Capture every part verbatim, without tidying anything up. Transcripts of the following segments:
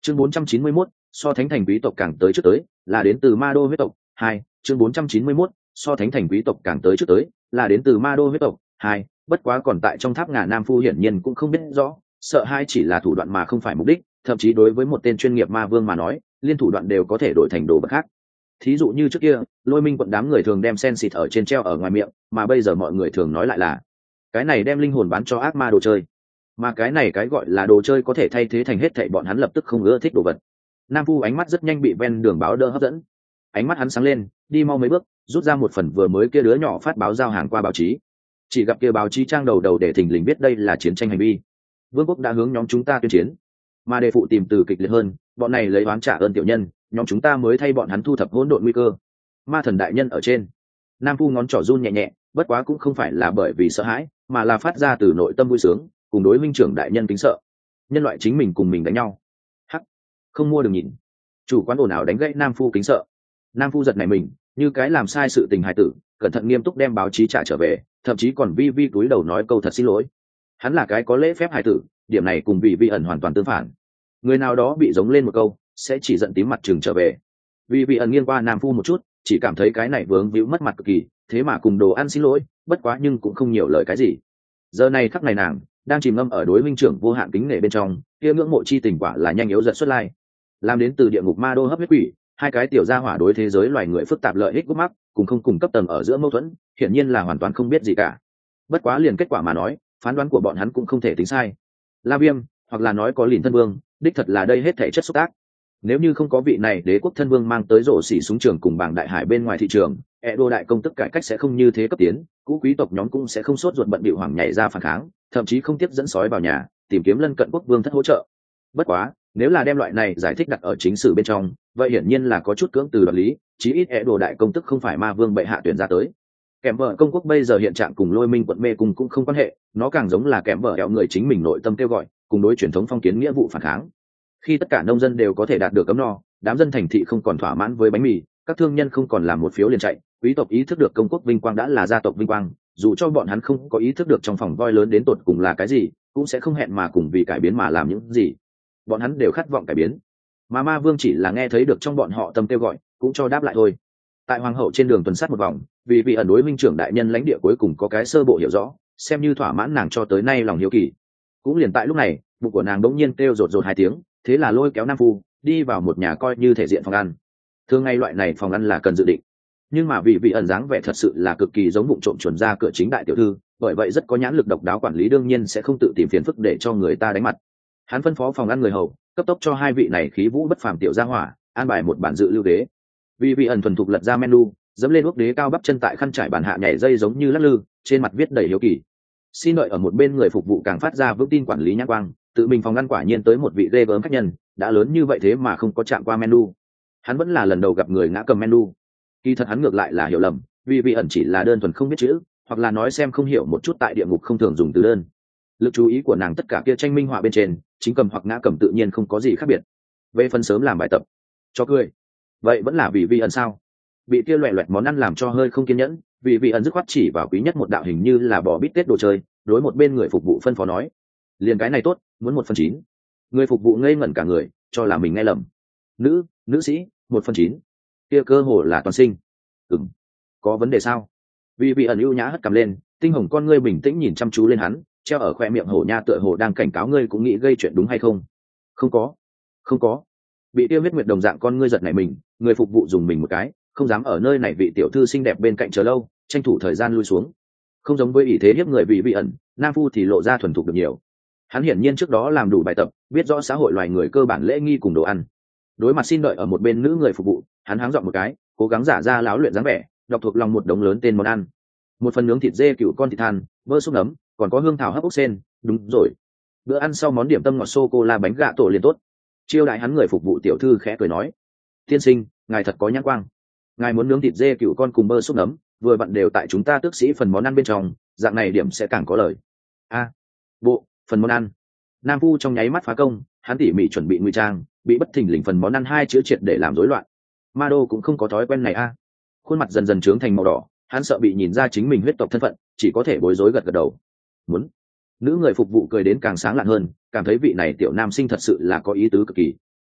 chương bốn trăm chín mươi mốt, so thánh thành quý tộc càng tới trước tới là đến từ ma đô huyết tộc hai. Chương bốn trăm chín mươi mốt, so thánh thành quý tộc càng tới trước tới là đến từ ma đô huyết tộc hai. Bất quá còn tại trong tháp ngà Nam Phu hiển nhiên cũng không biết rõ, sợ hai chỉ là thủ đoạn mà không phải mục đích, thậm chí đối với một tên chuyên nghiệp ma vương mà nói, liên thủ đoạn đều có thể đổi thành đồ vật khác. Thí dụ như trước kia, Lôi Minh quận đám người thường đem sen xịt ở trên treo ở ngoài miệng, mà bây giờ mọi người thường nói lại là cái này đem linh hồn bán cho ác ma đồ chơi. Mà cái này cái gọi là đồ chơi có thể thay thế thành hết thảy bọn hắn lập tức không ưa thích đồ vật. Nam Phu ánh mắt rất nhanh bị ven đường báo đỡ hấp dẫn. Ánh mắt hắn sáng lên, đi mau mấy bước, rút ra một phần vừa mới kia đứa nhỏ phát báo giao hàng qua báo chí. Chỉ gặp kia báo chí trang đầu đầu để thình lình biết đây là chiến tranh hành vi. Vương quốc đã hướng nhóm chúng ta tuyên chiến, mà đề phụ tìm từ kịch liệt hơn, bọn này lấy oán trả ơn tiểu nhân, nhóm chúng ta mới thay bọn hắn thu thập hỗn độn nguy cơ. Ma thần đại nhân ở trên. Nam Phu ngón trỏ run nhẹ nhẹ, bất quá cũng không phải là bởi vì sợ hãi, mà là phát ra từ nội tâm vui sướng, cùng đối minh trưởng đại nhân kính sợ. Nhân loại chính mình cùng mình đánh nhau. Hắc, không mua đừng nhìn. Chủ quán ồn ào đánh gãy Nam Phu kính sợ. Nam Phu giật nảy mình, như cái làm sai sự tình hài tử, cẩn thận nghiêm túc đem báo chí trả trở về, thậm chí còn vi vi cúi đầu nói câu thật xin lỗi. Hắn là cái có lễ phép hài tử, điểm này cùng vị vi ẩn hoàn toàn tương phản. Người nào đó bị giống lên một câu, sẽ chỉ giận tím mặt trừng trở về. Vì vị ẩn nghiêng qua Nam Phu một chút, chỉ cảm thấy cái này vướng víu mất mặt cực kỳ, thế mà cùng đồ ăn xin lỗi, bất quá nhưng cũng không nhiều lời cái gì. Giờ này khắc này nàng đang chìm ngâm ở đối minh trưởng vô hạn kính nể bên trong, kia ngưỡng mộ chi tình quả là nhanh yếu giật xuất lai. Làm đến từ địa ngục ma đô hấp huyết quỷ, hai cái tiểu gia hỏa đối thế giới loài người phức tạp lợi ích gút mắc, cùng không cùng cấp tầng ở giữa mâu thuẫn, hiển nhiên là hoàn toàn không biết gì cả. Bất quá liền kết quả mà nói, phán đoán của bọn hắn cũng không thể tính sai. La Viêm, hoặc là nói có Lìn thân vương, đích thật là đây hết thảy chất xúc tác. Nếu như không có vị này đế quốc thân vương mang tới rổ xỉ súng trường cùng bảng đại hải bên ngoài thị trường, Edo đại công tức cải cách sẽ không như thế cấp tiến, cũ quý tộc nhóm cũng sẽ không sốt ruột bận bịu hoảng nhảy ra phản kháng, thậm chí không tiếp dẫn sói vào nhà, tìm kiếm lân cận quốc vương thất hỗ trợ. Bất quá, nếu là đem loại này giải thích đặt ở chính sử bên trong, vậy hiển nhiên là có chút cưỡng từ đoạt lý, chí ít Edo đại công tức không phải ma vương bệ hạ tuyển ra tới. Kèm vợ công quốc bây giờ hiện trạng cùng Lôi Minh quận mê cùng cũng không quan hệ, nó càng giống là kèm vợ kéo người chính mình nội tâm kêu gọi, cùng đối truyền thống phong kiến nghĩa vụ phản kháng. Khi tất cả nông dân đều có thể đạt được cấm no, đám dân thành thị không còn thỏa mãn với bánh mì, các thương nhân không còn làm một phiếu liền chạy, quý tộc ý thức được công quốc vinh quang đã là gia tộc vinh quang, dù cho bọn hắn không có ý thức được trong phòng voi lớn đến tột cùng là cái gì, cũng sẽ không hẹn mà cùng vì cải biến mà làm những gì. Bọn hắn đều khát vọng cải biến, mà ma vương chỉ là nghe thấy được trong bọn họ tâm kêu gọi, cũng cho đáp lại thôi. Tại hoàng hậu trên đường tuần sát một vòng, vì vị ẩn đối minh trưởng đại nhân lãnh địa cuối cùng có cái sơ bộ hiểu rõ, xem như thỏa mãn nàng cho tới nay lòng hiếu kỳ. Cũng liền tại lúc này, bụng của nàng đống nhiên kêu rột rột hai tiếng, thế là lôi kéo Nam Phu đi vào một nhà coi như thể diện phòng ăn. Thường ngày loại này phòng ăn là cần dự định, nhưng mà vì vị ẩn dáng vẻ thật sự là cực kỳ giống bụng trộm chuẩn ra cửa chính đại tiểu thư, bởi vậy rất có nhãn lực độc đáo, quản lý đương nhiên sẽ không tự tìm phiền phức để cho người ta đánh mặt. Hắn phân phó phòng ăn người hầu cấp tốc cho hai vị này khí vũ bất phàm tiểu gia hỏa an bài một bản dự lưu đế. Vì vị ẩn thuần thục lật ra menu, dẫm lên úp đế cao bắp chân tại khăn trải bàn hạ nhảy dây giống như lắc lư, trên mặt viết đầy hiếu kỳ. Xin đợi ở một bên người phục vụ càng phát ra vững tin quản lý nhãn quang, tự mình phòng ngăn quả nhiên tới một vị ghê gớm khách nhân, đã lớn như vậy thế mà không có chạm qua menu. Hắn vẫn là lần đầu gặp người ngã cầm menu. Kỳ thật hắn ngược lại là hiểu lầm, vì vị ẩn chỉ là đơn thuần không biết chữ, hoặc là nói xem không hiểu một chút tại địa ngục không thường dùng từ đơn. Lực chú ý của nàng tất cả kia tranh minh họa bên trên, chính cầm hoặc ngã cầm tự nhiên không có gì khác biệt. Về phần sớm làm bài tập, cho cười. Vậy vẫn là vì vị ẩn sao? Bị kia loẹt loẹt món ăn làm cho hơi không kiên nhẫn, vì vị ẩn dứt khoát chỉ vào quý nhất một đạo hình như là bò bít tết đồ chơi, đối một bên người phục vụ phân phó nói: liền cái này tốt, muốn một phần chín. Người phục vụ ngây ngẩn cả người, cho là mình nghe lầm. Nữ, nữ sĩ, một phần chín. Kia cơ hồ là toàn sinh. Ừm, có vấn đề sao? Vì vị ẩn ưu nhã hất cằm lên, tinh hồng con ngươi bình tĩnh nhìn chăm chú lên hắn, treo ở khoe miệng hổ nha tựa hồ đang cảnh cáo ngươi cũng nghĩ gây chuyện đúng hay không? Không có, không có. Bị tiêu huyết nguyệt đồng dạng con ngươi giật nảy mình, người phục vụ dùng mình một cái, không dám ở nơi này vị tiểu thư xinh đẹp bên cạnh chờ lâu, tranh thủ thời gian lui xuống. Không giống với ý thế hiếp người vì vị ẩn, Nam Phu thì lộ ra thuần thục được nhiều. Hắn hiển nhiên trước đó làm đủ bài tập, biết rõ xã hội loài người cơ bản lễ nghi cùng đồ ăn. Đối mặt xin đợi ở một bên nữ người phục vụ, hắn háng dọn một cái, cố gắng giả ra láo luyện dáng vẻ, đọc thuộc lòng một đống lớn tên món ăn. Một phần nướng thịt dê cừu con thịt than, bơ xúc nấm, còn có hương thảo hấp ốc sen, đúng rồi. Bữa ăn sau món điểm tâm ngọt sô cô la bánh gạ tổ liền tốt. Chiêu đại hắn người phục vụ tiểu thư khẽ cười nói: tiên sinh, ngài thật có nhãn quang. Ngài muốn nướng thịt dê cừu con cùng bơ xúc nấm, vừa vặn đều tại chúng ta tước sĩ phần món ăn bên trong, dạng này điểm sẽ càng có lời. A, à, bộ phần món ăn. Nam Phu trong nháy mắt phá công, hắn tỉ mỉ chuẩn bị ngụy trang, bị bất thình lình phần món ăn hai chữ triệt để làm rối loạn. Ma Đô cũng không có thói quen này a. À. Khuôn mặt dần dần trướng thành màu đỏ, hắn sợ bị nhìn ra chính mình huyết tộc thân phận, chỉ có thể bối rối gật gật đầu. Muốn. Nữ người phục vụ cười đến càng sáng lạn hơn, cảm thấy vị này tiểu nam sinh thật sự là có ý tứ cực kỳ.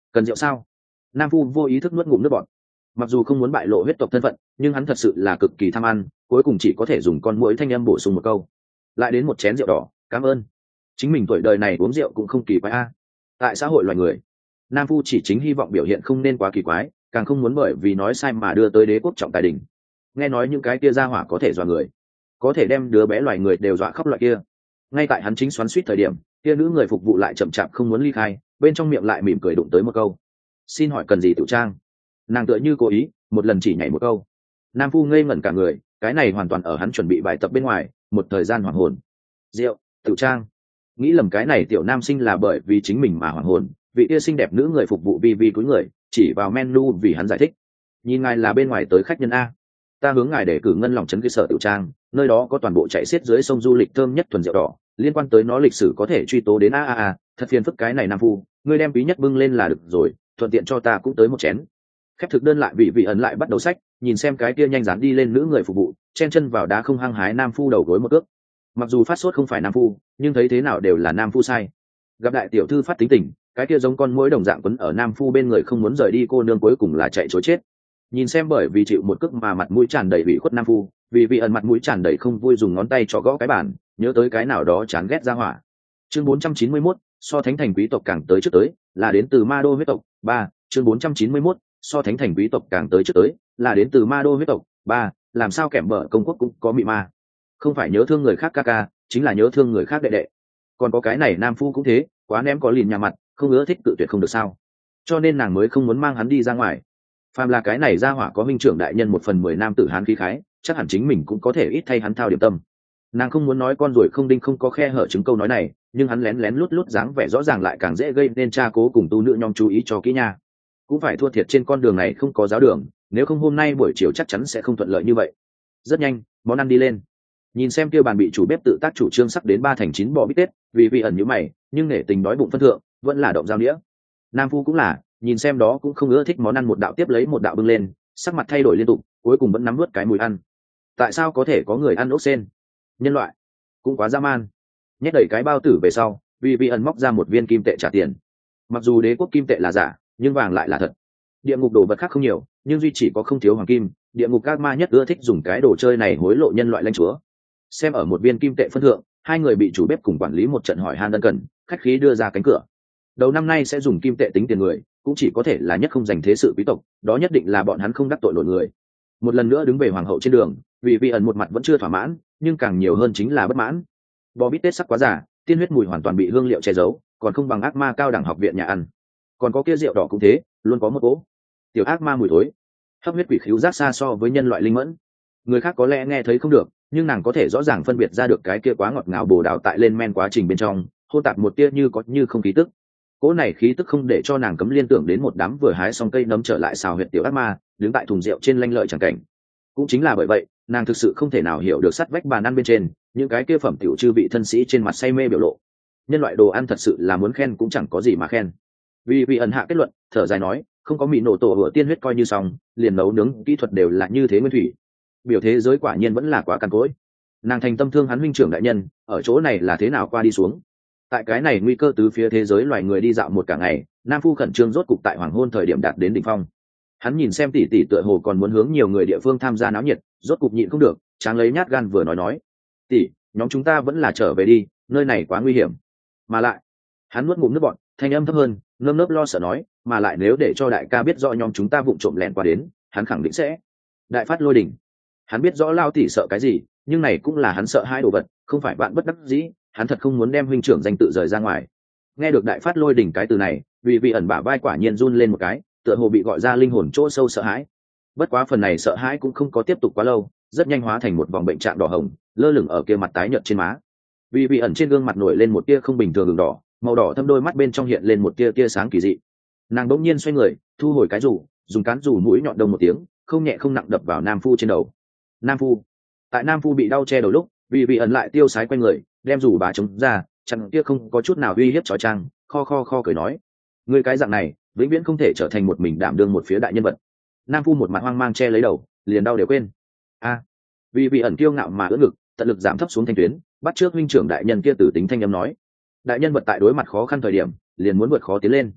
Cần rượu sao? Nam phu vô ý thức nuốt ngụm nước bọt. Mặc dù không muốn bại lộ huyết tộc thân phận, nhưng hắn thật sự là cực kỳ tham ăn, cuối cùng chỉ có thể dùng con muỗi thanh âm bổ sung một câu. Lại đến một chén rượu đỏ, cảm ơn. Chính mình tuổi đời này uống rượu cũng không kỳ quái a. Tại xã hội loài người, Nam phu chỉ chính hy vọng biểu hiện không nên quá kỳ quái, càng không muốn bởi vì nói sai mà đưa tới đế quốc trọng tài đình. Nghe nói những cái kia ra hỏa có thể dọa người, có thể đem đứa bé loài người đều dọa khóc loại kia. Ngay tại hắn chính xoắn suýt thời điểm, kia nữ người phục vụ lại chậm chạp không muốn ly khai, bên trong miệng lại mỉm cười đụng tới một câu: xin hỏi cần gì tiểu trang? Nàng tựa như cố ý một lần chỉ nhảy một câu. Nam phu ngây ngẩn cả người, cái này hoàn toàn ở hắn chuẩn bị bài tập bên ngoài một thời gian hoàng hồn. Rượu, tiểu trang. Nghĩ lầm cái này tiểu nam sinh là bởi vì chính mình mà hoàng hồn. Vị kia xinh đẹp nữ người phục vụ vi vi cúi người chỉ vào menu vì hắn giải thích: nhìn ngài là bên ngoài tới khách nhân a, ta hướng ngài để cử ngân lòng trấn cơ sở tiểu trang, nơi đó có toàn bộ chạy xiết dưới sông du lịch thơm nhất thuần rượu đỏ, liên quan tới nó lịch sử có thể truy tố đến a a a. Thật phiền phức cái này Nam phu, ngươi đem quý nhất bưng lên là được rồi, thuận tiện cho ta cũng tới một chén. Khép thực đơn lại vị vị ẩn lại bắt đầu sách, nhìn xem cái kia nhanh dán đi lên nữ người phục vụ chen chân vào đá không hăng hái Nam phu đầu gối một cước. Mặc dù phát sốt không phải Nam phu, nhưng thấy thế nào đều là Nam phu sai. Gặp đại tiểu thư phát tính tình, cái kia giống con muỗi đồng dạng quấn ở Nam phu bên người không muốn rời đi, cô nương cuối cùng là chạy trối chết. Nhìn xem bởi vì chịu một cước mà mặt mũi tràn đầy ủy khuất Nam phu, vì vị ẩn mặt mũi tràn đầy không vui dùng ngón tay cho gõ cái bàn, nhớ tới cái nào đó chán ghét ra hỏa. Chương bốn trăm chín mươi mốt, so thánh thành quý tộc càng tới trước tới, là đến từ Ma Đô huyết tộc. Ba, chương bốn trăm chín mươi mốt, so thánh thành quý tộc càng tới trước tới, là đến từ Ma Đô huyết tộc. Ba, làm sao kẻm bờ công quốc cũng có mị ma. Không phải nhớ thương người khác ca ca, chính là nhớ thương người khác đệ đệ. Còn có cái này Nam phu cũng thế, quá ném có lìn nhà mặt, không ưa thích tự tuyệt không được sao? Cho nên nàng mới không muốn mang hắn đi ra ngoài. Phàm là cái này ra hỏa có huynh trưởng đại nhân một phần mười nam tử hán khí khái, chắc hẳn chính mình cũng có thể ít thay hắn thao điểm tâm. Nàng không muốn nói con ruồi không đinh không có khe hở chứng câu nói này, nhưng hắn lén lén lút lút dáng vẻ rõ ràng lại càng dễ gây nên cha cố cùng tu nữ nhóm chú ý cho kỹ nha. Cũng phải thua thiệt trên con đường này không có giáo đường, nếu không hôm nay buổi chiều chắc chắn sẽ không thuận lợi như vậy. Rất nhanh, món ăn đi lên. Nhìn xem kia bàn bị chủ bếp tự tác chủ trương sắc đến ba thành chín bò bít tết, vì vị ẩn như mày, nhưng nể tình đói bụng phân thượng, vẫn là động dao đĩa. Nam phu cũng là, nhìn xem đó cũng không ưa thích món ăn, một đạo tiếp lấy một đạo bưng lên, sắc mặt thay đổi liên tục, cuối cùng vẫn nắm nuốt cái mùi ăn. Tại sao có thể có người ăn ốc sên? Nhân loại cũng quá dã man. Nhét đầy cái bao tử về sau, vì vị ẩn móc ra một viên kim tệ trả tiền. Mặc dù đế quốc kim tệ là giả, nhưng vàng lại là thật. Địa ngục đồ vật khác không nhiều, nhưng duy chỉ có không thiếu hoàng kim. Địa ngục các ma nhất ưa thích dùng cái đồ chơi này hối lộ nhân loại lãnh chúa. Xem ở một viên kim tệ phân thượng, hai người bị chủ bếp cùng quản lý một trận hỏi han ân cần, khách khí đưa ra cánh cửa. Đầu năm nay sẽ dùng kim tệ tính tiền người, cũng chỉ có thể là nhất không dành thế sự quý tộc, đó nhất định là bọn hắn không đắc tội nổi người. Một lần nữa đứng về hoàng hậu trên đường, vì vị ẩn một mặt vẫn chưa thỏa mãn, nhưng càng nhiều hơn chính là bất mãn. Bò bít tết sắc quá giả, tiên huyết mùi hoàn toàn bị hương liệu che giấu, còn không bằng ác ma cao đẳng học viện nhà ăn. Còn có kia rượu đỏ cũng thế, luôn có một cỗ tiểu ác ma mùi thối. Hấp huyết quỷ khíu giác xa so với nhân loại linh mẫn, người khác có lẽ nghe thấy không được, nhưng nàng có thể rõ ràng phân biệt ra được cái kia quá ngọt ngào bồ đào tại lên men quá trình bên trong hô tạp một tia như có như không khí tức. Cỗ này khí tức không để cho nàng cấm liên tưởng đến một đám vừa hái xong cây nấm trở lại xào huyệt tiểu ác ma đứng tại thùng rượu trên lanh lợi chẳng cảnh. Cũng chính là bởi vậy, nàng thực sự không thể nào hiểu được sắt vách bàn ăn bên trên những cái kia phẩm tiểu chư vị thân sĩ trên mặt say mê biểu lộ. Nhân loại đồ ăn thật sự là muốn khen cũng chẳng có gì mà khen. Vì vị ẩn hạ kết luận, thở dài nói, không có mị nổ tổ hựa tiên huyết coi như xong, liền nấu nướng kỹ thuật đều là như thế nguyên thủy. Biểu thế giới quả nhiên vẫn là quá cằn cỗi. Nàng thành tâm thương hắn huynh trưởng đại nhân, ở chỗ này là thế nào qua đi xuống. Tại cái này nguy cơ tứ phía thế giới loài người đi dạo một cả ngày, Nam phu khẩn trương rốt cục tại hoàng hôn thời điểm đạt đến đỉnh phong. Hắn nhìn xem tỷ tỷ tựa hồ còn muốn hướng nhiều người địa phương tham gia náo nhiệt, rốt cục nhịn không được, tráng lấy nhát gan vừa nói nói, tỷ, nhóm chúng ta vẫn là trở về đi, nơi này quá nguy hiểm. Mà lại, hắn nuốt ngụm nước bọt, thanh âm thấp hơn, nơm nớp lo sợ nói, mà lại nếu để cho đại ca biết rõ nhóm chúng ta vụng trộm lẻn qua đến, hắn khẳng định sẽ đại phát lôi đình. Hắn biết rõ lao tỷ sợ cái gì, nhưng này cũng là hắn sợ hai đồ vật, không phải bạn bất đắc dĩ, hắn thật không muốn đem huynh trưởng danh tự rời ra ngoài. Nghe được đại phát lôi đỉnh cái từ này, vì vị ẩn bả vai quả nhiên run lên một cái, tựa hồ bị gọi ra linh hồn chỗ sâu sợ hãi. Bất quá phần này sợ hãi cũng không có tiếp tục quá lâu, rất nhanh hóa thành một vòng bệnh trạng đỏ hồng, lơ lửng ở kia mặt tái nhợt trên má. Vì vị ẩn trên gương mặt nổi lên một tia không bình thường đường đỏ, màu đỏ thâm đôi mắt bên trong hiện lên một tia tia sáng kỳ dị. Nàng đỗng nhiên xoay người, thu hồi cái rủ, dùng cán rủ mũi nhọn đông một tiếng, không nhẹ không nặng đập vào Nam phu trên đầu. Nam phu, tại Nam phu bị đau che đầu lúc, vì vị ẩn lại tiêu sái quay người, đem rủ bà chống ra, chẳng kia không có chút nào uy hiếp trói trang, kho kho kho cười nói, người cái dạng này vĩnh viễn không thể trở thành một mình đảm đương một phía đại nhân vật. Nam phu một mặt hoang mang che lấy đầu, liền đau đều quên. A, à, vì vị ẩn kiêu ngạo mà ưỡn ngực, tận lực giảm thấp xuống thanh tuyến, bắt trước huynh trưởng đại nhân kia tử tính thanh âm nói, đại nhân vật tại đối mặt khó khăn thời điểm liền muốn vượt khó tiến lên.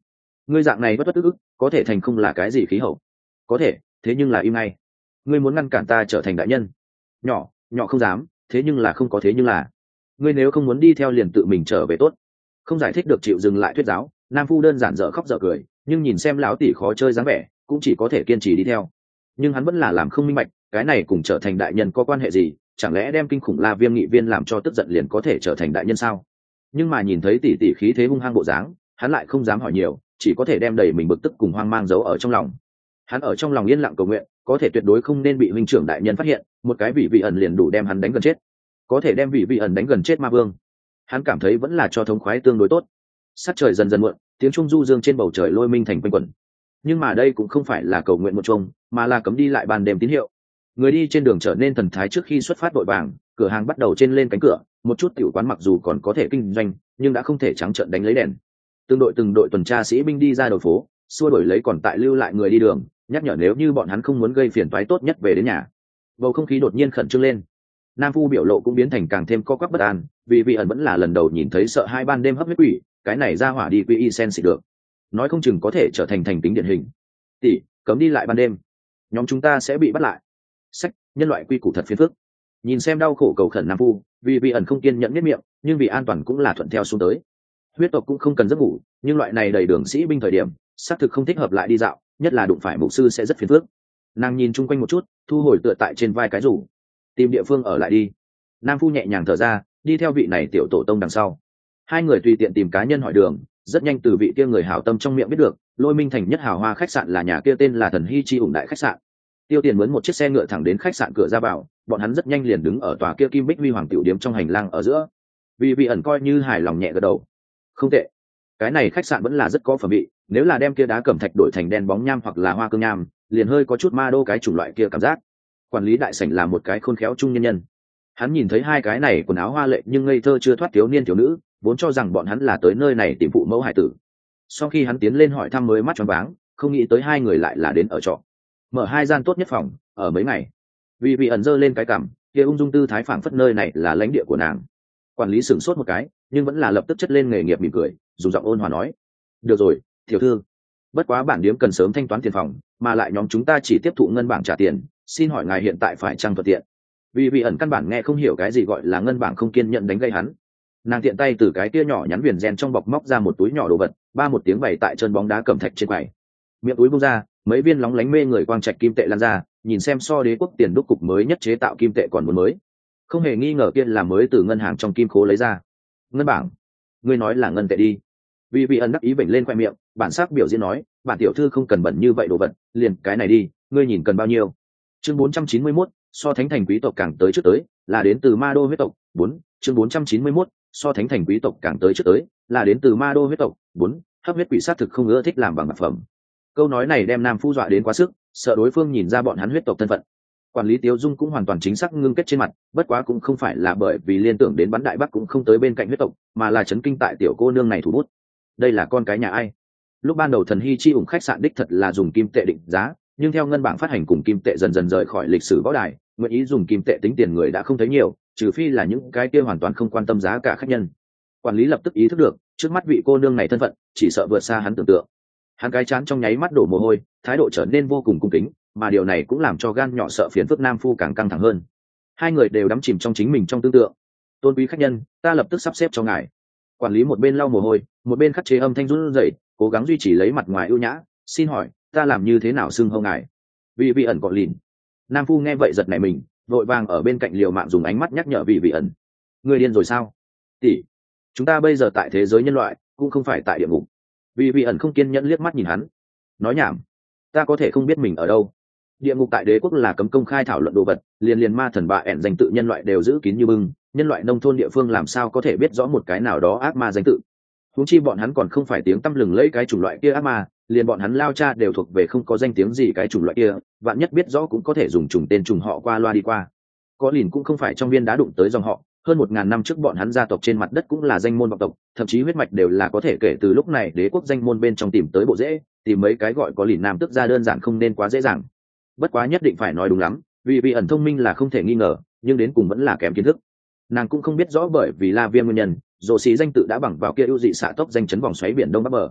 ngươi dạng này bất bất ức ức có thể thành không là cái gì khí hậu? Có thể, thế nhưng là im ngay. Ngươi muốn ngăn cản ta trở thành đại nhân? Nhỏ nhỏ không dám, thế nhưng là không có thế nhưng là. Ngươi nếu không muốn đi theo liền tự mình trở về tốt. Không giải thích được chịu dừng lại thuyết giáo, nam phu đơn giản dở khóc dở cười, nhưng nhìn xem lão tỷ khó chơi dáng vẻ, cũng chỉ có thể kiên trì đi theo. Nhưng hắn vẫn là làm không minh bạch, cái này cùng trở thành đại nhân có quan hệ gì? Chẳng lẽ đem kinh khủng La Viêm nghị viên làm cho tức giận liền có thể trở thành đại nhân sao? Nhưng mà nhìn thấy tỷ tỷ khí thế hung hăng bộ dáng, hắn lại không dám hỏi nhiều, chỉ có thể đem đầy mình bực tức cùng hoang mang giấu ở trong lòng. Hắn ở trong lòng yên lặng cầu nguyện, có thể tuyệt đối không nên bị huynh trưởng đại nhân phát hiện, một cái vị vị ẩn liền đủ đem hắn đánh gần chết. Có thể đem vị vị ẩn đánh gần chết ma vương, hắn cảm thấy vẫn là cho thống khoái tương đối tốt. Sát trời dần dần muộn, tiếng trung du dương trên bầu trời lôi minh thành quanh quẩn. Nhưng mà đây cũng không phải là cầu nguyện một chung, mà là cấm đi lại ban đêm tín hiệu. Người đi trên đường trở nên thần thái trước khi xuất phát vội vàng, cửa hàng bắt đầu trên lên cánh cửa, một chút tiểu quán mặc dù còn có thể kinh doanh, nhưng đã không thể trắng trợn đánh lấy đèn. Từng đội từng đội tuần tra sĩ binh đi ra đầu phố, xua đuổi lấy còn tại lưu lại người đi đường, nhắc nhở nếu như bọn hắn không muốn gây phiền toái tốt nhất về đến nhà. Bầu không khí đột nhiên khẩn trương lên. Nam phu biểu lộ cũng biến thành càng thêm co quắp bất an, vì vị ẩn vẫn là lần đầu nhìn thấy sợ hai ban đêm hấp huyết quỷ, cái này ra hỏa đi quy y sen xịt được, nói không chừng có thể trở thành thành tính điển hình. Tỷ, cấm đi lại ban đêm, nhóm chúng ta sẽ bị bắt lại. Sách, nhân loại quy củ thật phiền phức. Nhìn xem đau khổ cầu khẩn nam phu, vì vị ẩn không kiên nhẫn miết miệng, nhưng vì an toàn cũng là thuận theo xuống tới. Huyết tộc cũng không cần giấc ngủ, nhưng loại này đầy đường sĩ binh thời điểm, xác thực không thích hợp lại đi dạo, nhất là đụng phải mục sư sẽ rất phiền phức. Nàng nhìn chung quanh một chút, thu hồi tựa tại trên vai cái rủ, tìm địa phương ở lại đi. Nam phu nhẹ nhàng thở ra, đi theo vị này tiểu tổ tông đằng sau. Hai người tùy tiện tìm cá nhân hỏi đường, rất nhanh từ vị kia người hảo tâm trong miệng biết được, Lôi Minh thành nhất hào hoa khách sạn là nhà kia tên là Thần Hy Chi ủng đại khách sạn. Tiêu tiền mướn một chiếc xe ngựa thẳng đến khách sạn cửa ra vào, bọn hắn rất nhanh liền đứng ở tòa kia kim bích huy hoàng tiểu điếm trong hành lang ở giữa. Vì vị ẩn coi như hài lòng nhẹ gật đầu. Không tệ, cái này khách sạn vẫn là rất có phẩm vị, nếu là đem kia đá cẩm thạch đổi thành đen bóng nham hoặc là hoa cương nham, liền hơi có chút ma đô cái chủng loại kia cảm giác. Quản lý đại sảnh là một cái khôn khéo trung nhân nhân. Hắn nhìn thấy hai cái này quần áo hoa lệ nhưng ngây thơ chưa thoát thiếu niên thiếu nữ, vốn cho rằng bọn hắn là tới nơi này tìm phụ mẫu hải tử. Sau khi hắn tiến lên hỏi thăm mới mắt choáng váng, không nghĩ tới hai người lại là đến ở trọ. Mở hai gian tốt nhất phòng, ở mấy ngày. Vì vị ẩn giơ lên cái cằm, kia ung dung tư thái phảng phất nơi này là lãnh địa của nàng. Quản lý sửng sốt một cái, nhưng vẫn là lập tức chất lên nghề nghiệp mỉm cười, dùng giọng ôn hòa nói: "Được rồi, tiểu thư. Bất quá bản điếm cần sớm thanh toán tiền phòng, mà lại nhóm chúng ta chỉ tiếp thụ ngân bảng trả tiền, xin hỏi ngài hiện tại phải chăng thuận tiện?" Vì vị ẩn căn bản nghe không hiểu cái gì gọi là ngân bảng, không kiên nhận đánh gây hắn. Nàng tiện tay từ cái kia nhỏ nhắn viền ren trong bọc móc ra một túi nhỏ đồ vật, ba một tiếng bày tại chân bóng đá cẩm thạch trên quầy. Miệng túi bung ra, mấy viên lóng lánh mê người quang trạch kim tệ lan ra, nhìn xem so đế quốc tiền đúc cục mới nhất chế tạo kim tệ còn muốn mới. Không hề nghi ngờ kia là mới từ ngân hàng trong kim khố lấy ra. Ngân bảng? Ngươi nói là ngân tệ đi. Vì vị ẩn đắc ý vểnh lên khoe miệng, bản sắc biểu diễn nói, bản tiểu thư không cần bẩn như vậy đồ vật, liền cái này đi, ngươi nhìn cần bao nhiêu? Chương bốn trăm chín mươi mốt, so thánh thành quý tộc càng tới trước tới, là đến từ ma đô huyết tộc. Bốn, chương bốn trăm chín mươi mốt, so thánh thành quý tộc càng tới trước tới, là đến từ ma đô huyết tộc. Bốn, hấp huyết quỷ sát thực không ưa thích làm bằng mặt phẩm. Câu nói này đem nam phu dọa đến quá sức, sợ đối phương nhìn ra bọn hắn huyết tộc thân phận. Quản lý Tiếu Dung cũng hoàn toàn chính xác ngưng kết trên mặt, bất quá cũng không phải là bởi vì liên tưởng đến bắn đại bắc cũng không tới bên cạnh huyết tộc, mà là chấn kinh tại tiểu cô nương này thủ bút. Đây là con cái nhà ai? Lúc ban đầu Thần Hy Chi ủng khách sạn đích thật là dùng kim tệ định giá, nhưng theo ngân bảng phát hành cùng kim tệ dần dần rời khỏi lịch sử võ đài, nguyện ý dùng kim tệ tính tiền người đã không thấy nhiều, trừ phi là những cái kia hoàn toàn không quan tâm giá cả khách nhân. Quản lý lập tức ý thức được, trước mắt vị cô nương này thân phận, chỉ sợ vượt xa hắn tưởng tượng. Hắn cái chán trong nháy mắt đổ mồ hôi, thái độ trở nên vô cùng cung kính, mà điều này cũng làm cho gan nhỏ sợ phiền phức nam phu càng căng thẳng hơn. Hai người đều đắm chìm trong chính mình trong tương tượng. Tôn quý khách nhân, ta lập tức sắp xếp cho ngài. Quản lý một bên lau mồ hôi, một bên khắc chế âm thanh run rẩy, cố gắng duy trì lấy mặt ngoài ưu nhã. Xin hỏi, ta làm như thế nào xưng hô ngài? Vị vị ẩn gọi lìn. Nam phu nghe vậy giật nảy mình, vội vàng ở bên cạnh liều mạng dùng ánh mắt nhắc nhở vị vị ẩn. Người điên rồi sao? Tỷ, chúng ta bây giờ tại thế giới nhân loại, cũng không phải tại địa ngục. Vị vị ẩn không kiên nhẫn liếc mắt nhìn hắn, nói nhảm, ta có thể không biết mình ở đâu. Địa ngục tại đế quốc là cấm công khai thảo luận đồ vật, liền liền ma thần bạ ẻn danh tự nhân loại đều giữ kín như bưng, nhân loại nông thôn địa phương làm sao có thể biết rõ một cái nào đó ác ma danh tự. Huống chi bọn hắn còn không phải tiếng tăm lừng lẫy cái chủng loại kia ác ma, liền bọn hắn lao cha đều thuộc về không có danh tiếng gì cái chủng loại kia, vạn nhất biết rõ cũng có thể dùng trùng tên trùng họ qua loa đi qua. Có lìn cũng không phải trong viên đá đụng tới dòng họ, hơn một ngàn năm trước bọn hắn gia tộc trên mặt đất cũng là danh môn vọng tộc, thậm chí huyết mạch đều là có thể kể từ lúc này đế quốc danh môn bên trong tìm tới bộ rễ, tìm mấy cái gọi có lìn nam tức ra đơn giản không nên quá dễ dàng. Bất quá nhất định phải nói đúng lắm, vì vị ẩn thông minh là không thể nghi ngờ, nhưng đến cùng vẫn là kém kiến thức. Nàng cũng không biết rõ bởi vì La Viêm nguyên nhân, Dỗ Sĩ danh tự đã bằng vào kia ưu dị xạ tốc danh chấn vòng xoáy biển đông bắc bờ.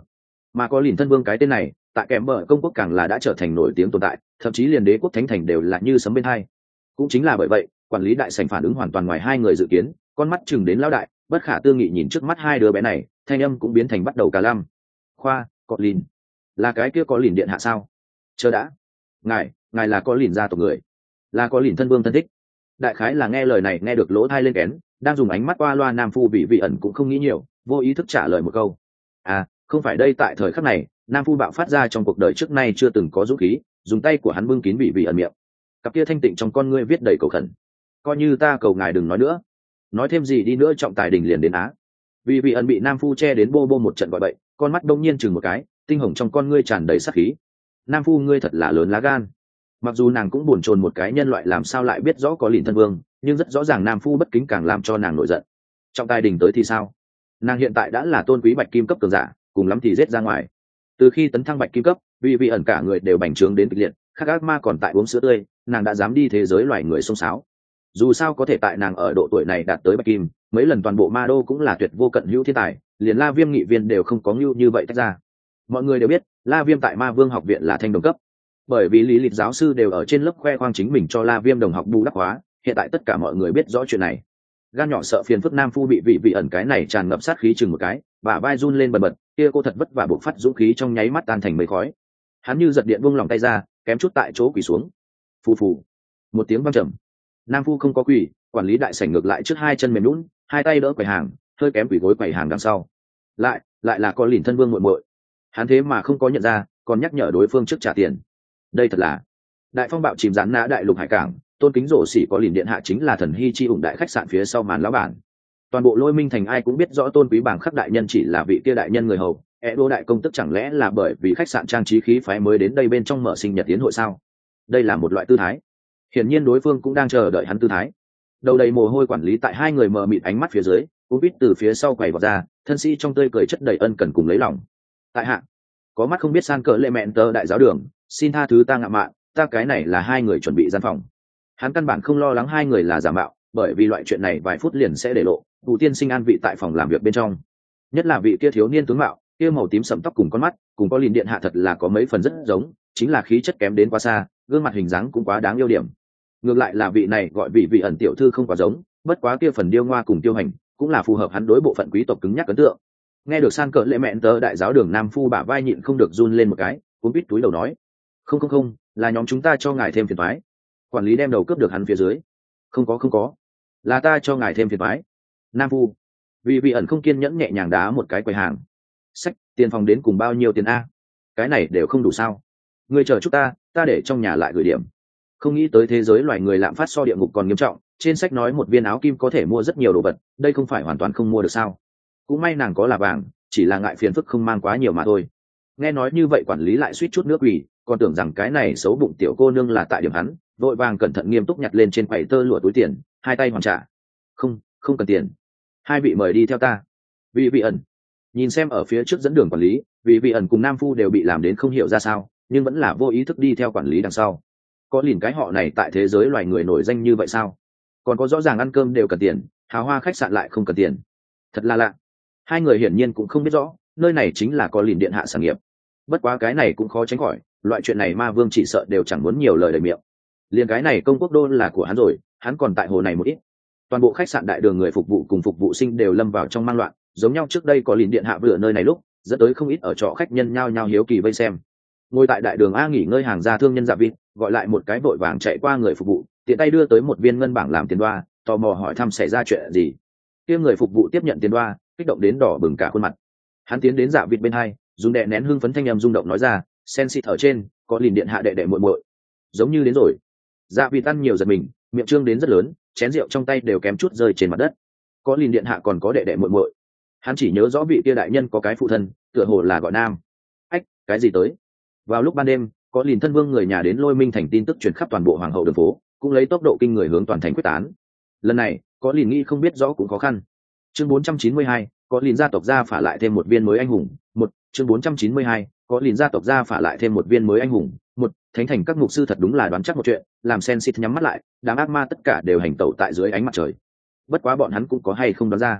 Mà có lìn thân vương cái tên này tại kèm bờ công quốc càng là đã trở thành nổi tiếng tồn tại, thậm chí liền đế quốc thánh thành đều là như sấm bên hai. Cũng chính là bởi vậy quản lý đại sảnh phản ứng hoàn toàn ngoài hai người dự kiến, con mắt chừng đến lão đại bất khả tư nghị nhìn trước mắt hai đứa bé này, thanh âm cũng biến thành bắt đầu cả lăm. Khoa có lìn là cái kia có lìn điện hạ sao? Chờ đã, ngài ngài là có lìn gia tộc người, là có lìn thân vương thân thích. Đại khái là nghe lời này nghe được lỗ thai lên kén, đang dùng ánh mắt qua loa nam phu bị vị ẩn cũng không nghĩ nhiều, vô ý thức trả lời một câu. À, không phải đây. Tại thời khắc này nam phu bạo phát ra trong cuộc đời trước nay chưa từng có dũng khí, dùng tay của hắn bưng kín bị vị ẩn miệng, cặp kia thanh tịnh trong con ngươi viết đầy cầu khẩn. Coi như ta cầu ngài đừng nói nữa, nói thêm gì đi nữa trọng tài đình liền đến á. Vì vị ẩn bị nam phu che đến bô bô một trận gọi bậy, con mắt đông nhiên chừng một cái, tinh hồng trong con ngươi tràn đầy sát khí. Nam phu ngươi thật là lớn lá gan. Mặc dù nàng cũng buồn chồn một cái nhân loại làm sao lại biết rõ có lìn thân vương, nhưng rất rõ ràng nam phu bất kính càng làm cho nàng nổi giận. Trọng tài đình tới thì sao? Nàng hiện tại đã là tôn quý bạch kim cấp cường giả, cùng lắm thì giết ra ngoài. Từ khi tấn thăng bạch kim cấp, vì vị ẩn cả người đều bành trướng đến kịch liệt, khác ác ma còn tại uống sữa tươi, nàng đã dám đi thế giới loài người xông xáo. Dù sao có thể tại nàng ở độ tuổi này đạt tới bạch kim, mấy lần toàn bộ ma đô cũng là tuyệt vô cận hữu thiên tài, liền La Viêm nghị viên đều không có như như vậy tách ra. Mọi người đều biết La Viêm tại Ma Vương học viện là thanh đồng cấp, bởi vì lý lịch giáo sư đều ở trên lớp khoe khoang chính mình cho La Viêm đồng học bù đắp hóa. Hiện tại tất cả mọi người biết rõ chuyện này, gan nhỏ sợ phiền phức nam phu bị vị vị ẩn cái này tràn ngập sát khí chừng một cái, và vai run lên bần bật, kia cô thật vất vả buộc phát dũng khí trong nháy mắt tan thành mây khói. Hắn như giật điện buông lòng tay ra, kém chút tại chỗ quỳ xuống. Phù phù, một tiếng vang trầm. Nam phu không có quỳ, quản lý đại sảnh ngược lại trước hai chân mềm nhũn, hai tay đỡ quầy hàng, hơi kém quỳ gối quầy hàng đằng sau. Lại, lại là có lìn thân vương muội muội. Hắn thế mà không có nhận ra, còn nhắc nhở đối phương trước trả tiền. Đây thật là đại phong bạo chìm rán nã đại lục hải cảng, tôn kính rổ xỉ có lìn điện hạ chính là thần hy chi ủng đại khách sạn phía sau màn lão bản. Toàn bộ Lôi Minh thành ai cũng biết rõ tôn quý bảng khắc đại nhân chỉ là vị kia đại nhân người hầu, e đô đại công tức chẳng lẽ là bởi vì khách sạn trang trí khí phái mới đến đây bên trong mở sinh nhật tiến hội sao? Đây là một loại tư thái, hiển nhiên đối phương cũng đang chờ đợi hắn tư thái. Đầu đầy mồ hôi quản lý tại hai người mờ mịt ánh mắt phía dưới, cũng biết từ phía sau quầy vào ra, thân sĩ trong tươi cười chất đầy ân cần cùng lấy lòng. Tại hạ có mắt không biết san cỡ lệ mẹn tơ đại giáo đường, xin tha thứ ta ngạ mạn, ta cái này là hai người chuẩn bị gian phòng. Hắn căn bản không lo lắng hai người là giả mạo, bởi vì loại chuyện này vài phút liền sẽ để lộ. Cụ tiên sinh an vị tại phòng làm việc bên trong, nhất là vị kia thiếu niên tướng mạo, kia màu tím sẫm tóc cùng con mắt, cùng có lìn điện hạ thật là có mấy phần rất giống, chính là khí chất kém đến quá xa, gương mặt hình dáng cũng quá đáng yêu điểm. Ngược lại là vị này gọi vị vị ẩn tiểu thư không quá giống, bất quá kia phần điêu ngoa cùng tiêu hành cũng là phù hợp hắn đối bộ phận quý tộc cứng nhắc ấn tượng. Nghe được san cỡ lệ mẹn tớ đại giáo đường nam phu bả vai nhịn không được run lên một cái, cuốn quýt túi đầu nói: không không không, là nhóm chúng ta cho ngài thêm phiền toái. Quản lý đem đầu cướp được hắn phía dưới: không có không có, là ta cho ngài thêm phiền toái. Nam phu vì vị ẩn không kiên nhẫn nhẹ nhàng đá một cái quầy hàng: sách, tiền phòng đến cùng bao nhiêu tiền a? Cái này đều không đủ sao? Người chờ chút ta, ta để trong nhà lại gửi điểm. Không nghĩ tới thế giới loài người lạm phát so địa ngục còn nghiêm trọng, trên sách nói một viên áo kim có thể mua rất nhiều đồ vật, đây không phải hoàn toàn không mua được sao? Cũng may nàng có là vàng, chỉ là ngại phiền phức không mang quá nhiều mà thôi. Nghe nói như vậy quản lý lại suýt chút nước quỳ, còn tưởng rằng cái này xấu bụng tiểu cô nương là tại điểm hắn, vội vàng cẩn thận nghiêm túc nhặt lên trên quầy tơ lụa túi tiền, hai tay hoàn trả: không, không cần tiền, hai vị mời đi theo ta. Vì vị ẩn nhìn xem ở phía trước dẫn đường quản lý, vì vị ẩn cùng nam phu đều bị làm đến không hiểu ra sao, nhưng vẫn là vô ý thức đi theo quản lý đằng sau. Có lìn cái họ này tại thế giới loài người nổi danh như vậy sao? Còn có rõ ràng ăn cơm đều cần tiền, hào hoa khách sạn lại không cần tiền, thật là lạ. Hai người hiển nhiên cũng không biết rõ nơi này chính là có lìn điện hạ sản nghiệp. Bất quá cái này cũng khó tránh khỏi, loại chuyện này ma vương chỉ sợ đều chẳng muốn nhiều lời đầy miệng. Liền cái này công quốc đô là của hắn rồi, hắn còn tại hồ này một ít. Toàn bộ khách sạn đại đường người phục vụ cùng phục vụ sinh đều lâm vào trong mang loạn, giống nhau trước đây có lìn điện hạ vừa nơi này lúc dẫn tới không ít ở trọ khách nhân nhao nhao hiếu kỳ vây xem. Ngồi tại đại đường a nghỉ ngơi hàng gia thương nhân dạ vịt gọi lại một cái vội vàng chạy qua người phục vụ, tiện tay đưa tới một viên ngân bảng làm tiền đoa, tò mò hỏi thăm xảy ra chuyện gì. Kia người phục vụ tiếp nhận tiền đoa, kích động đến đỏ bừng cả khuôn mặt. Hắn tiến đến dạ vịt bên hai, dùng đè nén hưng phấn thanh âm rung động nói ra: sen xịt ở trên có lìn điện hạ đệ đệ muội muội. Giống như đến rồi. Dạ vịt ăn nhiều giật mình, miệng trương đến rất lớn, chén rượu trong tay đều kém chút rơi trên mặt đất. Có lìn điện hạ còn có đệ đệ muội muội? Hắn chỉ nhớ rõ vị kia đại nhân có cái phụ thân, tựa hồ là gọi nam. Ách, cái gì tới? Vào lúc ban đêm, có lìn thân vương người nhà đến Lôi Minh thành tin tức truyền khắp toàn bộ hoàng hậu đường phố, cũng lấy tốc độ kinh người hướng toàn thành quyết tán. Lần này, có lìn nghĩ không biết rõ cũng khó khăn. Chương bốn trăm chín mươi hai, có lìn gia tộc gia phả lại thêm một viên mới anh hùng. Một, chương bốn trăm chín mươi hai, có lìn gia tộc gia phả lại thêm một viên mới anh hùng. Một, thánh thành các mục sư thật đúng là đoán chắc một chuyện, làm sen xịt nhắm mắt lại, đám ác ma tất cả đều hành tẩu tại dưới ánh mặt trời. Bất quá bọn hắn cũng có hay không đoán ra,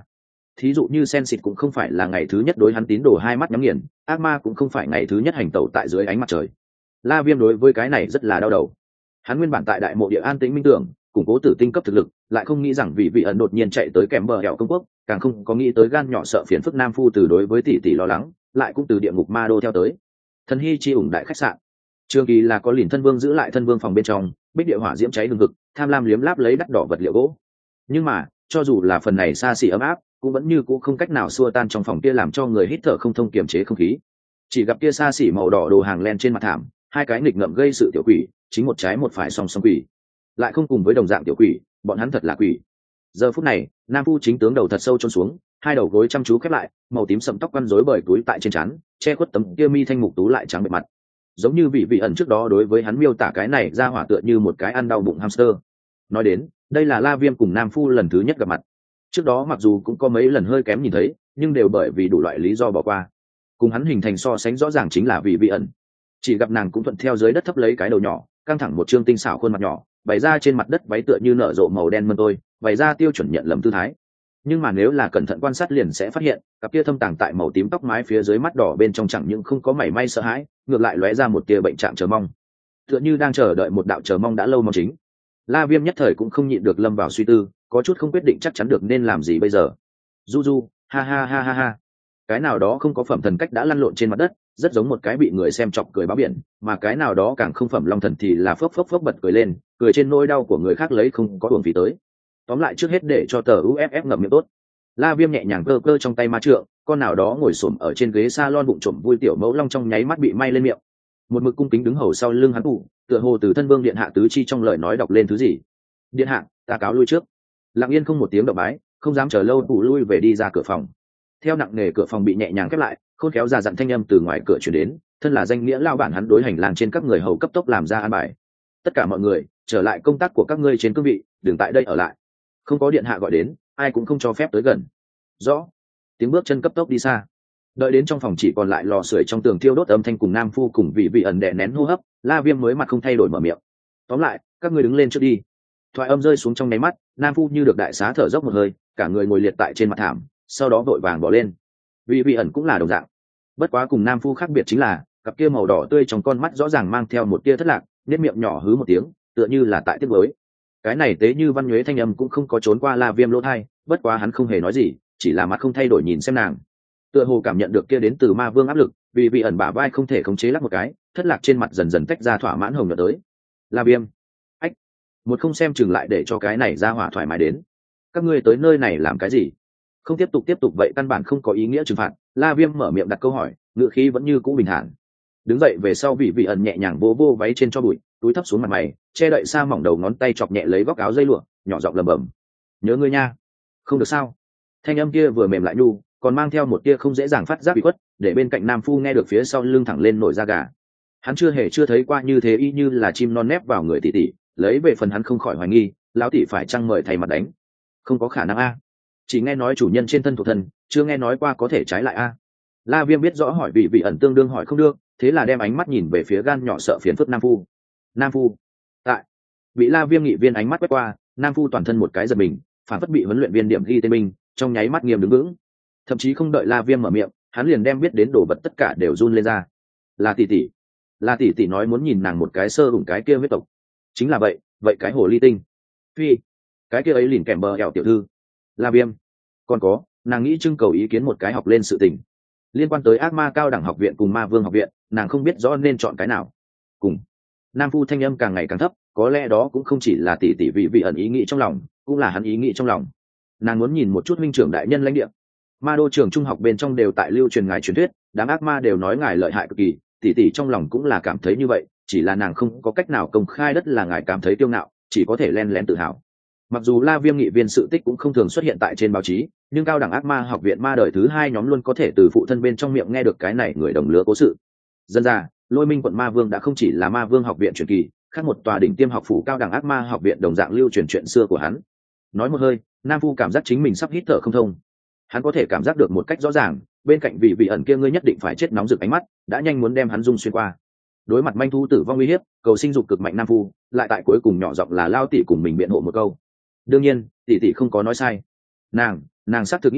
thí dụ như Sensit cũng không phải là ngày thứ nhất đối hắn tín đồ hai mắt nhắm nghiền, ác ma cũng không phải ngày thứ nhất hành tẩu tại dưới ánh mặt trời. La Viêm đối với cái này rất là đau đầu. Hắn nguyên bản tại đại mộ địa an tĩnh minh tưởng, củng cố tử tinh cấp thực lực, lại không nghĩ rằng vì vị ẩn đột nhiên chạy tới kèm bờ hẻo công quốc, càng không có nghĩ tới gan nhỏ sợ phiền phức nam phu từ đối với tỷ tỷ lo lắng, lại cũng từ địa ngục ma đô theo tới. Thần hy chi ủng đại khách sạn. Trường kỳ là có liền thân vương giữ lại thân vương phòng bên trong, bích địa hỏa diễm cháy hừng hực, tham lam liếm láp lấy đắt đỏ vật liệu gỗ. Nhưng mà, cho dù là phần này xa xỉ ấm áp, cũng vẫn như cũng không cách nào xua tan trong phòng kia làm cho người hít thở không thông kiềm chế không khí. Chỉ gặp kia xa xỉ màu đỏ đồ hàng len trên mặt thảm, hai cái nghịch ngợm gây sự tiểu quỷ, chính một trái một phải song song quỷ, lại không cùng với đồng dạng tiểu quỷ, bọn hắn thật là quỷ. Giờ phút này, nam phu chính tướng đầu thật sâu chôn xuống, hai đầu gối chăm chú khép lại, màu tím sẫm tóc quăn rối bời túi tại trên trán, che khuất tấm kia mi thanh mục tú lại trắng bệ mặt. Giống như vị vị ẩn trước đó đối với hắn miêu tả cái này ra hỏa tựa như một cái ăn đau bụng hamster. Nói đến, đây là La Viêm cùng nam phu lần thứ nhất gặp mặt. Trước đó mặc dù cũng có mấy lần hơi kém nhìn thấy, nhưng đều bởi vì đủ loại lý do bỏ qua. Cùng hắn hình thành so sánh rõ ràng chính là vị vị ẩn. Chỉ gặp nàng cũng thuận theo dưới đất thấp lấy cái đầu nhỏ, căng thẳng một trương tinh xảo khuôn mặt nhỏ, bày ra trên mặt đất váy tựa như nở rộ màu đen mơn tôi, bày ra tiêu chuẩn nhận lầm tư thái. Nhưng mà nếu là cẩn thận quan sát liền sẽ phát hiện, cặp kia thâm tàng tại màu tím tóc mái phía dưới mắt đỏ bên trong chẳng những không có mảy may sợ hãi, ngược lại lóe ra một tia bệnh trạng chờ mong, tựa như đang chờ đợi một đạo chờ mong đã lâu mong chính. La Viêm nhất thời cũng không nhịn được lâm vào suy tư, có chút không quyết định chắc chắn được nên làm gì bây giờ. Du du, ha ha ha ha ha. Cái nào đó không có phẩm thần cách đã lăn lộn trên mặt đất, rất giống một cái bị người xem chọc cười báo biển, mà cái nào đó càng không phẩm long thần thì là phốc phốc phốc bật cười lên, cười trên nỗi đau của người khác lấy không có uổng phí tới. Tóm lại trước hết để cho tờ u ép ép ngậm miệng tốt. La Viêm nhẹ nhàng cơ cơ trong tay ma trượng, con nào đó ngồi xổm ở trên ghế salon bụng trộm vui tiểu mẫu long trong nháy mắt bị may lên miệng. Một mực cung kính đứng hầu sau lưng hắn thủ, tựa hồ từ thân vương điện hạ tứ chi trong lời nói đọc lên thứ gì. Điện hạ, ta cáo lui trước. Lặng yên không một tiếng động bái, không dám chờ lâu thủ lui về đi ra cửa phòng. Theo nặng nề cửa phòng bị nhẹ nhàng khép lại, khôn khéo già dặn thanh âm từ ngoài cửa truyền đến, thân là danh nghĩa lao bản hắn đối hành lang trên các người hầu cấp tốc làm ra an bài. Tất cả mọi người trở lại công tác của các ngươi trên cương vị, đừng tại đây ở lại. Không có điện hạ gọi đến, ai cũng không cho phép tới gần. Rõ. Tiếng bước chân cấp tốc đi xa. Đợi đến trong phòng chỉ còn lại lò sưởi trong tường thiêu đốt âm thanh cùng nam phu cùng vị vị ẩn đè nén hô hấp, La Viêm mới mặt không thay đổi mở miệng. Tóm lại, các ngươi đứng lên trước đi. Thoại âm rơi xuống trong nháy mắt, nam phu như được đại xá thở dốc một hơi, cả người ngồi liệt tại trên mặt thảm, sau đó vội vàng bỏ lên. Vị vị ẩn cũng là đồng dạng. Bất quá cùng nam phu khác biệt chính là, cặp kia màu đỏ tươi trong con mắt rõ ràng mang theo một tia thất lạc, nét miệng nhỏ hứ một tiếng, tựa như là tại tiếc nuối. Cái này tế như văn nhuế thanh âm cũng không có trốn qua La Viêm lỗ tai, bất quá hắn không hề nói gì, chỉ là mặt không thay đổi nhìn xem nàng. Tựa hồ cảm nhận được kia đến từ ma vương áp lực, vì vị ẩn bả vai không thể khống chế lắc một cái, thất lạc trên mặt dần dần tách ra thỏa mãn hồng nhợt tới. La Viêm, ách, một không xem chừng lại để cho cái này ra hỏa thoải mái đến. Các ngươi tới nơi này làm cái gì? Không tiếp tục tiếp tục vậy căn bản không có ý nghĩa trừng phạt. La Viêm mở miệng đặt câu hỏi, ngữ khí vẫn như cũ bình thản. Đứng dậy về sau vị vị ẩn nhẹ nhàng vô vô váy trên cho bụi, túi thấp xuống mặt mày, che đậy xa mỏng đầu ngón tay chọc nhẹ lấy góc áo dây lụa, nhỏ giọng lẩm bẩm, nhớ ngươi nha. Không được sao? Thanh âm kia vừa mềm lại nhu, còn mang theo một tia không dễ dàng phát giác bị khuất, để bên cạnh nam phu nghe được phía sau lưng thẳng lên nổi da gà. Hắn chưa hề chưa thấy qua như thế, y như là chim non nép vào người tỷ tỷ, lấy về phần hắn không khỏi hoài nghi, lão tỷ phải chăng mời thầy mặt đánh? Không có khả năng a. Chỉ nghe nói chủ nhân trên thân thuộc thân, chưa nghe nói qua có thể trái lại a. La Viêm biết rõ hỏi vị vị ẩn tương đương hỏi không được, thế là đem ánh mắt nhìn về phía gan nhỏ sợ phiền phức nam phu. Nam phu, tại bị La Viêm nghị viên ánh mắt quét qua, nam phu toàn thân một cái giật mình, phản phất bị huấn luyện viên điểm ghi tên mình, trong nháy mắt nghiêm đứng vững. Thậm chí không đợi La Viêm mở miệng, hắn liền đem biết đến đồ vật tất cả đều run lên ra. Là tỷ tỷ, là tỷ tỷ nói muốn nhìn nàng một cái sơ ủng cái kia huyết tộc. Chính là vậy, vậy cái hồ ly tinh. Phi, cái kia ấy liền kèm bờ hẻo tiểu thư. La Viêm, còn có, nàng nghĩ trưng cầu ý kiến một cái học lên sự tình liên quan tới ác ma cao đẳng học viện cùng ma vương học viện, nàng không biết rõ nên chọn cái nào. Cùng nam phu thanh âm càng ngày càng thấp, có lẽ đó cũng không chỉ là tỷ tỷ vị vị ẩn ý nghĩ trong lòng, cũng là hắn ý nghĩ trong lòng. Nàng muốn nhìn một chút minh trưởng đại nhân lãnh địa. Ma đô trường trung học bên trong đều tại lưu truyền ngài truyền thuyết, đám ác ma đều nói ngài lợi hại cực kỳ, tỷ tỷ trong lòng cũng là cảm thấy như vậy, chỉ là nàng không có cách nào công khai đất là ngài cảm thấy kiêu ngạo, chỉ có thể len lén tự hào. Mặc dù La Viêm nghị viên sự tích cũng không thường xuất hiện tại trên báo chí, nhưng cao đẳng ác ma học viện ma đời thứ hai nhóm luôn có thể từ phụ thân bên trong miệng nghe được cái này người đồng lứa cố sự. Dân ra, Lôi Minh quận ma vương đã không chỉ là ma vương học viện truyền kỳ, khác một tòa đỉnh tiêm học phủ cao đẳng ác ma học viện đồng dạng lưu truyền chuyện xưa của hắn. Nói một hơi, nam phu cảm giác chính mình sắp hít thở không thông. Hắn có thể cảm giác được một cách rõ ràng, bên cạnh vị vị ẩn kia ngươi nhất định phải chết nóng rực ánh mắt, đã nhanh muốn đem hắn dung xuyên qua. Đối mặt manh thu tử vong uy hiếp, cầu sinh dục cực mạnh nam phu, lại tại cuối cùng nhỏ giọng là lao tỷ cùng mình biện hộ một câu. Đương nhiên, tỷ tỷ không có nói sai. Nàng, nàng xác thực nghĩ ngài,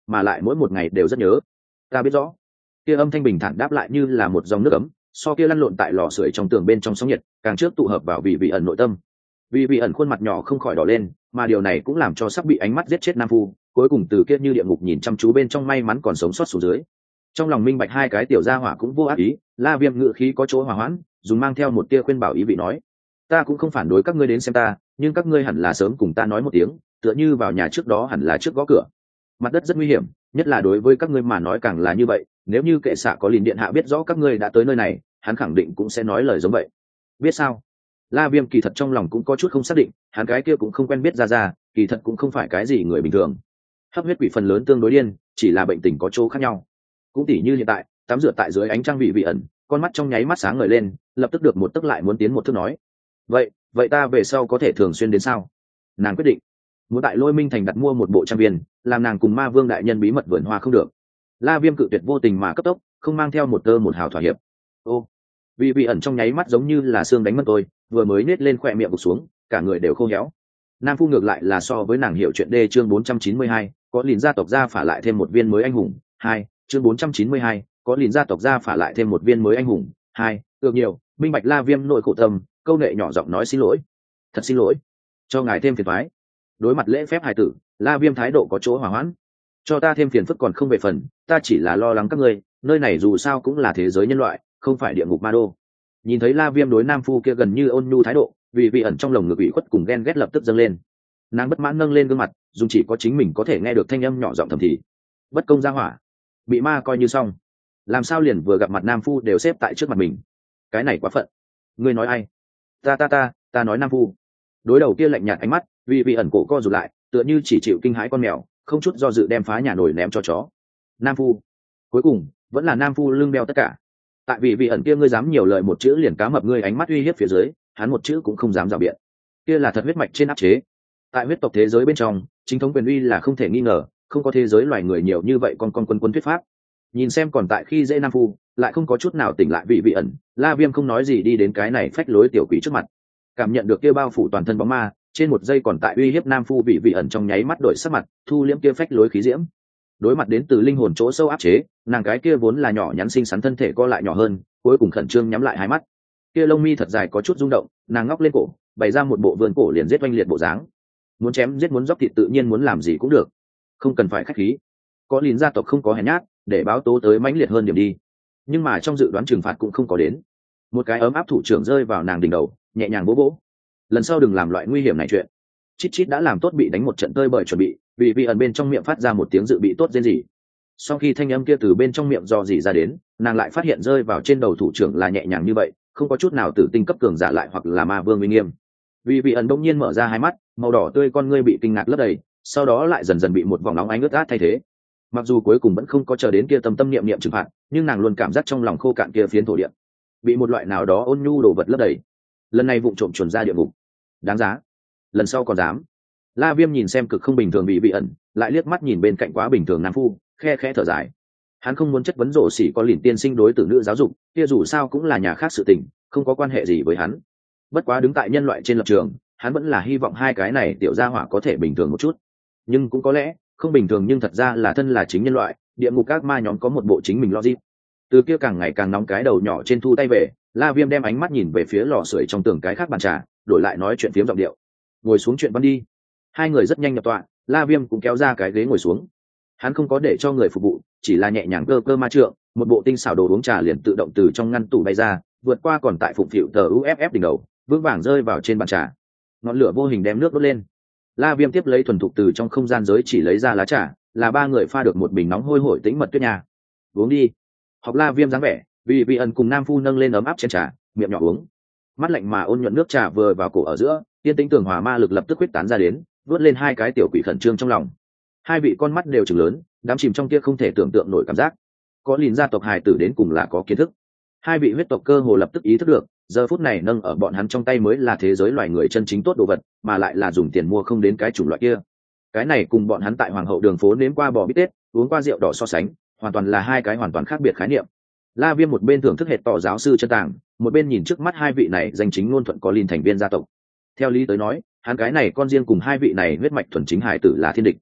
mà lại mỗi một ngày đều rất nhớ. Ta biết rõ. Kia âm thanh bình thản đáp lại như là một dòng nước ấm, so kia lăn lộn tại lò sưởi trong tường bên trong sóng nhiệt càng trước tụ hợp vào vị vị ẩn nội tâm. Vị vị ẩn khuôn mặt nhỏ không khỏi đỏ lên, mà điều này cũng làm cho sắp bị ánh mắt giết chết nam phu cuối cùng từ kia như địa ngục nhìn chăm chú bên trong may mắn còn sống sót xuống dưới. Trong lòng minh bạch hai cái tiểu gia hỏa cũng vô ác ý, La Viêm ngự khí có chỗ hòa hoãn, dùng mang theo một tia khuyên bảo ý vị nói: ta cũng không phản đối các ngươi đến xem ta, nhưng các ngươi hẳn là sớm cùng ta nói một tiếng, tựa như vào nhà trước đó hẳn là trước gõ cửa. Mặt đất rất nguy hiểm, nhất là đối với các ngươi mà nói càng là như vậy, nếu như kệ xạ có Lìn điện hạ biết rõ các ngươi đã tới nơi này, hắn khẳng định cũng sẽ nói lời giống vậy. Biết sao? La Viêm kỳ thật trong lòng cũng có chút không xác định, hắn cái kia cũng không quen biết ra ra, kỳ thật cũng không phải cái gì người bình thường. Hấp huyết quỷ phần lớn tương đối điên, chỉ là bệnh tình có chỗ khác nhau. Cũng tỉ như hiện tại, tắm rửa tại dưới ánh trăng vị vị ẩn, con mắt trong nháy mắt sáng ngời lên, lập tức được một tức lại muốn tiến một thước nói: vậy vậy ta về sau có thể thường xuyên đến sao? Nàng quyết định muốn tại Lôi Minh thành đặt mua một bộ trăm viên, làm nàng cùng Ma Vương đại nhân bí mật vườn hoa không được. La Viêm cự tuyệt vô tình mà cấp tốc, không mang theo một tơ một hào thỏa hiệp. Ô, vị vị ẩn trong nháy mắt giống như là xương đánh mất tôi, vừa mới nết lên khỏe miệng gục xuống, cả người đều khô héo. Nam phu ngược lại là so với nàng hiểu chuyện đê chương bốn trăm chín mươi hai, có Lìn gia tộc gia phả lại thêm một viên mới anh hùng. Hai, chương bốn trăm chín mươi hai, có Lìn gia tộc gia phả lại thêm một viên mới anh hùng. Hai, ước nhiều, minh bạch La Viêm nội khổ tâm, câu nệ nhỏ giọng nói xin lỗi. Thật xin lỗi, cho ngài thêm phiền toái. Đối mặt lễ phép hài tử, La Viêm thái độ có chỗ hòa hoãn. Cho ta thêm phiền phức còn không về phần, ta chỉ là lo lắng các ngươi, nơi này dù sao cũng là thế giới nhân loại, không phải địa ngục ma đô. Nhìn thấy La Viêm đối nam phu kia gần như ôn nhu thái độ, vì vị ẩn trong lồng ngực ủy khuất cùng ghen ghét lập tức dâng lên. Nàng bất mãn nâng lên gương mặt, dùng chỉ có chính mình có thể nghe được thanh âm nhỏ giọng thầm thì: bất công gia hỏa, bị ma coi như xong, làm sao liền vừa gặp mặt nam phu đều xếp tại trước mặt mình, cái này quá phận. Ngươi nói ai? Ta ta ta, ta nói nam phu. Đối đầu kia lạnh nhạt ánh mắt, vì vị ẩn cổ co rụt lại, tựa như chỉ chịu kinh hãi con mèo, không chút do dự đem phá nhà nồi ném cho chó. Nam phu. Cuối cùng vẫn là nam phu lưng beo tất cả. Tại vì vị ẩn kia ngươi dám nhiều lời một chữ liền cá mập ngươi ánh mắt uy hiếp phía dưới, hắn một chữ cũng không dám rào biện. Kia là thật huyết mạch trên áp chế. Tại huyết tộc thế giới bên trong, chính thống quyền uy là không thể nghi ngờ, không có thế giới loài người nhiều như vậy con con quân quân thuyết pháp. Nhìn xem còn tại khi dễ nam phu, lại không có chút nào tỉnh lại vị vị ẩn, La Viêm không nói gì đi đến cái này phách lối tiểu quỷ trước mặt. Cảm nhận được kia bao phủ toàn thân bóng ma, trên một giây còn tại uy hiếp nam phu vị vị ẩn trong nháy mắt đổi sắc mặt, thu liễm kia phách lối khí diễm. Đối mặt đến từ linh hồn chỗ sâu áp chế, nàng cái kia vốn là nhỏ nhắn xinh xắn thân thể co lại nhỏ hơn, cuối cùng khẩn trương nhắm lại hai mắt. Kia lông mi thật dài có chút rung động, nàng ngóc lên cổ, bày ra một bộ vườn cổ liền giết oanh liệt bộ dáng. Muốn chém giết muốn dốc thịt tự nhiên muốn làm gì cũng được, không cần phải khách khí. Có Lìn gia tộc không có hèn nhát, để báo tố tới mãnh liệt hơn điểm đi. Nhưng mà trong dự đoán trừng phạt cũng không có đến. Một cái ấm áp thủ trưởng rơi vào nàng đỉnh đầu, nhẹ nhàng vỗ vỗ. Lần sau đừng làm loại nguy hiểm này chuyện. Chít chít đã làm tốt bị đánh một trận tơi bời chuẩn bị, vì vị ẩn bên trong miệng phát ra một tiếng dự bị tốt rên rỉ. Sau khi thanh âm kia từ bên trong miệng dò dỉ ra đến, nàng lại phát hiện rơi vào trên đầu thủ trưởng là nhẹ nhàng như vậy, không có chút nào tử tinh cấp cường giả lại hoặc là ma vương uy nghiêm. Vì vị ẩn đông nhiên mở ra hai mắt, màu đỏ tươi con ngươi bị kinh ngạc lấp đầy, sau đó lại dần dần bị một vòng nóng ánh ướt át thay thế. Mặc dù cuối cùng vẫn không có chờ đến kia tâm tâm niệm niệm trừng phạt, nhưng nàng luôn cảm giác trong lòng khô cạn kia phiến thổ địa bị một loại nào đó ôn nhu đồ vật lấp đầy. Lần này vụng trộm chuẩn ra địa ngục, đáng giá. Lần sau còn dám. La Viêm nhìn xem cực không bình thường bị vị ẩn, lại liếc mắt nhìn bên cạnh quá bình thường nam phu, khe khẽ thở dài. Hắn không muốn chất vấn rổ xỉ có Lìn tiên sinh đối tử nữ giáo dục, kia dù sao cũng là nhà khác sự tình, không có quan hệ gì với hắn. Bất quá đứng tại nhân loại trên lập trường, hắn vẫn là hy vọng hai cái này tiểu gia hỏa có thể bình thường một chút. Nhưng cũng có lẽ không bình thường, nhưng thật ra là thân là chính nhân loại, địa ngục các ma nhóm có một bộ chính mình logic. Từ kia càng ngày càng nóng cái đầu nhỏ trên thu tay về, La Viêm đem ánh mắt nhìn về phía lò sưởi trong tường cái khác bàn trà, đổi lại nói chuyện phiếm giọng điệu. Ngồi xuống chuyện văn đi. Hai người rất nhanh nhập tọa, La Viêm cũng kéo ra cái ghế ngồi xuống. Hắn không có để cho người phục vụ, chỉ là nhẹ nhàng cơ cơ ma trượng, một bộ tinh xảo đồ uống trà liền tự động từ trong ngăn tủ bay ra, vượt qua còn tại phụng phịu tờ u ép ép đỉnh đầu, vững vàng rơi vào trên bàn trà. Ngọn lửa vô hình đem nước đốt lên. La Viêm tiếp lấy thuần thục từ trong không gian giới chỉ lấy ra lá trà, là ba người pha được một bình nóng hôi hổi tĩnh mật tuyết nhà. Uống đi. Học La Viêm dáng vẻ, vì vị ẩn cùng nam phu nâng lên ấm áp chén trà, miệng nhỏ uống. Mắt lạnh mà ôn nhuận nước trà vừa vào cổ ở giữa, tiên tĩnh tường hòa ma lực lập tức quyết tán ra đến, vớt lên hai cái tiểu quỷ khẩn trương trong lòng. Hai vị con mắt đều trừng lớn, đắm chìm trong kia không thể tưởng tượng nổi cảm giác. Có Lìn gia tộc hài tử đến cùng là có kiến thức. Hai vị huyết tộc cơ hồ lập tức ý thức được, giờ phút này nâng ở bọn hắn trong tay mới là thế giới loài người chân chính tốt đồ vật, mà lại là dùng tiền mua không đến cái chủng loại kia. Cái này cùng bọn hắn tại hoàng hậu đường phố nếm qua bò bít tết, uống qua rượu đỏ so sánh, hoàn toàn là hai cái hoàn toàn khác biệt khái niệm. La Viêm một bên thưởng thức hệt tỏ giáo sư chân tàng, một bên nhìn trước mắt hai vị này danh chính ngôn thuận có Lìn thành viên gia tộc. Theo lý tới nói, hắn cái này con riêng cùng hai vị này huyết mạch thuần chính hài tử là thiên địch.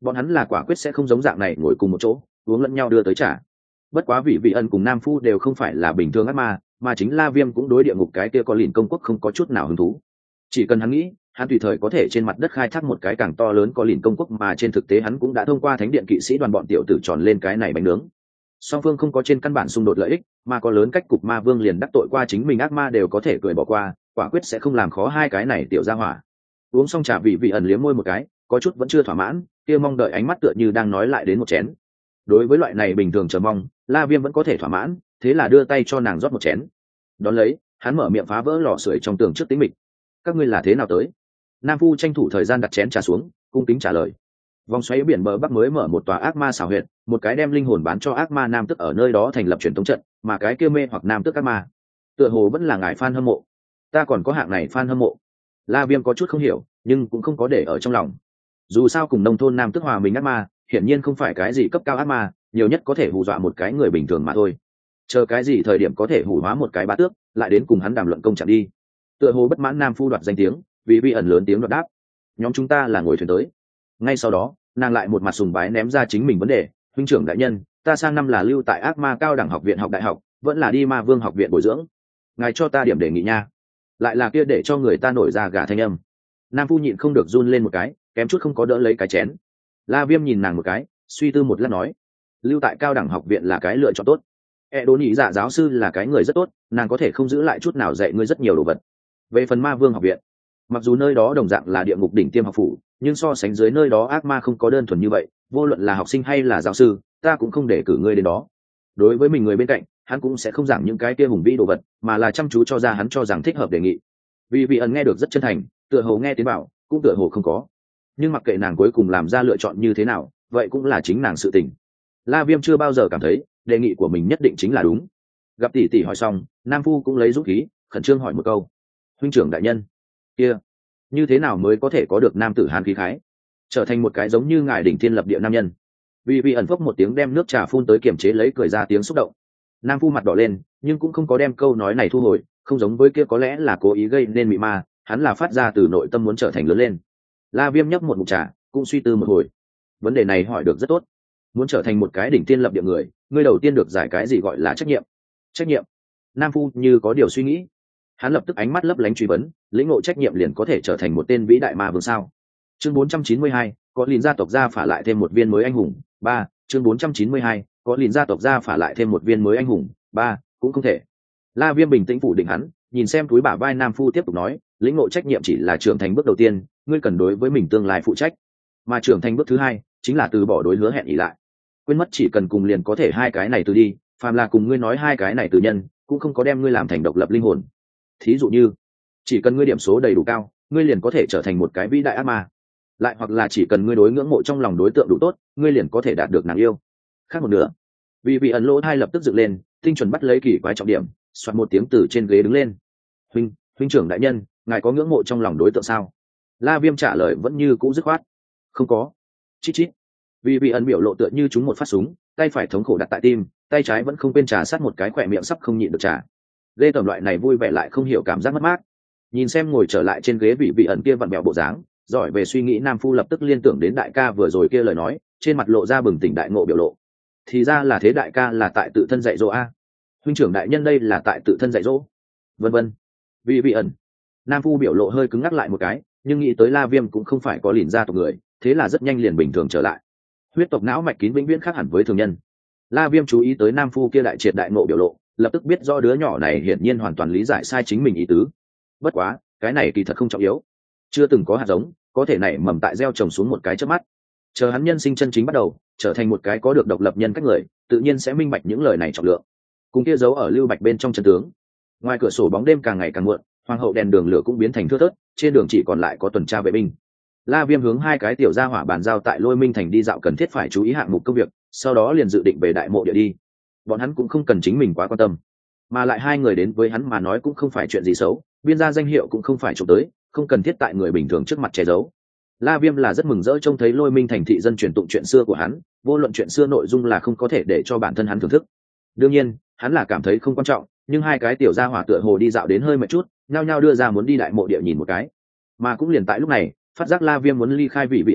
bọn hắn là quả quyết sẽ không giống dạng này ngồi cùng một chỗ uống lẫn nhau đưa tới trả. Bất quá vị vị ẩn cùng nam phu đều không phải là bình thường ác ma, mà chính La Viêm cũng đối địa ngục cái kia có lìn công quốc không có chút nào hứng thú. Chỉ cần hắn nghĩ, hắn tùy thời có thể trên mặt đất khai thác một cái càng to lớn có lìn công quốc, mà trên thực tế hắn cũng đã thông qua thánh điện kỵ sĩ đoàn bọn tiểu tử tròn lên cái này bánh nướng. Song phương không có trên căn bản xung đột lợi ích, mà có lớn cách cục ma vương liền đắc tội qua chính mình ác ma đều có thể cười bỏ qua, quả quyết sẽ không làm khó hai cái này tiểu gia hỏa. Uống xong trà vị vị ẩn liếm môi một cái, có chút vẫn chưa thỏa mãn, kia mong đợi ánh mắt tựa như đang nói lại đến một chén. Đối với loại này bình thường chờ mong, La Viêm vẫn có thể thỏa mãn, thế là đưa tay cho nàng rót một chén. Đón lấy, hắn mở miệng phá vỡ lò sưởi trong tường trước tính mịch. Các ngươi là thế nào tới? Nam phu tranh thủ thời gian đặt chén trà xuống, cung kính trả lời. Vòng xoáy biển bờ bắc mới mở một tòa ác ma xảo huyệt, một cái đem linh hồn bán cho ác ma nam tức ở nơi đó thành lập truyền thống trận, mà cái kia mê hoặc nam tức ác ma, tựa hồ vẫn là ngài fan hâm mộ. Ta còn có hạng này fan hâm mộ. La Viêm có chút không hiểu, nhưng cũng không có để ở trong lòng. Dù sao cùng nông thôn nam tức hòa mình ác ma, hiển nhiên không phải cái gì cấp cao ác ma, nhiều nhất có thể hù dọa một cái người bình thường mà thôi. Chờ cái gì thời điểm có thể hủ hóa một cái bá tước, lại đến cùng hắn đàm luận công trạng đi. Tựa hồ bất mãn nam phu đoạt danh tiếng, vì vi ẩn lớn tiếng đoạt đáp. Nhóm chúng ta là ngồi thuyền tới. Ngay sau đó, nàng lại một mặt sùng bái ném ra chính mình vấn đề. Huynh trưởng đại nhân, ta sang năm là lưu tại ác ma cao đẳng học viện học đại học, vẫn là đi ma vương học viện bồi dưỡng. Ngài cho ta điểm đề nghị nha. Lại là kia để cho người ta nổi ra gà thanh âm. Nam phu nhịn không được run lên một cái, kém chút không có đỡ lấy cái chén. La Viêm nhìn nàng một cái, suy tư một lát nói, lưu tại cao đẳng học viện là cái lựa chọn tốt. E đố nhị dạ giáo sư là cái người rất tốt, nàng có thể không giữ lại chút nào dạy ngươi rất nhiều đồ vật. Về phần ma vương học viện, mặc dù nơi đó đồng dạng là địa ngục đỉnh tiêm học phủ, nhưng so sánh dưới nơi đó ác ma không có đơn thuần như vậy, vô luận là học sinh hay là giáo sư, ta cũng không để cử ngươi đến đó. Đối với mình người bên cạnh, hắn cũng sẽ không giảng những cái kia hùng vĩ đồ vật, mà là chăm chú cho ra hắn cho rằng thích hợp đề nghị. Vì vị ẩn nghe được rất chân thành, tựa hồ nghe tiếng bảo, cũng tựa hồ không có. Nhưng mặc kệ nàng cuối cùng làm ra lựa chọn như thế nào, vậy cũng là chính nàng sự tình. La Viêm chưa bao giờ cảm thấy đề nghị của mình nhất định chính là đúng. Gặp tỷ tỷ hỏi xong, nam phu cũng lấy dũng khí khẩn trương hỏi một câu, huynh trưởng đại nhân, kia như thế nào mới có thể có được nam tử hán khí khái, trở thành một cái giống như ngài đỉnh thiên lập địa nam nhân? Vì vị ẩn phốc một tiếng đem nước trà phun tới kiềm chế lấy cười ra tiếng xúc động. Nam phu mặt đỏ lên, nhưng cũng không có đem câu nói này thu hồi, không giống với kia có lẽ là cố ý gây nên mị ma, hắn là phát ra từ nội tâm muốn trở thành lớn lên. La Viêm nhấp một ngụm trà, cũng suy tư một hồi. Vấn đề này hỏi được rất tốt. Muốn trở thành một cái đỉnh tiên lập địa người, ngươi đầu tiên được giải cái gì gọi là trách nhiệm? Trách nhiệm? Nam phu như có điều suy nghĩ. Hắn lập tức ánh mắt lấp lánh truy vấn, lĩnh ngộ trách nhiệm liền có thể trở thành một tên vĩ đại ma vương sao? Chương bốn trăm chín mươi hai, có lìn gia tộc gia phả lại thêm một viên mới anh hùng. Ba, chương bốn trăm chín mươi hai, có lìn gia tộc gia phả lại thêm một viên mới anh hùng. Ba, cũng không thể. La Viêm bình tĩnh phủ định hắn, nhìn xem túi bả vai nam phu tiếp tục nói, lĩnh ngộ trách nhiệm chỉ là trưởng thành bước đầu tiên, ngươi cần đối với mình tương lai phụ trách. Mà trưởng thành bước thứ hai, chính là từ bỏ đối hứa hẹn ỷ lại. Quên mất chỉ cần cùng liền có thể hai cái này từ đi, phàm là cùng ngươi nói hai cái này từ nhân, cũng không có đem ngươi làm thành độc lập linh hồn. Thí dụ như, chỉ cần ngươi điểm số đầy đủ cao, ngươi liền có thể trở thành một cái vĩ đại ác ma. Lại hoặc là chỉ cần ngươi đối ngưỡng mộ trong lòng đối tượng đủ tốt, ngươi liền có thể đạt được nàng yêu. Khác một nửa, vì vị ẩn lỗ hai lập tức dựng lên, tinh chuẩn bắt lấy kỳ quái trọng điểm, xoát một tiếng từ trên ghế đứng lên. Huynh, huynh trưởng đại nhân, ngài có ngưỡng mộ trong lòng đối tượng sao? La Viêm trả lời vẫn như cũ dứt khoát. Không có. Chít chít. Vì vị ẩn biểu lộ tựa như trúng một phát súng, tay phải thống khổ đặt tại tim, tay trái vẫn không quên trà sát một cái khỏe miệng sắp không nhịn được trà. Lê tầm loại này vui vẻ lại không hiểu cảm giác mất mát. Nhìn xem ngồi trở lại trên ghế vị vị ẩn kia vặn bẹo bộ dáng, giỏi về suy nghĩ nam phu lập tức liên tưởng đến đại ca vừa rồi kia lời nói, trên mặt lộ ra bừng tỉnh đại ngộ biểu lộ. Thì ra là thế, đại ca là tại tự thân dạy dỗ a. Huynh trưởng đại nhân đây là tại tự thân dạy dỗ. Vân vân. Vị vị ẩn. Nam phu biểu lộ hơi cứng ngắc lại một cái, nhưng nghĩ tới La Viêm cũng không phải có lìn gia tộc người, thế là rất nhanh liền bình thường trở lại. Huyết tộc não mạch kín vĩnh viễn khác hẳn với thường nhân. La Viêm chú ý tới nam phu kia đại triệt đại ngộ biểu lộ, lập tức biết do đứa nhỏ này hiển nhiên hoàn toàn lý giải sai chính mình ý tứ. Bất quá, cái này kỳ thật không trọng yếu. Chưa từng có hạt giống, có thể nảy mầm tại gieo trồng xuống một cái chớp mắt. Chờ hắn nhân sinh chân chính bắt đầu, trở thành một cái có được độc lập nhân cách người, tự nhiên sẽ minh bạch những lời này trọng lượng. Cùng kia giấu ở lưu bạch bên trong chân tướng. Ngoài cửa sổ bóng đêm càng ngày càng muộn, hoàng hậu đèn đường lửa cũng biến thành thưa thớt, trên đường chỉ còn lại có tuần tra vệ binh. La Viêm hướng hai cái tiểu gia hỏa bàn giao tại Lôi Minh thành đi dạo cần thiết phải chú ý hạng mục công việc, sau đó liền dự định về đại mộ địa đi. Bọn hắn cũng không cần chính mình quá quan tâm, mà lại hai người đến với hắn mà nói cũng không phải chuyện gì xấu, biên gia danh hiệu cũng không phải trộm tới, không cần thiết tại người bình thường trước mặt che giấu. La Viêm là rất mừng rỡ trông thấy Lôi Minh thành thị dân truyền tụng chuyện xưa của hắn, vô luận chuyện xưa nội dung là không có thể để cho bản thân hắn thưởng thức. Đương nhiên, hắn là cảm thấy không quan trọng, nhưng hai cái tiểu gia hỏa tựa hồ đi dạo đến hơi mệt chút, nhao nhao đưa ra muốn đi đại mộ địa nhìn một cái. Mà cũng liền tại lúc này, phát giác La Viêm muốn ly khai vị vị ẩn,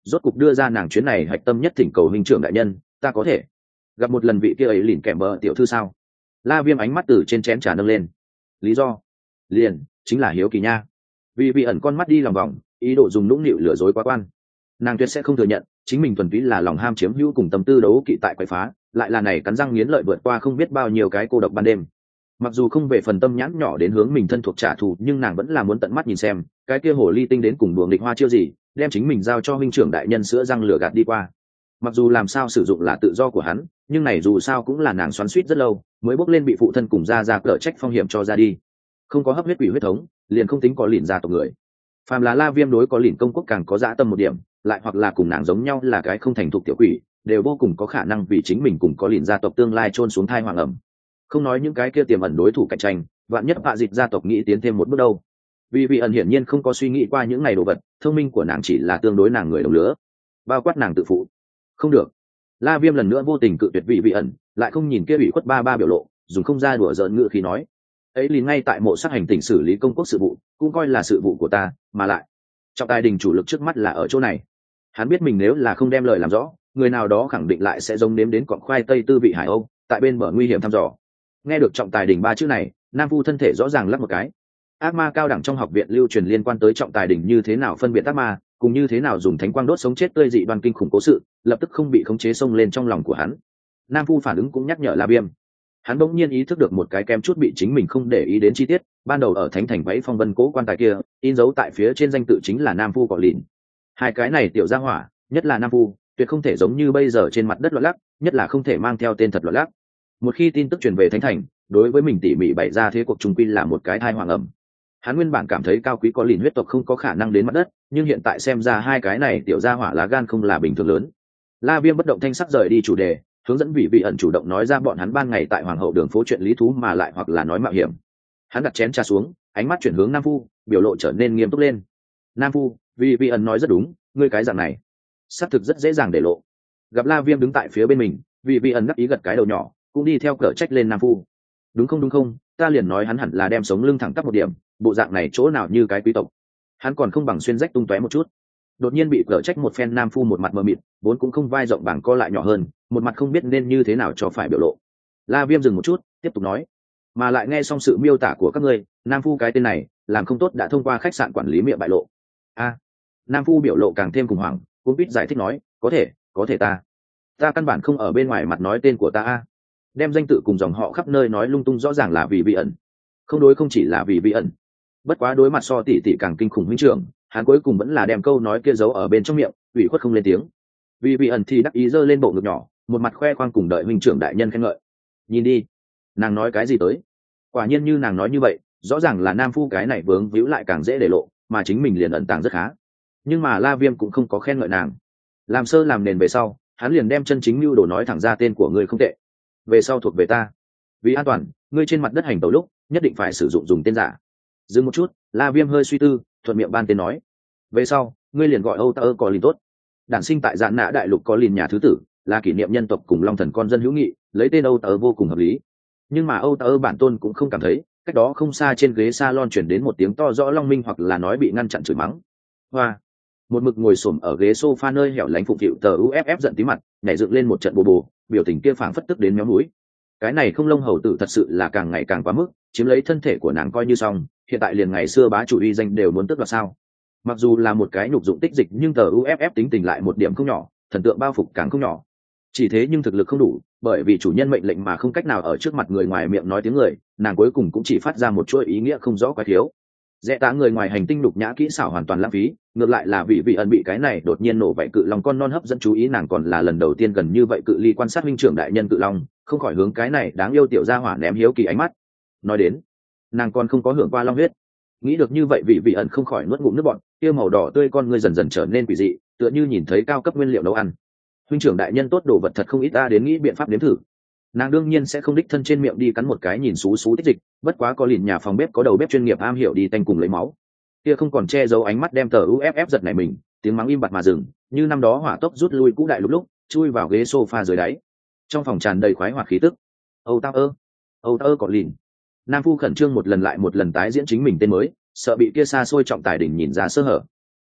rốt cục đưa ra nàng chuyến này hạch tâm nhất thỉnh cầu huynh trưởng đại nhân, ta có thể gặp một lần vị kia ấy lìn kèm bờ tiểu thư sao? La Viêm ánh mắt từ trên chén trà nâng lên. Lý do liền chính là hiếu kỳ nha. Vì vị ẩn con mắt đi lòng vòng, ý đồ dùng nũng nịu lừa dối quá quan. Nàng tuyệt sẽ không thừa nhận chính mình thuần túy là lòng ham chiếm hữu cùng tâm tư đấu kỵ tại quậy phá, lại là này cắn răng nghiến lợi vượt qua không biết bao nhiêu cái cô độc ban đêm. Mặc dù không về phần tâm nhãn nhỏ đến hướng mình thân thuộc trả thù, nhưng nàng vẫn là muốn tận mắt nhìn xem cái kia hồ ly tinh đến cùng đùa nghịch hoa chiêu gì, đem chính mình giao cho huynh trưởng đại nhân sữa răng lửa gạt đi qua. Mặc dù làm sao sử dụng là tự do của hắn, nhưng này dù sao cũng là nàng xoắn xuýt rất lâu mới bốc lên bị phụ thân cùng ra ra cỡ trách phong hiểm cho ra đi. Không có hấp huyết quỷ huyết thống, liền không tính có lìn gia tộc người. Phàm là La Viêm đối có lìn công quốc càng có dã tâm một điểm, lại hoặc là cùng nàng giống nhau là cái không thành thục tiểu quỷ, đều vô cùng có khả năng vì chính mình cùng có lìn gia tộc tương lai chôn xuống thai hoàng ẩm. Không nói những cái kia tiềm ẩn đối thủ cạnh tranh, vạn nhất bạ dịch gia tộc nghĩ tiến thêm một bước đâu. Vì vị ẩn hiển nhiên không có suy nghĩ qua những này đồ vật, thông minh của nàng chỉ là tương đối nàng người đồng lứa, bao quát nàng tự phụ. Không được. La Viêm lần nữa vô tình cự tuyệt vị vị ẩn, lại không nhìn kia ủy khuất ba ba biểu lộ, dùng không ra đùa giỡn ngữ khí nói: ấy liền ngay tại mộ sát hành tỉnh xử lý công quốc sự vụ, cũng coi là sự vụ của ta, mà lại trọng tài đình chủ lực trước mắt là ở chỗ này. Hắn biết mình nếu là không đem lời làm rõ, người nào đó khẳng định lại sẽ giống nếm đến cọng khoai tây tư vị hải âu, tại bên bờ nguy hiểm thăm dò. Nghe được trọng tài đình ba chữ này, Nam Phu thân thể rõ ràng lắc một cái. Ác ma cao đẳng trong học viện lưu truyền liên quan tới trọng tài đình như thế nào phân biệt ác ma, cùng như thế nào dùng thánh quang đốt sống chết tươi dị đoan kinh khủng cố sự, lập tức không bị khống chế xông lên trong lòng của hắn. Nam Phu phản ứng cũng nhắc nhở La Viêm. Hắn bỗng nhiên ý thức được một cái kem chút bị chính mình không để ý đến chi tiết, ban đầu ở thánh thành váy phong vân cố quan tài kia, in dấu tại phía trên danh tự chính là Nam Phu cọ lìn. Hai cái này tiểu gia hỏa, nhất là Nam Phu, tuyệt không thể giống như bây giờ trên mặt đất loạn lắc, nhất là không thể mang theo tên thật loạn lắc. Một khi tin tức truyền về thánh thành, đối với mình tỉ mỉ bày ra thế cuộc trung quy là một cái thai hoàng ẩm. Hắn nguyên bản cảm thấy cao quý có lìn huyết tộc không có khả năng đến mặt đất, nhưng hiện tại xem ra hai cái này tiểu gia hỏa lá gan không là bình thường lớn. La Viêm bất động thanh sắc rời đi chủ đề, hướng dẫn vị vị ẩn chủ động nói ra bọn hắn ban ngày tại hoàng hậu đường phố chuyện lý thú mà lại hoặc là nói mạo hiểm. Hắn đặt chén trà xuống, ánh mắt chuyển hướng Nam Phu, biểu lộ trở nên nghiêm túc lên. Nam Phu, vị vị ẩn nói rất đúng, ngươi cái dạng này xác thực rất dễ dàng để lộ. Gặp La Viêm đứng tại phía bên mình, vị vị ẩn đắc ý gật cái đầu nhỏ, cũng đi theo cờ trách lên Nam Phu. Đúng không đúng không, ta liền nói hắn hẳn là đem sống lưng thẳng tắp một điểm, bộ dạng này chỗ nào như cái quý tộc. Hắn còn không bằng xuyên rách tung tóe một chút. Đột nhiên bị cờ trách một phen, Nam Phu một mặt mờ mịt, vốn cũng không vai rộng bảng co lại nhỏ hơn, một mặt không biết nên như thế nào cho phải biểu lộ. La Viêm dừng một chút, tiếp tục nói: mà lại nghe xong sự miêu tả của các ngươi, Nam Phu cái tên này làm không tốt đã thông qua khách sạn quản lý miệng bại lộ. A. Nam Phu biểu lộ càng thêm khủng hoảng, cũng biết giải thích nói: có thể, có thể ta, ta căn bản không ở bên ngoài mặt nói tên của ta a. Đem danh tự cùng dòng họ khắp nơi nói lung tung rõ ràng là vì vị ẩn. Không đối không chỉ là vì vị ẩn. Bất quá đối mặt so tỷ tỷ càng kinh khủng huynh trưởng, hắn cuối cùng vẫn là đem câu nói kia giấu ở bên trong miệng, ủy khuất không lên tiếng. Vì vị ẩn thì đắc ý giơ lên bộ ngực nhỏ, một mặt khoe khoang cùng đợi huynh trưởng đại nhân khen ngợi. Nhìn đi, nàng nói cái gì tới? Quả nhiên như nàng nói như vậy, rõ ràng là Nam Phu cái này vướng víu lại càng dễ để lộ, mà chính mình liền ẩn tàng rất khá. Nhưng mà La Viêm cũng không có khen ngợi nàng. Làm sơ làm nền về sau, hắn liền đem chân chính mưu đồ nói thẳng ra, tên của ngươi không tệ, về sau thuộc về ta. Vì an toàn, ngươi trên mặt đất hành tẩu lúc nhất định phải sử dụng dùng tên giả. Dừng một chút, La Viêm hơi suy tư, thuận miệng ban tên nói: về sau ngươi liền gọi Âu Ta ơ có lìn tốt. Đản sinh tại Dạn Nã đại lục có lìn nhà thứ tử, là kỷ niệm nhân tộc cùng Long Thần con dân hữu nghị, lấy tên Âu Ta ơ vô cùng hợp lý. Nhưng mà Âu Ta ơ bản tôn cũng không cảm thấy. Cách đó không xa trên ghế salon chuyển đến một tiếng to rõ long minh, hoặc là nói bị ngăn chặn chửi mắng. Hoa. Một mực ngồi xổm ở ghế sofa nơi hẻo lánh phụng phịu tờ u ép ép giận tí mặt, nhảy dựng lên một trận bồ bồ, biểu tình kia phảng phất tức đến méo mũi. Cái này không lông hầu tử thật sự là càng ngày càng quá mức, chiếm lấy thân thể của nàng coi như xong, hiện tại liền ngày xưa bá chủ uy danh đều muốn tước đoạt sao? Mặc dù là một cái nhục dụng tích dịch, nhưng tờ u ép ép tính tình lại một điểm không nhỏ, thần tượng bao phục càng không nhỏ. Chỉ thế nhưng thực lực không đủ, bởi vì chủ nhân mệnh lệnh mà không cách nào ở trước mặt người ngoài miệng nói tiếng người, nàng cuối cùng cũng chỉ phát ra một chuỗi ý nghĩa không rõ quá thiếu. Rẽ tá người ngoài hành tinh đục nhã kỹ xảo hoàn toàn lãng phí, ngược lại là vị vị ẩn bị cái này đột nhiên nổ vậy cự long con non hấp dẫn chú ý, nàng còn là lần đầu tiên gần như vậy cự ly quan sát huynh trưởng đại nhân cự long, không khỏi hướng cái này đáng yêu tiểu gia hỏa ném hiếu kỳ ánh mắt. Nói đến, nàng còn không có hưởng qua long huyết. Nghĩ được như vậy, vị vị ẩn không khỏi nuốt ngụm nước bọt, kia màu đỏ tươi con ngươi dần dần trở nên quỷ dị, tựa như nhìn thấy cao cấp nguyên liệu nấu ăn. Huynh trưởng đại nhân tốt đồ vật thật không ít, ta đến nghĩ biện pháp nếm thử. Nàng đương nhiên sẽ không đích thân trên miệng đi cắn một cái nhìn xú xú tích dịch, bất quá có lìn nhà phòng bếp có đầu bếp chuyên nghiệp am hiểu đi tanh cùng lấy máu. Kia không còn che giấu ánh mắt đem tờ u ép ép giật này mình, tiếng mắng im bặt mà dừng, như năm đó hỏa tốc rút lui cũ đại lúc lúc, chui vào ghế sofa dưới đáy. Trong phòng tràn đầy khoái hoạt khí tức. Âu Ta ơ, Âu Ta ơ có lìn. Nam Phu khẩn trương một lần lại một lần tái diễn chính mình tên mới, sợ bị kia xa xôi trọng tài đỉnh nhìn ra sơ hở.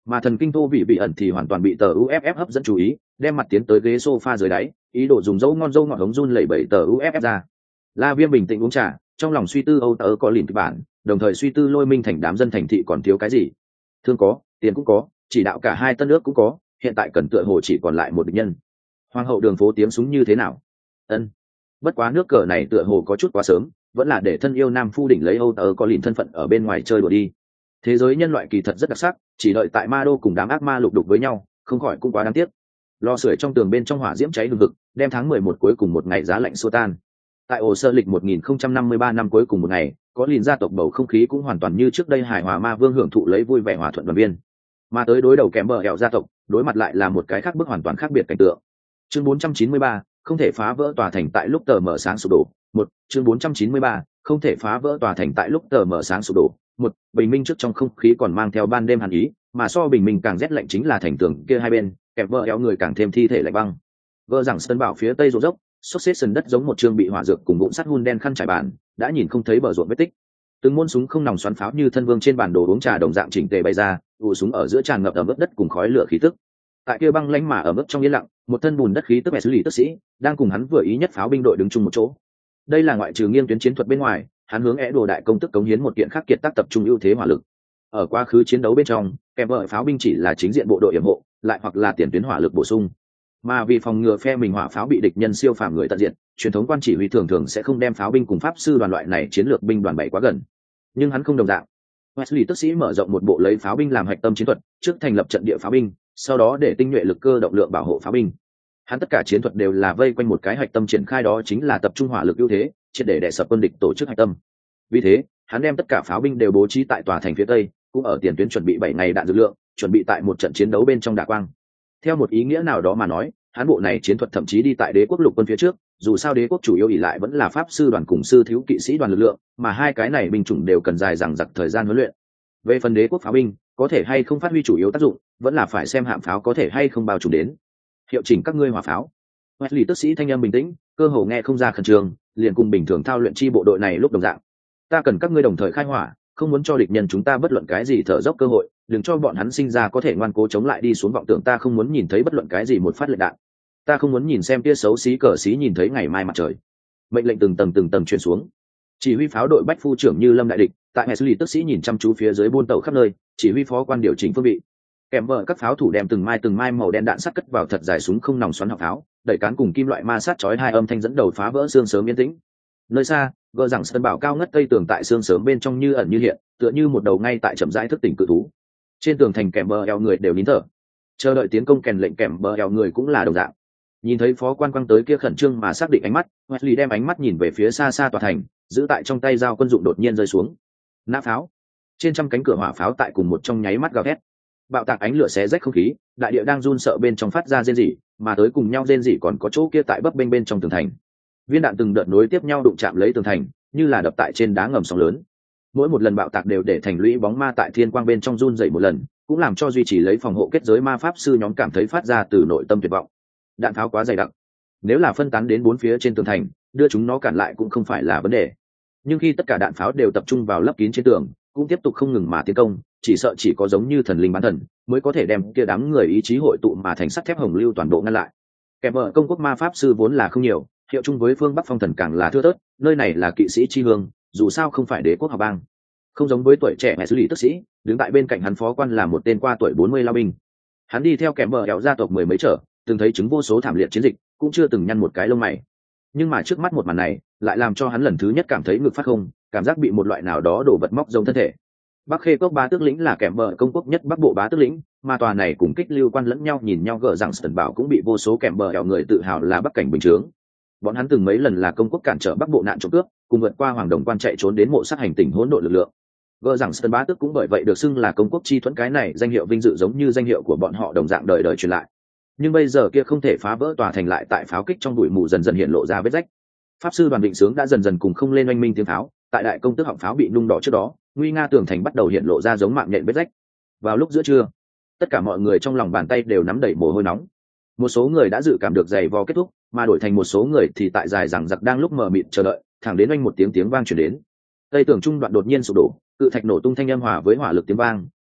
Mà thần kinh Tô Vị Vị ẩn thì hoàn toàn bị tờ u ép ép hấp dẫn chú ý, đem mặt tiến tới ghế sofa dưới đáy, ý đồ dùng dấu ngon dâu ngọt hống run lẩy bẩy tờ u ép ép ra. La Viêm bình tĩnh uống trà, trong lòng suy tư Âu tớ có lìn kịch bản, đồng thời suy tư Lôi Minh thành đám dân thành thị còn thiếu cái gì. Thương có, tiền cũng có, chỉ đạo cả hai tân nước cũng có, hiện tại cần tựa hồ chỉ còn lại một địch nhân. Hoàng hậu đường phố tiếng súng như thế nào? Ân. Bất quá nước cờ này tựa hồ có chút quá sớm, vẫn là để thân yêu nam phu đỉnh lấy Âu tớ có lìn thân phận ở bên ngoài chơi đùa đi. Thế giới nhân loại kỳ thật rất đặc sắc, chỉ đợi tại Ma Đô cùng đám ác ma lục đục với nhau, không khỏi cũng quá đáng tiếc. Lò sưởi trong tường bên trong hỏa diễm cháy hừng hực, đem tháng mười một cuối cùng một ngày giá lạnh xua tan. Tại ổ sơ lịch một nghìn không trăm năm mươi ba năm cuối cùng một ngày, có lìn gia tộc bầu không khí cũng hoàn toàn như trước đây hài hòa ma vương hưởng thụ lấy vui vẻ hòa thuận đoàn viên. Mà tới đối đầu kèm bờ hẹo gia tộc, đối mặt lại là một cái khác bức hoàn toàn khác biệt cảnh tượng. Chương bốn trăm chín mươi ba, không thể phá vỡ tòa thành tại lúc tờ mở sáng sụp đổ. Một, chương bốn trăm chín mươi ba, không thể phá vỡ tòa thành tại lúc tờ mở sáng sụp đổ. Một, bình minh trước trong không khí còn mang theo ban đêm hàn ý, mà so bình minh càng rét lạnh chính là thành tường kia hai bên, kẹp vợ éo người càng thêm thi thể lạnh băng. Vợ rằng sân bảo phía tây ruộng dốc, xốc xếp sân đất giống một trường bị hỏa dược cùng bụng sắt hun đen khăn trải bàn, đã nhìn không thấy bờ ruộng vết tích. Từng môn súng không nòng xoắn pháo như thân vương trên bản đồ uống trà đồng dạng chỉnh tề bay ra, ù súng ở giữa tràn ngập ẩm ướt đất cùng khói lửa khí tức. Tại kia băng lãnh mà ẩm ướt trong yên lặng, một thân bùn đất khí tức mẹ xử lý tức sĩ đang cùng hắn vừa ý nhất pháo binh đội đứng chung một chỗ. Đây là ngoại trừ nghiêng tuyến chiến thuật bên ngoài, hắn hướng é đồ đại công tức cống hiến một kiện khác kiệt tác tập trung ưu thế hỏa lực. Ở quá khứ chiến đấu bên trong, kèm vợ pháo binh chỉ là chính diện bộ đội yểm hộ, lại hoặc là tiền tuyến hỏa lực bổ sung. Mà vì phòng ngừa phe mình hỏa pháo bị địch nhân siêu phàm người tận diện, truyền thống quan chỉ huy thường thường sẽ không đem pháo binh cùng pháp sư đoàn loại này chiến lược binh đoàn bảy quá gần. Nhưng hắn không đồng dạng. Wesley tức sĩ mở rộng một bộ lấy pháo binh làm hạch tâm chiến thuật, trước thành lập trận địa pháo binh, sau đó để tinh nhuệ lực cơ động lượng bảo hộ pháo binh. Hắn tất cả chiến thuật đều là vây quanh một cái hạch tâm triển khai, đó chính là tập trung hỏa lực ưu thế, triệt để đè sập quân địch tổ chức hạch tâm. Vì thế, hắn đem tất cả pháo binh đều bố trí tại tòa thành phía tây, cũng ở tiền tuyến chuẩn bị bảy ngày đạn dược lượng, chuẩn bị tại một trận chiến đấu bên trong đả quang. Theo một ý nghĩa nào đó mà nói, hắn bộ này chiến thuật thậm chí đi tại đế quốc lục quân phía trước, dù sao đế quốc chủ yếu ỷ lại vẫn là pháp sư đoàn cùng sư thiếu kỵ sĩ đoàn lực lượng, mà hai cái này binh chủng đều cần dài dằng dặc thời gian huấn luyện. Về phần đế quốc pháo binh, có thể hay không phát huy chủ yếu tác dụng, vẫn là phải xem hạm pháo có thể hay không bao trùm đến. Hiệu chỉnh các ngươi hỏa pháo. Wesley tức sĩ thanh âm bình tĩnh, cơ hồ nghe không ra khẩn trương, liền cùng bình thường thao luyện chi bộ đội này lúc đồng dạng. Ta cần các ngươi đồng thời khai hỏa, không muốn cho địch nhân chúng ta bất luận cái gì thở dốc cơ hội, đừng cho bọn hắn sinh ra có thể ngoan cố chống lại đi xuống vọng tưởng. Ta không muốn nhìn thấy bất luận cái gì một phát lệnh đạn. Ta không muốn nhìn xem tia xấu xí cờ xí nhìn thấy ngày mai mặt trời. Mệnh lệnh từng tầng từng tầng truyền xuống. Chỉ huy pháo đội bách phu trưởng như lâm đại địch, tại Wesley tức sĩ nhìn chăm chú phía dưới buôn tàu khắp nơi, chỉ huy phó quan điều chỉnh phương vị. Kèm vợ các pháo thủ đem từng mai từng mai màu đen đạn sắt cất vào thật dài súng không nòng xoắn họng pháo, đẩy cán cùng kim loại ma sát chói hai âm thanh dẫn đầu phá vỡ xương sớm yên tĩnh. Nơi xa, gờ rằng sân bảo cao ngất cây tường tại xương sớm bên trong như ẩn như hiện, tựa như một đầu ngay tại chậm rãi thức tỉnh cự thú. Trên tường thành kèm bờ eo người đều nín thở, chờ đợi tiến công. Kèn lệnh kèm bờ eo người cũng là đồng dạng. Nhìn thấy phó quan quang tới kia khẩn trương mà xác định ánh mắt, Wesley đem ánh mắt nhìn về phía xa xa tòa thành, giữ tại trong tay dao quân dụng đột nhiên rơi xuống. Nã pháo. Trên trăm cánh cửa hỏa pháo tại cùng một trong nháy mắt gào thét. Bạo tạc ánh lửa xé rách không khí, đại địa đang run sợ bên trong phát ra rên rỉ, mà tới cùng nhau rên rỉ còn có chỗ kia tại bấp bênh bên trong tường thành. Viên đạn từng đợt nối tiếp nhau đụng chạm lấy tường thành, như là đập tại trên đá ngầm sóng lớn. Mỗi một lần bạo tạc đều để thành lũy bóng ma tại thiên quang bên trong run dậy một lần, cũng làm cho duy trì lấy phòng hộ kết giới ma pháp sư nhóm cảm thấy phát ra từ nội tâm tuyệt vọng. Đạn pháo quá dày đặc, nếu là phân tán đến bốn phía trên tường thành, đưa chúng nó cản lại cũng không phải là vấn đề. Nhưng khi tất cả đạn pháo đều tập trung vào lấp kín trên tường, cũng tiếp tục không ngừng mà tiến công, chỉ sợ chỉ có giống như thần linh bán thần mới có thể đem kia đám người ý chí hội tụ mà thành sắt thép hồng lưu toàn bộ ngăn lại. Kèm vợ công quốc ma pháp sư vốn là không nhiều, hiệu chung với phương Bắc phong thần càng là thưa thớt, nơi này là kỵ sĩ chi hương, dù sao không phải đế quốc học bang. Không giống với tuổi trẻ mẹ xử lý tức sĩ, đứng tại bên cạnh hắn phó quan là một tên qua tuổi bốn mươi lao binh. Hắn đi theo kèm vợ kéo gia tộc mười mấy trở, từng thấy chứng vô số thảm liệt chiến dịch, cũng chưa từng nhăn một cái lông mày. Nhưng mà trước mắt một màn này lại làm cho hắn lần thứ nhất cảm thấy ngực phát không, cảm giác bị một loại nào đó đổ vật móc giống thân thể. Bắc Khê Cốc bá tước lĩnh là kèm bờ công quốc nhất Bắc Bộ bá tước lĩnh, mà tòa này cùng kích lưu quan lẫn nhau nhìn nhau gỡ rằng Sần Bảo cũng bị vô số kèm bờ ẻo người tự hào là Bắc cảnh bình chướng. Bọn hắn từng mấy lần là công quốc cản trở Bắc Bộ nạn trộm cướp, cùng vượt qua Hoàng Đồng quan chạy trốn đến mộ sát hành tỉnh hỗn độn lực lượng. Gỡ rằng Sần bá tước cũng bởi vậy được xưng là công quốc chi thuẫn, cái này danh hiệu vinh dự giống như danh hiệu của bọn họ đồng dạng đời đời truyền lại. Nhưng bây giờ kia không thể phá vỡ tòa thành lại tại pháo kích trong bụi mù dần dần hiện lộ ra vết rách. Pháp sư đoàn định sướng đã dần dần cùng không lên oanh minh tiếng pháo, tại đại công tước họng pháo bị nung đỏ trước đó, nguy nga tường thành bắt đầu hiện lộ ra giống mạng nhện vết rách. Vào lúc giữa trưa, tất cả mọi người trong lòng bàn tay đều nắm đầy mồ hôi nóng. Một số người đã dự cảm được giày vò kết thúc, mà đổi thành một số người thì tại dài rằng giặc đang lúc mờ mịt chờ đợi, thẳng đến oanh một tiếng tiếng vang truyền đến. Tây tường trung đoạn đột nhiên sụp đổ, cự thạch nổ tung thanh âm hòa với hỏa lực tiếng vang,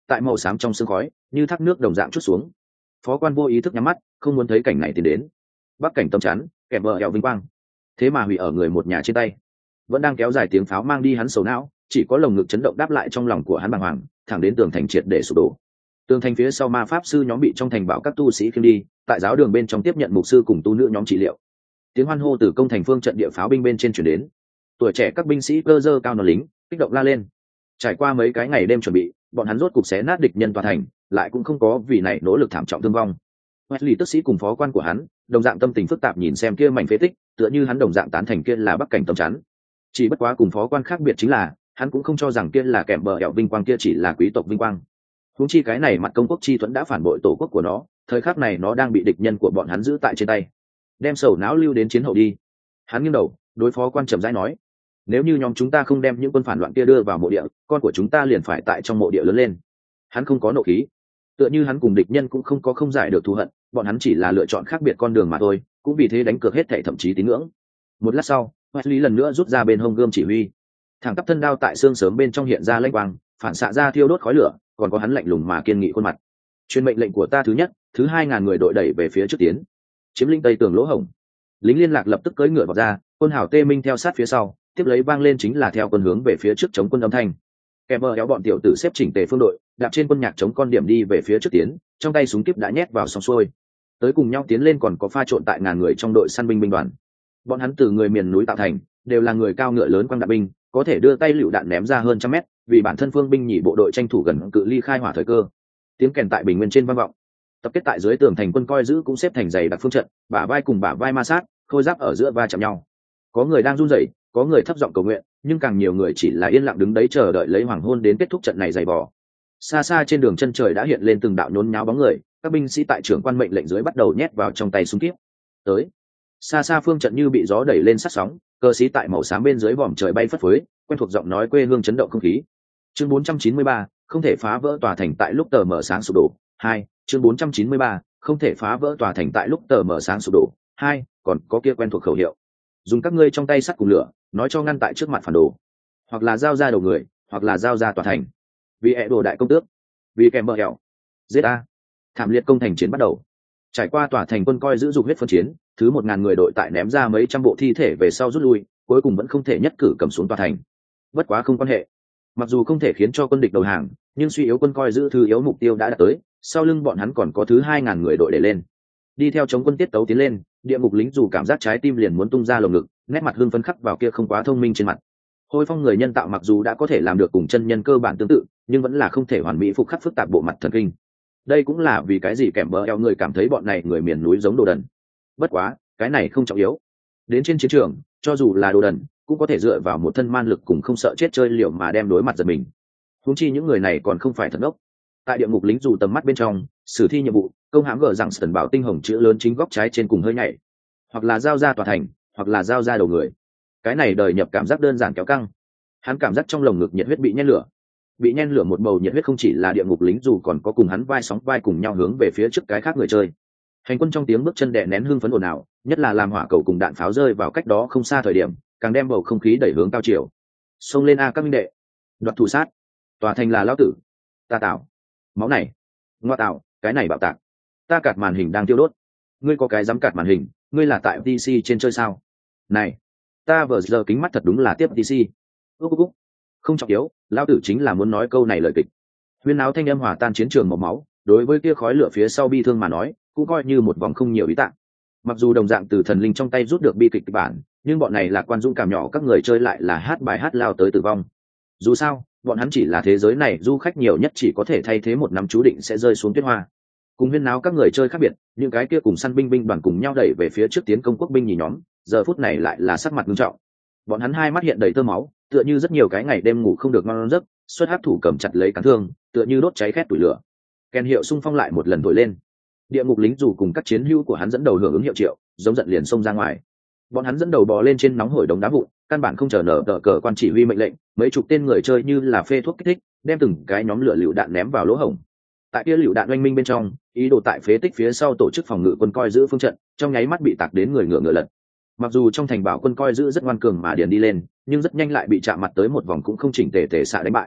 tại màu xám trong sương khói như thác nước đồng dạng chút xuống. Phó quan vô ý thức nhắm mắt, không muốn thấy cảnh này tiến đến. Bắc cảnh tâm chắn kèm vợ hẹo vinh quang, thế mà hủy ở người một nhà trên tay. Vẫn đang kéo dài tiếng pháo mang đi hắn sầu não, chỉ có lồng ngực chấn động đáp lại trong lòng của hắn bàng hoàng, thẳng đến tường thành triệt để sụp đổ. Tường thành phía sau ma pháp sư nhóm bị trong thành bảo các tu sĩ khiêng đi, tại giáo đường bên trong tiếp nhận mục sư cùng tu nữ nhóm trị liệu. Tiếng hoan hô từ công thành phương trận địa pháo binh bên trên chuyển đến. Tuổi trẻ các binh sĩ cơ dơ cao nỏ lính, kích động la lên. Trải qua mấy cái ngày đêm chuẩn bị, bọn hắn rốt cục xé nát địch nhân tòa thành, lại cũng không có vì này nỗ lực thảm trọng thương vong. Wesley tức sĩ cùng phó quan của hắn, đồng dạng tâm tình phức tạp nhìn xem kia mảnh phế tích, tựa như hắn đồng dạng tán thành kia là bắc cảnh tấm chắn. Chỉ bất quá cùng phó quan khác biệt chính là, hắn cũng không cho rằng kia là kèm bờ hẹo vinh quang, kia chỉ là quý tộc vinh quang. Huống chi cái này mặt công quốc chi thuẫn đã phản bội tổ quốc của nó, thời khắc này nó đang bị địch nhân của bọn hắn giữ tại trên tay. Đem sầu não lưu đến chiến hậu đi. Hắn nghiêng đầu, đối phó quan trầm rãi nói: nếu như nhóm chúng ta không đem những quân phản loạn kia đưa vào mộ địa, con của chúng ta liền phải tại trong mộ địa lớn lên. Hắn không có nộ khí, tựa như hắn cùng địch nhân cũng không có không giải được thù hận, bọn hắn chỉ là lựa chọn khác biệt con đường mà thôi, cũng vì thế đánh cược hết thảy thậm chí tín ngưỡng. Một lát sau, Wesley lần nữa rút ra bên hông gươm chỉ huy, thẳng tắp thân đao tại xương sớm bên trong hiện ra lênh quang, phản xạ ra thiêu đốt khói lửa, còn có hắn lạnh lùng mà kiên nghị khuôn mặt. Truyền mệnh lệnh của ta thứ nhất, thứ hai ngàn người đội đẩy về phía trước tiến, chiếm lĩnh tây tường lỗ hổng. Lính liên lạc lập tức cưỡi ngựa vào ra, quân hảo tê minh theo sát phía sau, tiếp lấy vang lên chính là theo quân hướng về phía trước chống quân âm thanh. Kèm bờ kéo bọn tiểu tử xếp chỉnh tề phương đội, đạp trên quân nhạc chống con điểm đi về phía trước tiến, trong tay súng kíp đã nhét vào xong xuôi. Tới cùng nhau tiến lên còn có pha trộn tại ngàn người trong đội săn binh binh đoàn. Bọn hắn từ người miền núi tạo thành, đều là người cao ngựa lớn quang đạn binh, có thể đưa tay lựu đạn ném ra hơn trăm mét, vì bản thân phương binh nhị bộ đội tranh thủ gần cự ly khai hỏa thời cơ. Tiếng kèn tại bình nguyên trên vang vọng. Tập kết tại dưới tường thành quân coi giữ cũng xếp thành dày đặc phương trận, bả vai cùng bả vai ma sát, khôi giáp ở giữa va chạm nhau. Có người đang run rẩy, có người thấp giọng cầu nguyện, nhưng càng nhiều người chỉ là yên lặng đứng đấy chờ đợi lấy hoàng hôn đến kết thúc trận này dày vò. Xa xa trên đường chân trời đã hiện lên từng đạo nhốn nháo bóng người, các binh sĩ tại trưởng quan mệnh lệnh dưới bắt đầu nhét vào trong tay súng kíp. Tới. Xa xa phương trận như bị gió đẩy lên sát sóng, cơ sĩ tại màu xám bên dưới vòm trời bay phất phới, quen thuộc giọng nói quê hương chấn động không khí. Chương bốn trăm chín mươi ba, không thể phá vỡ tòa thành tại lúc tờ mở sáng sụp đổ. Hai. Chương bốn trăm chín mươi ba, không thể phá vỡ tòa thành tại lúc tờ mở sáng sụp đổ. Hai. Còn có kia quen thuộc khẩu hiệu. Dùng các ngươi trong tay sắt cùng lửa, nói cho ngăn tại trước mặt phản đồ, hoặc là giao ra đầu người, hoặc là giao ra tòa thành. Vì ẹ đồ đại công tước, vì kèm bờ hẹo, giết a! Thảm liệt công thành chiến bắt đầu. Trải qua tòa thành quân coi giữ dục huyết phân chiến, thứ một ngàn người đội tại ném ra mấy trăm bộ thi thể về sau rút lui, cuối cùng vẫn không thể nhất cử cầm xuống tòa thành. Bất quá không quan hệ, mặc dù không thể khiến cho quân địch đầu hàng, nhưng suy yếu quân coi giữ thứ yếu mục tiêu đã đạt tới, sau lưng bọn hắn còn có thứ hai ngàn người đội để lên, đi theo chống quân tiết tấu tiến lên. Địa ngục lính dù cảm giác trái tim liền muốn tung ra lồng ngực, nét mặt hưng phấn khắc vào kia không quá thông minh trên mặt. Hôi phong người nhân tạo mặc dù đã có thể làm được cùng chân nhân cơ bản tương tự, nhưng vẫn là không thể hoàn mỹ phục khắc phức tạp bộ mặt thần kinh. Đây cũng là vì cái gì kèm bờ eo người cảm thấy bọn này người miền núi giống đồ đần. Bất quá cái này không trọng yếu, đến trên chiến trường cho dù là đồ đần cũng có thể dựa vào một thân man lực cùng không sợ chết chơi liều mà đem đối mặt giật mình. Huống chi những người này còn không phải thật ngốc. Tại địa ngục lính dù tầm mắt bên trong, sử thi nhiệm vụ công hãm gờ rằng sần bảo tinh hồng chữ lớn chính góc trái trên cùng hơi nhảy, hoặc là giao ra tòa thành, hoặc là giao ra đầu người. Cái này đời nhập cảm giác đơn giản kéo căng. Hắn cảm giác trong lồng ngực nhiệt huyết bị nhen lửa, bị nhen lửa một bầu nhiệt huyết không chỉ là địa ngục lính dù còn có cùng hắn vai sóng vai cùng nhau hướng về phía trước cái khác người chơi. Hành quân trong tiếng bước chân đè nén hưng phấn ồn ào, nhất là làm hỏa cầu cùng đạn pháo rơi vào cách đó không xa thời điểm, càng đem bầu không khí đẩy hướng cao chiều. Xông lên a các minh đệ, đoạt thủ sát, tòa thành là lão tử, ta tạo, máu này, ngoa tạo, cái này bạo tạc, ta cạt màn hình đang tiêu đốt, ngươi có cái dám cạt màn hình, ngươi là tại pê xê trên chơi sao? Này, ta vừa giờ kính mắt thật đúng là tiếp pê xê. Úc úc úc, không trọng yếu, lão tử chính là muốn nói câu này lời kịch. Huyên áo thanh âm hòa tan chiến trường màu máu, đối với kia khói lửa phía sau bi thương mà nói, cũng coi như một vòng không nhiều ý tạng. Mặc dù đồng dạng từ thần linh trong tay rút được bi kịch bản, nhưng bọn này là quan dũng cảm nhỏ các người chơi lại là hát bài hát lao tới tử vong. Dù sao, bọn hắn chỉ là thế giới này du khách nhiều nhất chỉ có thể thay thế một năm chú định sẽ rơi xuống tuyết hoa. Cùng huyên náo các người chơi khác biệt, những cái kia cùng săn binh binh đoàn cùng nhau đẩy về phía trước tiến công quốc binh nhì nhóm, giờ phút này lại là sắc mặt nghiêm trọng. Bọn hắn hai mắt hiện đầy tơ máu, tựa như rất nhiều cái ngày đêm ngủ không được ngon giấc, xuất hát thủ cầm chặt lấy cán thương, tựa như đốt cháy khét tuổi lửa. Kèn hiệu xung phong lại một lần thổi lên. Địa ngục lính dù cùng các chiến hữu của hắn dẫn đầu hưởng ứng hiệu triệu, giống giận liền xông ra ngoài. Bọn hắn dẫn đầu bò lên trên nóng hổi đống đá vụn, căn bản không chờ nở tờ cờ quan chỉ huy mệnh lệnh, mấy chục tên người chơi như là phê thuốc kích thích, đem từng cái nhóm lửa lựu đạn ném vào lỗ hổng. Tại kia lựu đạn oanh minh bên trong, ý đồ tại phế tích phía sau tổ chức phòng ngự quân coi giữ phương trận, trong nháy mắt bị tạc đến người ngựa ngựa lật. Mặc dù trong thành bảo quân coi giữ rất ngoan cường mà điền đi lên, nhưng rất nhanh lại bị chạm mặt tới một vòng cũng không chỉnh tề tề xạ đánh bại.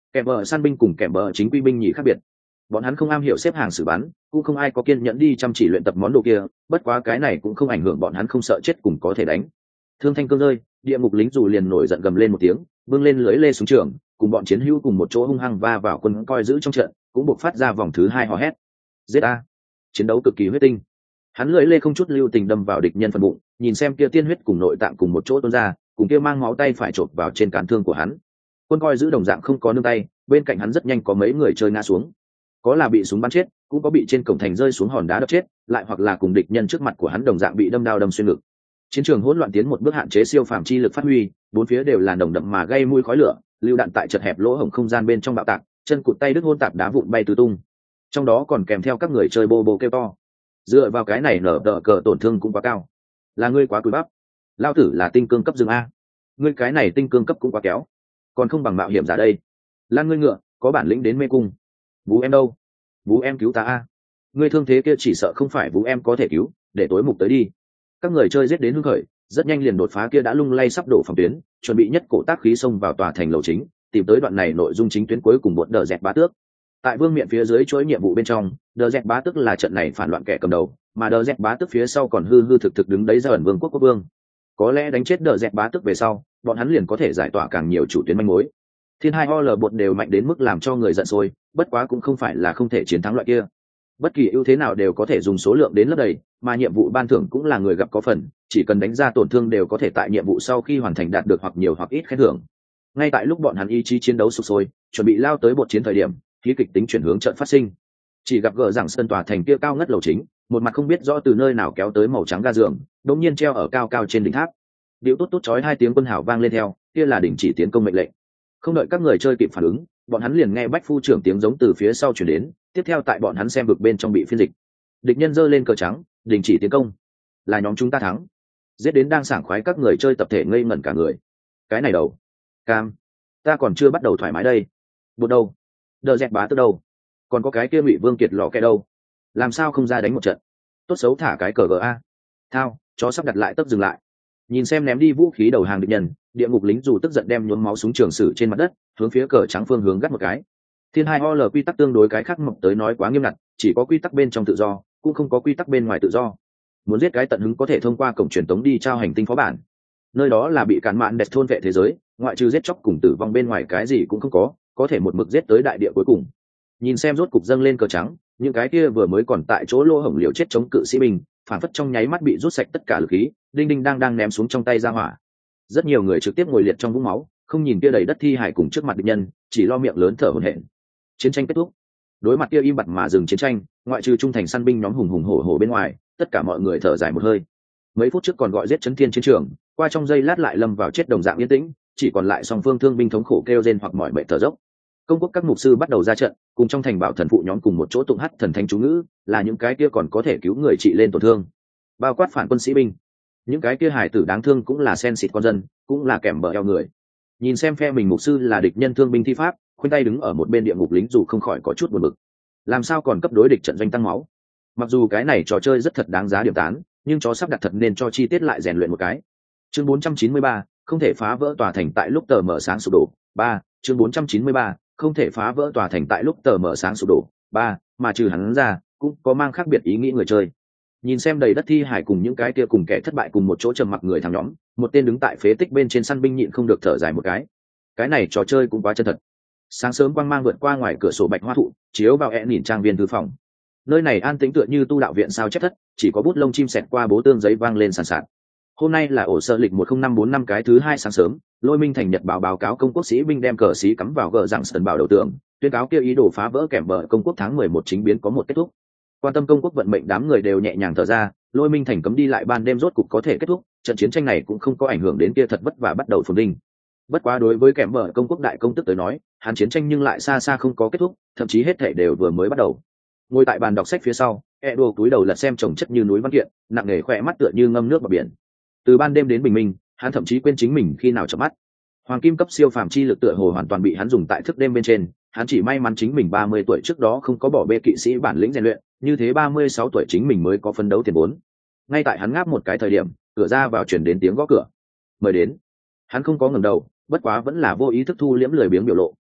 Kèm bờ săn binh cùng kèm bờ chính quy binh nhì khác biệt, bọn hắn không am hiểu xếp hàng xử bắn, cũng không ai có kiên nhẫn đi chăm chỉ luyện tập món đồ kia, bất quá cái này cũng không ảnh hưởng bọn hắn không sợ chết cùng có thể đánh. Thương thanh cương rơi, địa ngục lính dù liền nổi giận gầm lên một tiếng, vươn lên lưới lê xuống trường, cùng bọn chiến hữu cùng một chỗ hung hăng va vào quân coi giữ trong trận, cũng buộc phát ra vòng thứ hai hò hét. Giết a! Chiến đấu cực kỳ huyết tinh. Hắn lưỡi lê không chút lưu tình đâm vào địch nhân phần bụng, nhìn xem kia tiên huyết cùng nội tạng cùng một chỗ tuôn ra, cùng kia mang máu tay phải chộp vào trên cán thương của hắn. Quân coi giữ đồng dạng không có nương tay, bên cạnh hắn rất nhanh có mấy người chơi ngã xuống, có là bị súng bắn chết, cũng có bị trên cổng thành rơi xuống hòn đá đập chết, lại hoặc là cùng địch nhân trước mặt của hắn đồng dạng bị đâm đao đâm xuyên ngực. Chiến trường hỗn loạn tiến một bước, hạn chế siêu phàm chi lực phát huy, bốn phía đều là nồng đậm mà gây mùi khói lửa, lưu đạn tại chật hẹp lỗ hổng không gian bên trong bạo tạc, chân cụt tay đứt hôn tạp đá vụn bay tứ tung, trong đó còn kèm theo các người chơi bô bô kêu to. Dựa vào cái này nở đỡ cờ tổn thương cũng quá cao, là ngươi quá cùi bắp, lao tử là tinh cương cấp dương a, ngươi cái này tinh cương cấp cũng quá kéo, còn không bằng mạo hiểm giả đây. Lan ngươi ngựa, có bản lĩnh đến mê cung. Vũ em đâu? Vũ em cứu ta a, ngươi thương thế kia chỉ sợ không phải Vũ em có thể cứu, để tối mục tới đi. Các người chơi giết đến hưng khởi, rất nhanh liền đột phá kia đã lung lay sắp đổ phòng tuyến, chuẩn bị nhất cổ tác khí xông vào tòa thành lầu chính, tìm tới đoạn này nội dung chính tuyến cuối cùng một đợt dẹt bá tước. Tại vương miện phía dưới chuỗi nhiệm vụ bên trong, đợt dẹt bá tước là trận này phản loạn kẻ cầm đầu, mà đợt dẹt bá tước phía sau còn hư hư thực thực đứng đấy ra ẩn vương quốc quốc vương. Có lẽ đánh chết đợt dẹt bá tước về sau, bọn hắn liền có thể giải tỏa càng nhiều chủ tuyến manh mối. Thiên hai o lờ bột đều mạnh đến mức làm cho người giận sôi, bất quá cũng không phải là không thể chiến thắng loại kia. Bất kỳ ưu thế nào đều có thể dùng số lượng đến lấp đầy, mà nhiệm vụ ban thưởng cũng là người gặp có phần, chỉ cần đánh ra tổn thương đều có thể tại nhiệm vụ sau khi hoàn thành đạt được hoặc nhiều hoặc ít khen thưởng. Ngay tại lúc bọn hắn ý chí chiến đấu sục sôi, chuẩn bị lao tới bột chiến thời điểm, khí kịch tính chuyển hướng trận phát sinh. Chỉ gặp gờ rằng sân tòa thành kia cao ngất lầu chính, một mặt không biết rõ từ nơi nào kéo tới màu trắng ga giường, đột nhiên treo ở cao cao trên đỉnh tháp. Điệu tốt tốt chói hai tiếng quân hào vang lên theo, kia là đình chỉ tiến công mệnh lệnh. Không đợi các người chơi kịp phản ứng, bọn hắn liền nghe bách phu trưởng tiếng giống từ phía sau chuyển đến, tiếp theo tại bọn hắn xem vực bên trong bị phiên dịch. Địch nhân giơ lên cờ trắng, đình chỉ tiến công, là nhóm chúng ta thắng. Giết đến đang sảng khoái các người chơi tập thể ngây ngẩn cả người. Cái này đầu cam, ta còn chưa bắt đầu thoải mái đây. Bột đâu? Đờ dẹt bá tức đâu? Còn có cái kia Ngụy Vương Kiệt lò kẹ đâu? Làm sao không ra đánh một trận? Tốt xấu thả cái cờ ga. Thao, chó sắp đặt lại tấp dừng lại. Nhìn xem ném đi vũ khí đầu hàng địch nhân, địa ngục lính dù tức giận đem nhuốm máu súng trường sử trên mặt đất, hướng phía cờ trắng phương hướng gắt một cái. Thiên hai o lờ quy tắc tương đối cái khác mộng tới nói quá nghiêm ngặt, chỉ có quy tắc bên trong tự do, cũng không có quy tắc bên ngoài tự do. Muốn giết cái tận hứng có thể thông qua cổng truyền tống đi trao hành tinh phó bản. Nơi đó là bị cản mạn đẹp thôn vệ thế giới, ngoại trừ giết chóc cùng tử vong bên ngoài cái gì cũng không có, có thể một mực giết tới đại địa cuối cùng. Nhìn xem rốt cục dâng lên cờ trắng, những cái kia vừa mới còn tại chỗ lỗ hổng liều chết chống cự sĩ binh, phản phất trong nháy mắt bị rút sạch tất cả lực khí, đinh đinh đang đang ném xuống trong tay ra hỏa. Rất nhiều người trực tiếp ngồi liệt trong vũng máu, không nhìn kia đầy đất thi hải cùng trước mặt địch nhân, chỉ lo miệng lớn thở hổn hển. Chiến tranh kết thúc. Đối mặt kia im bặt mà dừng chiến tranh, ngoại trừ trung thành săn binh nhóm hùng hùng hổ hổ bên ngoài, tất cả mọi người thở dài một hơi. Mấy phút trước còn gọi giết chấn thiên chiến trường, qua trong giây lát lại lâm vào chết đồng dạng yên tĩnh, chỉ còn lại song phương thương binh thống khổ kêu rên hoặc mỏi mệt thở dốc. Công quốc các mục sư bắt đầu ra trận, cùng trong thành bảo thần phụ nhóm cùng một chỗ tụng hát thần thánh chú ngữ, là những cái kia còn có thể cứu người trị lên tổn thương, bao quát phản quân sĩ binh. Những cái kia hài tử đáng thương cũng là sen xịt con dân, cũng là kèm bờ eo người. Nhìn xem phe mình mục sư là địch nhân thương binh thi pháp, khoanh tay đứng ở một bên địa ngục lính dù không khỏi có chút buồn bực. Làm sao còn cấp đối địch trận doanh tăng máu? Mặc dù cái này trò chơi rất thật đáng giá điểm tán, nhưng chó sắp đặt thật nên cho chi tiết lại rèn luyện một cái. Chương bốn trăm chín mươi ba, không thể phá vỡ tòa thành tại lúc tờ mở sáng sụp đổ. ba, chương bốn trăm chín mươi ba, không thể phá vỡ tòa thành tại lúc tờ mở sáng sụp đổ. ba, mà trừ hắn ra, cũng có mang khác biệt ý nghĩ người chơi. Nhìn xem đầy đất thi hải cùng những cái kia cùng kẻ thất bại cùng một chỗ trầm mặc người thằng nhóm, một tên đứng tại phế tích bên trên săn binh nhịn không được thở dài một cái. Cái này trò chơi cũng quá chân thật. Sáng sớm quang mang vượt qua ngoài cửa sổ bạch hoa thụ, chiếu vào ẹ nhìn trang viên thư phòng. Nơi này an tĩnh tựa như tu đạo viện sao chép thất, chỉ có bút lông chim xẹt qua bố tương giấy vang lên sàn sạt. Hôm nay là ổ sơ lịch một không năm bốn năm cái thứ hai sáng sớm, Lôi Minh thành Nhật báo báo cáo công quốc sĩ binh đem cờ sĩ cắm vào gờ rằng sân bảo đầu tường, tuyên cáo kêu ý đồ phá vỡ kèm bờ công quốc tháng mười một chính biến có một kết thúc. Quan tâm công quốc vận mệnh đám người đều nhẹ nhàng thở ra, Lôi Minh thành cấm đi lại ban đêm rốt cục có thể kết thúc, trận chiến tranh này cũng không có ảnh hưởng đến kia thật vất vả bắt đầu phồn vinh. Bất quá đối với kèm bờ công quốc đại công tức tới nói, hắn chiến tranh nhưng lại xa xa không có kết thúc, thậm chí hết thể đều vừa mới bắt đầu. Ngồi tại bàn đọc sách phía sau, Edo túi đầu lật xem chồng chất như núi văn kiện, nặng nề khỏe mắt tựa như ngâm nước vào biển. Từ ban đêm đến bình minh, hắn thậm chí quên chính mình khi nào chợp mắt. Hoàng kim cấp siêu phàm chi lực tựa hồ hoàn toàn bị hắn dùng tại thức đêm bên trên, hắn chỉ may mắn chính mình ba mươi tuổi trước đó không có bỏ bê kỵ sĩ bản lĩnh rèn luyện, như thế ba mươi sáu tuổi chính mình mới có phấn đấu tiền vốn. Ngay tại hắn ngáp một cái thời điểm, cửa ra vào truyền đến tiếng gõ cửa. Mời đến. Hắn không có ngẩng đầu, bất quá vẫn là vô ý thức thu liễm lười biếng biểu lộ,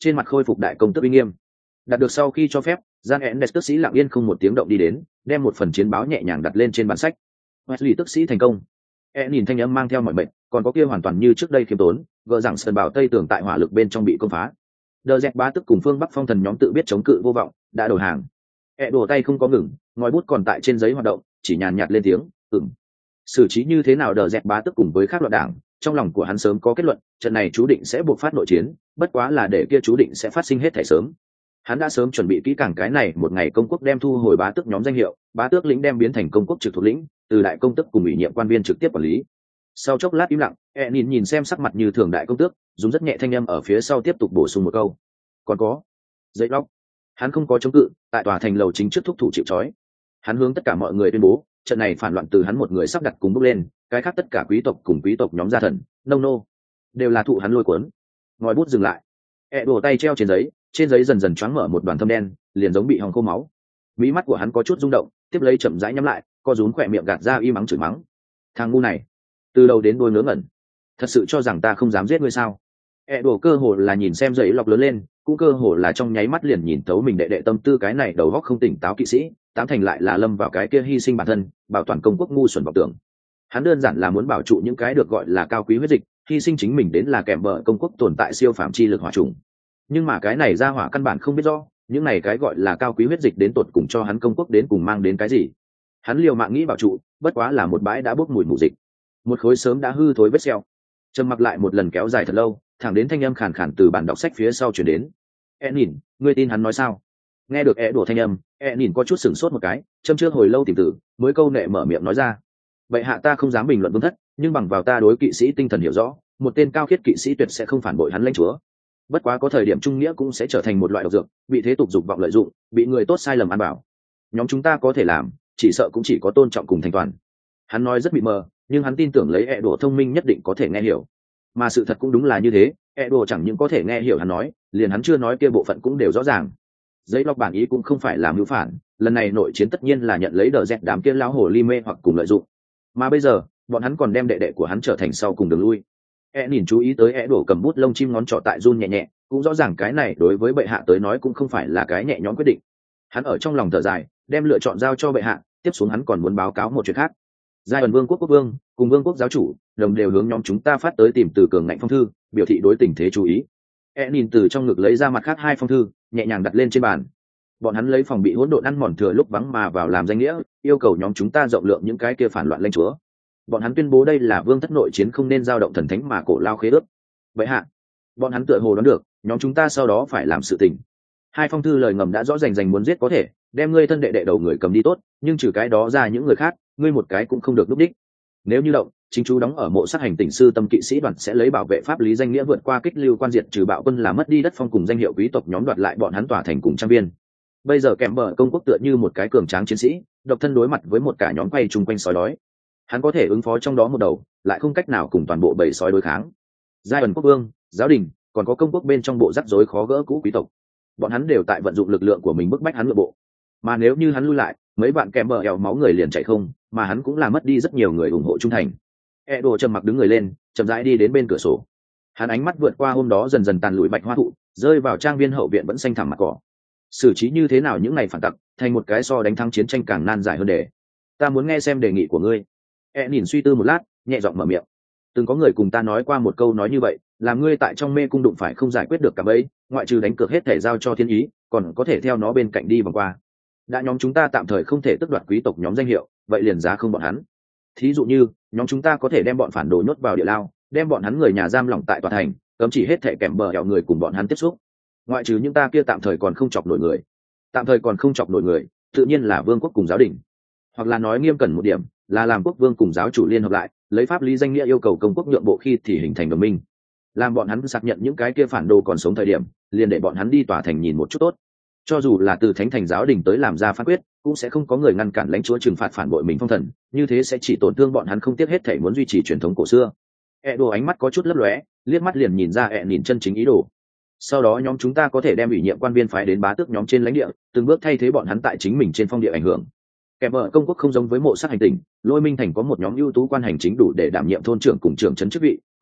trên mặt khôi phục đại công tức uy nghiêm. Đạt được sau khi cho phép, gian Endes tức sĩ lặng yên không một tiếng động đi đến, đem một phần chiến báo nhẹ nhàng đặt lên trên bản sách. Wesley tức sĩ thành công. E nhìn thanh âm mang theo mọi mệnh, còn có kia hoàn toàn như trước đây khiêm tốn, gỡ rằng sơn bảo tây tường tại hỏa lực bên trong bị công phá. Đờ dẹt bá tức cùng phương Bắc phong thần nhóm tự biết chống cự vô vọng, đã đầu hàng. E đổ tay không có ngừng, ngòi bút còn tại trên giấy hoạt động, chỉ nhàn nhạt lên tiếng, "Ừm." Xử trí như thế nào đờ dẹt bá tức cùng với các loạn đảng, trong lòng của hắn sớm có kết luận, trận này chú định sẽ buộc phát nội chiến, bất quá là để kia chú định sẽ phát sinh hết thảy sớm. Hắn đã sớm chuẩn bị kỹ càng cái này một ngày công quốc đem thu hồi bá tước nhóm danh hiệu, bá tước lĩnh đem biến thành công quốc trực thuộc lĩnh, từ đại công tước cùng ủy nhiệm quan viên trực tiếp quản lý. Sau chốc lát im lặng, e nhìn nhìn xem sắc mặt như thường đại công tước, dùng rất nhẹ thanh âm ở phía sau tiếp tục bổ sung một câu. Còn có dậy lóc. Hắn không có chống cự, tại tòa thành lầu chính trước thúc thủ chịu trói. Hắn hướng tất cả mọi người tuyên bố, trận này phản loạn từ hắn một người sắp đặt cùng bước lên, cái khác tất cả quý tộc cùng quý tộc nhóm gia thần, nông nô, đều là thụ hắn lôi cuốn. Ngòi bút dừng lại, e đổ tay treo trên giấy, trên giấy dần dần choáng mở một đoàn thâm đen, liền giống bị hòng khô máu. Mí mắt của hắn có chút rung động, tiếp lấy chậm rãi nhắm lại, co rúm khỏe miệng gạt ra y mắng chửi mắng. Thằng ngu này, từ đầu đến đuôi ngớ ngẩn, thật sự cho rằng ta không dám giết ngươi sao? E đổ cơ hồ là nhìn xem giấy lọc lớn lên, cũng cơ hồ là trong nháy mắt liền nhìn thấu mình đệ đệ tâm tư cái này đầu óc không tỉnh táo kỵ sĩ, tám thành lại là lâm vào cái kia hy sinh bản thân, bảo toàn công quốc ngu xuẩn vọng tưởng. Hắn đơn giản là muốn bảo trụ những cái được gọi là cao quý huyết dịch, hy sinh chính mình đến là kèm bờ công quốc tồn tại siêu phàm chi lực hỏa trùng. Nhưng mà cái này ra hỏa căn bản không biết rõ, những này cái gọi là cao quý huyết dịch đến tột cùng cho hắn công quốc đến cùng mang đến cái gì. Hắn liều mạng nghĩ bảo trụ, bất quá là một bãi đã bốc mùi mù dịch, một khối sớm đã hư thối vết sẹo. Trầm mặc lại một lần kéo dài thật lâu, thẳng đến thanh âm khàn khàn từ bản đọc sách phía sau truyền đến. E nhìn, ngươi tin hắn nói sao? Nghe được E đổ thanh âm, E nhìn có chút sửng sốt một cái, châm trước hồi lâu tìm tử, mới câu nệ mở miệng nói ra. Vậy hạ ta không dám bình luận vương thất, nhưng bằng vào ta đối kỵ sĩ tinh thần hiểu rõ, một tên cao khiết kỵ sĩ tuyệt sẽ không phản bội hắn lãnh chúa. Bất quá có thời điểm trung nghĩa cũng sẽ trở thành một loại độc dược, bị thế tục dục vọng lợi dụng, bị người tốt sai lầm ăn bảo. Nhóm chúng ta có thể làm, chỉ sợ cũng chỉ có tôn trọng cùng thành toàn. Hắn nói rất bị mờ, nhưng hắn tin tưởng lấy E đổ thông minh nhất định có thể nghe hiểu. Mà sự thật cũng đúng là như thế, E đổ chẳng những có thể nghe hiểu hắn nói, liền hắn chưa nói kia bộ phận cũng đều rõ ràng. Giấy lọc bản ý cũng không phải là mưu phản, lần này nội chiến tất nhiên là nhận lấy đờ dẹt đám kia lão hồ ly mê hoặc cùng lợi dụng. Mà bây giờ, bọn hắn còn đem đệ đệ của hắn trở thành sau cùng đường lui. E nhìn chú ý tới E đổ cầm bút lông chim ngón trỏ tại run nhẹ nhẹ, cũng rõ ràng cái này đối với bệ hạ tới nói cũng không phải là cái nhẹ nhõm quyết định. Hắn ở trong lòng thở dài, đem lựa chọn giao cho bệ hạ, tiếp xuống hắn còn muốn báo cáo một chuyện khác. Giai ẩn vương quốc quốc vương cùng vương quốc giáo chủ đồng đều hướng nhóm chúng ta phát tới tìm từ cường ngạnh phong thư, biểu thị đối tình thế chú ý. E nhìn từ trong ngực lấy ra mặt khác hai phong thư, nhẹ nhàng đặt lên trên bàn. Bọn hắn lấy phòng bị hỗn độn ăn mòn thừa lúc vắng mà vào làm danh nghĩa, yêu cầu nhóm chúng ta rộng lượng những cái kia phản loạn lãnh chúa. Bọn hắn tuyên bố đây là vương thất nội chiến không nên giao động thần thánh mà cổ lao khế ước. Vậy hạ, bọn hắn tựa hồ đoán được, nhóm chúng ta sau đó phải làm sự tình. Hai phong thư lời ngầm đã rõ rành rành muốn giết có thể, đem ngươi thân đệ đệ đầu người cầm đi tốt, nhưng trừ cái đó ra những người khác, ngươi một cái cũng không được núp đích. Nếu như động, chính chú đóng ở mộ sát hành tỉnh sư tâm kỵ sĩ đoàn sẽ lấy bảo vệ pháp lý danh nghĩa vượt qua kích lưu quan diệt trừ bạo quân là mất đi đất phong cùng danh hiệu quý tộc nhóm đoạt lại bọn hắn tỏa thành cùng trang viên. Bây giờ kèm bờ công quốc tựa như một cái cường tráng chiến sĩ, độc thân đối mặt với một cả nhóm quay chung quanh sói đói. Hắn có thể ứng phó trong đó một đầu, lại không cách nào cùng toàn bộ bầy sói đối kháng. Giai ẩn quốc vương, giáo đình, còn có công quốc bên trong bộ rắc rối khó gỡ cũ quý tộc, bọn hắn đều tại vận dụng lực lượng của mình bức bách hắn nội bộ. Mà nếu như hắn lui lại, mấy bạn kèm bờ eo máu người liền chạy không, mà hắn cũng là mất đi rất nhiều người ủng hộ trung thành. E đồ trầm mặc đứng người lên, chậm rãi đi đến bên cửa sổ. Hắn ánh mắt vượt qua hôm đó dần dần tàn lụi bạch hoa thụ, rơi vào trang viên hậu viện vẫn xanh thẳm mặt cỏ. Xử trí như thế nào những ngày phản tặc, thành một cái so đánh thắng chiến tranh càng nan giải hơn để. Ta muốn nghe xem đề nghị của ngươi. E nhìn suy tư một lát, nhẹ giọng mở miệng. Từng có người cùng ta nói qua một câu nói như vậy, là ngươi tại trong mê cung đụng phải không giải quyết được cả bấy, ngoại trừ đánh cược hết thể giao cho thiên ý, còn có thể theo nó bên cạnh đi vòng qua. Đã nhóm chúng ta tạm thời không thể tước đoạt quý tộc nhóm danh hiệu, vậy liền giá không bọn hắn. Thí dụ như, nhóm chúng ta có thể đem bọn phản đồ nhốt vào địa lao, đem bọn hắn người nhà giam lỏng tại tòa thành, cấm chỉ hết thể kèm bờ hẻo người cùng bọn hắn tiếp xúc. Ngoại trừ những ta kia tạm thời còn không chọc nổi người, tạm thời còn không chọc nổi người, tự nhiên là vương quốc cùng giáo đình. Hoặc là nói nghiêm cẩn một điểm, là làm quốc vương cùng giáo chủ liên hợp lại, lấy pháp lý danh nghĩa yêu cầu công quốc nhượng bộ khi thì hình thành đồng minh. Làm bọn hắn xác nhận những cái kia phản đồ còn sống thời điểm, liền để bọn hắn đi tòa thành nhìn một chút tốt. Cho dù là từ thánh thành giáo đình tới làm ra phán quyết, cũng sẽ không có người ngăn cản lãnh chúa trừng phạt phản bội mình phong thần, như thế sẽ chỉ tổn thương bọn hắn không tiếc hết thảy muốn duy trì truyền thống cổ xưa. E đồ ánh mắt có chút lấp lóe, liếc mắt liền nhìn ra E nhìn chân chính ý đồ. Sau đó nhóm chúng ta có thể đem ủy nhiệm quan viên phái đến bá tước nhóm trên lãnh địa, từng bước thay thế bọn hắn tại chính mình trên phong địa ảnh hưởng. Kèm ở công quốc không giống với mộ sát hành tỉnh, Lôi Minh thành có một nhóm ưu tú quan hành chính đủ để đảm nhiệm thôn trưởng cùng trưởng trấn chức vị,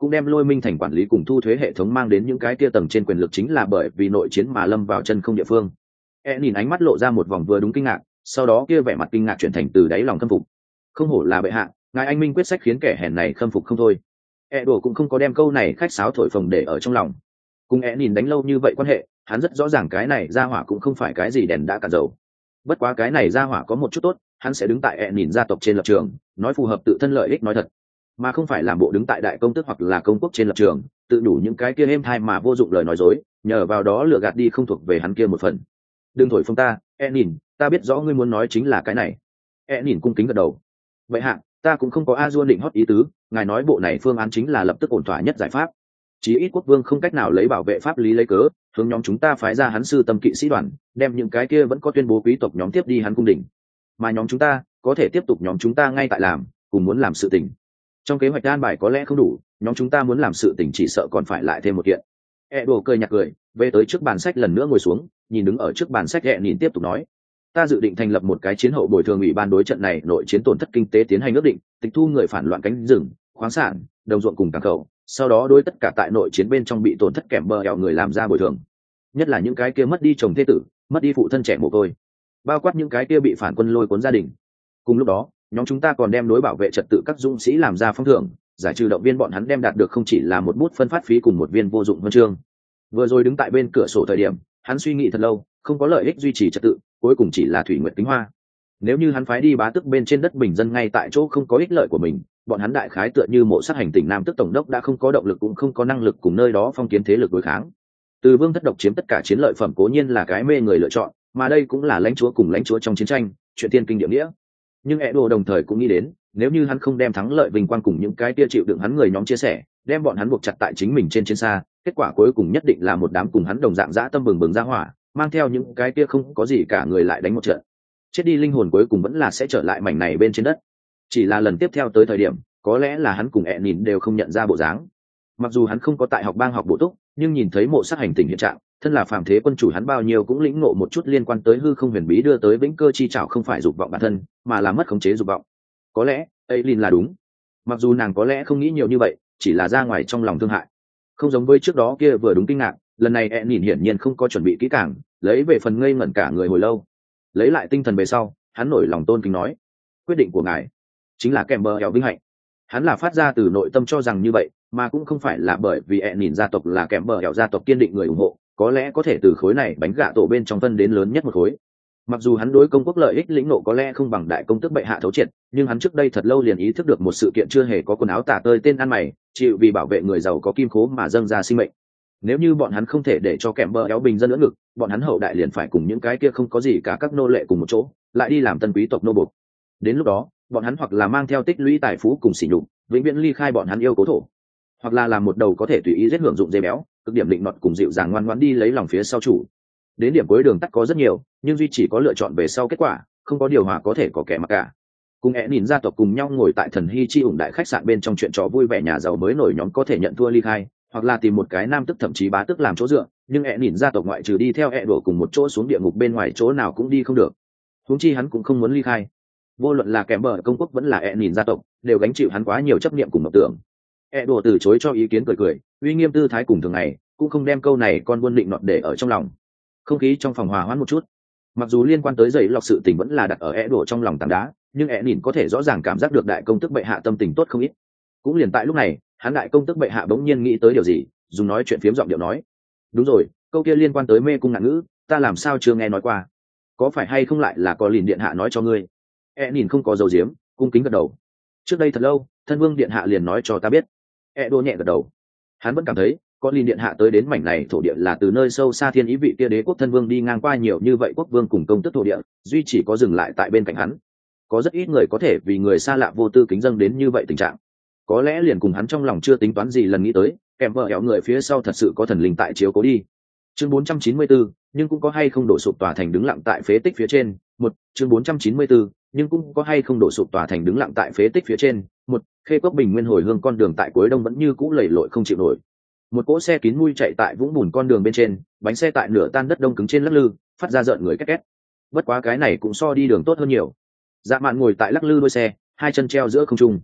cũng đem Lôi Minh thành quản lý cùng thu thuế hệ thống mang đến những cái kia tầng trên quyền lực chính là bởi vì nội chiến mà lâm vào chân không địa phương. E nhìn ánh mắt lộ ra một vòng vừa đúng kinh ngạc, sau đó kia vẻ mặt kinh ngạc chuyển thành từ đáy lòng khâm phục. Không hổ là bệ hạ, ngài anh minh quyết sách khiến kẻ hèn này khâm phục không thôi. E đổ cũng không có đem câu này khách sáo thổi phồng để ở trong lòng. Cùng E nhìn đánh lâu như vậy quan hệ, hắn rất rõ ràng cái này ra hỏa cũng không phải cái gì đèn đã cạn dầu. Bất quá cái này ra hỏa có một chút tốt, hắn sẽ đứng tại E nhìn gia tộc trên lập trường, nói phù hợp tự thân lợi ích nói thật, mà không phải làm bộ đứng tại đại công tước hoặc là công quốc trên lập trường, tự đủ những cái kia êm thai mà vô dụng lời nói dối, nhờ vào đó lừa gạt đi không thuộc về hắn kia một phần. Đừng thổi phồng ta, E nhìn, ta biết rõ ngươi muốn nói chính là cái này. E nhìn cung kính gật đầu. Vậy hạ, ta cũng không có a duôn định hót ý tứ, ngài nói bộ này phương án chính là lập tức ổn thỏa nhất giải pháp. Chí ít quốc vương không cách nào lấy bảo vệ pháp lý lấy cớ, hướng nhóm chúng ta phái ra hắn sư tâm kỵ sĩ đoàn, đem những cái kia vẫn có tuyên bố quý tộc nhóm tiếp đi hắn cung đình, mà nhóm chúng ta có thể tiếp tục nhóm chúng ta ngay tại làm, cùng muốn làm sự tình. Trong kế hoạch an bài có lẽ không đủ, nhóm chúng ta muốn làm sự tình chỉ sợ còn phải lại thêm một kiện. E đồ cười nhạt cười, về tới trước bàn sách lần nữa ngồi xuống, nhìn đứng ở trước bàn sách ghẹ nhìn tiếp tục nói: ta dự định thành lập một cái chiến hậu bồi thường ủy ban đối trận này nội chiến tổn thất kinh tế tiến hành ước định, tịch thu người phản loạn cánh rừng, khoáng sản, đồng ruộng cùng cảng khẩu, sau đó đối tất cả tại nội chiến bên trong bị tổn thất kèm bờ eo người làm ra bồi thường, nhất là những cái kia mất đi chồng thế tử, mất đi phụ thân trẻ mồ côi, bao quát những cái kia bị phản quân lôi cuốn gia đình. Cùng lúc đó, nhóm chúng ta còn đem đối bảo vệ trật tự các dũng sĩ làm ra phong thưởng, giải trừ động viên bọn hắn đem đạt được không chỉ là một bút phân phát phí cùng một viên vô dụng huân chương. Vừa rồi đứng tại bên cửa sổ thời điểm, hắn suy nghĩ thật lâu, không có lợi ích duy trì trật tự, cuối cùng chỉ là thủy nguyện kính hoa. Nếu như hắn phái đi bá tước bên trên đất bình dân ngay tại chỗ không có ích lợi của mình, bọn hắn đại khái tựa như mộ sát hành tỉnh nam tức tổng đốc đã không có động lực cũng không có năng lực cùng nơi đó phong kiến thế lực đối kháng. Từ vương thất độc chiếm tất cả chiến lợi phẩm cố nhiên là cái mê người lựa chọn, mà đây cũng là lãnh chúa cùng lãnh chúa trong chiến tranh, chuyện tiên kinh địa nghĩa. Nhưng Edo đồng thời cũng nghĩ đến, nếu như hắn không đem thắng lợi vinh quang cùng những cái tia chịu đựng hắn người nhóm chia sẻ, đem bọn hắn buộc chặt tại chính mình trên chiến xa, kết quả cuối cùng nhất định là một đám cùng hắn đồng dạng dã tâm bừng bừng ra hỏa, mang theo những cái tia không có gì cả người lại đánh một trận. Chết đi linh hồn cuối cùng vẫn là sẽ trở lại mảnh này bên trên đất. Chỉ là lần tiếp theo tới thời điểm, có lẽ là hắn cùng ẹ nhìn đều không nhận ra bộ dáng. Mặc dù hắn không có tại học bang học bổ túc, nhưng nhìn thấy mộ sát hành tình hiện trạng, thân là phàm thế quân chủ hắn bao nhiêu cũng lĩnh ngộ một chút liên quan tới hư không huyền bí đưa tới vĩnh cơ chi trảo không phải dục vọng bản thân, mà là mất khống chế dục vọng. Có lẽ, Aileen là đúng. Mặc dù nàng có lẽ không nghĩ nhiều như vậy, chỉ là ra ngoài trong lòng thương hại. Không giống với trước đó kia vừa đúng kinh ngạc, lần này Aileen hiển nhiên không có chuẩn bị kỹ càng, lấy về phần ngây ngẩn cả người hồi lâu. Lấy lại tinh thần về sau, hắn nổi lòng tôn kính nói: quyết định của ngài chính là kèm bờ eo vinh hạnh. Hắn là phát ra từ nội tâm cho rằng như vậy, mà cũng không phải là bởi vì ẹ nhìn gia tộc là kèm bờ eo gia tộc kiên định người ủng hộ, có lẽ có thể từ khối này bánh gạ tổ bên trong phân đến lớn nhất một khối. Mặc dù hắn đối công quốc lợi ích lĩnh nộ có lẽ không bằng đại công tước bệ hạ thấu triệt, nhưng hắn trước đây thật lâu liền ý thức được một sự kiện chưa hề có quần áo tả tơi tên ăn mày, chịu vì bảo vệ người giàu có kim khố mà dâng ra sinh mệnh. Nếu như bọn hắn không thể để cho kèm bờ eo bình dân lưỡng ngực, bọn hắn hậu đại liền phải cùng những cái kia không có gì cả các nô lệ cùng một chỗ, lại đi làm tân quý tộc nô bộc. Đến lúc đó, bọn hắn hoặc là mang theo tích lũy tài phú cùng sỉ nhục, vĩnh viễn ly khai bọn hắn yêu cố thổ, hoặc là làm một đầu có thể tùy ý giết hưởng dụng dê béo, cực điểm định nọt cùng dịu dàng ngoan ngoãn đi lấy lòng phía sau chủ. Đến điểm cuối đường tắt có rất nhiều, nhưng duy chỉ có lựa chọn về sau kết quả, không có điều hòa có thể có kẻ mặc cả. Cùng ẹ nhìn gia tộc cùng nhau ngồi tại thần hy chi ủng đại khách sạn bên trong chuyện trò vui vẻ nhà giàu mới nổi nhóm có thể nhận thua ly khai, hoặc là tìm một cái nam tức thậm chí bá tức làm chỗ dựa, nhưng ẹ nhìn gia tộc ngoại trừ đi theo ẹ đổ cùng một chỗ xuống địa ngục bên ngoài chỗ nào cũng đi không được. Huống chi hắn cũng không muốn ly khai. Vô luận là kèm bờ công quốc vẫn là ẹ nhìn gia tộc, đều gánh chịu hắn quá nhiều chấp niệm cùng mộng tưởng. ẹ đổ từ chối cho ý kiến cười cười, uy nghiêm tư thái cùng thường ngày, cũng không đem câu này con buôn định nọt để ở trong lòng. Không khí trong phòng hòa hoãn một chút. Mặc dù liên quan tới giấy lọc sự tình vẫn là đặt ở ẹ đổ trong lòng tảng đá, nhưng ẹ nhìn có thể rõ ràng cảm giác được đại công tức bệ hạ tâm tình tốt không ít. Cũng liền tại lúc này, hắn đại công tức bệ hạ bỗng nhiên nghĩ tới điều gì, dùng nói chuyện phiếm giọng điệu nói: đúng rồi, câu kia liên quan tới mê cung ngạn ngữ, ta làm sao chưa nghe nói qua, có phải hay không lại là có liền điện hạ nói cho ngươi? E nhìn không có dấu diếm, cung kính gật đầu. Trước đây thật lâu, thân vương điện hạ liền nói cho ta biết. E đô nhẹ gật đầu. Hắn vẫn cảm thấy có liền điện hạ tới đến mảnh này thổ địa là từ nơi sâu xa thiên ý vị kia đế quốc thân vương đi ngang qua nhiều như vậy quốc vương cùng công tức thổ địa, duy chỉ có dừng lại tại bên cạnh hắn. Có rất ít người có thể vì người xa lạ vô tư kính dâng đến như vậy tình trạng. Có lẽ liền cùng hắn trong lòng chưa tính toán gì lần nghĩ tới, kèm vợ éo người phía sau thật sự có thần linh tại chiếu cố đi. Chương bốn trăm chín mươi bốn, nhưng cũng có hay không đổ sụp tòa thành đứng lặng tại phế tích phía trên. Một, chương bốn trăm chín mươi bốn, nhưng cũng có hay không đổ sụp tòa thành đứng lặng tại phế tích phía trên. Một, Khê Cốc Bình Nguyên hồi hương con đường tại cuối đông vẫn như cũ lầy lội không chịu nổi. Một cỗ xe kín mui chạy tại vũng bùn con đường bên trên, bánh xe tại nửa tan đất đông cứng trên lắc lư, phát ra rợn người két két. Bất quá cái này cũng so đi đường tốt hơn nhiều. Dạ Mạn ngồi tại lắc lư đuôi xe, hai chân treo giữa không trung.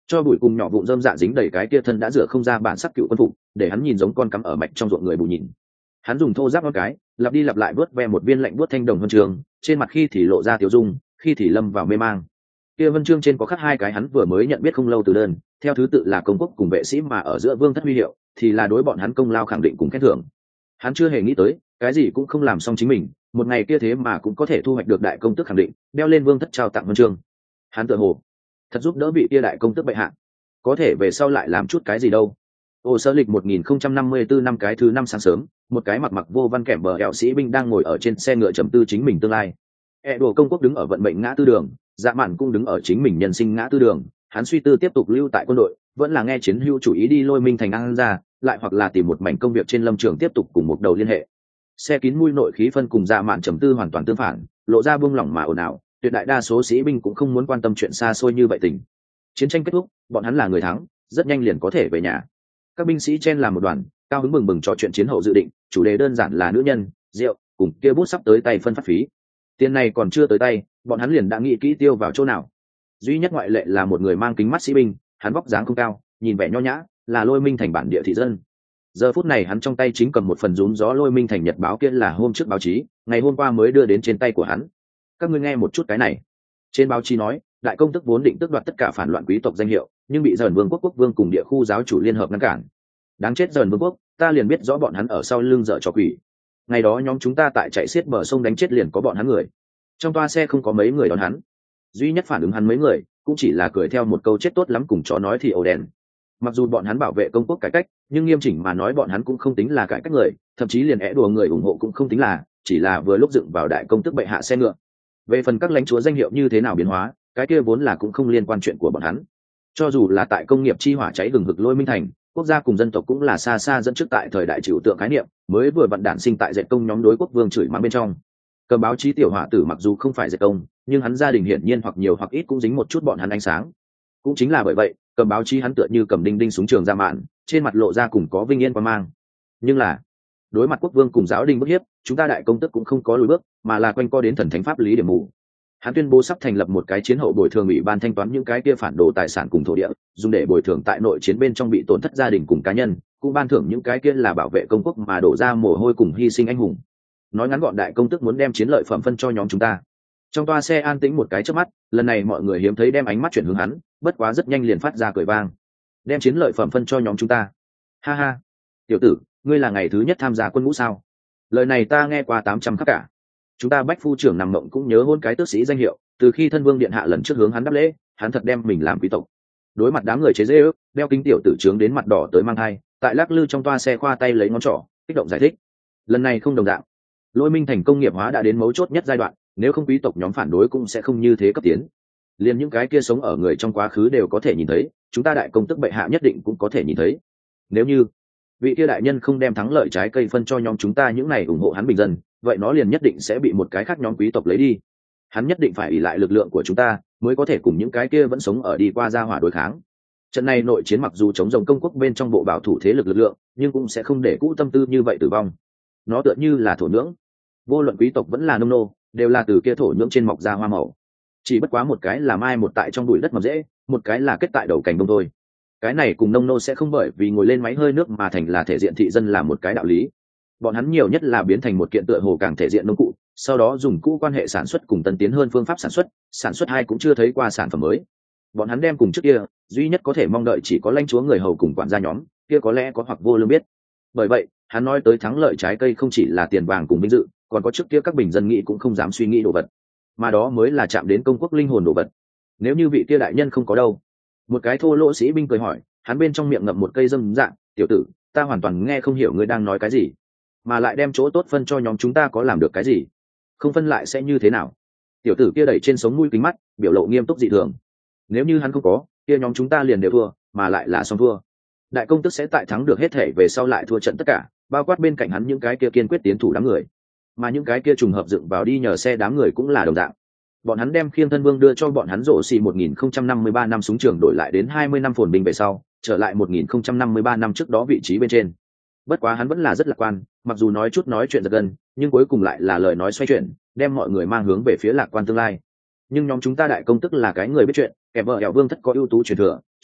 cho bụi cùng nhỏ vụn rơm dạ dính đầy cái kia thân đã rửa không ra bản sắc cựu quân phục, để hắn nhìn giống con cắm ở mạch trong ruộng người bù nhìn. Hắn dùng thô giáp ngón cái lặp đi lặp lại vớt ve một viên lạnh vớt thanh đồng huân trường, trên mặt khi thì lộ ra tiểu dung, khi thì lâm vào mê mang. Kia huân chương trên có khắc hai cái hắn vừa mới nhận biết không lâu từ đơn, theo thứ tự là công quốc cùng vệ sĩ, mà ở giữa vương thất huy hiệu thì là đối bọn hắn công lao khẳng định cùng khen thưởng. Hắn chưa hề nghĩ tới cái gì cũng không làm xong chính mình, một ngày kia thế mà cũng có thể thu hoạch được đại công tước khẳng định, đeo lên vương thất trao tặng huân chương. Hắn tựa hồ thật giúp đỡ vị kia đại công tước bệ hạ, có thể về sau lại làm chút cái gì đâu. Ô sơ lịch một nghìn không trăm năm mươi tư năm cái thứ năm sáng sớm, một cái mặt mặc vô văn kẻm bờ eo sĩ binh đang ngồi ở trên xe ngựa trầm tư chính mình tương lai. E đồ công quốc đứng ở vận mệnh ngã tư đường, dạ mạn cũng đứng ở chính mình nhân sinh ngã tư đường. Hắn suy tư tiếp tục lưu tại quân đội, vẫn là nghe chiến hữu chủ ý đi lôi minh thành an ra, lại hoặc là tìm một mảnh công việc trên lâm trường tiếp tục cùng một đầu liên hệ. Xe kín mũi nội khí phân cùng dạ mạn trầm tư hoàn toàn tương phản, lộ ra buông lỏng mà ồn ào. Tuyệt đại đa số sĩ binh cũng không muốn quan tâm chuyện xa xôi như vậy tình. Chiến tranh kết thúc, bọn hắn là người thắng, rất nhanh liền có thể về nhà. Các binh sĩ chen làm một đoàn, cao hứng bừng bừng trò chuyện chiến hậu dự định, chủ đề đơn giản là nữ nhân, rượu, cùng kia bút sắp tới tay phân phát phí. Tiền này còn chưa tới tay, bọn hắn liền đã nghĩ kỹ tiêu vào chỗ nào. Duy nhất ngoại lệ là một người mang kính mắt sĩ binh, hắn vóc dáng không cao, nhìn vẻ nho nhã, là Lôi Minh thành bản địa thị dân. Giờ phút này hắn trong tay chính cầm một phần rúm gió Lôi Minh thành nhật báo, kia là hôm trước báo chí, ngày hôm qua mới đưa đến trên tay của hắn. Các ngươi nghe một chút cái này. Trên báo chí nói, đại công tước vốn định tước đoạt tất cả phản loạn quý tộc danh hiệu, nhưng bị Dởn Vương quốc quốc vương cùng địa khu giáo chủ liên hợp ngăn cản. Đáng chết Dởn Vương quốc, ta liền biết rõ bọn hắn ở sau lưng dở trò quỷ. Ngày đó nhóm chúng ta tại chạy xiết bờ sông đánh chết liền có bọn hắn người. Trong toa xe không có mấy người đón hắn, duy nhất phản ứng hắn mấy người cũng chỉ là cười theo một câu chết tốt lắm cùng chó nói thì ổ đèn. Mặc dù bọn hắn bảo vệ công quốc cải cách, nhưng nghiêm chỉnh mà nói bọn hắn cũng không tính là cải cách người, thậm chí liền é đùa người ủng hộ cũng không tính là, chỉ là vừa lúc dựng vào đại công tước bệ hạ xe ngựa. Về phần các lãnh chúa danh hiệu như thế nào biến hóa, cái kia vốn là cũng không liên quan chuyện của bọn hắn. Cho dù là tại công nghiệp chi hỏa cháy hừng hực Lôi Minh thành, quốc gia cùng dân tộc cũng là xa xa dẫn trước tại thời đại trừu tượng khái niệm, mới vừa vận đản sinh tại dệt công nhóm đối quốc vương chửi mắng bên trong. Cầm báo chí tiểu hỏa tử mặc dù không phải dệt công, nhưng hắn gia đình hiển nhiên hoặc nhiều hoặc ít cũng dính một chút bọn hắn ánh sáng. Cũng chính là bởi vậy, cầm báo chí hắn tựa như cầm đinh đinh súng trường ra mạn, trên mặt lộ ra cùng có vinh yên quan mang. Nhưng là đối mặt quốc vương cùng giáo đình bức hiếp, chúng ta đại công tước cũng không có lùi bước, mà là quanh co đến thần thánh pháp lý điểm mù. Hắn tuyên bố sắp thành lập một cái chiến hậu bồi thường ủy ban thanh toán những cái kia phản đồ tài sản cùng thổ địa, dùng để bồi thường tại nội chiến bên trong bị tổn thất gia đình cùng cá nhân, cũng ban thưởng những cái kia là bảo vệ công quốc mà đổ ra mồ hôi cùng hy sinh anh hùng. Nói ngắn gọn, đại công tước muốn đem chiến lợi phẩm phân cho nhóm chúng ta. Trong toa xe an tĩnh một cái chớp mắt, lần này mọi người hiếm thấy đem ánh mắt chuyển hướng hắn, bất quá rất nhanh liền phát ra cười vang. Đem chiến lợi phẩm phân cho nhóm chúng ta? Ha ha, tiểu tử, ngươi là ngày thứ nhất tham gia quân ngũ sao? Lời này ta nghe qua tám trăm khắc cả. Chúng ta bách phu trưởng nằm mộng cũng nhớ hôn cái tước sĩ danh hiệu, từ khi thân vương điện hạ lần trước hướng hắn đáp lễ, hắn thật đem mình làm quý tộc. Đối mặt đám người chế giễu, đeo kính tiểu tử trướng đến mặt đỏ tới mang hai, tại lắc lư trong toa xe khoa tay lấy ngón trỏ, kích động giải thích. Lần này không đồng dạng, Lôi Minh thành công nghiệp hóa đã đến mấu chốt nhất giai đoạn, nếu không quý tộc nhóm phản đối cũng sẽ không như thế cấp tiến. Liên những cái kia sống ở người trong quá khứ đều có thể nhìn thấy, chúng ta đại công tước bệ hạ nhất định cũng có thể nhìn thấy. Nếu như vị kia đại nhân không đem thắng lợi trái cây phân cho nhóm chúng ta những này ủng hộ hắn bình dân, vậy nó liền nhất định sẽ bị một cái khác nhóm quý tộc lấy đi. Hắn nhất định phải ỷ lại lực lượng của chúng ta mới có thể cùng những cái kia vẫn sống ở đi qua gia hỏa đối kháng. Trận này nội chiến mặc dù chống rồng công quốc bên trong bộ bảo thủ thế lực lực lượng, nhưng cũng sẽ không để cũ tâm tư như vậy tử vong. Nó tựa như là thổ nhưỡng, vô luận quý tộc vẫn là nông nô, đều là từ kia thổ nhưỡng trên mọc ra hoa màu. Chỉ bất quá một cái là mai một tại trong bụi đất mầm rễ, một cái là kết tại đầu cành bông thôi. Cái này cùng nông nô sẽ không bởi vì ngồi lên máy hơi nước mà thành là thể diện thị dân là một cái đạo lý. Bọn hắn nhiều nhất là biến thành một kiện tựa hồ càng thể diện nông cụ, sau đó dùng cũ quan hệ sản xuất cùng tân tiến hơn phương pháp sản xuất, sản xuất hai cũng chưa thấy qua sản phẩm mới. Bọn hắn đem cùng trước kia, duy nhất có thể mong đợi chỉ có lãnh chúa người hầu cùng quản gia nhóm, kia có lẽ có hoặc vô lương biết. Bởi vậy, hắn nói tới thắng lợi trái cây không chỉ là tiền vàng cùng vinh dự, còn có trước kia các bình dân nghĩ cũng không dám suy nghĩ đồ vật, mà đó mới là chạm đến công quốc linh hồn đồ vật. Nếu như vị kia đại nhân không có đâu? Một cái thô lỗ sĩ binh cười hỏi, hắn bên trong miệng ngậm một cây dâm dạng, tiểu tử, ta hoàn toàn nghe không hiểu ngươi đang nói cái gì, mà lại đem chỗ tốt phân cho nhóm chúng ta có làm được cái gì? Không phân lại sẽ như thế nào? Tiểu tử kia đẩy trên sống mũi kính mắt, biểu lộ nghiêm túc dị thường. Nếu như hắn không có, kia nhóm chúng ta liền đều thua, mà lại là xong thua. Đại công tước sẽ tại thắng được hết thể về sau lại thua trận tất cả, bao quát bên cạnh hắn những cái kia kiên quyết tiến thủ đám người, mà những cái kia trùng hợp dựng vào đi nhờ xe đám người cũng là đồng dạng. Bọn hắn đem khiêng thân vương đưa cho bọn hắn rổ xì một nghìn không trăm năm mươi ba năm súng trường đổi lại đến hai mươi năm phồn bình về sau, trở lại một nghìn không trăm năm mươi ba năm trước đó vị trí bên trên. Bất quá hắn vẫn là rất lạc quan, mặc dù nói chút nói chuyện giật gân, nhưng cuối cùng lại là lời nói xoay chuyển, đem mọi người mang hướng về phía lạc quan tương lai. Nhưng nhóm chúng ta đại công tức là cái người biết chuyện, kẻ vợ hẻo vương thất có ưu tú truyền thừa,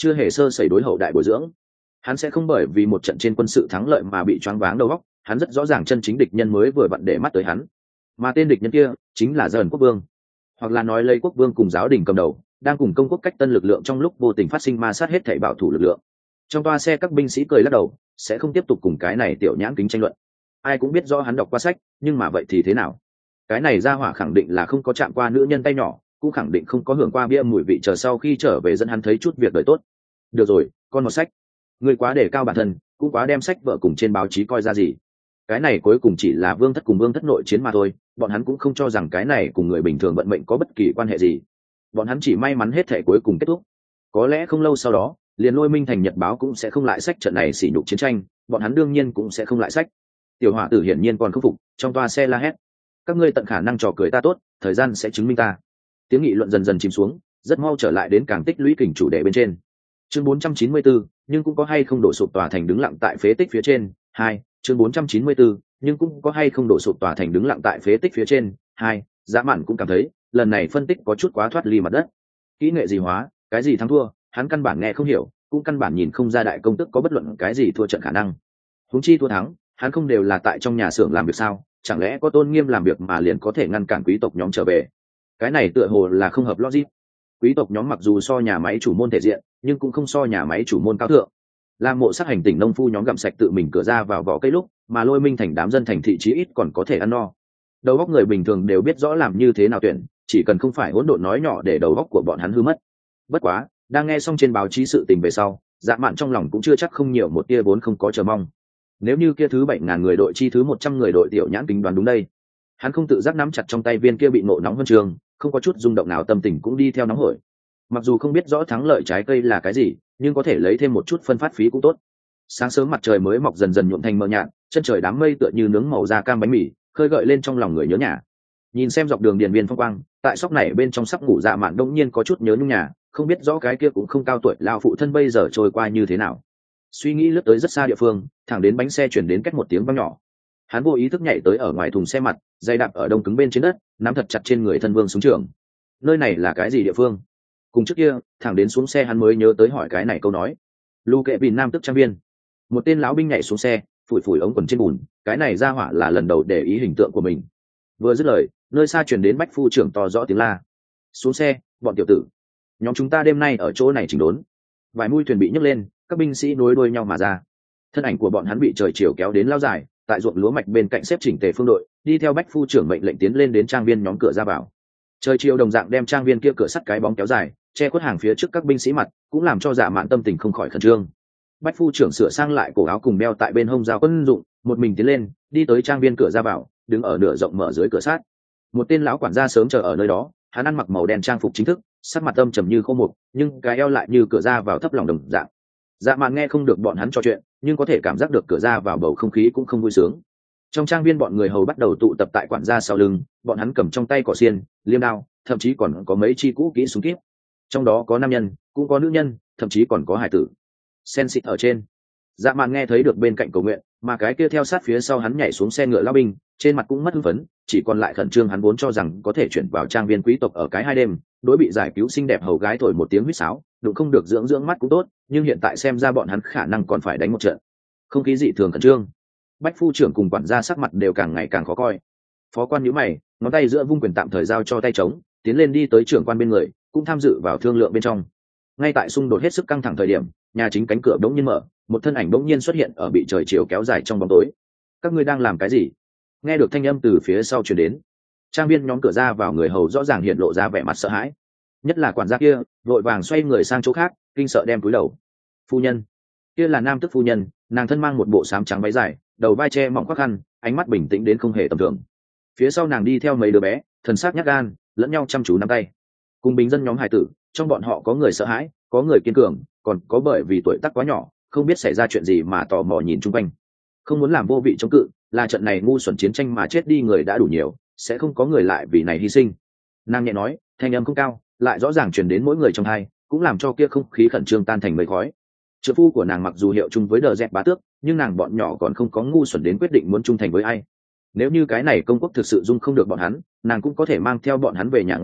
chưa hề sơ sẩy đối hậu đại bồi dưỡng. Hắn sẽ không bởi vì một trận trên quân sự thắng lợi mà bị choáng váng đầu óc, hắn rất rõ ràng chân chính địch nhân mới vừa vặn để mắt tới hắn, mà tên địch nhân kia chính là Dần Quốc Vương, hoặc là nói lấy Quốc Vương cùng giáo đình cầm đầu, đang cùng công quốc cách tân lực lượng trong lúc vô tình phát sinh ma sát hết thảy bảo thủ lực lượng. Trong toa xe các binh sĩ cười lắc đầu, sẽ không tiếp tục cùng cái này tiểu nhãn kính tranh luận. Ai cũng biết rõ hắn đọc qua sách, nhưng mà vậy thì thế nào? Cái này ra hỏa khẳng định là không có chạm qua nữ nhân tay nhỏ, cũng khẳng định không có hưởng qua bia mùi vị, chờ sau khi trở về dẫn hắn thấy chút việc đời tốt. Được rồi, con một sách. Người quá đề cao bản thân, cũng quá đem sách vợ cùng trên báo chí coi ra gì. Cái này cuối cùng chỉ là vương thất cùng vương thất nội chiến mà thôi, bọn hắn cũng không cho rằng cái này cùng người bình thường vận mệnh có bất kỳ quan hệ gì. Bọn hắn chỉ may mắn hết thể cuối cùng kết thúc. Có lẽ không lâu sau đó, liền Lôi Minh Thành Nhật báo cũng sẽ không lại sách trận này sỉ nhục chiến tranh, bọn hắn đương nhiên cũng sẽ không lại sách. Tiểu hỏa tử hiển nhiên còn không phục, trong toa xe la hét: các ngươi tận khả năng trò cười ta tốt, thời gian sẽ chứng minh ta. Tiếng nghị luận dần dần chìm xuống, rất mau trở lại đến càng tích lũy kình chủ đề bên trên. Chương bốn trăm chín mươi bốn, nhưng cũng có hay không đổ sụp tòa thành đứng lặng tại phế tích phía trên. Hai, chương bốn trăm chín mươi bốn, nhưng cũng có hay không đổ sụp tòa thành đứng lặng tại phế tích phía trên. Hai, Dã Mạn cũng cảm thấy, lần này phân tích có chút quá thoát ly mặt đất. Kỹ nghệ gì hóa, cái gì thắng thua, hắn căn bản nghe không hiểu, cũng căn bản nhìn không ra đại công tức có bất luận cái gì thua trận khả năng. Huống chi thua thắng, hắn không đều là tại trong nhà xưởng làm việc sao, chẳng lẽ có tôn nghiêm làm việc mà liền có thể ngăn cản quý tộc nhóm trở về? Cái này tựa hồ là không hợp logic. Quý tộc nhóm mặc dù so nhà máy chủ môn thể diện, nhưng cũng không so nhà máy chủ môn cao thượng. Làm mộ sát hành tỉnh nông phu nhóm gặm sạch tự mình cửa ra vào vỏ cây lúc, mà Lôi Minh Thành đám dân thành thị chí ít còn có thể ăn no. Đầu óc người bình thường đều biết rõ làm như thế nào tuyển, chỉ cần không phải hỗn độn nói nhỏ để đầu óc của bọn hắn hư mất. Bất quá, đang nghe xong trên báo chí sự tình về sau, Dạ Mạn trong lòng cũng chưa chắc không nhiều một tia vốn không có chờ mong. Nếu như kia thứ bảy ngàn người đội chi thứ một trăm người đội tiểu nhãn kính đoán đúng đây, hắn không tự giác nắm chặt trong tay viên kia bị nộ nóng huân trường, không có chút rung động nào, tâm tình cũng đi theo nóng hổi. Mặc dù không biết rõ thắng lợi trái cây là cái gì, nhưng có thể lấy thêm một chút phân phát phí cũng tốt. Sáng sớm mặt trời mới mọc dần dần nhuộm thành mờ nhạt, chân trời đám mây tựa như nướng màu da cam bánh mì, khơi gợi lên trong lòng người nhớ nhà. Nhìn xem dọc đường điện biên phong quang, tại sóc này bên trong sắp ngủ Dạ Mạn đông nhiên có chút nhớ nhung nhà, không biết rõ cái kia cũng không cao tuổi lao phụ thân bây giờ trôi qua như thế nào. Suy nghĩ lướt tới rất xa địa phương, thẳng đến bánh xe chuyển đến cách một tiếng vang nhỏ. Hắn vô ý thức nhảy tới ở ngoài thùng xe mặt, dây đạp ở đông cứng bên trên đất, nắm thật chặt trên người thân vương súng trường. Nơi này là cái gì địa phương? Cùng trước kia, thẳng đến xuống xe hắn mới nhớ tới hỏi cái này câu nói. Lu Kệ Bìn Nam tức trang viên. Một tên lão binh nhảy xuống xe, phủi phủi ống quần trên bùn, cái này ra hỏa là lần đầu để ý hình tượng của mình. Vừa dứt lời, nơi xa truyền đến bách phu trưởng to rõ tiếng la. Xuống xe, bọn tiểu tử. Nhóm chúng ta đêm nay ở chỗ này chỉnh đốn. Vài mũi thuyền bị nhấc lên, các binh sĩ nối đuôi nhau mà ra. Thân ảnh của bọn hắn bị trời chiều kéo đến lao dài, tại ruộng lúa mạch bên cạnh xếp chỉnh tề phương đội, đi theo bách phu trưởng mệnh lệnh tiến lên đến trang viên nhóm cửa ra vào. Trời chiều đồng dạng đem trang viên kia cửa sắt cái bóng kéo dài, che khuất hàng phía trước các binh sĩ mặt, cũng làm cho Dạ Mạn tâm tình không khỏi khẩn trương. Bách phu trưởng sửa sang lại cổ áo cùng đeo tại bên hông dao quân dụng, một mình tiến lên, đi tới trang viên cửa ra vào, đứng ở nửa rộng mở dưới cửa sắt. Một tên lão quản gia sớm chờ ở nơi đó, hắn ăn mặc màu đen trang phục chính thức, sắc mặt âm trầm như khô mục, nhưng cái eo lại như cửa ra vào thấp lòng đồng dạng. Dạ Mạn nghe không được bọn hắn trò chuyện, nhưng có thể cảm giác được cửa ra vào bầu không khí cũng không vui sướng. Trong trang viên bọn người hầu bắt đầu tụ tập tại quản gia sau lưng, bọn hắn cầm trong tay cỏ xiên, liêm đao, thậm chí còn có mấy chi cũ kỹ súng kíp. Trong đó có nam nhân, cũng có nữ nhân, thậm chí còn có hải tử. Sen xịt ở trên. Dạ Mạn nghe thấy được bên cạnh cầu nguyện, mà cái kia theo sát phía sau hắn nhảy xuống xe ngựa lao binh, trên mặt cũng mất hưng phấn, chỉ còn lại khẩn trương. Hắn vốn cho rằng có thể chuyển vào trang viên quý tộc ở cái hai đêm, đối bị giải cứu xinh đẹp hầu gái thổi một tiếng huýt sáo, đụng không được dưỡng dưỡng mắt cũng tốt, nhưng hiện tại xem ra bọn hắn khả năng còn phải đánh một trận. Không khí dị thường khẩn trương. Bách phu trưởng cùng quản gia sắc mặt đều càng ngày càng khó coi. Phó quan nhíu mày, ngón tay giữa vung quyền tạm thời giao cho tay trống, tiến lên đi tới trưởng quan bên người, cũng tham dự vào thương lượng bên trong. Ngay tại xung đột hết sức căng thẳng thời điểm, nhà chính cánh cửa bỗng nhiên mở, một thân ảnh bỗng nhiên xuất hiện ở bị trời chiều kéo dài trong bóng tối. Các ngươi đang làm cái gì? Nghe được thanh âm từ phía sau truyền đến, trang viên nhóm cửa ra vào người hầu rõ ràng hiện lộ ra vẻ mặt sợ hãi, nhất là quản gia kia, vội vàng xoay người sang chỗ khác, kinh sợ đem cúi đầu. Phu nhân, kia là nam tức phu nhân, nàng thân mang một bộ xám trắng váy dài, đầu vai che mỏng khoác khăn, ánh mắt bình tĩnh đến không hề tầm thường. Phía sau nàng đi theo mấy đứa bé, thần sắc nhát gan, lẫn nhau chăm chú nắm tay. Cùng bình dân nhóm hải tử, trong bọn họ có người sợ hãi, có người kiên cường, còn có bởi vì tuổi tác quá nhỏ, không biết xảy ra chuyện gì mà tò mò nhìn chung quanh. Không muốn làm vô vị chống cự, là trận này ngu xuẩn chiến tranh mà chết đi người đã đủ nhiều, sẽ không có người lại vì này hy sinh. Nàng nhẹ nói, thanh âm không cao, lại rõ ràng truyền đến mỗi người trong hai, cũng làm cho kia không khí khẩn trương tan thành mây khói. Trợ phu của nàng mặc dù hiệu chung với Đờ Dẹt bá tước, nhưng nàng bọn nhỏ còn không có ngu xuẩn đến quyết định muốn trung thành với ai. Nếu như cái này công quốc thực sự dung không được bọn hắn, nàng cũng có thể mang theo bọn hắn về nhà ngoại đi,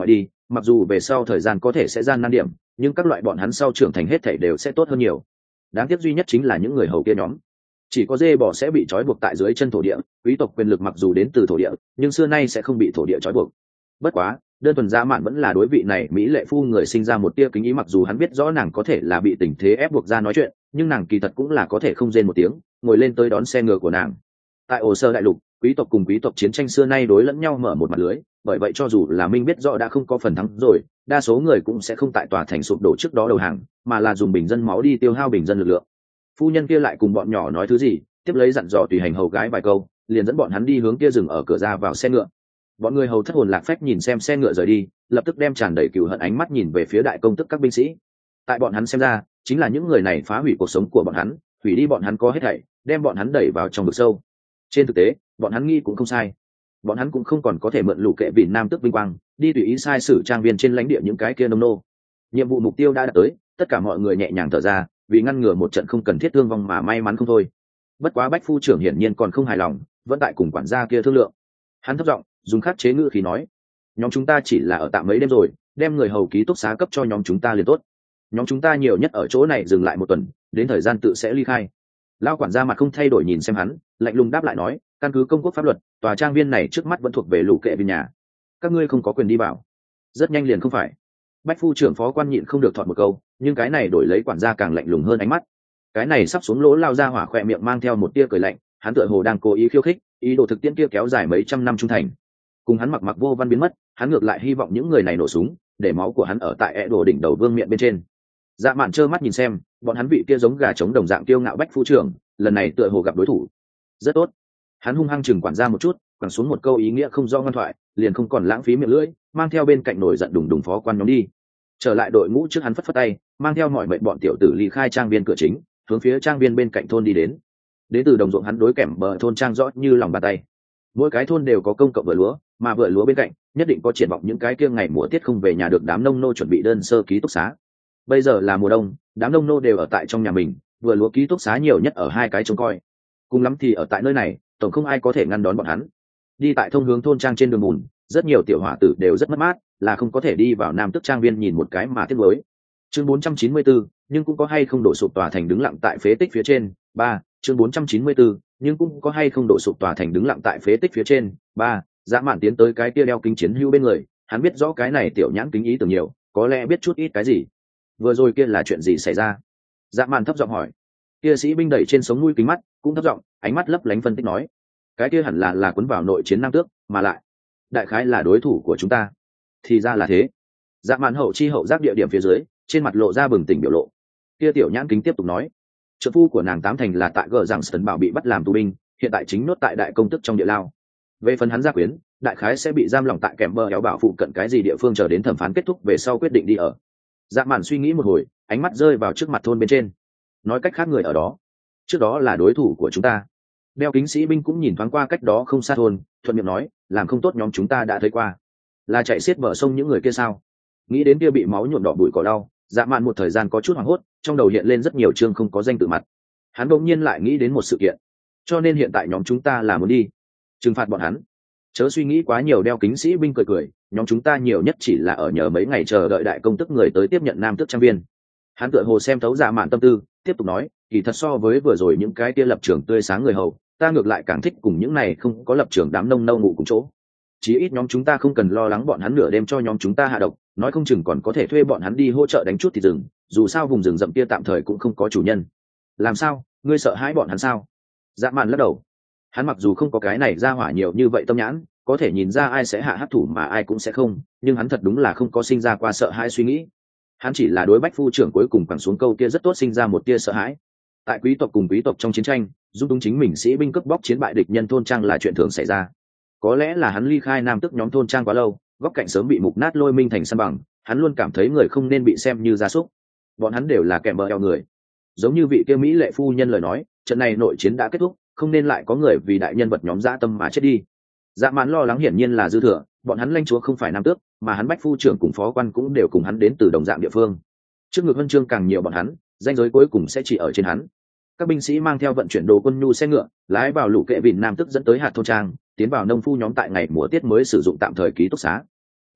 mặc dù về sau thời gian có thể sẽ gian nan điểm, nhưng các loại bọn hắn sau trưởng thành hết thảy đều sẽ tốt hơn nhiều. Đáng tiếc duy nhất chính là những người hầu kia nhóm, chỉ có dê bò sẽ bị trói buộc tại dưới chân thổ địa. Quý tộc quyền lực mặc dù đến từ thổ địa, nhưng xưa nay sẽ không bị thổ địa trói buộc. Bất quá đơn thuần Dã Mạn vẫn là đối vị này mỹ lệ phu người sinh ra một tia kính ý, mặc dù hắn biết rõ nàng có thể là bị tình thế ép buộc ra nói chuyện, nhưng nàng kỳ thật cũng là có thể không rên một tiếng, ngồi lên tới đón xe ngựa của nàng. Tại Ổ Sơ đại lục, quý tộc cùng quý tộc chiến tranh xưa nay đối lẫn nhau mở một mặt lưới, bởi vậy cho dù là Minh biết rõ đã không có phần thắng rồi, đa số người cũng sẽ không tại tòa thành sụp đổ trước đó đầu hàng, mà là dùng bình dân máu đi tiêu hao bình dân lực lượng. Phu nhân kia lại cùng bọn nhỏ nói thứ gì, tiếp lấy dặn dò tùy hành hầu gái vài câu, liền dẫn bọn hắn đi hướng kia dừng ở cửa ra vào xe ngựa. Bọn người hầu thất hồn lạc phách nhìn xem xe ngựa rời đi, lập tức đem tràn đầy cừu hận ánh mắt nhìn về phía đại công tức các binh sĩ. Tại bọn hắn xem ra, chính là những người này phá hủy cuộc sống của bọn hắn, hủy đi bọn hắn có hết thảy, đem bọn hắn đẩy vào trong vực sâu. Trên thực tế, bọn hắn nghĩ cũng không sai. Bọn hắn cũng không còn có thể mượn lũ kệ vì nam tước vinh quang, đi tùy ý sai sử trang viên trên lãnh địa những cái kia nông nô. Nhiệm vụ mục tiêu đã đạt tới, tất cả mọi người nhẹ nhàng thở ra, vì ngăn ngừa một trận không cần thiết thương vong mà may mắn không thôi. Bất quá bách phu trưởng hiển nhiên còn không hài lòng, vẫn tại cùng quản gia kia thương lượng. Hắn thấp giọng dùng khắc chế ngữ khí nói: nhóm chúng ta chỉ là ở tạm mấy đêm rồi, đem người hầu ký túc xá cấp cho nhóm chúng ta liền tốt. Nhóm chúng ta nhiều nhất ở chỗ này dừng lại một tuần, đến thời gian tự sẽ ly khai. Lao quản gia mặt không thay đổi nhìn xem hắn, lạnh lùng đáp lại nói: căn cứ công quốc pháp luật, tòa trang viên này trước mắt vẫn thuộc về lũ kệ viên nhà, các ngươi không có quyền đi vào. Rất nhanh liền không phải. Bách phu trưởng phó quan nhịn không được thọt một câu, nhưng cái này đổi lấy quản gia càng lạnh lùng hơn ánh mắt. Cái này sắp xuống lỗ lao ra hỏa khỏe miệng mang theo một tia cười lạnh, hắn tựa hồ đang cố ý khiêu khích, ý đồ thực tiễn kia kéo dài mấy trăm năm trung thành. Cùng hắn mặc mặc vô văn biến mất, hắn ngược lại hy vọng những người này nổ súng, để máu của hắn ở tại ẻ đồ đỉnh đầu vương miện bên trên. Dạ Mạn trơ mắt nhìn xem, bọn hắn vị kia giống gà trống đồng dạng tiêu ngạo bách phu trưởng, lần này tựa hồ gặp đối thủ. Rất tốt. Hắn hung hăng chừng quản gia một chút, quẳng xuống một câu ý nghĩa không do ngoan thoại, liền không còn lãng phí miệng lưỡi, mang theo bên cạnh nổi giận đùng đùng phó quan nhóm đi. Trở lại đội ngũ trước hắn phất phất tay, mang theo mọi mệnh bọn tiểu tử ly khai trang viên cửa chính, hướng phía trang viên bên cạnh thôn đi đến. Đến từ đồng ruộng hắn đối kèm bờ thôn trang rõ như lòng bàn tay. Mỗi cái thôn đều có công cộng vựa lúa, mà vựa lúa bên cạnh nhất định có triển vọng những cái kia ngày mùa tiết không về nhà được đám nông nô chuẩn bị đơn sơ ký túc xá. Bây giờ là mùa đông, đám nông nô đều ở tại trong nhà mình, vựa lúa ký túc xá nhiều nhất ở hai cái trông coi. Cùng lắm thì ở tại nơi này, tổng không ai có thể ngăn đón bọn hắn. Đi tại thông hướng thôn trang trên đường bùn, rất nhiều tiểu hỏa tử đều rất mất mát, là không có thể đi vào nam tức trang viên nhìn một cái mà tiếc nuối. Chương bốn trăm chín mươi tư, nhưng cũng có hay không đổ sụp tòa thành đứng lặng tại phế tích phía trên. Ba, chương bốn trăm chín mươi tư, nhưng cũng có hay không đổ sụp tòa thành đứng lặng tại phế tích phía trên. Ba, Dã Mạn tiến tới cái kia đeo kính chiến hữu bên người, hắn biết rõ cái này tiểu nhãn kính ý tưởng nhiều, có lẽ biết chút ít cái gì. Vừa rồi kia là chuyện gì xảy ra? Dã Mạn thấp giọng hỏi. Kia sĩ binh đẩy trên sống mũi kính mắt, cũng thấp giọng, ánh mắt lấp lánh phân tích nói: cái kia hẳn là là cuốn vào nội chiến nam tước, mà lại đại khái là đối thủ của chúng ta. Thì ra là thế. Dã Mạn hậu chi hậu giác địa điểm phía dưới, trên mặt lộ ra bừng tỉnh biểu lộ. Kia tiểu nhãn kính tiếp tục nói: trợ phu của nàng tám thành là tại gờ rằng Sơn Bảo bị bắt làm tù binh, hiện tại chính nốt tại đại công tức trong địa lao. Về phần hắn gia quyến, đại khái sẽ bị giam lỏng tại kèm bờ éo bảo phụ cận cái gì địa phương chờ đến thẩm phán kết thúc về sau quyết định đi ở. Dã Mạn suy nghĩ một hồi, ánh mắt rơi vào trước mặt thôn bên trên. Nói cách khác người ở đó, trước đó là đối thủ của chúng ta. Đeo kính sĩ binh cũng nhìn thoáng qua cách đó không xa thôn, thuận miệng nói: làm không tốt nhóm chúng ta đã thấy qua, là chạy xiết bờ sông những người kia sao? Nghĩ đến kia bị máu nhuộm đỏ bụi cỏ đau, Dã Mạn một thời gian có chút hoảng hốt, trong đầu hiện lên rất nhiều chương không có danh tự mặt. Hắn bỗng nhiên lại nghĩ đến một sự kiện, cho nên hiện tại nhóm chúng ta là muốn đi trừng phạt bọn hắn. Chớ suy nghĩ quá nhiều. Đeo kính sĩ binh cười cười, nhóm chúng ta nhiều nhất chỉ là ở nhờ mấy ngày chờ đợi đại công tức người tới tiếp nhận nam tước trang viên. Hắn tựa hồ xem thấu Dã Mạn tâm tư, tiếp tục nói: kỳ thật so với vừa rồi những cái kia lập trường tươi sáng người hầu, ta ngược lại càng thích cùng những này không có lập trường đám nông nâu ngủ cùng chỗ. Chí ít nhóm chúng ta không cần lo lắng bọn hắn nửa đêm cho nhóm chúng ta hạ độc, nói không chừng còn có thể thuê bọn hắn đi hỗ trợ đánh chút thịt rừng, dù sao vùng rừng rậm kia tạm thời cũng không có chủ nhân. Làm sao, ngươi sợ hãi bọn hắn sao? Dã Mạn lắc đầu. Hắn mặc dù không có cái này ra hỏa nhiều như vậy tâm nhãn, có thể nhìn ra ai sẽ hạ hắc thủ mà ai cũng sẽ không, nhưng hắn thật đúng là không có sinh ra qua sợ hãi suy nghĩ. Hắn chỉ là đối bách phu trưởng cuối cùng quẳng xuống câu kia rất tốt sinh ra một tia sợ hãi. Tại quý tộc cùng quý tộc trong chiến tranh, giúp đúng chính mình sĩ binh cướp bóc chiến bại địch nhân thôn trang là chuyện thường xảy ra. Có lẽ là hắn ly khai nam tức nhóm thôn trang quá lâu, góc cạnh sớm bị mục nát lôi minh thành san bằng, hắn luôn cảm thấy người không nên bị xem như gia súc. Bọn hắn đều là kẻ bờ eo người. Giống như vị kia mỹ lệ phu nhân lời nói, trận này nội chiến đã kết thúc, không nên lại có người vì đại nhân vật nhóm dã tâm mà chết đi. Dã Mạn lo lắng hiển nhiên là dư thừa, bọn hắn lãnh chúa không phải nam tước, mà hắn bách phu trưởng cùng phó quan cũng đều cùng hắn đến từ đồng dạng địa phương. Trước ngực huân chương càng nhiều bọn hắn, danh giới cuối cùng sẽ chỉ ở trên hắn. Các binh sĩ mang theo vận chuyển đồ quân nhu xe ngựa, lái vào lũ kệ vịn nam tức dẫn tới hạt thôn trang, tiến vào nông phu nhóm tại ngày mùa tiết mới sử dụng tạm thời ký túc xá.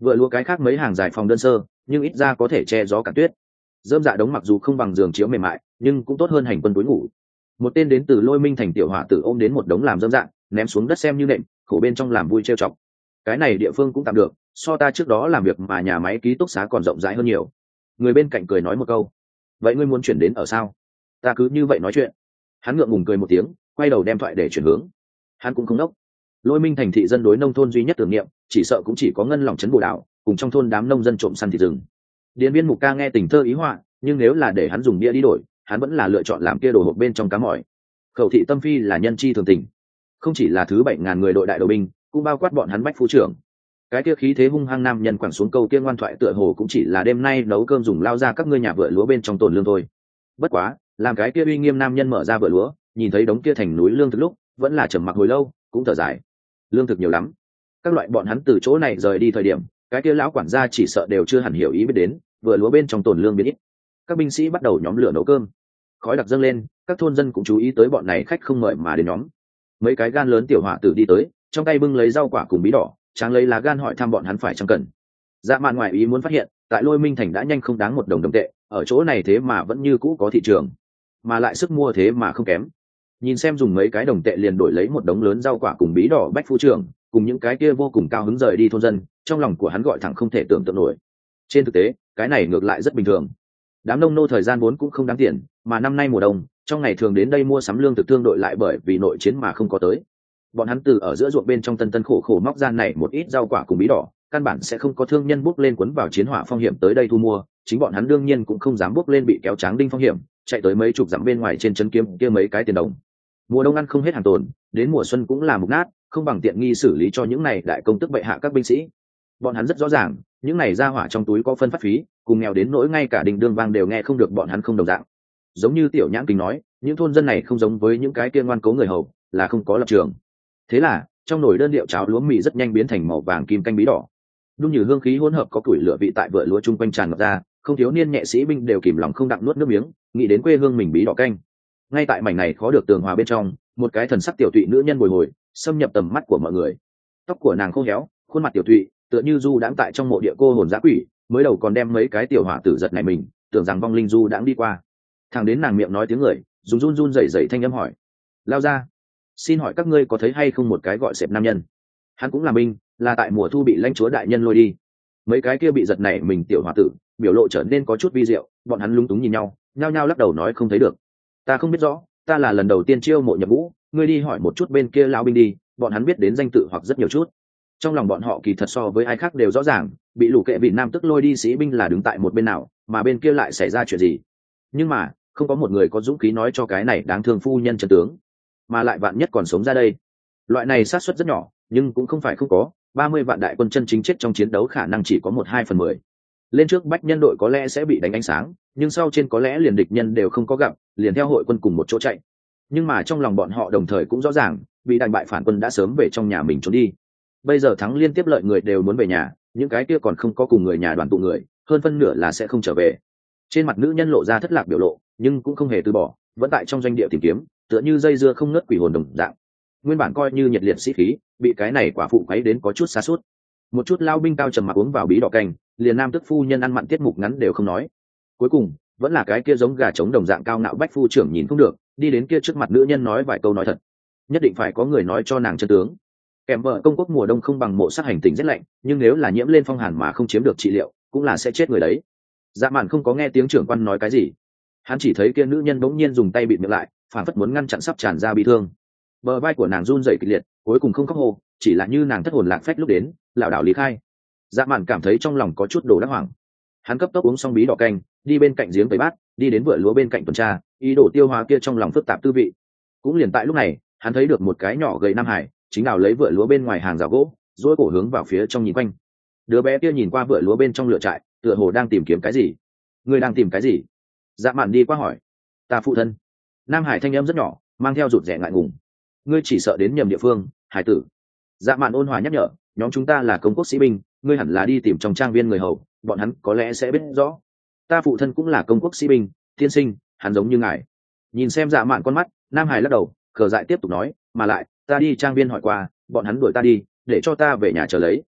Vừa lúa cái khác mấy hàng dài phòng đơn sơ, nhưng ít ra có thể che gió cản tuyết. Dơm dạ đống mặc dù không bằng giường chiếu mềm mại, nhưng cũng tốt hơn hành quân túi ngủ. Một tên đến từ Lôi Minh thành tiểu hỏa tử ôm đến một đống làm dơm dạ, ném xuống đất xem như nệm, khổ bên trong làm vui trêu chọc. Cái này địa phương cũng tạm được, so ta trước đó làm việc mà nhà máy ký túc xá còn rộng rãi hơn nhiều. Người bên cạnh cười nói một câu, vậy ngươi muốn chuyển đến ở sao? Ta cứ như vậy nói chuyện. Hắn ngượng ngùng cười một tiếng, quay đầu đem thoại để chuyển hướng. Hắn cũng không đốc. Lôi Minh thành thị dân đối nông thôn duy nhất tưởng niệm, chỉ sợ cũng chỉ có ngân lòng trấn bồ đảo, cùng trong thôn đám nông dân trộm săn thịt rừng. Điền Viên Mục ca nghe tình thơ ý họa, nhưng nếu là để hắn dùng bia đi đổi, hắn vẫn là lựa chọn làm kia đồ hộp bên trong cá mỏi. Khẩu thị tâm phi là nhân chi thường tình, không chỉ là thứ bảy ngàn người đội đại đầu binh, cũng bao quát bọn hắn bách phu trưởng. Cái kia khí thế hung hăng nam nhân quẳng xuống câu kia ngoan thoại tựa hồ cũng chỉ là đêm nay nấu cơm dùng lao ra các ngươi nhà vựa lúa bên trong tồn lương thôi. Bất quá, làm cái kia uy nghiêm nam nhân mở ra vựa lúa, nhìn thấy đống kia thành núi lương thực lúc, vẫn là trầm mặc hồi lâu, cũng thở dài. Lương thực nhiều lắm. Các loại bọn hắn từ chỗ này rời đi thời điểm, cái kia lão quản gia chỉ sợ đều chưa hẳn hiểu ý biết đến, vựa lúa bên trong tồn lương biến ít. Các binh sĩ bắt đầu nhóm lửa nấu cơm. Khói đặc dâng lên, các thôn dân cũng chú ý tới bọn này khách không mời mà đến nhóm. Mấy cái gan lớn tiểu hỏa tử đi tới, trong tay bưng lấy rau quả cùng bí đỏ, tráng lấy lá gan hỏi thăm bọn hắn phải chăng cần. Dạ Mạn ngoài ý muốn phát hiện, tại Lôi Minh thành đã nhanh không đáng một đồng đồng tệ, ở chỗ này thế mà vẫn như cũ có thị trường, mà lại sức mua thế mà không kém. Nhìn xem dùng mấy cái đồng tệ liền đổi lấy một đống lớn rau quả cùng bí đỏ bách phu trưởng, cùng những cái kia vô cùng cao hứng rời đi thôn dân, trong lòng của hắn gọi thẳng không thể tưởng tượng nổi. Trên thực tế, cái này ngược lại rất bình thường. Đám nông nô thời gian vốn cũng không đáng tiền, mà năm nay mùa đông, trong ngày thường đến đây mua sắm lương thực thương đội lại bởi vì nội chiến mà không có tới. Bọn hắn từ ở giữa ruộng bên trong tân tân khổ khổ móc ra này một ít rau quả cùng bí đỏ, căn bản sẽ không có thương nhân bước lên quấn vào chiến hỏa phong hiểm tới đây thu mua, chính bọn hắn đương nhiên cũng không dám bước lên bị kéo tráng đinh phong hiểm, chạy tới mấy chục dặm bên ngoài trên chân kiếm kia mấy cái tiền đồng. Mùa đông ăn không hết hàng tồn, đến mùa xuân cũng là mục nát, không bằng tiện nghi xử lý cho những này đại công tức bệ hạ các binh sĩ. Bọn hắn rất rõ ràng, những này ra hỏa trong túi có phân phát phí, cùng nghèo đến nỗi ngay cả đình đương vang đều nghe không được bọn hắn không đồng dạng. Giống như Tiểu Nhãn Kính nói, những thôn dân này không giống với những cái kia ngoan cố người hầu, là không có lập trường. Thế là, trong nồi đơn điệu cháo lúa mì rất nhanh biến thành màu vàng kim canh bí đỏ. Đun như hương khí hỗn hợp có củi lửa vị tại vựa lúa chung quanh tràn ngập ra, không thiếu niên nhẹ sĩ binh đều kìm lòng không đặng nuốt nước miếng, nghĩ đến quê hương mình bí đỏ canh. Ngay tại mảnh này khó được tường hòa bên trong, một cái thần sắc tiểu tụy nữ nhân bồi hồi, xâm nhập tầm mắt của mọi người. Tóc của nàng khô héo, khuôn mặt tiểu tụy, tựa như du đãng tại trong mộ địa cô hồn dã quỷ, mới đầu còn đem mấy cái tiểu hỏa tử giật này mình, tưởng rằng vong linh du đãng đi qua. Thằng đến nàng miệng nói tiếng người, dùng run run rẩy rẩy thanh âm hỏi: "Lao ra, xin hỏi các ngươi có thấy hay không một cái gọi xẹp nam nhân? Hắn cũng là binh, là tại mùa thu bị lãnh chúa đại nhân lôi đi." Mấy cái kia bị giật này mình tiểu hỏa tử, biểu lộ trở nên có chút vi diệu, bọn hắn lúng túng nhìn nhau, nhao nhao lắc đầu nói không thấy được. "Ta không biết rõ, ta là lần đầu tiên chiêu mộ nhập ngũ, ngươi đi hỏi một chút bên kia lão binh đi, bọn hắn biết đến danh tự hoặc rất nhiều chút." Trong lòng bọn họ kỳ thật so với ai khác đều rõ ràng, bị lũ kệ vị nam tức lôi đi sĩ binh là đứng tại một bên nào, mà bên kia lại xảy ra chuyện gì. Nhưng mà, không có một người có dũng khí nói cho cái này đáng thương phu nhân chân tướng, mà lại vạn nhất còn sống ra đây. Loại này xác suất rất nhỏ, nhưng cũng không phải không có, ba mươi vạn đại quân chân chính chết trong chiến đấu khả năng chỉ có một hai phần mười. Lên trước bách nhân đội có lẽ sẽ bị đánh ánh sáng, nhưng sau trên có lẽ liền địch nhân đều không có gặp, liền theo hội quân cùng một chỗ chạy. Nhưng mà trong lòng bọn họ đồng thời cũng rõ ràng, bị đại bại phản quân đã sớm về trong nhà mình trốn đi. Bây giờ thắng liên tiếp lợi người đều muốn về nhà, những cái kia còn không có cùng người nhà đoàn tụ người, hơn phân nửa là sẽ không trở về. Trên mặt nữ nhân lộ ra thất lạc biểu lộ, nhưng cũng không hề từ bỏ, vẫn tại trong doanh địa tìm kiếm, tựa như dây dưa không ngớt quỷ hồn đồng dạng. Nguyên bản coi như nhiệt liệt sĩ khí, bị cái này quả phụ quấy đến có chút xa suốt. Một chút lao binh cao trầm mặc uống vào bí đỏ canh, liền nam tức phu nhân ăn mặn tiết mục ngắn đều không nói. Cuối cùng, vẫn là cái kia giống gà trống đồng dạng cao ngạo bách phu trưởng nhìn không được, đi đến kia trước mặt nữ nhân nói vài câu nói thật. Nhất định phải có người nói cho nàng chân tướng. Kèm vợ công quốc mùa đông không bằng mộ sát hành tình rất lạnh, nhưng nếu là nhiễm lên phong hàn mà không chiếm được trị liệu, cũng là sẽ chết người đấy. Dạ Mạn không có nghe tiếng trưởng quan nói cái gì, hắn chỉ thấy kia nữ nhân bỗng nhiên dùng tay bịt miệng lại, phản phất muốn ngăn chặn sắp tràn ra bị thương. Bờ vai của nàng run rẩy kịch liệt, cuối cùng không khóc hô, chỉ là như nàng thất hồn lạc phách lúc đến, lảo đảo lý khai. Dạ Mạn cảm thấy trong lòng có chút đồ đắc hoảng. Hắn cấp tốc uống xong bí đỏ canh, đi bên cạnh giếng tẩy bát, đi đến vựa lúa bên cạnh tuần tra, ý đồ tiêu hóa kia trong lòng phức tạp tư vị. Cũng liền tại lúc này, hắn thấy được một cái nhỏ gầy nam hải, chính nào lấy vựa lúa bên ngoài hàng rào gỗ, duỗi cổ hướng vào phía trong nhìn quanh. Đứa bé kia nhìn qua vựa lúa bên trong lửa trại, tựa hồ đang tìm kiếm cái gì. Người đang tìm cái gì? Dạ Mạn đi qua hỏi. Ta phụ thân. Nam hải thanh âm rất nhỏ, mang theo rụt rè ngại ngùng. Ngươi chỉ sợ đến nhầm địa phương, hải tử. Dạ Mạn ôn hòa nhắc nhở, nhóm chúng ta là công quốc sĩ binh, ngươi hẳn là đi tìm trong trang viên người hầu, bọn hắn có lẽ sẽ biết rõ. Ta phụ thân cũng là công quốc sĩ binh, tiên sinh, hắn giống như ngài. Nhìn xem Dạ Mạn con mắt, Nam hải lắc đầu, khờ dại tiếp tục nói, mà lại, ta đi trang viên hỏi qua, bọn hắn đuổi ta đi, để cho ta về nhà chờ lấy,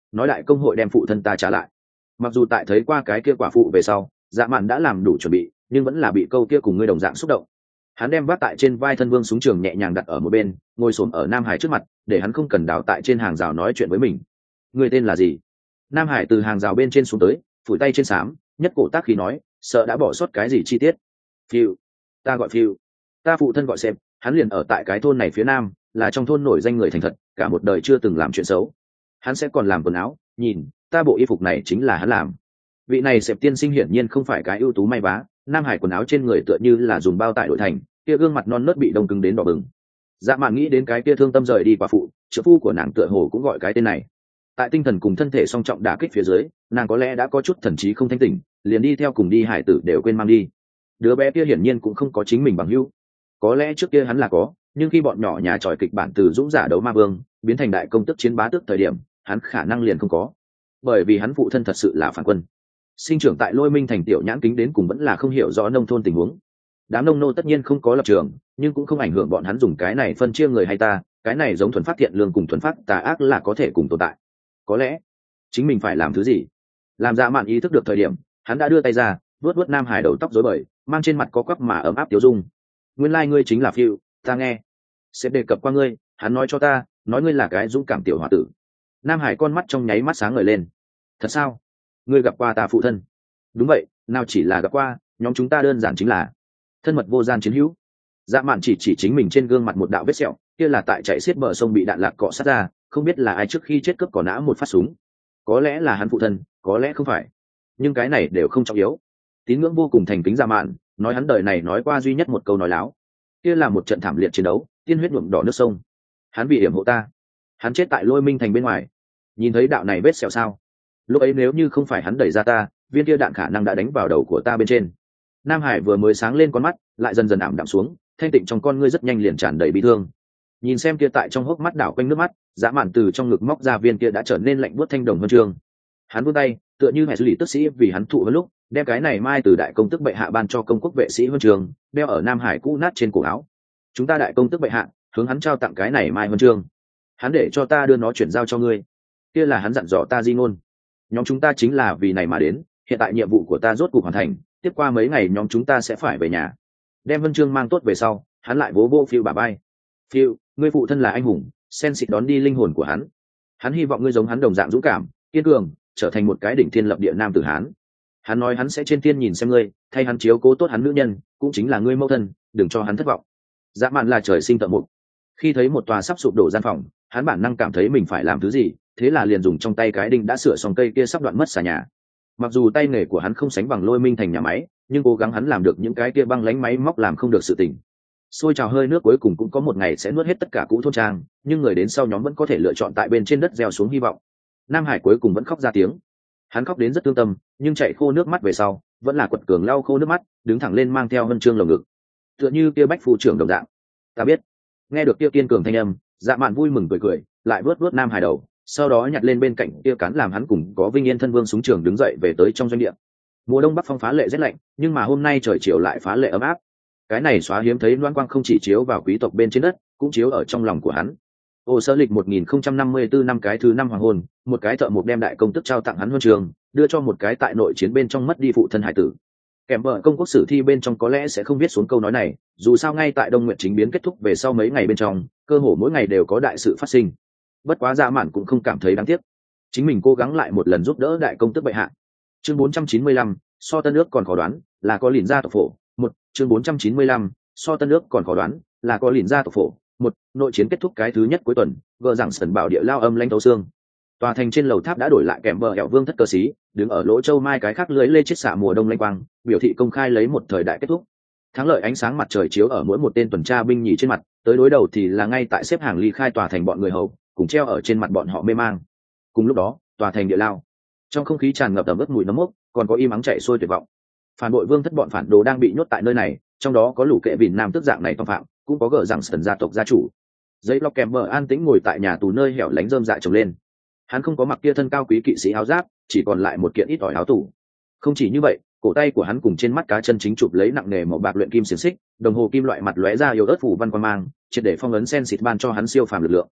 nói đại công hội đem phụ thân ta trả lại. Mặc dù tại thấy qua cái kia quả phụ về sau, Dạ Mạn đã làm đủ chuẩn bị, nhưng vẫn là bị câu kia cùng ngươi đồng dạng xúc động. Hắn đem vác tại trên vai thân vương súng trường nhẹ nhàng đặt ở một bên, ngồi xổm ở Nam Hải trước mặt, để hắn không cần đào tại trên hàng rào nói chuyện với mình. Người tên là gì? Nam Hải từ hàng rào bên trên xuống tới, phủi tay trên xám, nhất cổ tác khí nói, sợ đã bỏ sót cái gì chi tiết. Phiu, ta gọi Phiu, ta phụ thân gọi Xem, hắn liền ở tại cái thôn này phía nam, là trong thôn nổi danh người thành thật, cả một đời chưa từng làm chuyện xấu. Hắn sẽ còn làm quần áo, nhìn, ta bộ y phục này chính là hắn làm. Vị này Sẹp tiên sinh hiển nhiên không phải cái ưu tú may vá, Nam Hải quần áo trên người tựa như là dùng bao tải đổi thành, kia gương mặt non nớt bị đông cứng đến đỏ bừng. Dạ Mạn nghĩ đến cái kia thương tâm rời đi quả phụ, trợ phu của nàng tựa hồ cũng gọi cái tên này. Tại tinh thần cùng thân thể song trọng đả kích phía dưới, nàng có lẽ đã có chút thần trí không thanh tỉnh, liền đi theo cùng đi hải tử đều quên mang đi. Đứa bé kia hiển nhiên cũng không có chính mình bằng hữu. Có lẽ trước kia hắn là có, nhưng khi bọn nhỏ nhà tròi kịch bản từ dũng giả đấu ma vương biến thành đại công tức chiến bá tước thời điểm, hắn khả năng liền không có. Bởi vì hắn phụ thân thật sự là phản quân. Sinh trưởng tại Lôi Minh thành tiểu nhãn kính đến cùng vẫn là không hiểu rõ nông thôn tình huống. Đám nông nô tất nhiên không có lập trường, nhưng cũng không ảnh hưởng bọn hắn dùng cái này phân chia người hay ta, cái này giống thuần phát thiện lương cùng thuần phát tà ác là có thể cùng tồn tại. Có lẽ chính mình phải làm thứ gì. Làm Dạ Mạn ý thức được thời điểm, hắn đã đưa tay ra, vuốt vuốt Nam Hải đầu tóc rối bời, mang trên mặt có quắp mà ấm áp tiêu dung. Nguyên lai like ngươi chính là Phiu, ta nghe. Sẽ đề cập qua ngươi, hắn nói cho ta, nói ngươi là cái dũng cảm tiểu hòa tử. Nam Hải con mắt trong nháy mắt sáng ngời lên. Thật sao? Ngươi gặp qua ta phụ thân? Đúng vậy, nào chỉ là gặp qua, nhóm chúng ta đơn giản chính là thân mật vô gian chiến hữu. Dạ Mạn chỉ chỉ chính mình trên gương mặt một đạo vết sẹo, kia là tại chạy xiết bờ sông bị đạn lạc cọ sát ra, không biết là ai trước khi chết cướp cỏ nã một phát súng. Có lẽ là hắn phụ thân, có lẽ không phải, nhưng cái này đều không trọng yếu. Tín ngưỡng vô cùng thành kính Dạ Mạn, nói hắn đời này nói qua duy nhất một câu nói láo, kia là một trận thảm liệt chiến đấu, tiên huyết nhuộm đỏ nước sông. Hắn vì hiểm hộ ta, hắn chết tại Lôi Minh thành bên ngoài. Nhìn thấy đạo này vết sẹo sao? Lúc ấy nếu như không phải hắn đẩy ra ta, viên kia đạn khả năng đã đánh vào đầu của ta bên trên. Nam Hải vừa mới sáng lên con mắt, lại dần dần ảm đạm xuống, thanh tịnh trong con ngươi rất nhanh liền tràn đầy bi thương. Nhìn xem kia tại trong hốc mắt đảo quanh nước mắt, Dã Mạn từ trong ngực móc ra viên kia đã trở nên lạnh buốt thanh đồng huân chương. Hắn vươn tay, tựa như mẹ xử lý tức sĩ vì hắn thụ hơn lúc, đem cái này mai từ đại công tức bệ hạ ban cho công quốc vệ sĩ huân chương, đeo ở Nam Hải cũ nát trên cổ áo. Chúng ta đại công tức bệ hạ, hướng hắn trao tặng cái này mai huân chương. Hắn để cho ta đưa nó chuyển giao cho ngươi. Kia là hắn dặn dò ta di ngôn. Nhóm chúng ta chính là vì này mà đến, hiện tại nhiệm vụ của ta rốt cục hoàn thành, tiếp qua mấy ngày nhóm chúng ta sẽ phải về nhà. Đem huân chương mang tốt về sau, hắn lại vỗ vỗ Phiu bà bay. Phiu, ngươi phụ thân là anh hùng, sen xịt đón đi linh hồn của hắn. Hắn hy vọng ngươi giống hắn đồng dạng dũng cảm, kiên cường, trở thành một cái đỉnh thiên lập địa nam tử hán. Hắn nói hắn sẽ trên tiên nhìn xem ngươi, thay hắn chiếu cố tốt hắn nữ nhân, cũng chính là ngươi mẫu thân, đừng cho hắn thất vọng. Dã Mạn là trời sinh tợ mục. Khi thấy một tòa sắp sụp đổ gian phòng, hắn bản năng cảm thấy mình phải làm thứ gì, thế là liền dùng trong tay cái đinh đã sửa xong cây kia sắp đoạn mất xà nhà. Mặc dù tay nghề của hắn không sánh bằng Lôi Minh thành nhà máy, nhưng cố gắng hắn làm được những cái kia băng lánh máy móc làm không được sự tình. Xôi trào hơi nước cuối cùng cũng có một ngày sẽ nuốt hết tất cả cũ thôn trang, nhưng người đến sau nhóm vẫn có thể lựa chọn tại bên trên đất gieo xuống hy vọng. Nam Hải cuối cùng vẫn khóc ra tiếng. Hắn khóc đến rất thương tâm, nhưng chạy khô nước mắt về sau, vẫn là quật cường lau khô nước mắt, đứng thẳng lên mang theo huân chương lồng ngực. Tựa như kia bách phu trưởng đồng dạng. Ta biết. Nghe được kia kiên cường thanh âm, Dạ Mạn vui mừng cười cười, lại vớt vớt Nam Hải đầu, sau đó nhặt lên bên cạnh kia cán làm hắn cùng có vinh yên thân vương súng trường đứng dậy về tới trong doanh địa. Mùa đông bắc phong phá lệ rét lạnh, nhưng mà hôm nay trời chiều lại phá lệ ấm áp. Cái này xóa hiếm thấy loan quang không chỉ chiếu vào quý tộc bên trên đất, cũng chiếu ở trong lòng của hắn. Ô sơ lịch một nghìn không trăm năm mươi tư năm cái thứ năm hoàng hôn, một cái thợ mộc đem đại công tức trao tặng hắn huân trường, đưa cho một cái tại nội chiến bên trong mất đi phụ thân hải tử. Kèm vợ công quốc sử thi bên trong có lẽ sẽ không viết xuống câu nói này, dù sao ngay tại Đông Nguyện chính biến kết thúc về sau mấy ngày bên trong, cơ hồ mỗi ngày đều có đại sự phát sinh. Bất quá Dạ Mạn cũng không cảm thấy đáng tiếc, chính mình cố gắng lại một lần giúp đỡ đại công tức bệ hạ. Chương bốn trăm chín mươi lăm, so tân ước còn khó đoán, là có lìn gia tộc phổ. Một, chương bốn trăm chín mươi lăm, so tân ước còn khó đoán, là có lìn gia tộc phổ. Một, nội chiến kết thúc cái thứ nhất cuối tuần, gờ rằng sần bảo địa lao âm lanh tấu xương. Tòa thành trên lầu tháp đã đổi lại kèm bờ hẻo vương thất cờ xí, đứng ở lỗ châu mai cái khác lưới lê chiết xạ mùa đông lanh quang, biểu thị công khai lấy một thời đại kết thúc. Thắng lợi ánh sáng mặt trời chiếu ở mỗi một tên tuần tra binh nhì trên mặt, tới đối đầu thì là ngay tại xếp hàng ly khai tòa thành bọn người hầu, cùng treo ở trên mặt bọn họ mê mang. Cùng lúc đó, tòa thành địa lao, trong không khí tràn ngập tầm ướt mùi nấm mốc, còn có im ắng chạy xuôi tuyệt vọng. Phản bội vương thất bọn phản đồ đang bị nhốt tại nơi này, trong đó có lũ kệ vịn nam tức dạng này phong phạm, cũng có gờ rằng sần gia tộc gia chủ. Giấy lọc kèm bờ an tĩnh ngồi tại nhà tù nơi hẻo lánh rơm rạ trồng lên. Hắn không có mặc kia thân cao quý kỵ sĩ áo giáp, chỉ còn lại một kiện ít ỏi áo tù. Không chỉ như vậy, cổ tay của hắn cùng trên mắt cá chân chính chụp lấy nặng nề màu bạc luyện kim xiềng xích, đồng hồ kim loại mặt lóe ra yếu ớt phủ văn quang mang, triệt để phong ấn sen xịt ban cho hắn siêu phàm lực lượng.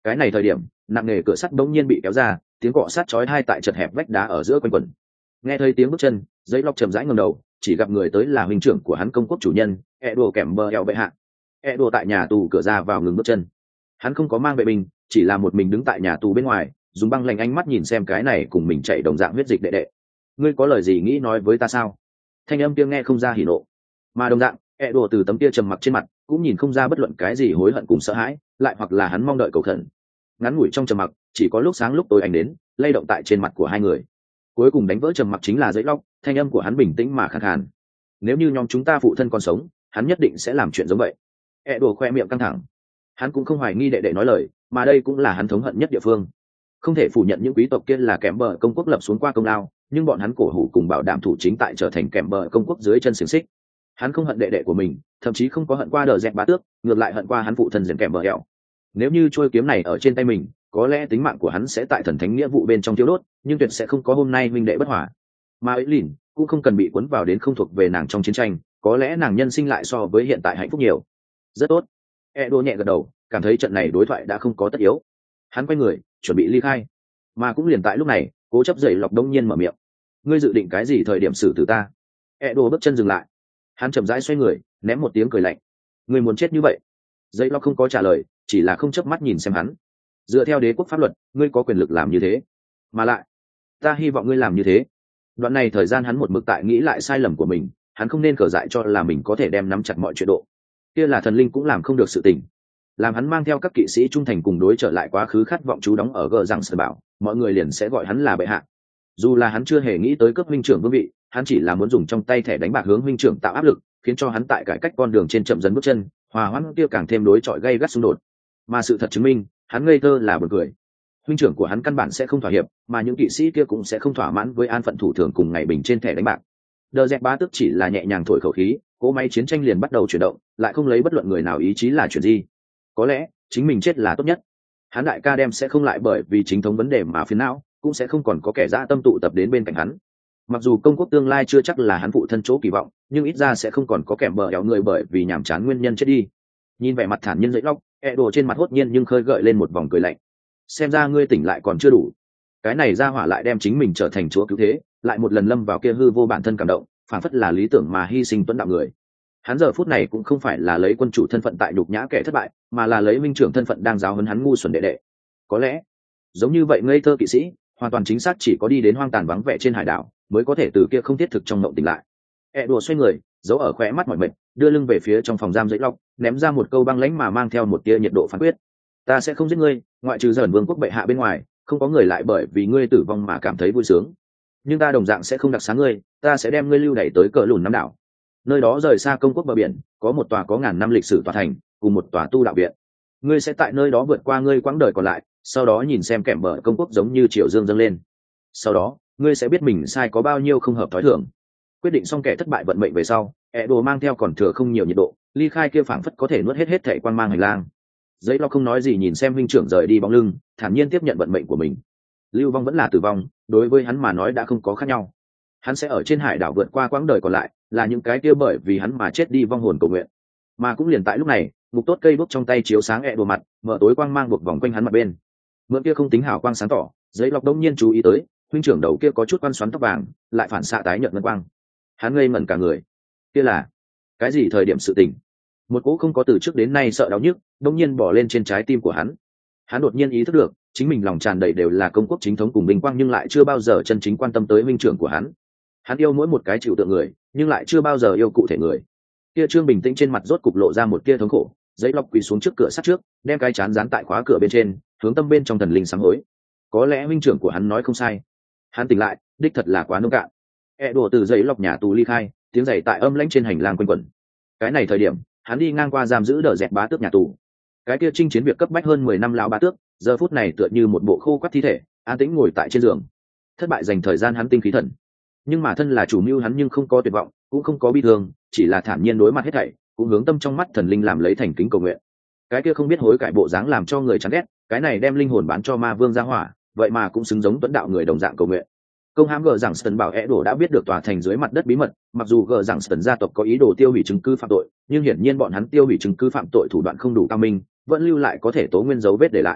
Cái này thời điểm nặng nề cửa sắt bỗng nhiên bị kéo ra, tiếng cọ sát chói tai tại chật hẹp vách đá ở giữa quanh quẩn. Nghe thấy tiếng bước chân, giấy lọc chậm rãi ngẩng đầu, chỉ gặp người tới là huynh trưởng của hắn, công quốc chủ nhân e đồ kèm bờ eo bệ hạ. E đồ tại nhà tù cửa ra vào ngừng bước chân. Hắn không có mang vệ binh, chỉ là một mình đứng tại nhà tù bên ngoài, dùng băng lạnh ánh mắt nhìn xem cái này cùng mình chạy đồng dạng huyết dịch đệ đệ. Ngươi có lời gì nghĩ nói với ta sao? Thanh âm kia nghe không ra hỉ nộ, mà đồng dạng e đồ từ tấm kia trầm mặc trên mặt cũng nhìn không ra bất luận cái gì hối hận cùng sợ hãi, lại hoặc là hắn mong đợi cầu khẩn. Ngắn ngủi trong trầm mặc, chỉ có lúc sáng lúc tối ánh đến lay động tại trên mặt của hai người. Cuối cùng đánh vỡ trầm mặc chính là giấy lóc, thanh âm của hắn bình tĩnh mà khàn khàn. Nếu như nhóm chúng ta phụ thân còn sống, hắn nhất định sẽ làm chuyện giống vậy. E đồ khoe miệng căng thẳng. Hắn cũng không hoài nghi đệ đệ nói lời, mà đây cũng là hắn thống hận nhất địa phương. Không thể phủ nhận những quý tộc kia là kèm bờ công quốc lập xuống qua công lao, nhưng bọn hắn cổ hủ cùng bảo đảm thủ chính tại trở thành kèm bờ công quốc dưới chân xiềng xích. Hắn không hận đệ đệ của mình, thậm chí không có hận qua Đờ Dẹt Bá Tước, ngược lại hận qua hắn phụ thân Dẹn kèm bờ eo. Nếu như trôi kiếm này ở trên tay mình, có lẽ tính mạng của hắn sẽ tại thần thánh nghĩa vụ bên trong thiêu đốt, nhưng tuyệt sẽ không có hôm nay huynh đệ bất hòa. Mà ấy lìn cũng không cần bị cuốn vào đến không thuộc về nàng trong chiến tranh, có lẽ nàng nhân sinh lại so với hiện tại hạnh phúc nhiều. Rất tốt. Edo nhẹ gật đầu, cảm thấy trận này đối thoại đã không có tất yếu. Hắn quay người chuẩn bị ly khai, mà cũng liền tại lúc này, cố chấp dậy lọc đông nhiên mở miệng. Ngươi dự định cái gì thời điểm xử tử ta? Edo bước chân dừng lại. Hắn chậm rãi xoay người, ném một tiếng cười lạnh. Ngươi muốn chết như vậy? Dậy lọc không có trả lời, chỉ là không chớp mắt nhìn xem hắn. Dựa theo đế quốc pháp luật, ngươi có quyền lực làm như thế, mà lại ta hy vọng ngươi làm như thế. Đoạn này thời gian hắn một mực tại nghĩ lại sai lầm của mình, hắn không nên cờ dại cho là mình có thể đem nắm chặt mọi chuyện độ. Kia là thần linh cũng làm không được sự tình. Làm hắn mang theo các kỵ sĩ trung thành cùng đối trở lại quá khứ khát vọng trú đóng ở gờ rằng sở bảo, mọi người liền sẽ gọi hắn là bệ hạ. Dù là hắn chưa hề nghĩ tới cấp huynh trưởng vương vị, hắn chỉ là muốn dùng trong tay thẻ đánh bạc hướng huynh trưởng tạo áp lực, khiến cho hắn tại cải cách con đường trên chậm dần bước chân, hòa hoãn kia càng thêm đối chọi gay gắt xung đột. Mà sự thật chứng minh, hắn ngây thơ là buồn cười. Huynh trưởng của hắn căn bản sẽ không thỏa hiệp, mà những kỵ sĩ kia cũng sẽ không thỏa mãn với an phận thủ thường cùng ngày bình trên thẻ đánh bạc. Đờ Dẹt Bá Tước chỉ là nhẹ nhàng thổi khẩu khí, cỗ máy chiến tranh liền bắt đầu chuyển động, lại không lấy bất luận người nào ý chí là chuyện gì. Có lẽ chính mình chết là tốt nhất. Hắn đại ca đem sẽ không lại bởi vì chính thống vấn đề mà phiền não, cũng sẽ không còn có kẻ dã tâm tụ tập đến bên cạnh hắn. Mặc dù công quốc tương lai chưa chắc là hắn phụ thân chỗ kỳ vọng, nhưng ít ra sẽ không còn có kẻ bờ éo người bởi vì nhàm chán nguyên nhân chết đi. Nhìn vẻ mặt thản nhiên dậy lóc, e đồ trên mặt hốt nhiên nhưng khơi gợi lên một vòng cười lạnh. Xem ra ngươi tỉnh lại còn chưa đủ. Cái này ra hỏa lại đem chính mình trở thành chúa cứu thế, lại một lần lâm vào kia hư vô bản thân cảm động, phản phất là lý tưởng mà hy sinh tuấn đạo người. Hắn giờ phút này cũng không phải là lấy quân chủ thân phận tại nhục nhã kẻ thất bại, mà là lấy minh trưởng thân phận đang giáo huấn hắn ngu xuẩn đệ đệ. Có lẽ giống như vậy ngây thơ kỵ sĩ, hoàn toàn chính xác chỉ có đi đến hoang tàn vắng vẻ trên hải đảo mới có thể từ kia không thiết thực trong mộng tỉnh lại. E đùa xoay người, giấu ở khóe mắt mỏi mệt, đưa lưng về phía trong phòng giam dãy lọc, ném ra một câu băng lãnh mà mang theo một tia nhiệt độ phán quyết. Ta sẽ không giết ngươi, ngoại trừ dởn vương quốc bệ hạ bên ngoài, không có người lại bởi vì ngươi tử vong mà cảm thấy vui sướng. Nhưng ta đồng dạng sẽ không đặc xá ngươi, ta sẽ đem ngươi lưu đẩy tới cờ lùn năm đảo. Nơi đó rời xa công quốc bờ biển, có một tòa có ngàn năm lịch sử tòa thành, cùng một tòa tu đạo viện. Ngươi sẽ tại nơi đó vượt qua ngươi quãng đời còn lại, sau đó nhìn xem kẻm bờ công quốc giống như triều dương dâng lên. Sau đó, ngươi sẽ biết mình sai có bao nhiêu không hợp thói thường. Quyết định xong kẻ thất bại vận mệnh về sau, Edo mang theo còn thừa không nhiều nhiệt độ, ly khai kia phảng phất có thể nuốt hết hết thảy quang mang hành lang. Giấy lo không nói gì nhìn xem huynh trưởng rời đi bóng lưng, thản nhiên tiếp nhận vận mệnh của mình. Lưu vong vẫn là tử vong, đối với hắn mà nói đã không có khác nhau. Hắn sẽ ở trên hải đảo vượt qua quãng đời còn lại, là những cái kia bởi vì hắn mà chết đi vong hồn cầu nguyện. Mà cũng liền tại lúc này, mục tốt cây bốc trong tay chiếu sáng ẹ đồ mặt, mở tối quang mang buộc vòng quanh hắn mặt bên. Mượn kia không tính hào quang sáng tỏ, giấy lọc đông nhiên chú ý tới, huynh trưởng đầu kia có chút quan xoắn tóc vàng, lại phản xạ tái nhợt ngân quang. Hắn ngây ngẩn cả người. Kia là cái gì thời điểm sự tình? Một cỗ không có từ trước đến nay sợ đau nhức, đông nhiên bỏ lên trên trái tim của hắn. Hắn đột nhiên ý thức được, chính mình lòng tràn đầy đều là công quốc chính thống cùng vinh quang, nhưng lại chưa bao giờ chân chính quan tâm tới huynh trưởng của hắn. Hắn yêu mỗi một cái chịu tượng người, nhưng lại chưa bao giờ yêu cụ thể người. Kia trương bình tĩnh trên mặt rốt cục lộ ra một tia thống khổ, giấy lọc quỳ xuống trước cửa sắt trước, đem cái chán dán tại khóa cửa bên trên, hướng tâm bên trong thần linh sám hối. Có lẽ huynh trưởng của hắn nói không sai. Hắn tỉnh lại, đích thật là quá nông cạn. E đùa từ giấy lọc nhà tù ly khai, tiếng giày tại âm lãnh trên hành lang quanh quẩn. Cái này thời điểm, hắn đi ngang qua giam giữ Đờ Dẹt Bá Tước nhà tù. Cái kia chinh chiến việc cấp bách hơn mười năm lão bá tước, giờ phút này tựa như một bộ khô quắt thi thể, an tĩnh ngồi tại trên giường. Thất bại dành thời gian hắn tinh khí thần. Nhưng mà thân là chủ mưu hắn nhưng không có tuyệt vọng, cũng không có bi thương, chỉ là thản nhiên đối mặt hết thảy, cũng hướng tâm trong mắt thần linh làm lấy thành kính cầu nguyện. Cái kia không biết hối cải bộ dáng làm cho người chán ghét, cái này đem linh hồn bán cho ma vương ra hỏa, vậy mà cũng xứng giống tuấn đạo người đồng dạng cầu nguyện. Công hãm gờ rằng Sutton bảo é đổ đã biết được tòa thành dưới mặt đất bí mật, mặc dù gờ rằng Sutton gia tộc có ý đồ tiêu hủy chứng cứ phạm tội, nhưng hiển nhiên bọn hắn tiêu hủy chứng cứ phạm tội thủ đoạn không đủ cao minh, vẫn lưu lại có thể tố nguyên dấu vết để lại.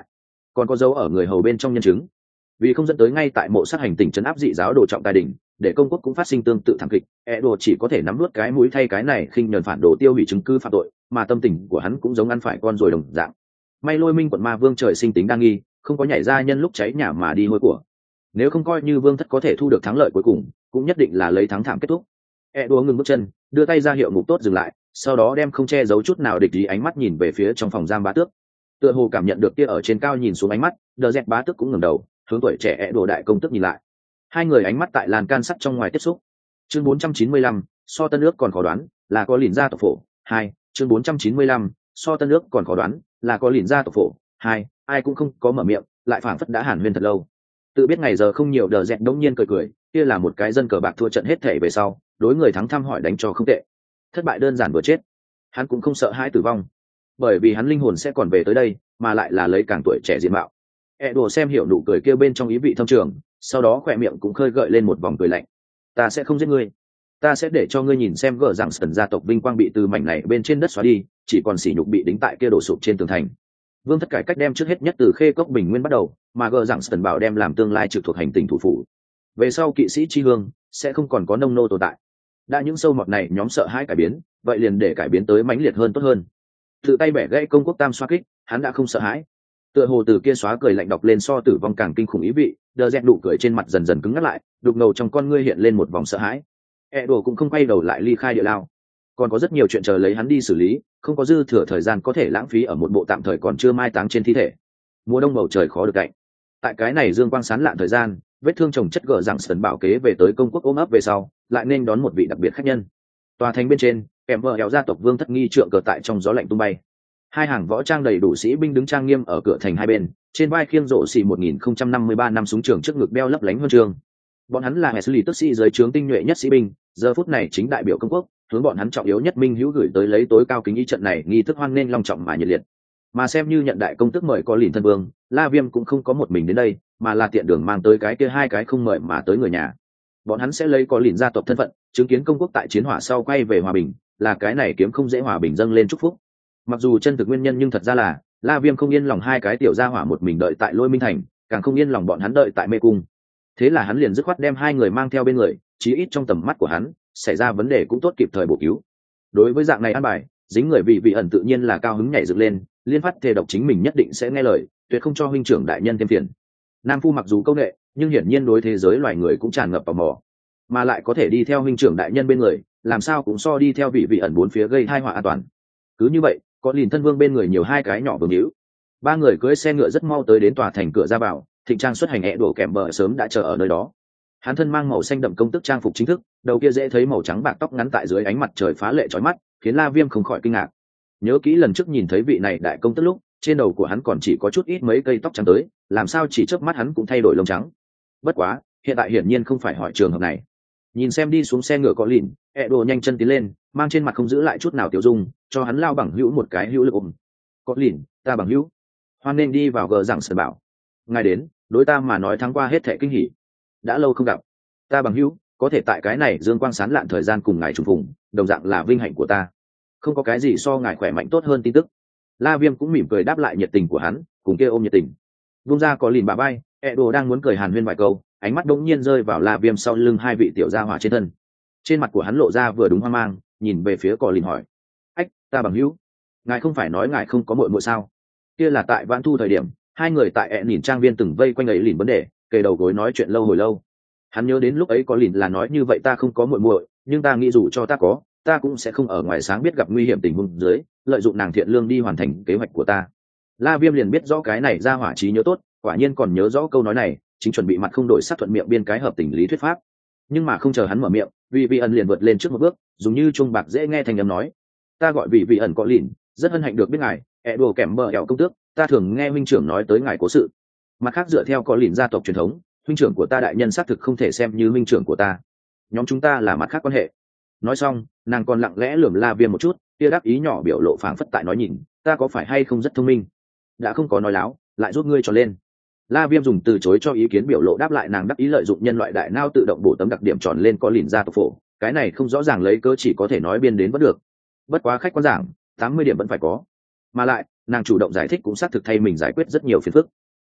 còn có dấu ở người hầu bên trong nhân chứng. Vì không dẫn tới ngay tại mộ sát hành tỉnh trấn áp dị giáo đồ trọng tài đỉnh, để công quốc cũng phát sinh tương tự thảm kịch, Edo chỉ có thể nắm nuốt cái mũi thay cái này khinh nhẫn phản đồ tiêu hủy chứng cứ phạm tội, mà tâm tình của hắn cũng giống ăn phải con rồi đồng dạng. May Lôi Minh quận ma vương trời sinh tính đa nghi, không có nhảy ra nhân lúc cháy nhà mà đi hôi của. Nếu không coi như vương thất có thể thu được thắng lợi cuối cùng, cũng nhất định là lấy thắng thảm kết thúc. Edo ngừng bước chân, đưa tay ra hiệu ngục tốt dừng lại, sau đó đem không che giấu chút nào địch ý ánh mắt nhìn về phía trong phòng giam bá tước. Tựa hồ cảm nhận được kia ở trên cao nhìn xuống ánh mắt, Đờ Dẹt bá tước cũng ngẩng đầu, hướng tuổi trẻ Edo đại công tước nhìn lại. Hai người ánh mắt tại lan can sắt trong ngoài tiếp xúc. Chương bốn trăm chín mươi lăm, so tân ước còn khó đoán, là có lìn ra tộc phổ. Hai, chương bốn trăm chín mươi lăm, so tân ước còn khó đoán, là có lìn ra tộc phổ. Hai, ai cũng không có mở miệng, lại phảng phất đã hàn huyên thật lâu. Tự biết ngày giờ không nhiều, Đờ Dẹt đống nhiên cười cười, kia là một cái dân cờ bạc thua trận hết thể về sau, đối người thắng thăm hỏi đánh cho không tệ. Thất bại đơn giản vừa chết, hắn cũng không sợ hãi tử vong, bởi vì hắn linh hồn sẽ còn về tới đây, mà lại là lấy càng tuổi trẻ diện mạo. Edo xem hiểu nụ cười kia bên trong ý vị thâm trường, sau đó khỏe miệng cũng khơi gợi lên một vòng cười lạnh. Ta sẽ không giết ngươi, ta sẽ để cho ngươi nhìn xem gờ rằng sần gia tộc vinh quang bị từ mảnh này bên trên đất xóa đi, chỉ còn sỉ nhục bị đính tại kia đổ sụp trên tường thành. Vương thất cải cách đem trước hết nhất từ khê cốc bình nguyên bắt đầu, mà gờ rằng sần bảo đem làm tương lai trực thuộc hành tỉnh thủ phủ. Về sau kỵ sĩ chi hương sẽ không còn có nông nô tồn tại. Đã những sâu mọt này nhóm sợ hãi cải biến, vậy liền để cải biến tới mãnh liệt hơn tốt hơn. Tự tay bẻ gãy công quốc tam xoa kích, hắn đã không sợ hãi. Tựa hồ từ kia xóa cười lạnh đọc lên so tử vong càng kinh khủng ý vị, Đờ Dẹt nụ cười trên mặt dần dần cứng ngắt lại, đục ngầu trong con ngươi hiện lên một vòng sợ hãi. Edo cũng không quay đầu lại ly khai địa lao, còn có rất nhiều chuyện chờ lấy hắn đi xử lý, không có dư thừa thời gian có thể lãng phí ở một bộ tạm thời còn chưa mai táng trên thi thể. Mùa đông bầu trời khó được cạnh, tại cái này dương quang sán lạn thời gian, vết thương chồng chất gở rằng sần bảo kế về tới công quốc ôm ấp về sau, lại nên đón một vị đặc biệt khách nhân. Tòa thành bên trên, kèm vợ éo gia tộc vương thất nghi trượng cờ tại trong gió lạnh tung bay. Hai hàng võ trang đầy đủ sĩ binh đứng trang nghiêm ở cửa thành hai bên, trên vai khiêng rộ xì một nghìn không trăm năm mươi ba năm súng trường trước ngực đeo lấp lánh huân chương. Bọn hắn là Wesley tức sĩ dưới trướng tinh nhuệ nhất sĩ binh, giờ phút này chính đại biểu công quốc, hướng bọn hắn trọng yếu nhất minh hữu gửi tới lấy tối cao kính ý trận này nghi thức hoan nghênh long trọng mà nhiệt liệt. Mà xem như nhận đại công tức mời có lìn thân vương, La Viêm cũng không có một mình đến đây, mà là tiện đường mang tới cái kia hai cái không mời mà tới người nhà. Bọn hắn sẽ lấy có lìn gia tộc thân phận, chứng kiến công quốc tại chiến hỏa sau quay về hòa bình, là cái này kiếm không dễ hòa bình dâng lên chúc phúc. Mặc dù chân thực nguyên nhân nhưng thật ra là La Viêm không yên lòng hai cái tiểu gia hỏa một mình đợi tại Lôi Minh thành, càng không yên lòng bọn hắn đợi tại Mê Cung. Thế là hắn liền dứt khoát đem hai người mang theo bên người, chí ít trong tầm mắt của hắn, xảy ra vấn đề cũng tốt kịp thời bổ cứu. Đối với dạng này an bài, dính người vị vị ẩn tự nhiên là cao hứng nhảy dựng lên, liên phát thề độc chính mình nhất định sẽ nghe lời, tuyệt không cho huynh trưởng đại nhân thêm phiền. Nam Phu mặc dù câu nệ, nhưng hiển nhiên đối thế giới loài người cũng tràn ngập tò mò, mà lại có thể đi theo huynh trưởng đại nhân bên người, làm sao cũng so đi theo vị vị ẩn bốn phía gây tai họa an toàn. Cứ như vậy, có lìn thân vương bên người nhiều hai cái nhỏ vương hữu. Ba người cưỡi xe ngựa rất mau tới đến tòa thành cửa ra vào, thịnh trang xuất hành ẹ đổ kèm bờ sớm đã chờ ở nơi đó. Hắn thân mang màu xanh đậm công tức trang phục chính thức, đầu kia dễ thấy màu trắng bạc tóc ngắn tại dưới ánh mặt trời phá lệ chói mắt, khiến La Viêm không khỏi kinh ngạc. Nhớ kỹ lần trước nhìn thấy vị này đại công tức lúc, trên đầu của hắn còn chỉ có chút ít mấy cây tóc trắng tới, làm sao chỉ chớp mắt hắn cũng thay đổi lông trắng. Bất quá, hiện tại hiển nhiên không phải hỏi trường hợp này. Nhìn xem đi xuống xe ngựa có lìn, ẹ đồ nhanh chân tiến lên, mang trên mặt không giữ lại chút nào tiêu dung, cho hắn lao bằng hữu một cái hữu lực ôm. Có lìn, ta bằng hữu, hoan nên đi vào gờ rằng sơn bảo. Ngài đến, đối ta mà nói thắng qua hết thệ kinh hỉ. Đã lâu không gặp, ta bằng hữu, có thể tại cái này dương quang sán lạn thời gian cùng ngài trùng phùng, đồng dạng là vinh hạnh của ta. Không có cái gì so ngài khỏe mạnh tốt hơn tin tức. La Viêm cũng mỉm cười đáp lại nhiệt tình của hắn, cùng kia ôm nhiệt tình. Vung ra có lìn bà bay, ẹ đồ đang muốn cười hàn huyên vài câu, ánh mắt đống nhiên rơi vào La Viêm sau lưng hai vị tiểu gia hỏa trên thân. Trên mặt của hắn lộ ra vừa đúng hoang mang, nhìn về phía cò lìn hỏi: ách, ta bằng hữu, ngài không phải nói ngài không có muội muội sao? Kia là tại vãn thu thời điểm, hai người tại ẹ nhìn trang viên từng vây quanh ấy lìn vấn đề, kề đầu gối nói chuyện lâu hồi lâu. Hắn nhớ đến lúc ấy có lìn là nói như vậy, ta không có muội muội, nhưng ta nghĩ dù cho ta có, ta cũng sẽ không ở ngoài sáng biết gặp nguy hiểm tình huống dưới, lợi dụng nàng thiện lương đi hoàn thành kế hoạch của ta. La Viêm liền biết rõ cái này ra hỏa trí nhớ tốt, quả nhiên còn nhớ rõ câu nói này, chính chuẩn bị mặt không đổi sắc thuận miệng biên cái hợp tình lý thuyết pháp. Nhưng mà không chờ hắn mở miệng, vị vị ẩn liền vượt lên trước một bước, dùng như chuông bạc dễ nghe thành âm nói: ta gọi vị vị ẩn có lìn, rất hân hạnh được biết ngài, ẹ đồ kèm bờ ẻo công tước, ta thường nghe huynh trưởng nói tới ngài cố sự. Mặt khác dựa theo có lìn gia tộc truyền thống, huynh trưởng của ta đại nhân xác thực không thể xem như huynh trưởng của ta, nhóm chúng ta là mặt khác quan hệ. Nói xong, nàng còn lặng lẽ lườm La Viêm một chút, kia đáp ý nhỏ biểu lộ phảng phất tại nói nhìn, ta có phải hay không rất thông minh, đã không có nói láo, lại giúp ngươi trò lên. La Viêm dùng từ chối cho ý kiến biểu lộ đáp lại nàng đắc ý lợi dụng nhân loại đại nao tự động bổ tấm đặc điểm tròn lên có lìn ra tộc phổ, cái này không rõ ràng lấy cớ chỉ có thể nói biên đến vẫn được. Bất quá khách quan giảng, tám mươi điểm vẫn phải có. Mà lại, nàng chủ động giải thích cũng xác thực thay mình giải quyết rất nhiều phiền phức.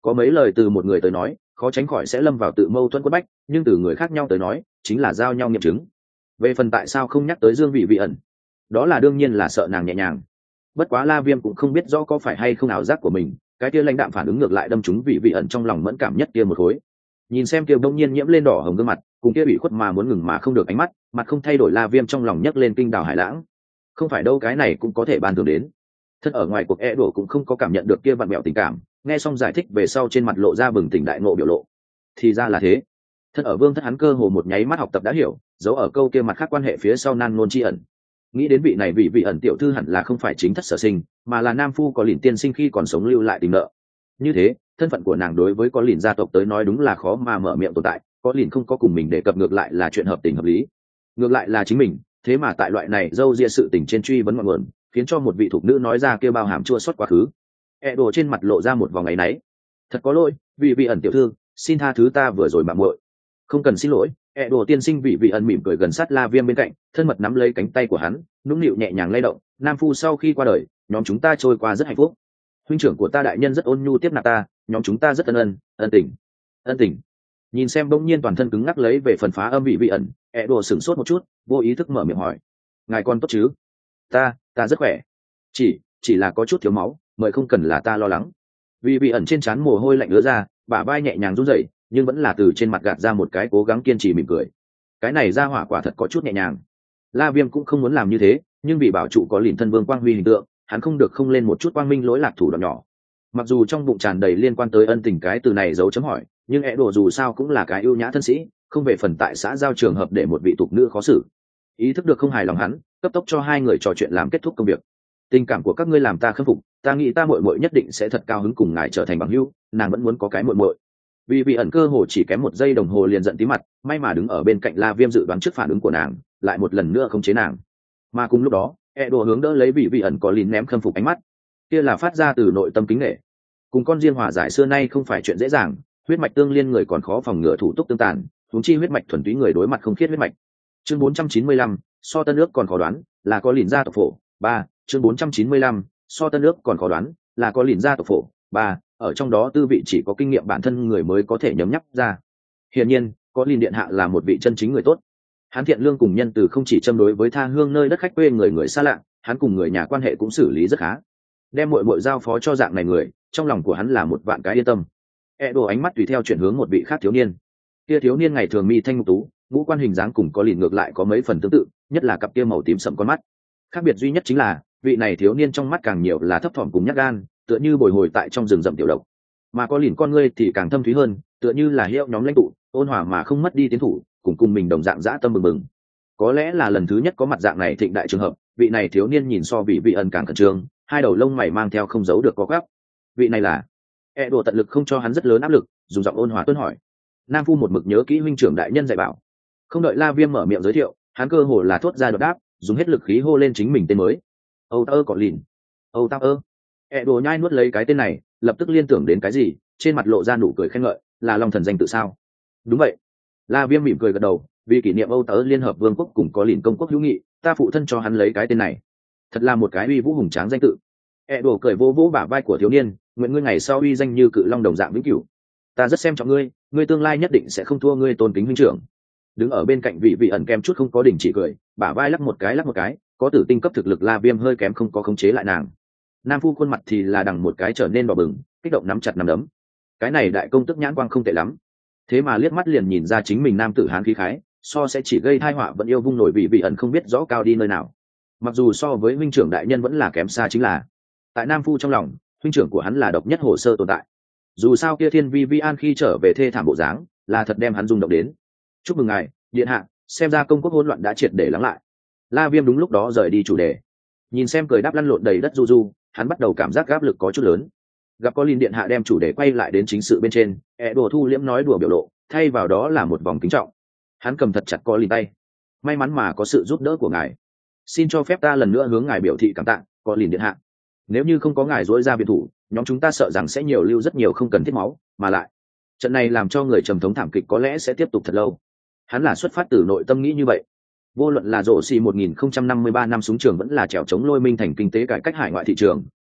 Có mấy lời từ một người tới nói khó tránh khỏi sẽ lâm vào tự mâu thuẫn quất bách, nhưng từ người khác nhau tới nói chính là giao nhau nghiệm chứng. Về phần tại sao không nhắc tới Dương Vị Vị ẩn, đó là đương nhiên là sợ nàng nhẹ nhàng. Bất quá La Viêm cũng không biết rõ có phải hay không ảo giác của mình, cái kia lãnh đạm phản ứng ngược lại đâm trúng Vị Vị ẩn trong lòng mẫn cảm nhất kia một khối. Nhìn xem kia bỗng nhiên nhiễm lên đỏ hồng gương mặt, cùng kia bị khuất mà muốn ngừng mà không được ánh mắt, mặt không thay đổi La Viêm trong lòng nhấc lên kinh đào hải lãng. Không phải đâu, cái này cũng có thể ban thường đến. Thân ở ngoài cuộc e đổ cũng không có cảm nhận được kia vặn mẹo tình cảm, nghe xong giải thích về sau trên mặt lộ ra bừng tỉnh đại ngộ biểu lộ. Thì ra là thế. Thân ở Vương Thất hắn cơ hồ một nháy mắt học tập đã hiểu, giấu ở câu kia mặt khác quan hệ phía sau nan ngôn chi ẩn. Nghĩ đến vị này vị vị ẩn tiểu thư hẳn là không phải chính thất sở sinh, mà là nam phu có lìn tiên sinh khi còn sống lưu lại tình nợ. Như thế, thân phận của nàng đối với có lìn gia tộc tới nói đúng là khó mà mở miệng tồn tại, có lìn không có cùng mình đề cập ngược lại là chuyện hợp tình hợp lý. Ngược lại là chính mình, thế mà tại loại này dâu ria sự tình trên truy vấn ngọn nguồn, khiến cho một vị thục nữ nói ra kêu bao hàm chua xót quá khứ. E đồ trên mặt lộ ra một vòng áy náy. Thật có lỗi, vị vị ẩn tiểu thư, xin tha thứ ta vừa rồi mạo muội. Không cần xin lỗi. E đồ tiên sinh vị vị ẩn mỉm cười gần sát La Viêm bên cạnh, thân mật nắm lấy cánh tay của hắn, nũng nịu nhẹ nhàng lay động. Nam phu sau khi qua đời, nhóm chúng ta trôi qua rất hạnh phúc. Huynh trưởng của ta đại nhân rất ôn nhu tiếp nạp ta, nhóm chúng ta rất ân ân, ân tình, ân tình. Nhìn xem bỗng nhiên toàn thân cứng ngắc lấy về phần phá âm vị vị ẩn, E đồ sửng sốt một chút, vô ý thức mở miệng hỏi: ngài con tốt chứ? Ta, ta rất khỏe. Chỉ, chỉ là có chút thiếu máu, mời không cần là ta lo lắng. Vị vị ẩn trên trán mồ hôi lạnh ứa ra, bả vai nhẹ nhàng run rẩy, nhưng vẫn là từ trên mặt gạt ra một cái cố gắng kiên trì mỉm cười. Cái này ra hỏa quả thật có chút nhẹ nhàng. La Viêm cũng không muốn làm như thế, nhưng vì bảo trụ có lìn thân vương quang huy hình tượng, hắn không được không lên một chút quang minh lỗi lạc thủ đoạn nhỏ. Mặc dù trong bụng tràn đầy liên quan tới ân tình cái từ này dấu chấm hỏi, nhưng é đồ dù sao cũng là cái ưu nhã thân sĩ, không về phần tại xã giao trường hợp để một vị tục nữ khó xử. Ý thức được không hài lòng hắn, cấp tốc cho hai người trò chuyện làm kết thúc công việc. Tình cảm của các ngươi làm ta khâm phục, ta nghĩ ta muội muội nhất định sẽ thật cao hứng cùng ngài trở thành bằng hữu, nàng vẫn muốn có cái muội muội. Vì vị ẩn cơ hồ chỉ kém một giây đồng hồ liền giận tí mặt, may mà đứng ở bên cạnh La Viêm dự đoán trước phản ứng của nàng, lại một lần nữa khống chế nàng. Mà cùng lúc đó, e đồ hướng đỡ lấy vị vị ẩn có lìn ném khâm phục ánh mắt, kia là phát ra từ nội tâm kính nể. Cùng con riêng hòa giải xưa nay không phải chuyện dễ dàng, huyết mạch tương liên người còn khó phòng ngừa thủ túc tương tàn, huống chi huyết mạch thuần túy người đối mặt không khiết huyết mạch. Chương bốn trăm chín mươi lăm, so tân nước còn khó đoán, là có lìn gia tộc phổ. Ba, chương bốn trăm chín mươi lăm, so tân nước còn khó đoán, là có lìn gia tộc phổ. Ba, ở trong đó tư vị chỉ có kinh nghiệm bản thân người mới có thể nhấm nháp ra. Hiển nhiên, có lìn điện hạ là một vị chân chính người tốt. Hắn thiện lương cùng nhân từ, không chỉ châm đối với tha hương nơi đất khách quê người người xa lạ, hắn cùng người nhà quan hệ cũng xử lý rất khá. Đem muội muội giao phó cho dạng này người, trong lòng của hắn là một vạn cái yên tâm. E đồ ánh mắt tùy theo chuyển hướng một vị khác thiếu niên. Kia thiếu niên ngày thường mi thanh mục tú, ngũ quan hình dáng cùng có lìn ngược lại có mấy phần tương tự, nhất là cặp kia màu tím sậm con mắt. Khác biệt duy nhất chính là vị này thiếu niên trong mắt càng nhiều là thấp thỏm cùng nhát gan, tựa như bồi hồi tại trong rừng rậm tiểu độc. Mà có lìn con ngươi thì càng thâm thúy hơn, tựa như là hiệu nhóm lãnh tụ, ôn hòa mà không mất đi tiến thủ, cùng cùng mình đồng dạng dã tâm bừng bừng. Có lẽ là lần thứ nhất có mặt dạng này thịnh đại trường hợp, vị này thiếu niên nhìn so vị vị ẩn càng khẩn trương, hai đầu lông mày mang theo không giấu được có gắp. Vị này là E đồ tận lực không cho hắn rất lớn áp lực, dùng giọng ôn hòa tuân hỏi. Nam phu một mực nhớ kỹ huynh trưởng đại nhân dạy bảo. Không đợi La Viêm mở miệng giới thiệu, hắn cơ hồ là thốt ra đột đáp, dùng hết lực khí hô lên chính mình tên mới. Âu Tơ Cọ Lìn. Âu Tao ơ. E đồ nhai nuốt lấy cái tên này, lập tức liên tưởng đến cái gì, trên mặt lộ ra nụ cười khen ngợi, là Long thần danh tự sao? Đúng vậy. La Viêm mỉm cười gật đầu, vì kỷ niệm Âu Tơ liên hợp vương quốc cùng có lìn công quốc hữu nghị, ta phụ thân cho hắn lấy cái tên này. Thật là một cái uy vũ hùng tráng danh tự. E đồ cười vỗ vỗ bả vai của thiếu niên, nguyện ngươi ngày sau uy danh như cự long đồng dạng vĩnh cửu. Ta rất xem trọng ngươi, ngươi tương lai nhất định sẽ không thua ngươi tôn kính huynh trưởng. Đứng ở bên cạnh vị vị ẩn kem chút không có đình chỉ cười, bả vai lắc một cái lắc một cái, có tử tinh cấp thực lực La Viêm hơi kém không có khống chế lại nàng. Nam phu khuôn mặt thì là đằng một cái trở nên đỏ bừng, kích động nắm chặt nắm đấm. Cái này đại công tức nhãn quang không tệ lắm, thế mà liếc mắt liền nhìn ra chính mình nam tử hán khí khái, so sẽ chỉ gây tai họa vẫn yêu vung nổi vị vị ẩn không biết rõ cao đi nơi nào. Mặc dù so với huynh trưởng đại nhân vẫn là kém xa, chính là tại nam phu trong lòng, huynh trưởng của hắn là độc nhất hồ sơ tồn tại. Dù sao kia thiên vi vi an khi trở về thê thảm bộ dáng, là thật đem hắn rung động đến. Chúc mừng ngài điện hạ, xem ra công quốc hỗn loạn đã triệt để lắng lại. La Viêm đúng lúc đó rời đi chủ đề, nhìn xem cười đáp lăn lộn đầy đất du du, hắn bắt đầu cảm giác áp lực có chút lớn. Gặp có Lin điện hạ đem chủ đề quay lại đến chính sự bên trên, ẻ đùa thu liễm nói đùa biểu lộ, thay vào đó là một vòng kính trọng. Hắn cầm thật chặt có Lin tay, may mắn mà có sự giúp đỡ của ngài, xin cho phép ta lần nữa hướng ngài biểu thị cảm tạ, có Lin điện hạ. Nếu như không có ngài dối ra biệt thủ, nhóm chúng ta sợ rằng sẽ nhiều lưu rất nhiều không cần thiết máu, mà lại trận này làm cho người trầm thống thảm kịch có lẽ sẽ tiếp tục thật lâu. Hắn là xuất phát từ nội tâm nghĩ như vậy. Vô luận là rổ xì một nghìn không trăm năm mươi ba năm súng trường vẫn là trèo chống lôi minh thành kinh tế cải cách hải ngoại thị trường,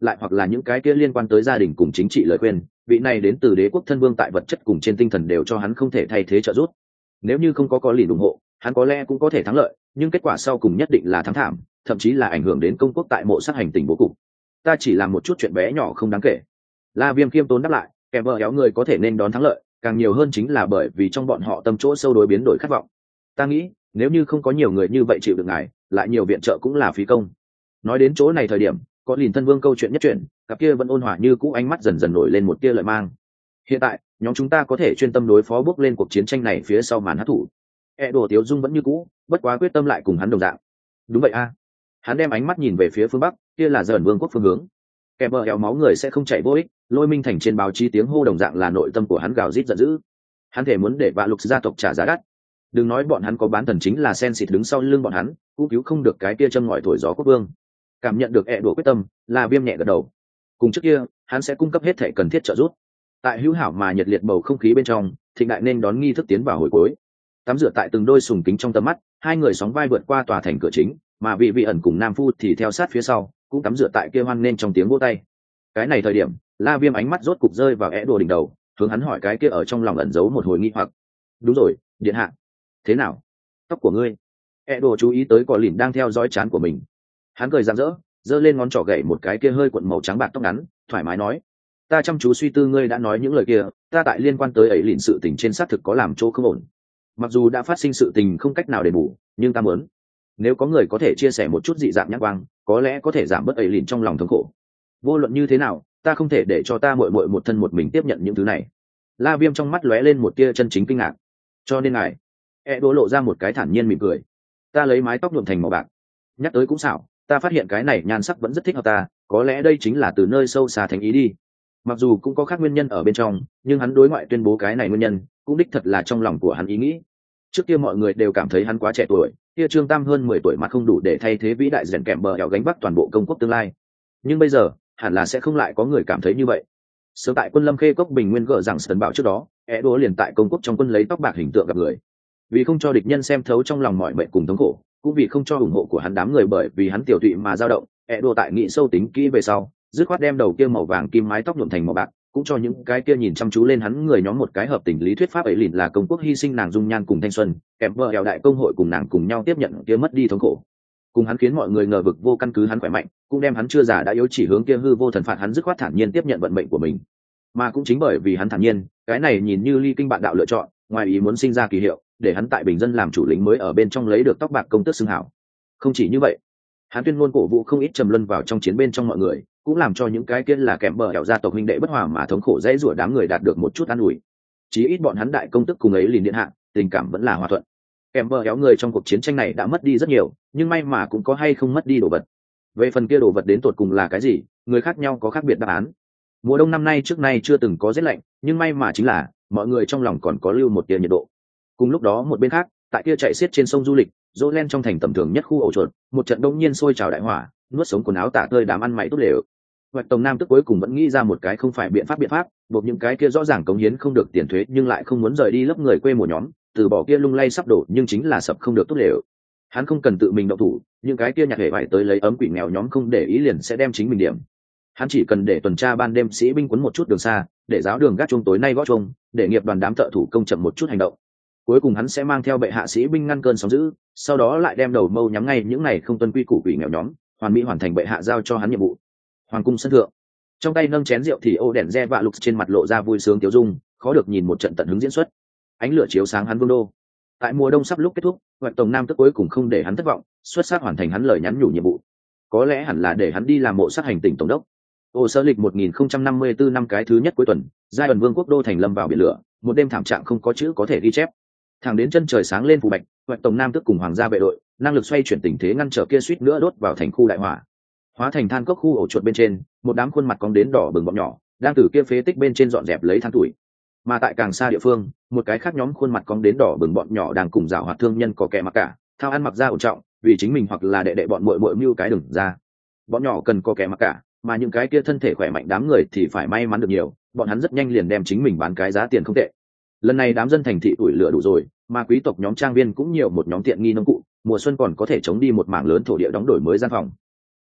lại hoặc là những cái kia liên quan tới gia đình cùng chính trị lời khuyên, vị này đến từ đế quốc thân vương tại vật chất cùng trên tinh thần đều cho hắn không thể thay thế trợ giúp. Nếu như không có có lìn ủng hộ, hắn có lẽ cũng có thể thắng lợi, nhưng kết quả sau cùng nhất định là thắng thảm, thậm chí là ảnh hưởng đến công quốc tại mộ sát hành tình bố cục. Ta chỉ làm một chút chuyện bé nhỏ không đáng kể. La Viêm khiêm tốn đáp lại, kẻ vợ éo người có thể nên đón thắng lợi, càng nhiều hơn chính là bởi vì trong bọn họ tâm chỗ sâu đối biến đổi khát vọng. Ta nghĩ, nếu như không có nhiều người như vậy chịu được ngài, lại nhiều viện trợ cũng là phí công. Nói đến chỗ này thời điểm, có lìn thân vương câu chuyện nhất chuyện, cặp kia vẫn ôn hòa như cũ, ánh mắt dần dần nổi lên một tia lợi mang. Hiện tại, nhóm chúng ta có thể chuyên tâm đối phó bước lên cuộc chiến tranh này phía sau màn hát thủ. E đồ Tiếu Dung vẫn như cũ, bất quá quyết tâm lại cùng hắn đồng dạng. Đúng vậy a. Hắn đem ánh mắt nhìn về phía phương bắc, kia là dần vương quốc phương hướng. Kẻ bờ éo máu người sẽ không chảy vô ích, Lôi Minh Thành trên báo chí tiếng hô đồng dạng là nội tâm của hắn gào rít giận dữ. Hắn thể muốn để vạ lục gia tộc trả giá đắt. Đừng nói bọn hắn có bán thần chính là sen xịt đứng sau lưng bọn hắn, cũng cứu không được cái kia châm ngòi thổi gió quốc vương. Cảm nhận được ẹ đổ quyết tâm, là Viêm nhẹ gật đầu. Cùng trước kia, hắn sẽ cung cấp hết thể cần thiết trợ giúp. Tại hữu hảo mà nhiệt liệt bầu không khí bên trong, thịnh đại nên đón nghi thức tiến vào hồi cuối. Tắm rửa tại từng đôi sùng kính trong tầm mắt, hai người sóng vai vượt qua tòa thành cửa chính, mà vị vị ẩn cùng Nam Phu thì theo sát phía sau, cũng tắm rửa tại kia hoan nên trong tiếng vỗ tay. Cái này thời điểm, La Viêm ánh mắt rốt cục rơi vào ẹ đổ đỉnh đầu, hướng hắn hỏi cái kia ở trong lòng ẩn giấu một hồi nghi hoặc. Đúng rồi, điện hạ. Thế nào? Tóc của ngươi? ẹ đổ chú ý tới Cỏ Lìn đang theo dõi trán của mình. Hắn cười rạng rỡ, giơ lên ngón trỏ gậy một cái kia hơi cuộn màu trắng bạc tóc ngắn, thoải mái nói: ta chăm chú suy tư ngươi đã nói những lời kia, ta tại liên quan tới ấy lìn sự tình trên xác thực có làm chỗ không ổn. Mặc dù đã phát sinh sự tình không cách nào đền bù, nhưng ta muốn, nếu có người có thể chia sẻ một chút dị dạng nhãn quang, có lẽ có thể giảm bớt ấy lìn trong lòng thống khổ. Vô luận như thế nào, ta không thể để cho ta muội muội một thân một mình tiếp nhận những thứ này. La Viêm trong mắt lóe lên một tia chân chính kinh ngạc. Cho nên ngài, e đố lộ ra một cái thản nhiên mỉm cười. Ta lấy mái tóc nhuộm thành màu bạc. Nhắc tới cũng xảo, ta phát hiện cái này nhan sắc vẫn rất thích hợp ta, có lẽ đây chính là từ nơi sâu xa thành ý đi. Mặc dù cũng có khác nguyên nhân ở bên trong, nhưng hắn đối ngoại tuyên bố cái này nguyên nhân cũng đích thật là trong lòng của hắn ý nghĩ. Trước kia mọi người đều cảm thấy hắn quá trẻ tuổi, kia Trương Tam hơn mười tuổi mà không đủ để thay thế vĩ đại rèn kèm bờ ẻo gánh vác toàn bộ công quốc tương lai. Nhưng bây giờ, hẳn là sẽ không lại có người cảm thấy như vậy. Sớm tại quân Lâm Khê cốc bình nguyên gỡ rằng Sơn bảo trước đó, é đố liền tại công quốc trong quân lấy tóc bạc hình tượng gặp người. Vì không cho địch nhân xem thấu trong lòng mọi mệnh cùng thống khổ, cũng vì không cho ủng hộ của hắn đám người bởi vì hắn tiểu tụy mà dao động, é đố tại nghị sâu tính kỹ về sau, dứt khoát đem đầu kia màu vàng kim mái tóc nhuộm thành màu bạc, cũng cho những cái kia nhìn chăm chú lên hắn người nhóm một cái hợp tình lý thuyết pháp ấy lìn là công quốc hy sinh nàng dung nhan cùng thanh xuân, kèm vợ eo đại công hội cùng nàng cùng nhau tiếp nhận kia mất đi thống khổ. Cùng hắn khiến mọi người ngờ vực vô căn cứ hắn khỏe mạnh, cũng đem hắn chưa già đã yếu chỉ hướng kia hư vô thần phạt hắn dứt khoát thản nhiên tiếp nhận vận mệnh của mình. Mà cũng chính bởi vì hắn thản nhiên, cái này nhìn như ly kinh bạn đạo lựa chọn, ngoài ý muốn sinh ra kỳ hiệu, để hắn tại bình dân làm chủ lính mới ở bên trong lấy được tóc bạc công tước xưng hảo. Không chỉ như vậy, hắn tuyên ngôn cổ vũ không ít trầm luân vào trong chiến bên trong mọi người, cũng làm cho những cái kia là kèm bờ ẻo gia tộc huynh đệ bất hòa mà thống khổ dễ rủa đám người đạt được một chút an ủi. Chí ít bọn hắn đại công tức cùng ấy liền điện hạ, tình cảm vẫn là hòa thuận. Kèm bờ ẻo người trong cuộc chiến tranh này đã mất đi rất nhiều, nhưng may mà cũng có hay không mất đi đồ vật. Về phần kia đồ vật đến tột cùng là cái gì, người khác nhau có khác biệt đáp án. Mùa đông năm nay trước nay chưa từng có rét lạnh, nhưng may mà chính là mọi người trong lòng còn có lưu một tia nhiệt độ. Cùng lúc đó một bên khác, tại kia chạy xiết trên sông du lịch, dỗ len trong thành tầm thường nhất khu ổ chuột, một trận đông nhiên sôi trào đại hỏa, nuốt sống quần áo tả tơi đám ăn mày tốt lều. Hoạch Tổng Nam tức cuối cùng vẫn nghĩ ra một cái không phải biện pháp biện pháp, buộc những cái kia rõ ràng cống hiến không được tiền thuế nhưng lại không muốn rời đi lớp người quê một nhóm, từ bỏ kia lung lay sắp đổ nhưng chính là sập không được tốt lều. Hắn không cần tự mình động thủ, những cái kia nhặt hệ vải tới lấy ấm quỷ nghèo nhóm không để ý liền sẽ đem chính mình điểm. Hắn chỉ cần để tuần tra ban đêm sĩ binh quấn một chút đường xa, để giáo đường gác chuông tối nay gõ chuông, để nghiệp đoàn đám thợ thủ công chậm một chút hành động. Cuối cùng hắn sẽ mang theo bệ hạ sĩ binh ngăn cơn sóng dữ, sau đó lại đem đầu mâu nhắm ngay những này không tuân quy củ quỷ nghèo nhóm, hoàn mỹ hoàn thành bệ hạ giao cho hắn nhiệm vụ. Hoàng cung sân thượng, trong tay nâng chén rượu thì ô đèn re vạ lục trên mặt lộ ra vui sướng tiêu dung, khó được nhìn một trận tận hứng diễn xuất. Ánh lửa chiếu sáng hắn vương đô. Tại mùa đông sắp lúc kết thúc, Hoạch Tổng Nam tức cuối cùng không để hắn thất vọng, xuất sắc hoàn thành hắn lời nhắn nhủ nhiệm vụ. Có lẽ hẳn là để hắn đi làm mộ sát hành tỉnh tổng đốc. Ô sơ lịch một nghìn không trăm năm mươi tư năm cái thứ nhất cuối tuần, giai ẩn vương quốc đô thành lâm vào biển lửa, một đêm thảm trạng không có chữ có thể ghi chép. Thẳng đến chân trời sáng lên phù bạch, Hoạch Tổng Nam tức cùng hoàng gia vệ đội, năng lực xoay chuyển tình thế ngăn trở kia suýt nữa đốt vào thành khu đại hỏa. Hóa thành than cốc khu ổ chuột bên trên, một đám khuôn mặt cong đến đỏ bừng bọn nhỏ, đang từ kia phế tích bên trên dọn dẹp lấy than tuổi. Mà tại càng xa địa phương, một cái khác nhóm khuôn mặt cong đến đỏ bừng bọn nhỏ đang cùng giảo hoạt thương nhân có kẻ mặc cả, thao ăn mặc ra ổn trọng, vì chính mình hoặc là đệ đệ bọn muội muội mưu cái đừng ra. Bọn nhỏ cần có kẻ mặc cả, mà những cái kia thân thể khỏe mạnh đám người thì phải may mắn được nhiều, bọn hắn rất nhanh liền đem chính mình bán cái giá tiền không tệ. Lần này đám dân thành thị tuổi lửa đủ rồi, mà quý tộc nhóm trang viên cũng nhiều một nhóm tiện nghi nông cụ, mùa xuân còn có thể chống đi một mảng lớn thổ địa đóng đổi mới gian phòng.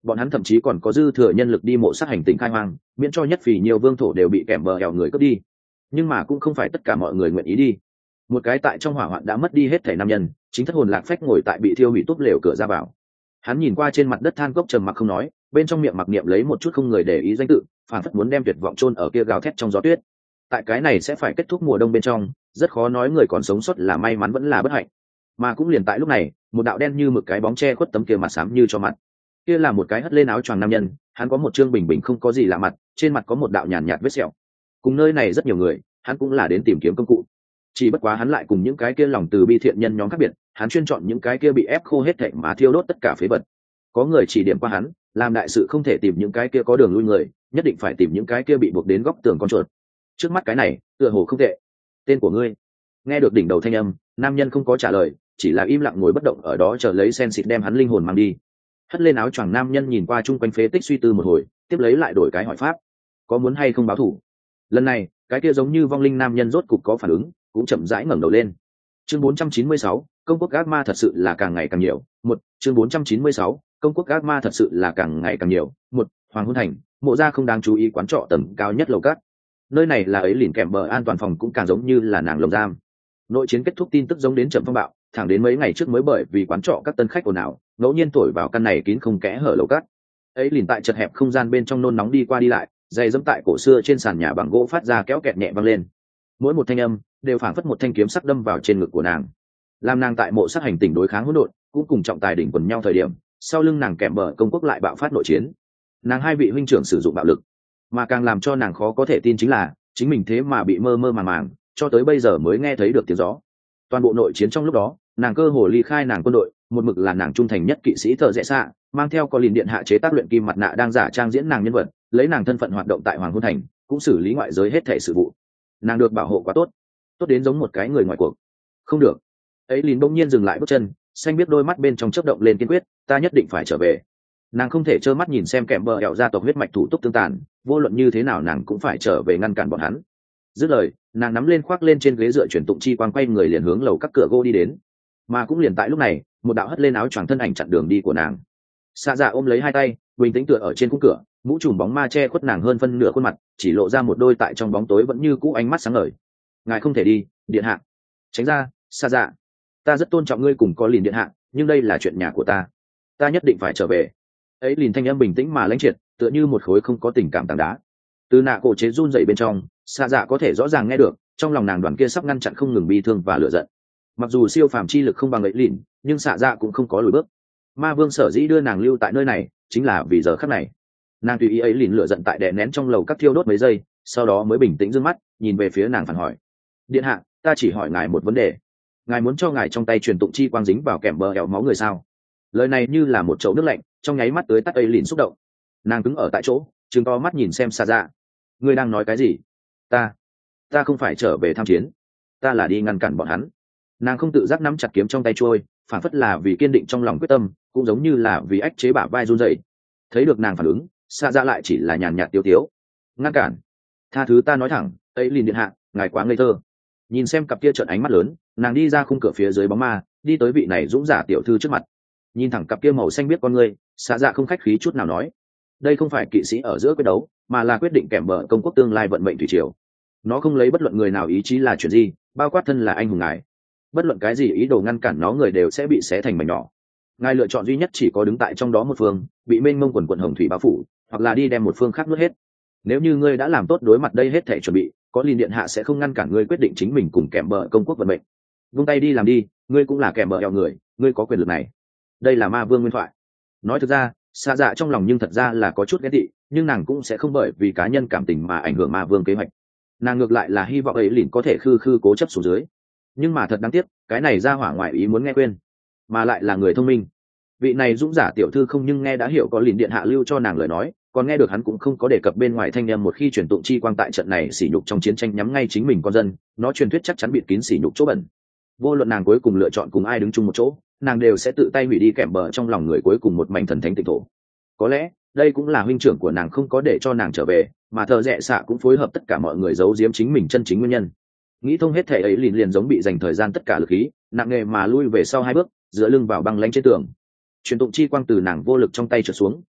bọn hắn thậm chí còn có dư thừa nhân lực đi mộ sát hành tinh khai hoang, miễn cho nhất vì nhiều vương thổ đều bị kẻm bờ ẻo người cướp đi. Nhưng mà cũng không phải tất cả mọi người nguyện ý đi. Một cái tại trong hỏa hoạn đã mất đi hết thể nam nhân, chính thất hồn lạc phách ngồi tại bị thiêu hủy túp lều cửa ra vào. Hắn nhìn qua trên mặt đất than cốc trầm mặc không nói, bên trong miệng mặc niệm lấy một chút không người để ý danh tự, phản phất muốn đem tuyệt vọng chôn ở kia gào thét trong gió tuyết. Tại cái này sẽ phải kết thúc mùa đông bên trong, rất khó nói người còn sống sót là may mắn vẫn là bất hạnh. Mà cũng liền tại lúc này, một đạo đen như mực cái bóng che khuất tấm kia mặt xám như cho mặt. Kia là một cái hất lên áo choàng nam nhân, hắn có một trương bình bình không có gì lạ mặt, trên mặt có một đạo nhàn nhạt vết sẹo. Cùng nơi này rất nhiều người, hắn cũng là đến tìm kiếm công cụ. Chỉ bất quá hắn lại cùng những cái kia lòng từ bi thiện nhân nhóm khác biệt, hắn chuyên chọn những cái kia bị ép khô hết thảy mà thiêu đốt tất cả phế vật. Có người chỉ điểm qua hắn, làm đại sự không thể tìm những cái kia có đường lui người, nhất định phải tìm những cái kia bị buộc đến góc tường con chuột. Trước mắt cái này, tựa hồ không tệ. Tên của ngươi? Nghe được đỉnh đầu thanh âm, nam nhân không có trả lời, chỉ là im lặng ngồi bất động ở đó chờ lấy sen xịt đem hắn linh hồn mang đi. Hất lên áo choàng nam nhân nhìn qua chung quanh phế tích suy tư một hồi, tiếp lấy lại đổi cái hỏi pháp: có muốn hay không báo thù? Lần này, cái kia giống như vong linh nam nhân rốt cục có phản ứng, cũng chậm rãi ngẩng đầu lên. Chương bốn trăm chín mươi sáu, công quốc ác ma thật sự là càng ngày càng nhiều. Một, chương bốn trăm chín mươi sáu, công quốc ác ma thật sự là càng ngày càng nhiều. Một, Hoàng Hôn Thành, mộ gia không đáng chú ý quán trọ tầng cao nhất lầu cát. Nơi này là ấy lìn kèm bờ an toàn phòng cũng càng giống như là nàng lồng giam. Nội chiến kết thúc tin tức giống đến trầm phong bạo, thẳng đến mấy ngày trước mới bởi vì quán trọ các tân khách ồn ào, ngẫu nhiên thổi vào căn này kín không kẽ hở lầu cát. Ấy lìn tại chật hẹp không gian bên trong nôn nóng đi qua đi lại, giày dẫm tại cổ xưa trên sàn nhà bằng gỗ phát ra kéo kẹt nhẹ vang lên. Mỗi một thanh âm đều phảng phất một thanh kiếm sắc đâm vào trên ngực của nàng. Làm nàng tại mộ sát hành tinh đối kháng hỗn độn, cũng cùng trọng tài đỉnh quần nhau thời điểm, sau lưng nàng kèm bờ công quốc lại bạo phát nội chiến. Nàng hai vị huynh trưởng sử dụng bạo lực, mà càng làm cho nàng khó có thể tin chính là chính mình thế mà bị mơ mơ màng màng, cho tới bây giờ mới nghe thấy được tiếng gió. Toàn bộ nội chiến trong lúc đó, nàng cơ hồ ly khai nàng quân đội, một mực là nàng trung thành nhất kỵ sĩ thợ rẽ xạ, mang theo có lìn điện hạ chế tác luyện kim mặt nạ đang giả trang diễn nàng nhân vật, lấy nàng thân phận hoạt động tại Hoàng Hôn Thành, cũng xử lý ngoại giới hết thảy sự vụ. Nàng được bảo hộ quá tốt, tốt đến giống một cái người ngoài cuộc. Không được. Ấy lìn bỗng nhiên dừng lại bước chân, xanh biết đôi mắt bên trong chớp động lên kiên quyết, ta nhất định phải trở về. Nàng không thể trơ mắt nhìn xem kẻm bờ ẻo gia tộc huyết mạch thủ túc tương tàn, vô luận như thế nào nàng cũng phải trở về ngăn cản bọn hắn. Dứt lời, nàng nắm lên khoác lên trên ghế dựa chuyển tụng chi quang quay người liền hướng lầu các cửa gỗ đi đến. Mà cũng liền tại lúc này, một đạo hất lên áo choàng thân ảnh chặn đường đi của nàng. Xạ Dạ ôm lấy hai tay, bình tĩnh tựa ở trên khung cửa, mũ trùm bóng ma che khuất nàng hơn phân nửa khuôn mặt, chỉ lộ ra một đôi tại trong bóng tối vẫn như cũ ánh mắt sáng ngời. Ngài không thể đi, điện hạ. Tránh ra, Xạ Dạ. Ta rất tôn trọng ngươi cùng có lìn điện hạ, nhưng đây là chuyện nhà của ta. Ta nhất định phải trở về. Ấy lìn thanh âm bình tĩnh mà lãnh triệt, tựa như một khối không có tình cảm tảng đá. Từ nạ cổ chế run dậy bên trong, Xạ Dạ có thể rõ ràng nghe được, trong lòng nàng đoàn kia sắp ngăn chặn không ngừng bi thương và lửa giận. Mặc dù siêu phàm chi lực không bằng ấy lìn, nhưng Xạ Dạ cũng không có lùi bước. Ma vương sở dĩ đưa nàng lưu tại nơi này, chính là vì giờ khắc này. Nàng tùy ý ấy lìn lửa giận tại đè nén trong lầu các thiêu đốt mấy giây, sau đó mới bình tĩnh dương mắt, nhìn về phía nàng phản hỏi: điện hạ, ta chỉ hỏi ngài một vấn đề. Ngài muốn cho ngài trong tay truyền tụng chi quang dính vào kèm bờ ẻo máu người sao? Lời này như là một chậu nước lạnh, trong nháy mắt tới tắt ấy lìn xúc động. Nàng cứng ở tại chỗ, trừng to mắt nhìn xem Xạ Dạ. Ngươi đang nói cái gì? Ta, ta không phải trở về tham chiến, ta là đi ngăn cản bọn hắn. Nàng không tự giác nắm chặt kiếm trong tay trôi, phản phất là vì kiên định trong lòng quyết tâm, cũng giống như là vì ách chế bả vai run rẩy. Thấy được nàng phản ứng, Xạ Dạ lại chỉ là nhàn nhạt tiêu tiếu. Ngăn cản? Tha thứ ta nói thẳng, ấy lìn điện hạ, ngài quá ngây thơ. Nhìn xem cặp kia trợn ánh mắt lớn, nàng đi ra khung cửa phía dưới bóng ma, đi tới vị này dũng giả tiểu thư trước mặt. Nhìn thẳng cặp kia màu xanh biết con người, Xạ Dạ không khách khí chút nào nói: đây không phải kỵ sĩ ở giữa quyết đấu, mà là quyết định kèm bờ công quốc tương lai vận mệnh thủy triều. Nó không lấy bất luận người nào ý chí là chuyện gì, bao quát thân là anh hùng ngài. Bất luận cái gì ý đồ ngăn cản nó người đều sẽ bị xé thành mảnh nhỏ. Ngài lựa chọn duy nhất chỉ có đứng tại trong đó một phương, bị mênh mông quần quần hồng thủy bao phủ, hoặc là đi đem một phương khác nuốt hết. Nếu như ngươi đã làm tốt đối mặt đây hết thể chuẩn bị, có lìn điện hạ sẽ không ngăn cản ngươi quyết định chính mình cùng kèm bờ công quốc vận mệnh. Vung tay đi làm đi, ngươi cũng là kèm bờ eo người, ngươi có quyền lực này. Đây là ma vương nguyên thoại. Nói thực ra, Xạ Dạ trong lòng nhưng thật ra là có chút ghét tị, nhưng nàng cũng sẽ không bởi vì cá nhân cảm tình mà ảnh hưởng ma vương kế hoạch. Nàng ngược lại là hy vọng ấy lìn có thể khư khư cố chấp xuống dưới. Nhưng mà thật đáng tiếc, cái này ra hỏa ngoại ý muốn nghe quên, mà lại là người thông minh. Vị này dũng giả tiểu thư không nhưng nghe đã hiểu có lìn điện hạ lưu cho nàng lời nói, còn nghe được hắn cũng không có đề cập bên ngoài thanh em một khi truyền tụng chi quang tại trận này sỉ nhục trong chiến tranh nhắm ngay chính mình con dân, nó truyền thuyết chắc chắn bịt kín sỉ nhục chỗ bẩn. Vô luận nàng cuối cùng lựa chọn cùng ai đứng chung một chỗ, nàng đều sẽ tự tay hủy đi kèm bờ trong lòng người cuối cùng một mảnh thần thánh tịnh thổ. Có lẽ đây cũng là huynh trưởng của nàng không có để cho nàng trở về, mà thợ rẽ xạ cũng phối hợp tất cả mọi người giấu giếm chính mình chân chính nguyên nhân. Nghĩ thông hết thể ấy liền liền giống bị dành thời gian tất cả lực khí, nặng nề mà lui về sau hai bước, dựa lưng vào băng lánh trên tường. Truyền tụng chi quang từ nàng vô lực trong tay trượt xuống,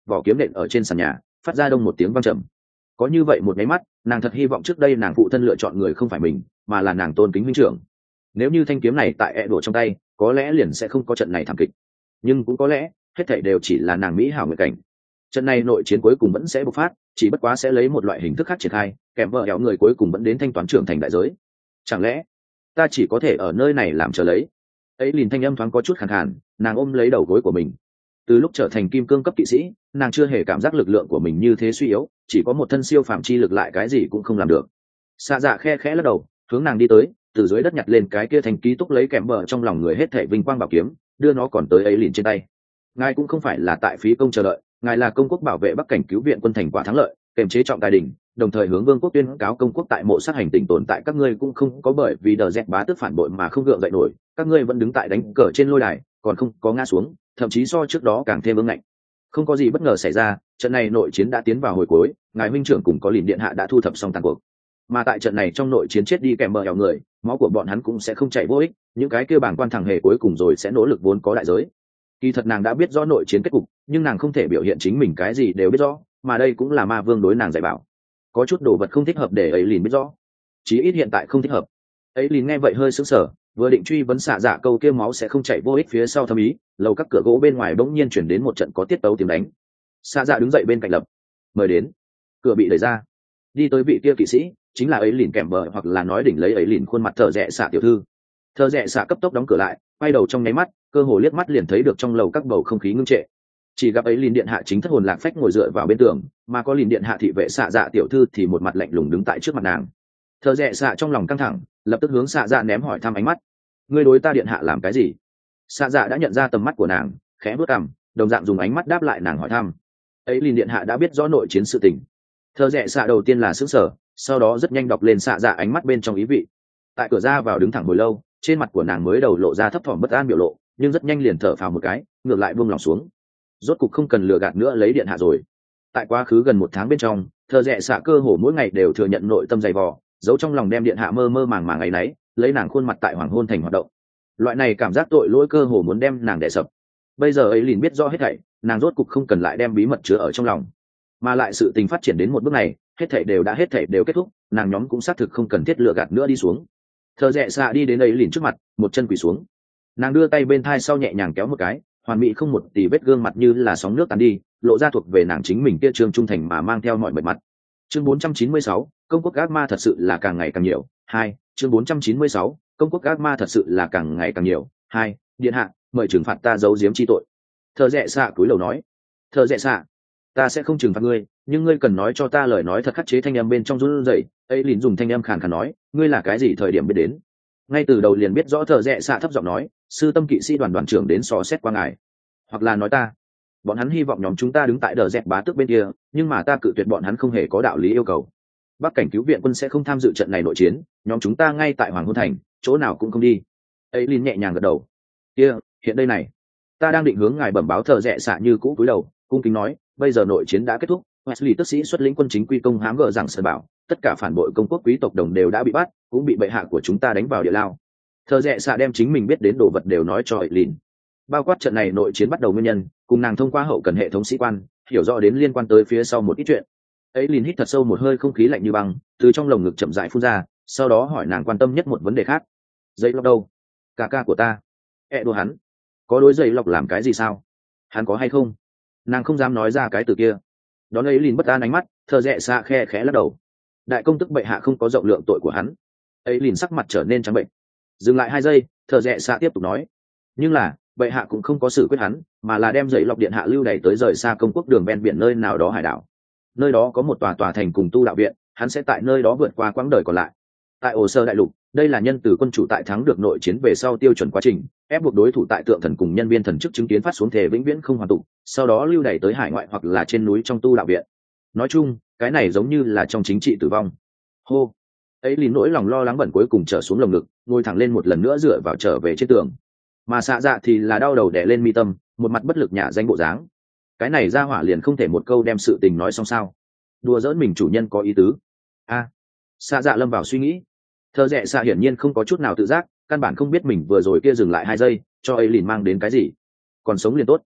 vỏ kiếm nện ở trên sàn nhà phát ra đông một tiếng vang trầm. Có như vậy một máy mắt, nàng thật hy vọng trước đây nàng phụ thân lựa chọn người không phải mình mà là nàng tôn kính huynh trưởng. Nếu như thanh kiếm này tại ẹ đổ trong tay, có lẽ liền sẽ không có trận này thảm kịch, nhưng cũng có lẽ hết thảy đều chỉ là nàng mỹ hảo nguyện cảnh. Trận này nội chiến cuối cùng vẫn sẽ bộc phát, chỉ bất quá sẽ lấy một loại hình thức khác triển khai, kèm vợ kéo người cuối cùng vẫn đến thanh toán trưởng thành đại giới. Chẳng lẽ ta chỉ có thể ở nơi này làm chờ lấy? Ấy liền thanh âm thoáng có chút khàn khàn, nàng ôm lấy đầu gối của mình. Từ lúc trở thành kim cương cấp kỵ sĩ, nàng chưa hề cảm giác lực lượng của mình như thế suy yếu, chỉ có một thân siêu phàm chi lực lại cái gì cũng không làm được. Xạ dạ khe khẽ lắc đầu, hướng nàng đi tới, từ dưới đất nhặt lên cái kia thành ký túc lấy kèm bờ trong lòng người hết thảy vinh quang bảo kiếm, đưa nó còn tới ấy liền trên tay. Ngài cũng không phải là tại phí công chờ đợi, ngài là công quốc bảo vệ bắc cảnh cứu viện quân thành quả thắng lợi, kềm chế trọng tài đỉnh, đồng thời hướng vương quốc tuyên cáo công quốc tại mộ sát hành tinh tồn tại, các ngươi cũng không có bởi vì đờ dẹt bá tước phản bội mà không gượng dậy nổi, các ngươi vẫn đứng tại đánh cờ trên lôi đài, còn không có ngã xuống, thậm chí so trước đó càng thêm vững mạnh. Không có gì bất ngờ xảy ra, trận này nội chiến đã tiến vào hồi cuối, ngài huynh trưởng cùng có lìn điện hạ đã thu thập xong tàn cuộc. Mà tại trận này trong nội chiến chết đi kèm bờ ẻo người, máu của bọn hắn cũng sẽ không chảy vô ích, những cái kia bảng quan thằng hề cuối cùng rồi sẽ nỗ lực vốn có đại giới. Kỳ thật nàng đã biết rõ nội chiến kết cục, nhưng nàng không thể biểu hiện chính mình cái gì đều biết rõ, mà đây cũng là ma vương đối nàng dạy bảo. Có chút đồ vật không thích hợp để ấy lìn biết rõ, chí ít hiện tại không thích hợp. Ấy lìn nghe vậy hơi sững sờ, vừa định truy vấn xạ dạ câu kia máu sẽ không chảy vô ích phía sau thâm ý, lầu các cửa gỗ bên ngoài bỗng nhiên chuyển đến một trận có tiết tấu tiếng đánh. Xạ dạ đứng dậy bên cạnh lập, mời đến. Cửa bị đẩy ra, đi tới vị kia kỵ sĩ, chính là ấy lìn kèm bờ, hoặc là nói đỉnh lấy ấy lìn khuôn mặt thợ rẽ xạ tiểu thư. Thợ rẽ xạ cấp tốc đóng cửa lại, quay đầu trong nháy mắt, cơ hồ liếc mắt liền thấy được trong lầu các bầu không khí ngưng trệ. Chỉ gặp ấy lìn điện hạ chính thất hồn lạc phách ngồi dựa vào bên tường, mà có lìn điện hạ thị vệ xạ dạ tiểu thư thì một mặt lạnh lùng đứng tại trước mặt nàng. Thợ rẽ xạ trong lòng căng thẳng, lập tức hướng xạ dạ ném hỏi thăm ánh mắt. Ngươi đối ta điện hạ làm cái gì? Xạ dạ đã nhận ra tầm mắt của nàng, khẽ bước cằm, đồng dạng dùng ánh mắt đáp lại nàng hỏi thăm. Ấy lìn điện hạ đã biết rõ nội chiến sự tình. Thợ rẽ xạ đầu tiên là sững sờ, sau đó rất nhanh đọc lên xạ dạ ánh mắt bên trong ý vị. Tại cửa ra vào đứng thẳng hồi lâu, trên mặt của nàng mới đầu lộ ra thấp thỏm bất an biểu lộ, nhưng rất nhanh liền thở phào một cái, ngược lại buông lòng xuống. Rốt cục không cần lừa gạt nữa lấy điện hạ rồi. Tại quá khứ gần một tháng bên trong, thợ rẽ xạ cơ hồ mỗi ngày đều thừa nhận nội tâm dày vò, giấu trong lòng đem điện hạ mơ mơ màng màng ngày nấy, lấy nàng khuôn mặt tại hoàng hôn thành hoạt động. Loại này cảm giác tội lỗi cơ hồ muốn đem nàng đè sập. Bây giờ ấy liền biết rõ hết thảy, nàng rốt cục không cần lại đem bí mật chứa ở trong lòng, mà lại sự tình phát triển đến một bước này, hết thảy đều đã hết thảy đều kết thúc, nàng nhóm cũng xác thực không cần thiết lừa gạt nữa đi xuống. Thợ rẽ xạ đi đến ấy liền trước mặt, một chân quỳ xuống. Nàng đưa tay bên thai sau nhẹ nhàng kéo một cái, hoàn mỹ không một tì vết gương mặt như là sóng nước tàn đi, lộ ra thuộc về nàng chính mình kia trương trung thành mà mang theo mọi mệt mặt. Chương bốn trăm chín mươi sáu, công quốc ác ma thật sự là càng ngày càng nhiều. Hai, chương bốn trăm chín mươi sáu, công quốc ác ma thật sự là càng ngày càng nhiều. Hai, điện hạ, mời trừng phạt ta giấu giếm chi tội. Thợ rẽ xạ cúi đầu nói. Thợ rẽ xạ, ta sẽ không trừng phạt ngươi, nhưng ngươi cần nói cho ta lời nói thật khắc chế. Thanh âm bên trong run rẩy, ấy liền dùng thanh âm khàn khàn nói, ngươi là cái gì thời điểm biết đến? Ngay từ đầu liền biết rõ. Thợ rẽ xạ thấp giọng nói, sư tâm kỵ sĩ đoàn đoàn trưởng đến xò xét qua ngài, hoặc là nói ta, bọn hắn hy vọng nhóm chúng ta đứng tại đờ dẹt bá tước bên kia, nhưng mà ta cự tuyệt, bọn hắn không hề có đạo lý yêu cầu. Bắc cảnh cứu viện quân sẽ không tham dự trận này nội chiến, nhóm chúng ta ngay tại hoàng hôn thành, chỗ nào cũng không đi. Ấy liền nhẹ nhàng gật đầu. Kia, hiện đây này, ta đang định hướng ngài bẩm báo. Thợ rẽ xạ như cũ cúi đầu, cung kính nói, bây giờ nội chiến đã kết thúc, Wesley tức sĩ xuất lĩnh quân chính quy công hám gờ rằng sở bảo, tất cả phản bội công quốc quý tộc đồng đều đã bị bắt, cũng bị bệ hạ của chúng ta đánh vào địa lao. Thợ rẽ xạ đem chính mình biết đến đồ vật đều nói cho ấy liền, bao quát trận này nội chiến bắt đầu nguyên nhân, cùng nàng thông qua hậu cần hệ thống sĩ quan hiểu rõ đến liên quan tới phía sau một ít chuyện. Ấy liền hít thật sâu một hơi không khí lạnh như băng từ trong lồng ngực chậm rãi phun ra, sau đó hỏi nàng quan tâm nhất một vấn đề khác. Dây lọc đâu? Cả ca của ta. E đùa hắn có đối dây lọc làm cái gì sao? Hắn có hay không? Nàng không dám nói ra cái từ kia. Đón ấy liền bất an ánh mắt, thợ rẽ xạ khe khẽ lắc đầu. Đại công tức bệ hạ không có rộng lượng tội của hắn. Ấy liền sắc mặt trở nên trắng bệnh. Dừng lại hai giây, thợ rẽ xạ tiếp tục nói, nhưng là bệ hạ cũng không có xử quyết hắn, mà là đem dậy lọc điện hạ lưu đày tới rời xa công quốc đường ven biển nơi nào đó hải đảo. Nơi đó có một tòa tòa thành cùng tu đạo viện, hắn sẽ tại nơi đó vượt qua quãng đời còn lại. Tại Ổ Sơ đại lục, đây là nhân từ quân chủ tại thắng được nội chiến về sau tiêu chuẩn quá trình, ép buộc đối thủ tại tượng thần cùng nhân viên thần chức chứng kiến phát xuống thể vĩnh viễn không hoàn tụ, sau đó lưu đày tới hải ngoại hoặc là trên núi trong tu đạo viện. Nói chung, cái này giống như là trong chính trị tử vong. Hô, ấy liền nỗi lòng lo lắng bẩn cuối cùng trở xuống lồng ngực, ngồi thẳng lên một lần nữa dựa vào trở về trên tường. Mà xạ dạ thì là đau đầu đè lên mi tâm, một mặt bất lực nhả danh bộ dáng. Cái này ra hỏa liền không thể một câu đem sự tình nói xong sao? Đùa giỡn mình chủ nhân có ý tứ. A, à, xạ dạ lâm vào suy nghĩ. Thợ rẽ xạ hiển nhiên không có chút nào tự giác, căn bản không biết mình vừa rồi kia dừng lại hai giây cho ấy liền mang đến cái gì. Còn sống liền tốt.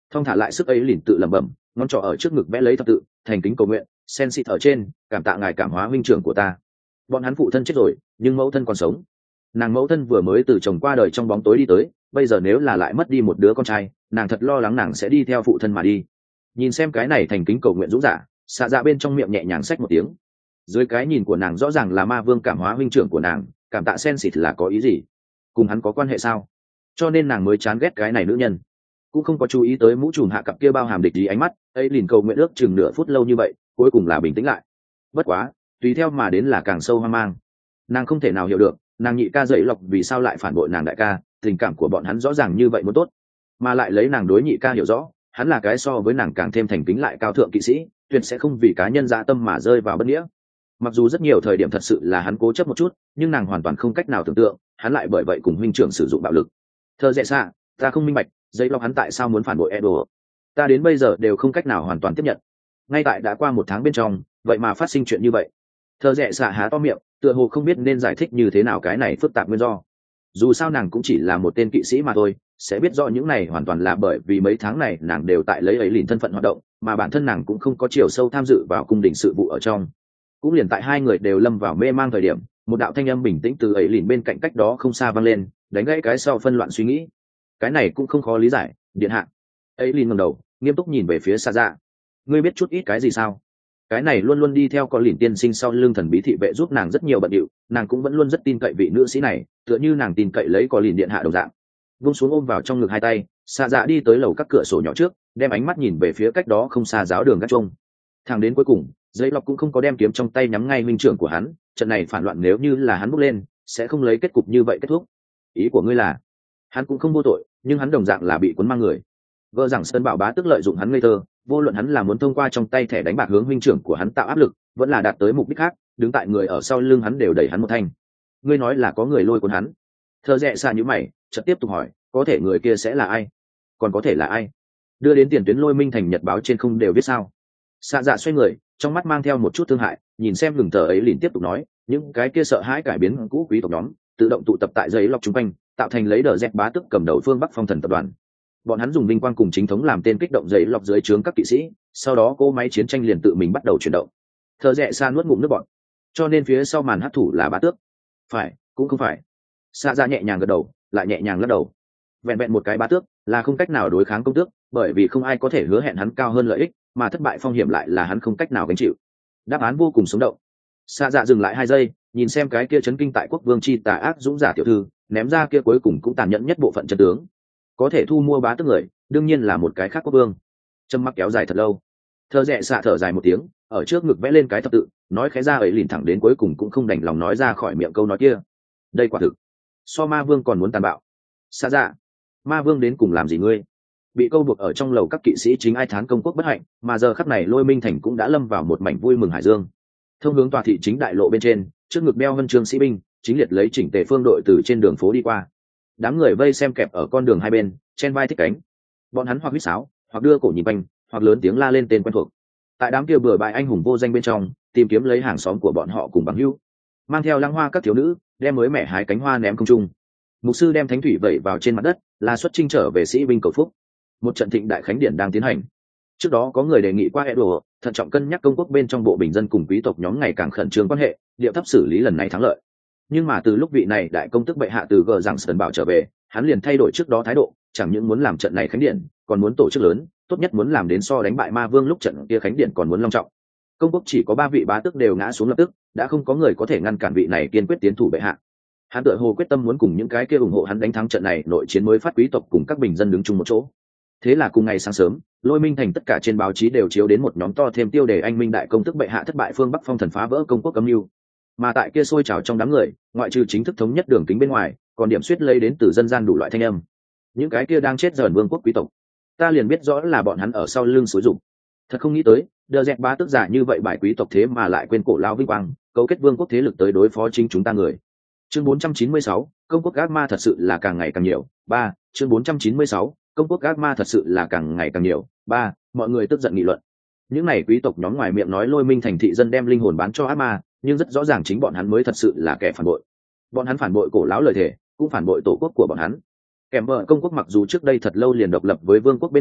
Thong thả lại sức ấy lìn tự lẩm bẩm, ngón trỏ ở trước ngực vẽ lấy thập tự, thành kính cầu nguyện, sen xịt ở trên, cảm tạ ngài cảm hóa huynh trưởng của ta. Bọn hắn phụ thân chết rồi, nhưng mẫu thân còn sống. Nàng mẫu thân vừa mới từ chồng qua đời trong bóng tối đi tới, bây giờ nếu là lại mất đi một đứa con trai, nàng thật lo lắng nàng sẽ đi theo phụ thân mà đi. Nhìn xem cái này thành kính cầu nguyện dũng giả, xạ dạ bên trong miệng nhẹ nhàng xách một tiếng. Dưới cái nhìn của nàng rõ ràng là ma vương cảm hóa huynh trưởng của nàng, cảm tạ sen xịt là có ý gì? Cùng hắn có quan hệ sao? Cho nên nàng mới chán ghét cái này nữ nhân, cũng không có chú ý tới mũ trùm hạ cặp kia bao hàm địch ý ánh mắt ấy liền cầu nguyện ước chừng nửa phút lâu như vậy, cuối cùng là bình tĩnh lại. Bất quá tùy theo mà đến là càng sâu hoang mang. Nàng không thể nào hiểu được nàng nhị ca dậy lọc vì sao lại phản bội nàng đại ca, tình cảm của bọn hắn rõ ràng như vậy muốn tốt, mà lại lấy nàng đối nhị ca hiểu rõ, hắn là cái so với nàng càng thêm thành kính lại cao thượng kỵ sĩ, tuyệt sẽ không vì cá nhân dạ tâm mà rơi vào bất nghĩa. Mặc dù rất nhiều thời điểm thật sự là hắn cố chấp một chút, nhưng nàng hoàn toàn không cách nào tưởng tượng hắn lại bởi vậy cùng huynh trưởng sử dụng bạo lực. Thơ dễ xạ, ta không minh bạch dây lọc hắn tại sao muốn phản bội Edo, ta đến bây giờ đều không cách nào hoàn toàn tiếp nhận. Ngay tại đã qua một tháng bên trong vậy mà phát sinh chuyện như vậy. Thơ dễ xạ há to miệng, tựa hồ không biết nên giải thích như thế nào cái này phức tạp nguyên do. Dù sao nàng cũng chỉ là một tên kỵ sĩ mà thôi, sẽ biết rõ những này hoàn toàn là bởi vì mấy tháng này nàng đều tại lấy ấy lìn thân phận hoạt động, mà bản thân nàng cũng không có chiều sâu tham dự vào cung đình sự vụ ở trong. Cũng liền tại hai người đều lâm vào mê mang thời điểm, một đạo thanh âm bình tĩnh từ ấy lìn bên cạnh cách đó không xa vang lên, đánh gãy cái sau phân loạn suy nghĩ. Cái này cũng không khó lý giải, điện hạ. Ấy lìn ngẩng đầu, nghiêm túc nhìn về phía xa dạ. Ngươi biết chút ít cái gì sao? Cái này luôn luôn đi theo con lìn tiên sinh sau lưng thần bí thị vệ giúp nàng rất nhiều bận điệu, nàng cũng vẫn luôn rất tin cậy vị nữ sĩ này, tựa như nàng tin cậy lấy con lìn điện hạ đồng dạng. Vung xuống ôm vào trong ngực hai tay, xa dạ đi tới lầu các cửa sổ nhỏ trước, đem ánh mắt nhìn về phía cách đó không xa giáo đường gác chuông. Thang đến cuối cùng, giấy lọc cũng không có đem kiếm trong tay nhắm ngay minh trưởng của hắn, trận này phản loạn nếu như là hắn bước lên, sẽ không lấy kết cục như vậy kết thúc. Ý của ngươi là, hắn cũng không vô tội, nhưng hắn đồng dạng là bị cuốn mang người. Vợ rằng Sơn Bảo bá tức lợi dụng hắn ngây thơ, vô luận hắn là muốn thông qua trong tay thẻ đánh bạc hướng huynh trưởng của hắn tạo áp lực, vẫn là đạt tới mục đích khác, đứng tại người ở sau lưng hắn đều đẩy hắn một thanh. Ngươi nói là có người lôi cuốn hắn. Thơ rẽ xa như mày, chợt tiếp tục hỏi, có thể người kia sẽ là ai? Còn có thể là ai? Đưa đến tiền tuyến Lôi Minh thành nhật báo trên không đều viết sao? Xạ dạ xoay người, trong mắt mang theo một chút thương hại, nhìn xem ngừng thở ấy liền tiếp tục nói, những cái kia sợ hãi cải biến cũ quý tộc nhóm, tự động tụ tập tại giấy lọc chung quanh, tạo thành lấy đờ dẹp bá tức cầm đầu phương Bắc Phong Thần tập đoàn. Bọn hắn dùng vinh quang cùng chính thống làm tên kích động giấy lọc dưới trướng các kỵ sĩ, sau đó cỗ máy chiến tranh liền tự mình bắt đầu chuyển động. Thợ rẽ xa nuốt ngụm nước bọt. Cho nên phía sau màn hắc thủ là bá tước? Phải, cũng không phải. Xa ra nhẹ nhàng gật đầu, lại nhẹ nhàng lắc đầu. Vẹn vẹn một cái bá tước là không cách nào đối kháng công tước, bởi vì không ai có thể hứa hẹn hắn cao hơn lợi ích, mà thất bại phong hiểm lại là hắn không cách nào gánh chịu. Đáp án vô cùng sống động. Xa dạ dừng lại hai giây, nhìn xem cái kia chấn kinh tại quốc vương chi tà ác dũng giả tiểu thư, ném ra kia cuối cùng cũng tàn nhẫn nhất bộ phận chân tướng. Có thể thu mua bá tước người, đương nhiên là một cái khác quốc vương. Châm mắc kéo dài thật lâu. Thơ rẽ xạ thở dài một tiếng, ở trước ngực vẽ lên cái thập tự, nói khẽ ra ấy liền thẳng đến cuối cùng cũng không đành lòng nói ra khỏi miệng câu nói kia. Đây quả thực so ma vương còn muốn tàn bạo. Xa dạ, ma vương đến cùng làm gì ngươi? Bị câu buộc ở trong lầu các kỵ sĩ chính ai thán công quốc bất hạnh, mà giờ khắc này Lôi Minh thành cũng đã lâm vào một mảnh vui mừng hải dương. Thông hướng tòa thị chính đại lộ bên trên, trước ngực đeo huân chương sĩ binh chính liệt lấy chỉnh tề phương đội từ trên đường phố đi qua. Đám người vây xem kẹp ở con đường hai bên, chen vai thích cánh. Bọn hắn hoặc huýt sáo, hoặc đưa cổ nhìn quanh, hoặc lớn tiếng la lên tên quen thuộc. Tại đám kia bừa bãi anh hùng vô danh bên trong, tìm kiếm lấy hàng xóm của bọn họ cùng bằng hữu. Mang theo lăng hoa các thiếu nữ, đem mới mẻ hái cánh hoa ném không trung. Mục sư đem thánh thủy vẩy vào trên mặt đất, là xuất chinh trở về sĩ binh cầu phúc. Một trận thịnh đại khánh điển đang tiến hành. Trước đó có người đề nghị qua Edo, thận trọng cân nhắc công quốc bên trong bộ bình dân cùng quý tộc nhóm ngày càng khẩn trương quan hệ, điệu thấp xử lý lần này thắng lợi. Nhưng mà từ lúc vị này đại công tức bệ hạ từ gờ rằng sơn bảo trở về, hắn liền thay đổi trước đó thái độ, chẳng những muốn làm trận này khánh điện, còn muốn tổ chức lớn, tốt nhất muốn làm đến so đánh bại ma vương lúc trận kia khánh điện còn muốn long trọng. Công quốc chỉ có ba vị bá tước đều ngã xuống lập tức, đã không có người có thể ngăn cản vị này kiên quyết tiến thủ bệ hạ. Hắn tựa hồ quyết tâm muốn cùng những cái kia ủng hộ hắn đánh thắng trận này nội chiến mới phát quý tộc cùng các bình dân đứng chung một chỗ. Thế là cùng ngày sáng sớm, Lôi Minh thành tất cả trên báo chí đều chiếu đến một nhóm to thêm tiêu đề anh minh đại công tức bệ hạ thất bại phương Bắc Phong Thần phá vỡ công quốc âm mưu. Mà tại kia sôi trào trong đám người, ngoại trừ chính thức thống nhất đường kính bên ngoài, còn điểm suýt lấy đến từ dân gian đủ loại thanh âm. Những cái kia đang chết dởn vương quốc quý tộc, ta liền biết rõ là bọn hắn ở sau lưng xúi dụng. Thật không nghĩ tới, đờ dẹt bá tức giả như vậy bài quý tộc thế mà lại quên cổ lao vinh quang, cấu kết vương quốc thế lực tới đối phó chính chúng ta người. Chương bốn trăm chín mươi sáu, công quốc ác ma thật sự là càng ngày càng nhiều. Ba, chương bốn trăm chín mươi sáu, công quốc ác ma thật sự là càng ngày càng nhiều. Ba, mọi người tức giận nghị luận. Những này quý tộc nhóm ngoài miệng nói Lôi Minh thành thị dân đem linh hồn bán cho ác ma, nhưng rất rõ ràng chính bọn hắn mới thật sự là kẻ phản bội. Bọn hắn phản bội cổ lão lời thề, cũng phản bội tổ quốc của bọn hắn. Kèm vợ công quốc mặc dù trước đây thật lâu liền độc lập với vương quốc bên ngoài,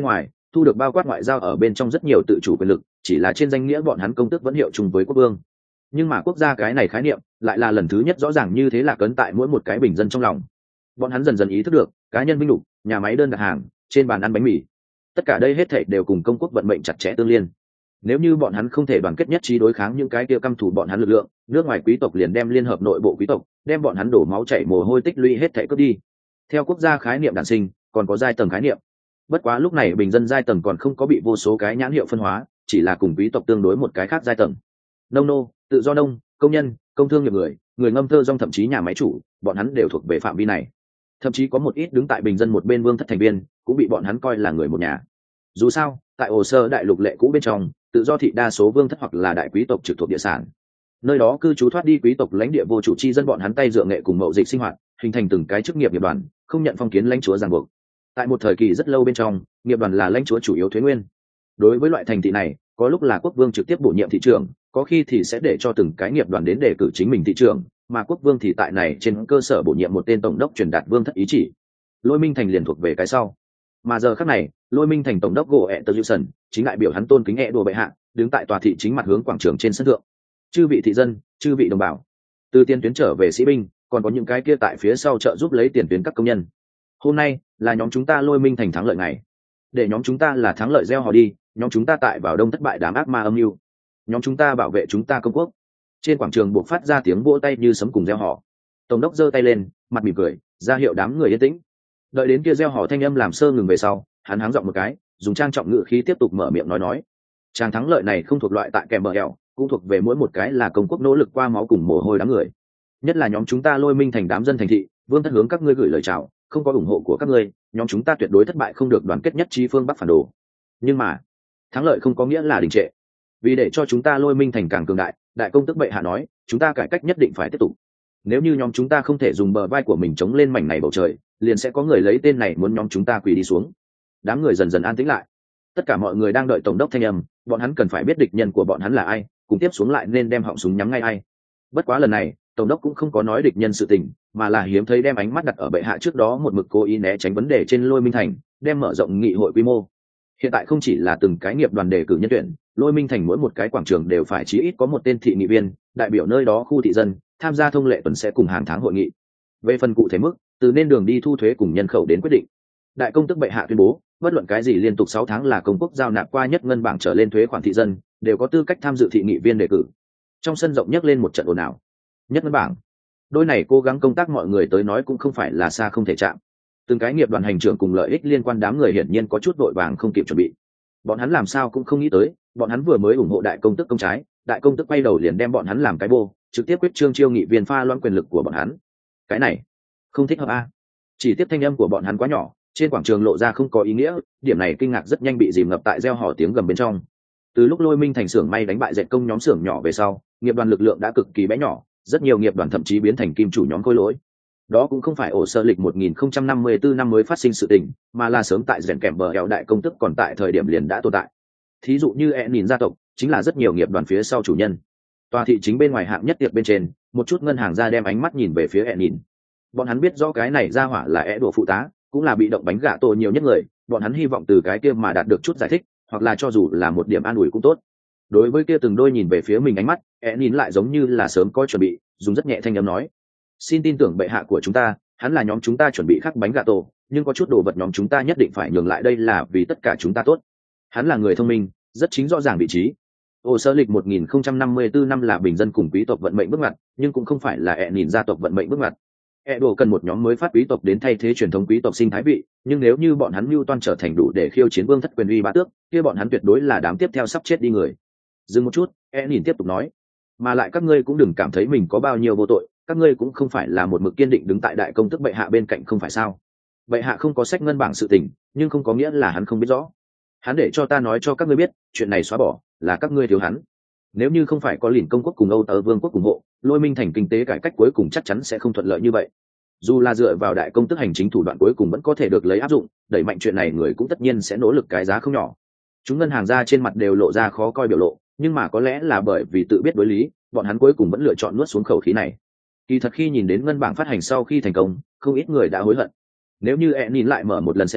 thu được bao quát ngoại giao ở bên trong rất nhiều tự chủ quyền lực, chỉ là trên danh nghĩa bọn hắn công tước vẫn hiệu chung với quốc vương. Nhưng mà quốc gia cái này khái niệm lại là lần thứ nhất rõ ràng như thế là cấn tại mỗi một cái bình dân trong lòng. Bọn hắn dần dần ý thức được cá nhân binh đục, nhà máy đơn đặt hàng, trên bàn ăn bánh mì, tất cả đây hết thảy đều cùng công quốc vận mệnh chặt chẽ tương liên. Nếu như bọn hắn không thể đoàn kết nhất trí đối kháng những cái kia căm thù bọn hắn lực lượng, nước ngoài quý tộc liền đem liên hợp nội bộ quý tộc, đem bọn hắn đổ máu chảy mồ hôi tích lũy hết thảy cướp đi. Theo quốc gia khái niệm đản sinh, còn có giai tầng khái niệm. Bất quá lúc này bình dân giai tầng còn không có bị vô số cái nhãn hiệu phân hóa, chỉ là cùng quý tộc tương đối một cái khác giai tầng. Nông nô, tự do nông, công nhân, công thương nghiệp người, người ngâm thơ dong, thậm chí nhà máy chủ, bọn hắn đều thuộc về phạm vi này. Thậm chí có một ít đứng tại bình dân một bên vương thất thành viên, cũng bị bọn hắn coi là người một nhà. Dù sao, tại hồ sơ đại lục lệ cũ bên trong, tự do thị đa số vương thất hoặc là đại quý tộc trực thuộc địa sản. Nơi đó cư trú thoát đi quý tộc lãnh địa vô chủ chi dân bọn hắn tay dựa nghệ cùng mậu dịch sinh hoạt, hình thành từng cái chức nghiệp nghiệp đoàn, không nhận phong kiến lãnh chúa ràng buộc. Tại một thời kỳ rất lâu bên trong, nghiệp đoàn là lãnh chúa chủ yếu thuế nguyên. Đối với loại thành thị này, có lúc là quốc vương trực tiếp bổ nhiệm thị trưởng, có khi thì sẽ để cho từng cái nghiệp đoàn đến đề cử chính mình thị trưởng, mà quốc vương thì tại này trên cơ sở bổ nhiệm một tên tổng đốc truyền đạt vương thất ý chỉ. Lôi Minh Thành liền thuộc về cái sau. Mà giờ khắc này, Lôi Minh Thành tổng đốc gỗ ẹ tờ Dewson chính đại biểu hắn tôn kính ẹ đồ bệ hạ, đứng tại tòa thị chính mặt hướng quảng trường trên sân thượng. Chư vị thị dân, chư vị đồng bào, từ tiền tuyến trở về sĩ binh, còn có những cái kia tại phía sau trợ giúp lấy tiền tuyến các công nhân. Hôm nay là nhóm chúng ta Lôi Minh Thành thắng lợi ngày. Để nhóm chúng ta là thắng lợi gieo họ đi, nhóm chúng ta tại vào đông thất bại đám ác ma âm mưu. Nhóm chúng ta bảo vệ chúng ta công quốc. Trên quảng trường buộc phát ra tiếng vỗ tay như sấm cùng gieo họ. Tổng đốc giơ tay lên, mặt mỉm cười, ra hiệu đám người yên tĩnh. Đợi đến kia gieo họ thanh âm làm sơ ngừng về sau, hắn háng giọng một cái, dùng trang trọng ngữ khí tiếp tục mở miệng nói nói. Tràng thắng lợi này không thuộc loại tại kèm bờ hẹo, cũng thuộc về mỗi một cái là công quốc nỗ lực qua máu cùng mồ hôi đám người. Nhất là nhóm chúng ta Lôi Minh Thành đám dân thành thị, vương thất hướng các ngươi gửi lời chào, không có ủng hộ của các ngươi, nhóm chúng ta tuyệt đối thất bại, không được đoàn kết nhất trí phương Bắc phản đồ. Nhưng mà, thắng lợi không có nghĩa là đình trệ. Vì để cho chúng ta Lôi Minh Thành càng cường đại, đại công tức bệ hạ nói, chúng ta cải cách nhất định phải tiếp tục. Nếu như nhóm chúng ta không thể dùng bờ vai của mình chống lên mảnh này bầu trời, liền sẽ có người lấy tên này muốn nhóm chúng ta quỳ đi xuống. Đám người dần dần an tĩnh lại. Tất cả mọi người đang đợi tổng đốc thanh âm, bọn hắn cần phải biết địch nhân của bọn hắn là ai, cùng tiếp xuống lại nên đem họng súng nhắm ngay ai. Bất quá lần này, tổng đốc cũng không có nói địch nhân sự tình, mà là hiếm thấy đem ánh mắt đặt ở bệ hạ trước đó một mực cố ý né tránh vấn đề trên Lôi Minh Thành, đem mở rộng nghị hội quy mô. Hiện tại không chỉ là từng cái nghiệp đoàn đề cử nhân tuyển, Lôi Minh Thành mỗi một cái quảng trường đều phải chí ít có một tên thị nghị viên, đại biểu nơi đó khu thị dân, tham gia thông lệ tuần sẽ cùng hàng tháng hội nghị. Về phần cụ thể mức, từ nên đường đi thu thuế cùng nhân khẩu đến quyết định. Đại công tức bệ hạ tuyên bố, bất luận cái gì liên tục sáu tháng là công quốc giao nạp qua nhất ngân bảng trở lên thuế khoản thị dân, đều có tư cách tham dự thị nghị viên đề cử. Trong sân rộng nhấc lên một trận ồn ào. Nhất ngân bảng. Đôi này cố gắng công tác mọi người tới nói cũng không phải là xa không thể chạm. Từng cái nghiệp đoàn hành trưởng cùng lợi ích liên quan đám người hiển nhiên có chút vội vàng không kịp chuẩn bị. Bọn hắn làm sao cũng không nghĩ tới, bọn hắn vừa mới ủng hộ đại công tức công trái, đại công tức quay đầu liền đem bọn hắn làm cái bô, trực tiếp quyết trương chiêu nghị viên pha loãng quyền lực của bọn hắn. Cái này không thích hợp a. Chỉ tiếp thanh âm của bọn hắn quá nhỏ, trên quảng trường lộ ra không có ý nghĩa, điểm này kinh ngạc rất nhanh bị dìm ngập tại reo hò tiếng gầm bên trong. Từ lúc Lôi Minh Thành xưởng may đánh bại dệt công nhóm xưởng nhỏ về sau, nghiệp đoàn lực lượng đã cực kỳ bé nhỏ, rất nhiều nghiệp đoàn thậm chí biến thành kim chủ nhóm khôi lỗi. Đó cũng không phải ổ sơ lịch một nghìn không trăm năm mươi tư năm mới phát sinh sự tình, mà là sớm tại rèn kèm bờ eo đại công tức còn tại thời điểm liền đã tồn tại. Thí dụ như e nhìn gia tộc, chính là rất nhiều nghiệp đoàn phía sau chủ nhân. Tòa thị chính bên ngoài hạng nhất tiệc bên trên, một chút ngân hàng ra đem ánh mắt nhìn về phía e nhìn. Bọn hắn biết rõ cái này ra hỏa là é đùa phụ tá, cũng là bị động bánh gạ tổ nhiều nhất người, bọn hắn hy vọng từ cái kia mà đạt được chút giải thích, hoặc là cho dù là một điểm an ủi cũng tốt. Đối với kia từng đôi nhìn về phía mình ánh mắt, é nhìn lại giống như là sớm có chuẩn bị, dùng rất nhẹ thanh âm nói: xin tin tưởng bệ hạ của chúng ta, hắn là nhóm chúng ta chuẩn bị khắc bánh gà tổ, nhưng có chút đồ vật nhóm chúng ta nhất định phải nhường lại, đây là vì tất cả chúng ta tốt. Hắn là người thông minh, rất chính rõ ràng vị trí. Ô sơ lịch một nghìn không trăm năm mươi tư năm là bình dân cùng quý tộc vận mệnh bước ngoặt, nhưng cũng không phải là ẹ nhìn gia tộc vận mệnh bước ngoặt. E đồ cần một nhóm mới phát quý tộc đến thay thế truyền thống quý tộc sinh thái vị, nhưng nếu như bọn hắn mưu toan trở thành đủ để khiêu chiến vương thất quyền uy bá tước, kia bọn hắn tuyệt đối là đám tiếp theo sắp chết đi người. Dừng một chút, E nhìn tiếp tục nói: mà lại các ngươi cũng đừng cảm thấy mình có bao nhiêu vô tội, các ngươi cũng không phải là một mực kiên định đứng tại đại công tức bệ hạ bên cạnh, không phải sao? Bệ hạ không có sách ngân bảng sự tình, nhưng không có nghĩa là hắn không biết rõ. Hắn để cho ta nói cho các ngươi biết, chuyện này xóa bỏ là các ngươi thiếu hắn. Nếu như không phải có lìn công quốc cùng Âu Tơ vương quốc ủng hộ, Lôi Minh Thành kinh tế cải cách cuối cùng chắc chắn sẽ không thuận lợi như vậy. Dù là dựa vào đại công tức hành chính thủ đoạn cuối cùng vẫn có thể được lấy áp dụng, đẩy mạnh chuyện này người cũng tất nhiên sẽ nỗ lực cái giá không nhỏ. Chúng ngân hàng ra trên mặt đều lộ ra khó coi biểu lộ, nhưng mà có lẽ là bởi vì tự biết đối lý, bọn hắn cuối cùng vẫn lựa chọn nuốt xuống khẩu khí này. Kỳ thật khi nhìn đến ngân bảng phát hành sau khi thành công, không ít người đã hối hận. Nếu như e nhìn lại mở một lần sẽ,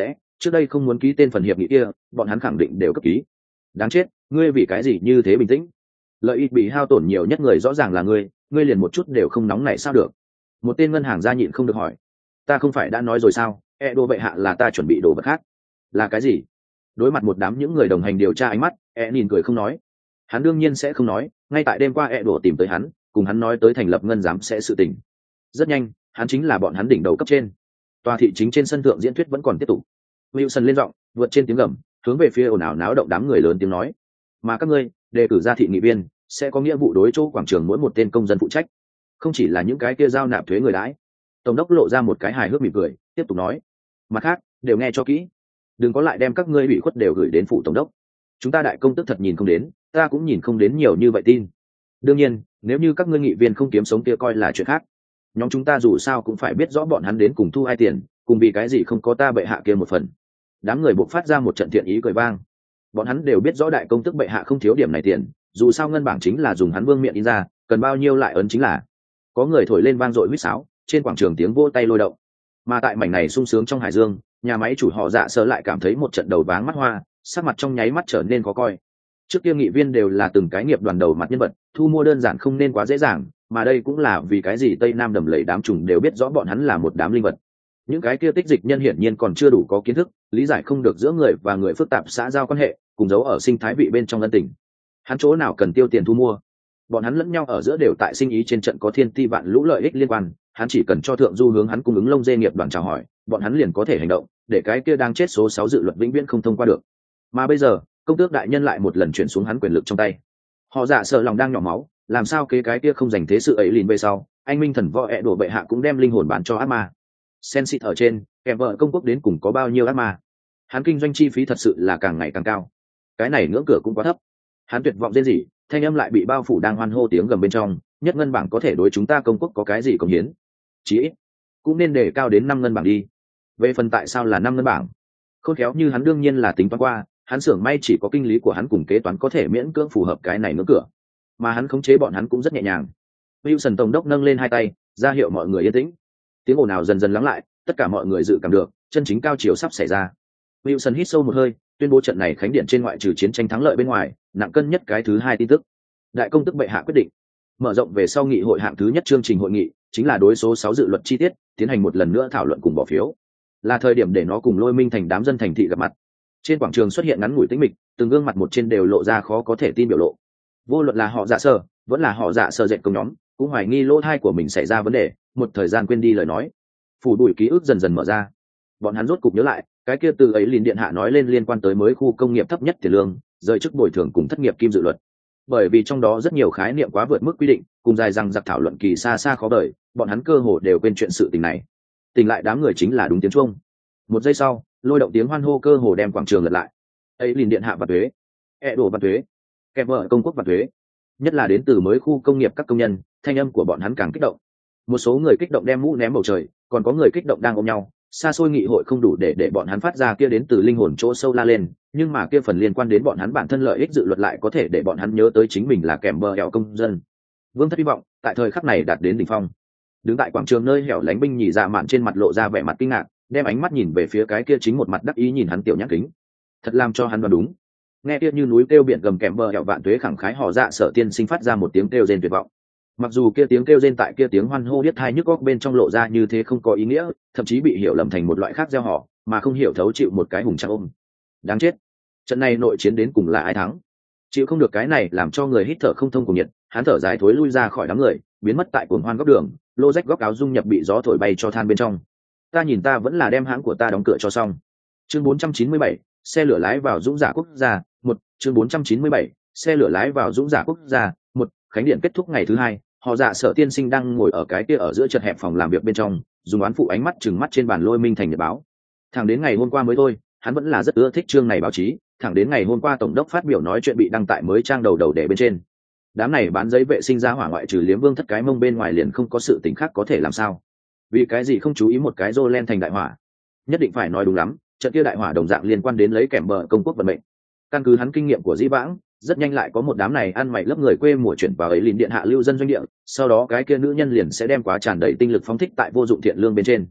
trước đây không muốn ký tên phần hiệp nghị kia bọn hắn khẳng định đều cấp ký. Đáng chết, ngươi vì cái gì như thế bình tĩnh? Lợi ích bị hao tổn nhiều nhất người rõ ràng là ngươi, ngươi liền một chút đều không nóng này sao được? Một tên ngân hàng gia nhịn không được hỏi. Ta không phải đã nói rồi sao, e đồ bệ hạ là ta chuẩn bị đồ vật khác. Là cái gì? Đối mặt một đám những người đồng hành điều tra ánh mắt, e nhìn cười không nói. Hắn đương nhiên sẽ không nói, ngay tại đêm qua e đồ tìm tới hắn, cùng hắn nói tới thành lập ngân giám sẽ sự tình. Rất nhanh, hắn chính là bọn hắn đỉnh đầu cấp trên. Tòa thị chính trên sân thượng diễn thuyết vẫn còn tiếp tục. Wilson lên giọng, vượt trên tiếng gầm, hướng về phía ồn ào náo động đám người lớn tiếng nói: mà các ngươi đề cử ra thị nghị viên sẽ có nghĩa vụ đối chỗ quảng trường mỗi một tên công dân phụ trách, không chỉ là những cái kia giao nạp thuế người đãi. Tổng đốc lộ ra một cái hài hước mỉm cười, tiếp tục nói: mặt khác đều nghe cho kỹ, đừng có lại đem các ngươi ủy khuất đều gửi đến phủ tổng đốc. Chúng ta đại công tức thật nhìn không đến, ta cũng nhìn không đến nhiều như vậy tin. Đương nhiên nếu như các ngươi nghị viên không kiếm sống kia coi là chuyện khác, nhóm chúng ta dù sao cũng phải biết rõ bọn hắn đến cùng thu ai tiền, cùng vì cái gì không có ta bệ hạ kia một phần. Đám người buộc phát ra một trận thiện ý cười vang. Bọn hắn đều biết rõ đại công tức bệ hạ không thiếu điểm này tiền, dù sao ngân bảng chính là dùng hắn vương miện in ra, cần bao nhiêu lại ấn chính là. Có người thổi lên vang dội huýt sáo, trên quảng trường tiếng vỗ tay lôi động. Mà tại mảnh này sung sướng trong hải dương, nhà máy chủ họ Dạ Sở lại cảm thấy một trận đầu váng mắt hoa, sắc mặt trong nháy mắt trở nên khó coi. Trước kia nghị viên đều là từng cái nghiệp đoàn đầu mặt nhân vật, thu mua đơn giản không nên quá dễ dàng, mà đây cũng là vì cái gì Tây Nam đầm lầy đám trùng đều biết rõ bọn hắn là một đám linh vật. Những cái kia tích dịch nhân hiển nhiên còn chưa đủ có kiến thức, lý giải không được giữa người và người phức tạp xã giao quan hệ, cùng giấu ở sinh thái vị bên trong ân tình. Hắn chỗ nào cần tiêu tiền thu mua, bọn hắn lẫn nhau ở giữa đều tại sinh ý trên trận có thiên ti vạn lũ lợi ích liên quan, hắn chỉ cần cho thượng du hướng hắn cung ứng lông dê nghiệp đoàn chào hỏi, bọn hắn liền có thể hành động, để cái kia đang chết số sáu dự luật vĩnh viễn không thông qua được. Mà bây giờ công tước đại nhân lại một lần chuyển xuống hắn quyền lực trong tay. Họ Dạ sợ lòng đang nhỏ máu, làm sao kế cái kia không dành thế sự ấy liền về sau, anh minh thần võ ẹ đổ bệ hạ cũng đem linh hồn bán cho ác ma. Sen xịt ở trên, kèm vợ công quốc đến cùng có bao nhiêu ác ma. Hắn kinh doanh chi phí thật sự là càng ngày càng cao, cái này ngưỡng cửa cũng quá thấp. Hắn tuyệt vọng rên rỉ, thanh âm lại bị bao phủ đang hoan hô tiếng gầm bên trong. Nhất ngân bảng có thể đối chúng ta công quốc có cái gì cống hiến? Chí ít cũng nên đề cao đến năm ngân bảng đi. Về phần tại sao là năm ngân bảng, khôn khéo như hắn đương nhiên là tính toán qua, hắn xưởng may chỉ có kinh lý của hắn cùng kế toán có thể miễn cưỡng phù hợp cái này ngưỡng cửa, mà hắn khống chế bọn hắn cũng rất nhẹ nhàng. Wilson tổng đốc nâng lên hai tay ra hiệu mọi người yên tĩnh. Tiếng ồn ào dần dần lắng lại, tất cả mọi người dự cảm được chân chính cao chiều sắp xảy ra. Wilson hít sâu một hơi, tuyên bố trận này khánh điện trên ngoại trừ chiến tranh thắng lợi bên ngoài, nặng cân nhất cái thứ hai tin tức. Đại công tức bệ hạ quyết định mở rộng về sau nghị hội hạng thứ nhất chương trình hội nghị, chính là đối số sáu dự luật chi tiết, tiến hành một lần nữa thảo luận cùng bỏ phiếu. Là thời điểm để nó cùng Lôi Minh thành đám dân thành thị gặp mặt. Trên quảng trường xuất hiện ngắn ngủi tĩnh mịch, từng gương mặt một trên đều lộ ra khó có thể tin biểu lộ. Vô luận là họ Dạ Sở, vẫn là họ Dạ Sở dệt công nhóm, cũng hoài nghi lỗ thai của mình xảy ra vấn đề, một thời gian quên đi lời nói. Phủ đuổi ký ức dần dần mở ra. Bọn hắn rốt cục nhớ lại, cái kia từ ấy liền điện hạ nói lên liên quan tới mới khu công nghiệp thấp nhất tiền lương, rời chức bồi thường cùng thất nghiệp kim dự luật. Bởi vì trong đó rất nhiều khái niệm quá vượt mức quy định, cùng dài rằng giặc thảo luận kỳ xa xa khó đời, bọn hắn cơ hồ đều quên chuyện sự tình này. Tình lại đám người chính là đúng tiếng chuông. Một giây sau, lôi động tiếng hoan hô cơ hồ đem quảng trường lật lại. Ấy liền điện hạ và thuế, e đồ và thuế, kèm vợ công quốc và thuế, nhất là đến từ mới khu công nghiệp các công nhân, thanh âm của bọn hắn càng kích động. Một số người kích động đem mũ ném bầu trời, còn có người kích động đang ôm nhau. Xa xôi nghị hội không đủ để để bọn hắn phát ra kia đến từ linh hồn chỗ sâu la lên, nhưng mà kia phần liên quan đến bọn hắn bản thân lợi ích dự luật lại có thể để bọn hắn nhớ tới chính mình là kèm bờ hẻo công dân. Vương thất hy vọng tại thời khắc này đạt đến đỉnh phong. Đứng tại quảng trường nơi hẻo lánh binh nhì dạ mạn trên mặt lộ ra vẻ mặt kinh ngạc, đem ánh mắt nhìn về phía cái kia chính một mặt đắc ý nhìn hắn tiểu nhãn kính, thật làm cho hắn đoán đúng. Nghe kia như núi kêu biển gầm kèm bờ hẻo vạn tuế khẳng khái hò dạ Sở tiên sinh phát ra một tiếng kêu rên tuyệt vọng. Mặc dù kia tiếng kêu rên tại kia tiếng hoan hô điếc tai nhức óc bên trong lộ ra như thế không có ý nghĩa, thậm chí bị hiểu lầm thành một loại khác gieo họ, mà không hiểu thấu chịu một cái hùng tráng ôm. Đáng chết, trận này nội chiến đến cùng là ai thắng? Chịu không được cái này làm cho người hít thở không thông cùng nhiệt, hắn thở dài thối lui ra khỏi đám người, biến mất tại cuồng hoan góc đường, lô rách góc áo dung nhập bị gió thổi bay cho than bên trong. Ta nhìn ta vẫn là đem hãng của ta đóng cửa cho xong. Chương bốn trăm chín mươi bảy, xe lửa lái vào dũng giả quốc gia, một, chương bốn trăm chín mươi bảy, xe lửa lái vào dũng giả quốc gia, một, khánh điện kết thúc ngày thứ hai, họ dạ Sở tiên sinh đang ngồi ở cái kia ở giữa chật hẹp phòng làm việc bên trong, dùng oán phụ ánh mắt chừng mắt trên bàn Lôi Minh thành nhật báo. Thẳng đến ngày hôm qua mới thôi, hắn vẫn là rất ưa thích chương này báo chí, thẳng đến ngày hôm qua tổng đốc phát biểu nói chuyện bị đăng tại mới trang đầu đầu để bên trên. Đám này bán giấy vệ sinh ra hỏa ngoại trừ liếm vương thất cái mông bên ngoài liền không có sự tình khác có thể làm sao? Vì cái gì không chú ý một cái rô len thành đại hỏa? Nhất định phải nói đúng lắm, trận kia đại hỏa đồng dạng liên quan đến lấy kèm bờ công quốc vận mệnh. Căn cứ hắn kinh nghiệm của dĩ vãng, rất nhanh lại có một đám này ăn mày lớp người quê mùa chuyển vào ấy liền điện hạ lưu dân doanh địa, sau đó cái kia nữ nhân liền sẽ đem quá tràn đầy tinh lực phóng thích tại vô dụng thiện lương bên trên.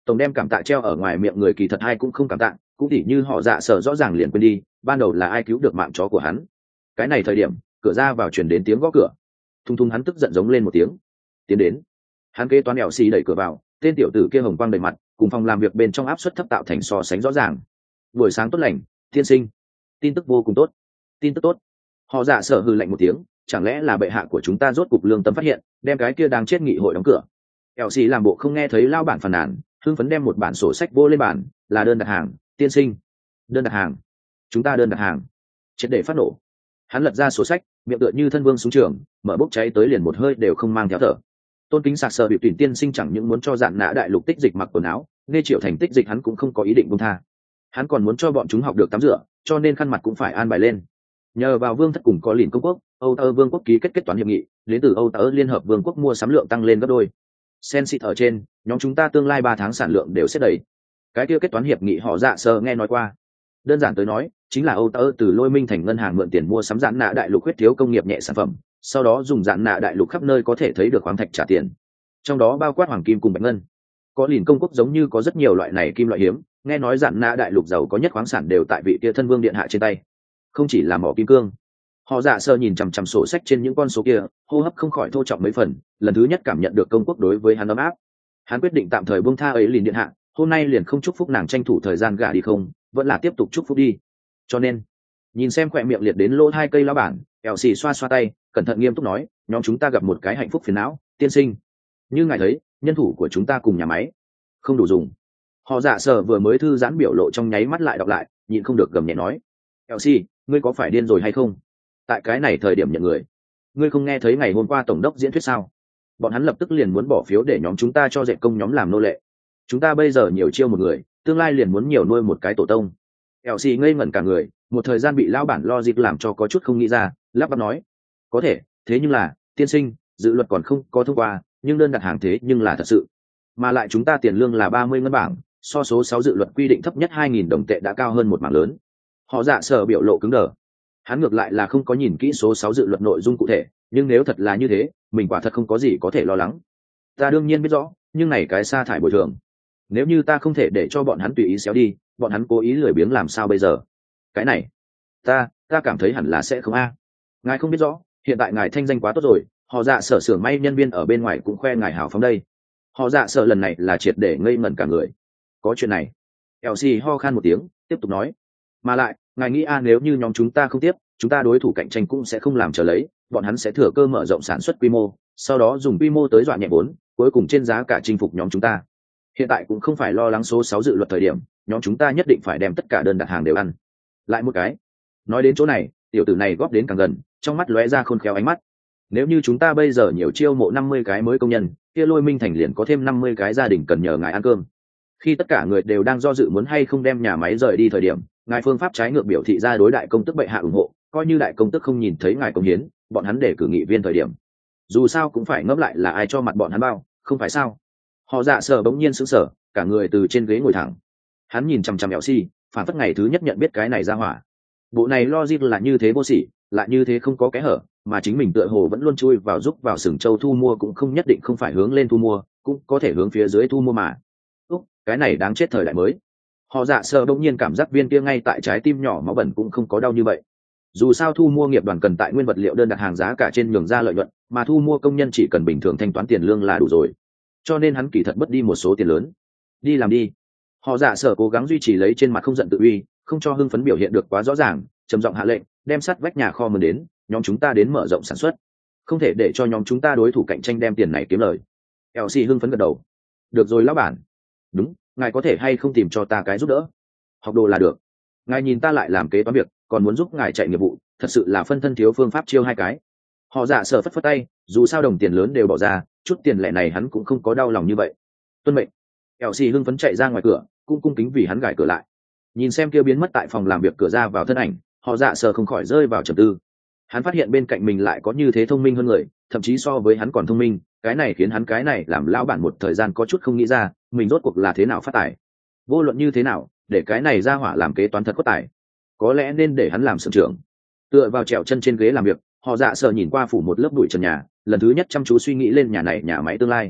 tổng đem cảm tạ treo ở ngoài miệng người kỳ thật ai cũng không cảm tạ, cũng tỉ như họ dạ sở rõ ràng liền quên đi ban đầu là ai cứu được mạng chó của hắn. Cái này thời điểm cửa ra vào chuyển đến tiếng gõ cửa. Thung thung hắn tức giận giống lên một tiếng tiến đến. Hắn kế toán ẻo xì đẩy cửa vào, tên tiểu tử kia hồng quang đầy mặt cùng phòng làm việc bên trong áp suất thấp tạo thành so sánh rõ ràng. Buổi sáng tốt lành tiên sinh. Tin tức vô cùng tốt. Tin tức tốt. Họ dạ sở hừ lạnh một tiếng, chẳng lẽ là bệ hạ của chúng ta rốt cục lương tâm phát hiện đem cái kia đang chết nghị hội đóng cửa. ẻo xì làm bộ không nghe thấy lao bản phàn nàn, hưng phấn đem một bản sổ sách vô lên bản, là đơn đặt hàng tiên sinh. Đơn đặt hàng. Chúng ta đơn đặt hàng. Triệt để phát nổ. Hắn lật ra sổ sách, miệng tựa như thân vương xuống trường, mở bốc cháy tới liền một hơi đều không mang theo thở. Tôn kính sạc sờ bị tuyển tiên sinh chẳng những muốn cho dạn nã đại lục tích dịch mặc quần áo, nghe triệu thành tích dịch hắn cũng không có ý định buông tha. Hắn còn muốn cho bọn chúng học được tắm rửa, cho nên khăn mặt cũng phải an bài lên. Nhờ vào vương thất cùng có lìn công quốc, Âu Tơ vương quốc ký kết kết toán hiệp nghị, đến từ Âu Tơ liên hợp vương quốc mua sắm lượng tăng lên gấp đôi. Sen xịt ở trên, nhóm chúng ta tương lai ba tháng sản lượng đều sẽ đầy. Cái kia kết toán hiệp nghị họ dạ sờ nghe nói qua. Đơn giản tới nói, chính là Âu Tơ từ Lôi Minh thành ngân hàng mượn tiền mua sắm dạn nã đại lục huyết thiếu công nghiệp nhẹ sản phẩm, sau đó dùng dạn nã đại lục khắp nơi có thể thấy được khoáng thạch trả tiền, trong đó bao quát hoàng kim cùng bạch ngân. Có lìn công quốc giống như có rất nhiều loại này kim loại hiếm, nghe nói dạn nã đại lục giàu có nhất khoáng sản đều tại vị kia thân vương điện hạ trên tay, không chỉ là mỏ kim cương. Họ dạ sơ nhìn chằm chằm sổ sách trên những con số kia, hô hấp không khỏi thô trọng mấy phần, lần thứ nhất cảm nhận được công quốc đối với hắn ấm áp. Hắn quyết định tạm thời buông tha ấy lìn điện hạ, hôm nay liền không chúc phúc nàng tranh thủ thời gian gả đi không, vẫn là tiếp tục chúc phúc đi. Cho nên nhìn xem khỏe miệng liệt đến lỗ hai cây lá bản, ẻo xì xoa xoa tay, cẩn thận nghiêm túc nói, nhóm chúng ta gặp một cái hạnh phúc phiền não tiên sinh. Như ngài thấy, nhân thủ của chúng ta cùng nhà máy không đủ dùng. Họ dạ sở vừa mới thư giãn biểu lộ trong nháy mắt lại đọc lại, nhịn không được gầm nhẹ nói, ẻo xì, ngươi có phải điên rồi hay không? Tại cái này thời điểm nhận người, ngươi không nghe thấy ngày hôm qua tổng đốc diễn thuyết sao? Bọn hắn lập tức liền muốn bỏ phiếu để nhóm chúng ta cho dệt công nhóm làm nô lệ. Chúng ta bây giờ nhiều chiêu một người, tương lai liền muốn nhiều nuôi một cái tổ tông. ẻo xì ngây ngẩn cả người, một thời gian bị lao bản logic làm cho có chút không nghĩ ra, lắp bắp nói, có thể, thế nhưng là tiên sinh, dự luật còn không có thông qua, nhưng đơn đặt hàng thế nhưng là thật sự, mà lại chúng ta tiền lương là ba mươi ngân bảng, so số sáu dự luật quy định thấp nhất hai nghìn đồng tệ đã cao hơn một mảng lớn. Họ dạ sở biểu lộ cứng đờ. Hắn ngược lại là không có nhìn kỹ số sáu dự luật nội dung cụ thể, nhưng nếu thật là như thế, mình quả thật không có gì có thể lo lắng. Ta đương nhiên biết rõ, nhưng này cái sa thải bồi thường, nếu như ta không thể để cho bọn hắn tùy ý xéo đi, bọn hắn cố ý lười biếng làm sao bây giờ? Cái này, ta, ta cảm thấy hẳn là sẽ không a. Ngài không biết rõ, hiện tại ngài thanh danh quá tốt rồi, họ dạ sở xưởng may nhân viên ở bên ngoài cũng khoe ngài hào phóng đây. Họ dạ sở lần này là triệt để ngây ngẩn cả người. Có chuyện này. eo xê ho khan một tiếng, tiếp tục nói. Mà lại, ngài nghĩ a nếu như nhóm chúng ta không tiếp, chúng ta đối thủ cạnh tranh cũng sẽ không làm trở lấy, bọn hắn sẽ thừa cơ mở rộng sản xuất quy mô, sau đó dùng quy mô tới dọa nhẹ vốn, cuối cùng trên giá cả chinh phục nhóm chúng ta. Hiện tại cũng không phải lo lắng số sáu dự luật thời điểm, nhóm chúng ta nhất định phải đem tất cả đơn đặt hàng đều ăn. Lại một cái. Nói đến chỗ này, tiểu tử này góp đến càng gần, trong mắt lóe ra khôn khéo ánh mắt. Nếu như chúng ta bây giờ nhiều chiêu mộ năm mươi cái mới công nhân, kia Lôi Minh thành liền có thêm năm mươi cái gia đình cần nhờ ngài ăn cơm. Khi tất cả người đều đang do dự muốn hay không đem nhà máy rời đi thời điểm, ngài phương pháp trái ngược biểu thị ra đối đại công tức bệ hạ ủng hộ, coi như đại công tức không nhìn thấy ngài công hiến, bọn hắn để cử nghị viên thời điểm, dù sao cũng phải ngẫm lại là ai cho mặt bọn hắn bao, không phải sao? Họ dạ sở bỗng nhiên sững sờ, cả người từ trên ghế ngồi thẳng. Hắn nhìn chằm chằm eo xi, phản phất ngày thứ nhất nhận biết cái này ra hỏa. Bộ này logic là như thế vô sỉ, lại như thế không có kẽ hở, mà chính mình tựa hồ vẫn luôn chui vào giúp vào sừng châu thu mua cũng không nhất định không phải hướng lên thu mua, cũng có thể hướng phía dưới thu mua mà. Úc, cái này đáng chết thời đại mới. Họ dạ sở bỗng nhiên cảm giác viên kia ngay tại trái tim nhỏ máu bẩn cũng không có đau như vậy. Dù sao thu mua nghiệp đoàn cần tại nguyên vật liệu đơn đặt hàng giá cả trên nhường ra lợi nhuận, mà thu mua công nhân chỉ cần bình thường thanh toán tiền lương là đủ rồi. Cho nên hắn kỳ thật mất đi một số tiền lớn. Đi làm đi. Họ dạ sở cố gắng duy trì lấy trên mặt không giận tự uy, không cho hưng phấn biểu hiện được quá rõ ràng, trầm giọng hạ lệnh, đem sắt vách nhà kho mời đến, nhóm chúng ta đến mở rộng sản xuất. Không thể để cho nhóm chúng ta đối thủ cạnh tranh đem tiền này kiếm lời. eo xê hưng phấn gật đầu. Được rồi lão bản. Đúng, ngài có thể hay không tìm cho ta cái giúp đỡ? Học đồ là được. Ngài nhìn ta lại làm kế toán việc, còn muốn giúp ngài chạy nghiệp vụ, thật sự là phân thân thiếu phương pháp chiêu hai cái. Họ dạ sở phất phất tay, dù sao đồng tiền lớn đều bỏ ra, chút tiền lẻ này hắn cũng không có đau lòng như vậy. Tuân mệnh. eo xê hưng phấn chạy ra ngoài cửa, cung cung kính vì hắn gài cửa lại. Nhìn xem kia biến mất tại phòng làm việc cửa ra vào thân ảnh, họ dạ sở không khỏi rơi vào trầm tư. Hắn phát hiện bên cạnh mình lại có như thế thông minh hơn người, thậm chí so với hắn còn thông minh, cái này khiến hắn cái này làm lão bản một thời gian có chút không nghĩ ra, mình rốt cuộc là thế nào phát tài. Vô luận như thế nào, để cái này ra hỏa làm kế toán thật có tài. Có lẽ nên để hắn làm xưởng trưởng. Tựa vào trèo chân trên ghế làm việc, họ dạ sở nhìn qua phủ một lớp bụi trần nhà, lần thứ nhất chăm chú suy nghĩ lên nhà này nhà máy tương lai.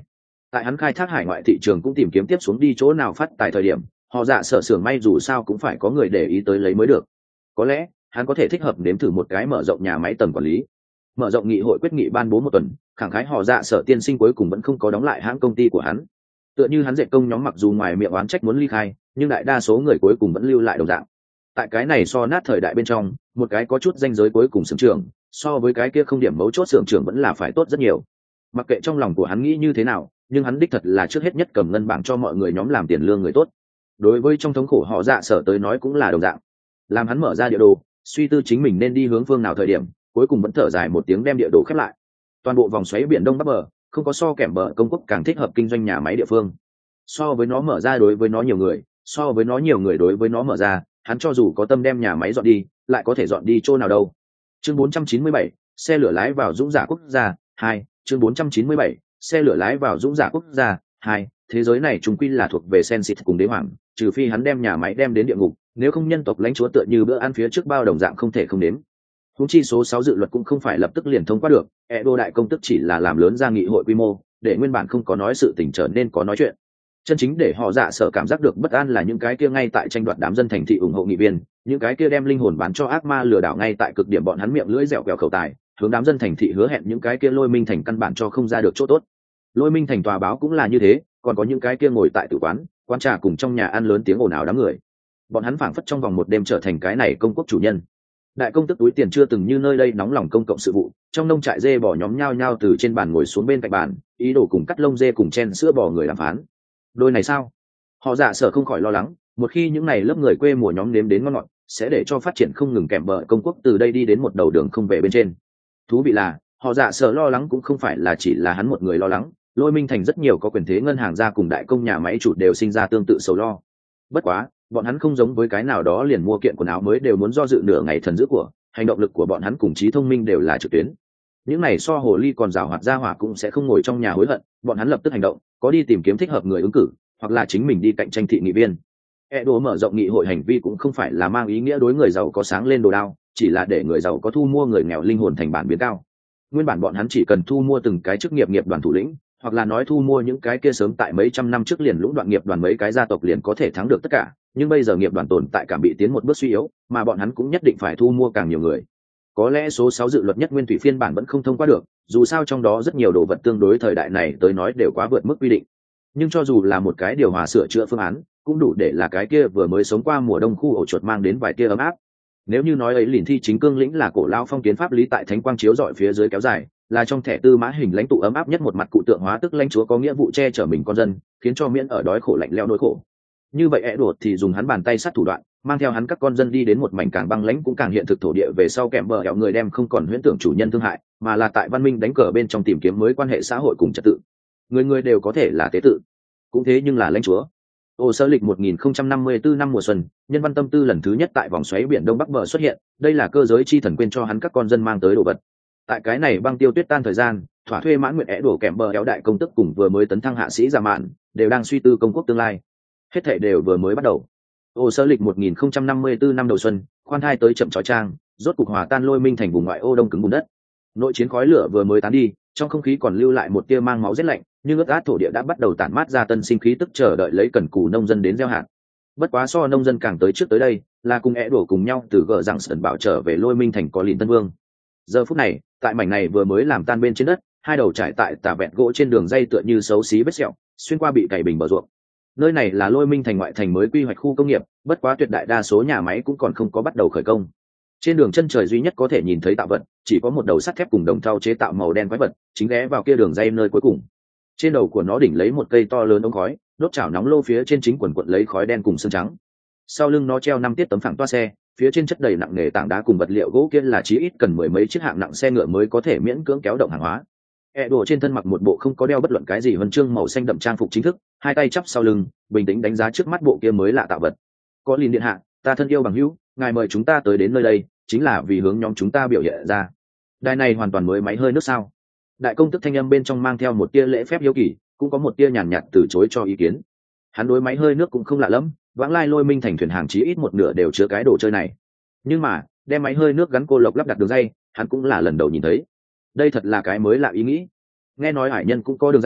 Tại hắn khai thác hải ngoại thị trường cũng tìm kiếm tiếp xuống đi chỗ nào phát tài thời điểm, họ dạ sở xưởng may dù sao cũng phải có người để ý tới lấy mới được. Có lẽ hắn có thể thích hợp nếm thử một cái mở rộng nhà máy tầng quản lý. Mở rộng nghị hội quyết nghị ban bố một tuần, khẳng khái họ dạ sở tiên sinh cuối cùng vẫn không có đóng lại hãng công ty của hắn. Tựa như hắn dệt công nhóm mặc dù ngoài miệng oán trách muốn ly khai, nhưng đại đa số người cuối cùng vẫn lưu lại đồng dạng. Tại cái này so nát thời đại bên trong, một cái có chút danh giới cuối cùng xưởng trưởng, so với cái kia không điểm mấu chốt xưởng trưởng vẫn là phải tốt rất nhiều. Mặc kệ trong lòng của hắn nghĩ như thế nào, nhưng hắn đích thật là trước hết nhất cầm ngân bảng cho mọi người nhóm làm tiền lương người tốt. Đối với trong thống khổ họ dạ sở tới nói cũng là đồng dạng. Làm hắn mở ra địa đồ, suy tư chính mình nên đi hướng phương nào thời điểm, cuối cùng vẫn thở dài một tiếng đem địa đồ khép lại. Toàn bộ vòng xoáy biển đông bắc bờ, không có so kèm bờ công quốc càng thích hợp kinh doanh nhà máy địa phương. So với nó mở ra đối với nó nhiều người, so với nó nhiều người đối với nó mở ra, hắn cho dù có tâm đem nhà máy dọn đi, lại có thể dọn đi chỗ nào đâu. Chương bốn trăm chín mươi bảy, xe lửa lái vào dũng giả quốc gia hai. Chương bốn trăm chín mươi bảy, xe lửa lái vào dũng giả quốc gia hai. Thế giới này chúng quy là thuộc về Sensit cùng đế hoàng, trừ phi hắn đem nhà máy đem đến địa ngục, nếu không nhân tộc lãnh chúa tựa như bữa ăn phía trước bao đồng dạng không thể không đến. Huống chi số sáu dự luật cũng không phải lập tức liền thông qua được, Edo đại công tức chỉ là làm lớn ra nghị hội quy mô, để nguyên bản không có nói sự tình trở nên có nói chuyện. Chân chính để họ dạ sợ cảm giác được bất an là những cái kia ngay tại tranh đoạt đám dân thành thị ủng hộ nghị viên, những cái kia đem linh hồn bán cho ác ma lừa đảo ngay tại cực điểm bọn hắn miệng lưỡi dẻo quẹo khẩu tài, hướng đám dân thành thị hứa hẹn những cái kia Lôi Minh thành căn bản cho không ra được chỗ tốt. Lôi Minh thành tòa báo cũng là như thế, còn có những cái kia ngồi tại tử quán, quán trà cùng trong nhà ăn lớn tiếng ồn ào đám người. Bọn hắn phảng phất trong vòng một đêm trở thành cái này công quốc chủ nhân. Đại công tức túi tiền chưa từng như nơi đây nóng lòng công cộng sự vụ, trong nông trại dê bò nhóm nhao nhao từ trên bàn ngồi xuống bên cạnh bàn, ý đồ cùng cắt lông dê cùng chen sữa bò người đàm phán. Đôi này sao? Họ dạ sở không khỏi lo lắng, một khi những này lớp người quê mùa nhóm nếm đến ngon ngọt, sẽ để cho phát triển không ngừng kèm bờ công quốc từ đây đi đến một đầu đường không về bên trên. Thú vị là, họ dạ sở lo lắng cũng không phải là chỉ là hắn một người lo lắng, Lôi Minh thành rất nhiều có quyền thế ngân hàng gia cùng đại công nhà máy chủ đều sinh ra tương tự sầu lo. Bất quá, bọn hắn không giống với cái nào đó liền mua kiện quần áo mới đều muốn do dự nửa ngày thần dữ của, hành động lực của bọn hắn cùng trí thông minh đều là trực tuyến. Những này so hồ ly còn rào hoạt ra hỏa cũng sẽ không ngồi trong nhà hối hận, bọn hắn lập tức hành động, có đi tìm kiếm thích hợp người ứng cử, hoặc là chính mình đi cạnh tranh thị nghị viên. Edo mở rộng nghị hội hành vi cũng không phải là mang ý nghĩa đối người giàu có sáng lên đồ đao, chỉ là để người giàu có thu mua người nghèo linh hồn thành bản biến cao. Nguyên bản bọn hắn chỉ cần thu mua từng cái chức nghiệp nghiệp đoàn thủ lĩnh, hoặc là nói thu mua những cái kia sớm tại mấy trăm năm trước liền lũng đoạn nghiệp đoàn mấy cái gia tộc liền có thể thắng được tất cả, nhưng bây giờ nghiệp đoàn tồn tại cảm bị tiến một bước suy yếu, mà bọn hắn cũng nhất định phải thu mua càng nhiều người. Có lẽ số sáu dự luật nhất nguyên thủy phiên bản vẫn không thông qua được, dù sao trong đó rất nhiều đồ vật tương đối thời đại này tới nói đều quá vượt mức quy định. Nhưng cho dù là một cái điều hòa sửa chữa phương án, cũng đủ để là cái kia vừa mới sống qua mùa đông khu ổ chuột mang đến vài tia ấm áp. Nếu như nói ấy liền thi chính cương lĩnh là cổ lao phong kiến pháp lý tại thánh quang chiếu dọi phía dưới kéo dài, là trong thẻ tư mã hình lãnh tụ ấm áp nhất một mặt cụ tượng hóa tức lãnh chúa có nghĩa vụ che chở mình con dân, khiến cho miễn ở đói khổ lạnh leo nỗi khổ. Như vậy ẻ đột thì dùng hắn bàn tay sát thủ đoạn, mang theo hắn các con dân đi đến một mảnh càng băng lãnh cũng càng hiện thực thổ địa về sau kèm bờ hẹo người đem không còn huyễn tưởng chủ nhân thương hại, mà là tại văn minh đánh cờ bên trong tìm kiếm mới quan hệ xã hội cùng trật tự. Người người đều có thể là tế tự, cũng thế nhưng là lãnh chúa. Ô sơ lịch một nghìn không trăm năm mươi tư năm mùa xuân, nhân văn tâm tư lần thứ nhất tại vòng xoáy biển đông bắc bờ xuất hiện, đây là cơ giới chi thần quên cho hắn các con dân mang tới đồ vật. Tại cái này băng tiêu tuyết tan thời gian, thỏa thuê mãn nguyện é đổ kèm bờ éo đại công tức cùng vừa mới tấn thăng hạ sĩ giả mạn đều đang suy tư công quốc tương lai, hết thảy đều vừa mới bắt đầu. Ô sơ lịch một nghìn không trăm năm mươi tư năm đầu xuân, khoan thai tới chậm chói trang, rốt cục hòa tan Lôi Minh thành vùng ngoại ô đông cứng bùn đất. Nội chiến khói lửa vừa mới tán đi, trong không khí còn lưu lại một tia mang máu rét lạnh, nhưng ướt át thổ địa đã bắt đầu tản mát ra tân sinh khí tức chờ đợi lấy cần cù nông dân đến gieo hạt. Bất quá so nông dân càng tới trước tới đây, là cùng é đổ cùng nhau từ gờ rằng sần bảo trở về Lôi Minh thành có lìn Tân Vương. Giờ phút này, tại mảnh này vừa mới làm tan bên trên đất, hai đầu trải tại tả vẹn gỗ trên đường dây tựa như xấu xí vết sẹo, xuyên qua bị cày bình bờ ruộng. Nơi này là Lôi Minh thành ngoại thành mới quy hoạch khu công nghiệp, bất quá tuyệt đại đa số nhà máy cũng còn không có bắt đầu khởi công. Trên đường chân trời duy nhất có thể nhìn thấy tạo vật, chỉ có một đầu sắt thép cùng đồng thau chế tạo màu đen quái vật, chính ghé vào kia đường dây nơi cuối cùng. Trên đầu của nó đỉnh lấy một cây to lớn ống khói, đốt chảo nóng lô phía trên chính quần quật lấy khói đen cùng xương trắng. Sau lưng nó treo năm tiết tấm phẳng toa xe, phía trên chất đầy nặng nề tảng đá cùng vật liệu gỗ kia là chí ít cần mười mấy chiếc hạng nặng xe ngựa mới có thể miễn cưỡng kéo động hàng hóa. E đồ trên thân mặc một bộ không có đeo bất luận cái gì huân chương màu xanh đậm trang phục chính thức, hai tay chắp sau lưng, bình tĩnh đánh giá trước mắt bộ kia mới lạ tạo vật. Có Lìn điện hạ, ta thân yêu bằng hữu, ngài mời chúng ta tới đến nơi đây, chính là vì hướng nhóm chúng ta biểu hiện ra. Đài này hoàn toàn mới máy hơi nước sao? Đại công tức thanh âm bên trong mang theo một tia lễ phép hiếu kỳ, cũng có một tia nhàn nhạt từ chối cho ý kiến. Hắn đối máy hơi nước cũng không lạ lắm, vãng lai Lôi Minh thành thuyền hàng chí ít một nửa đều chứa cái đồ chơi này. Nhưng mà, đem máy hơi nước gắn cô lộc lắp đặt đường dây, hắn cũng là lần đầu nhìn thấy. Đây thật là cái mới lạ ý nghĩ. Nghe nói hải nhân cũng có đường dây,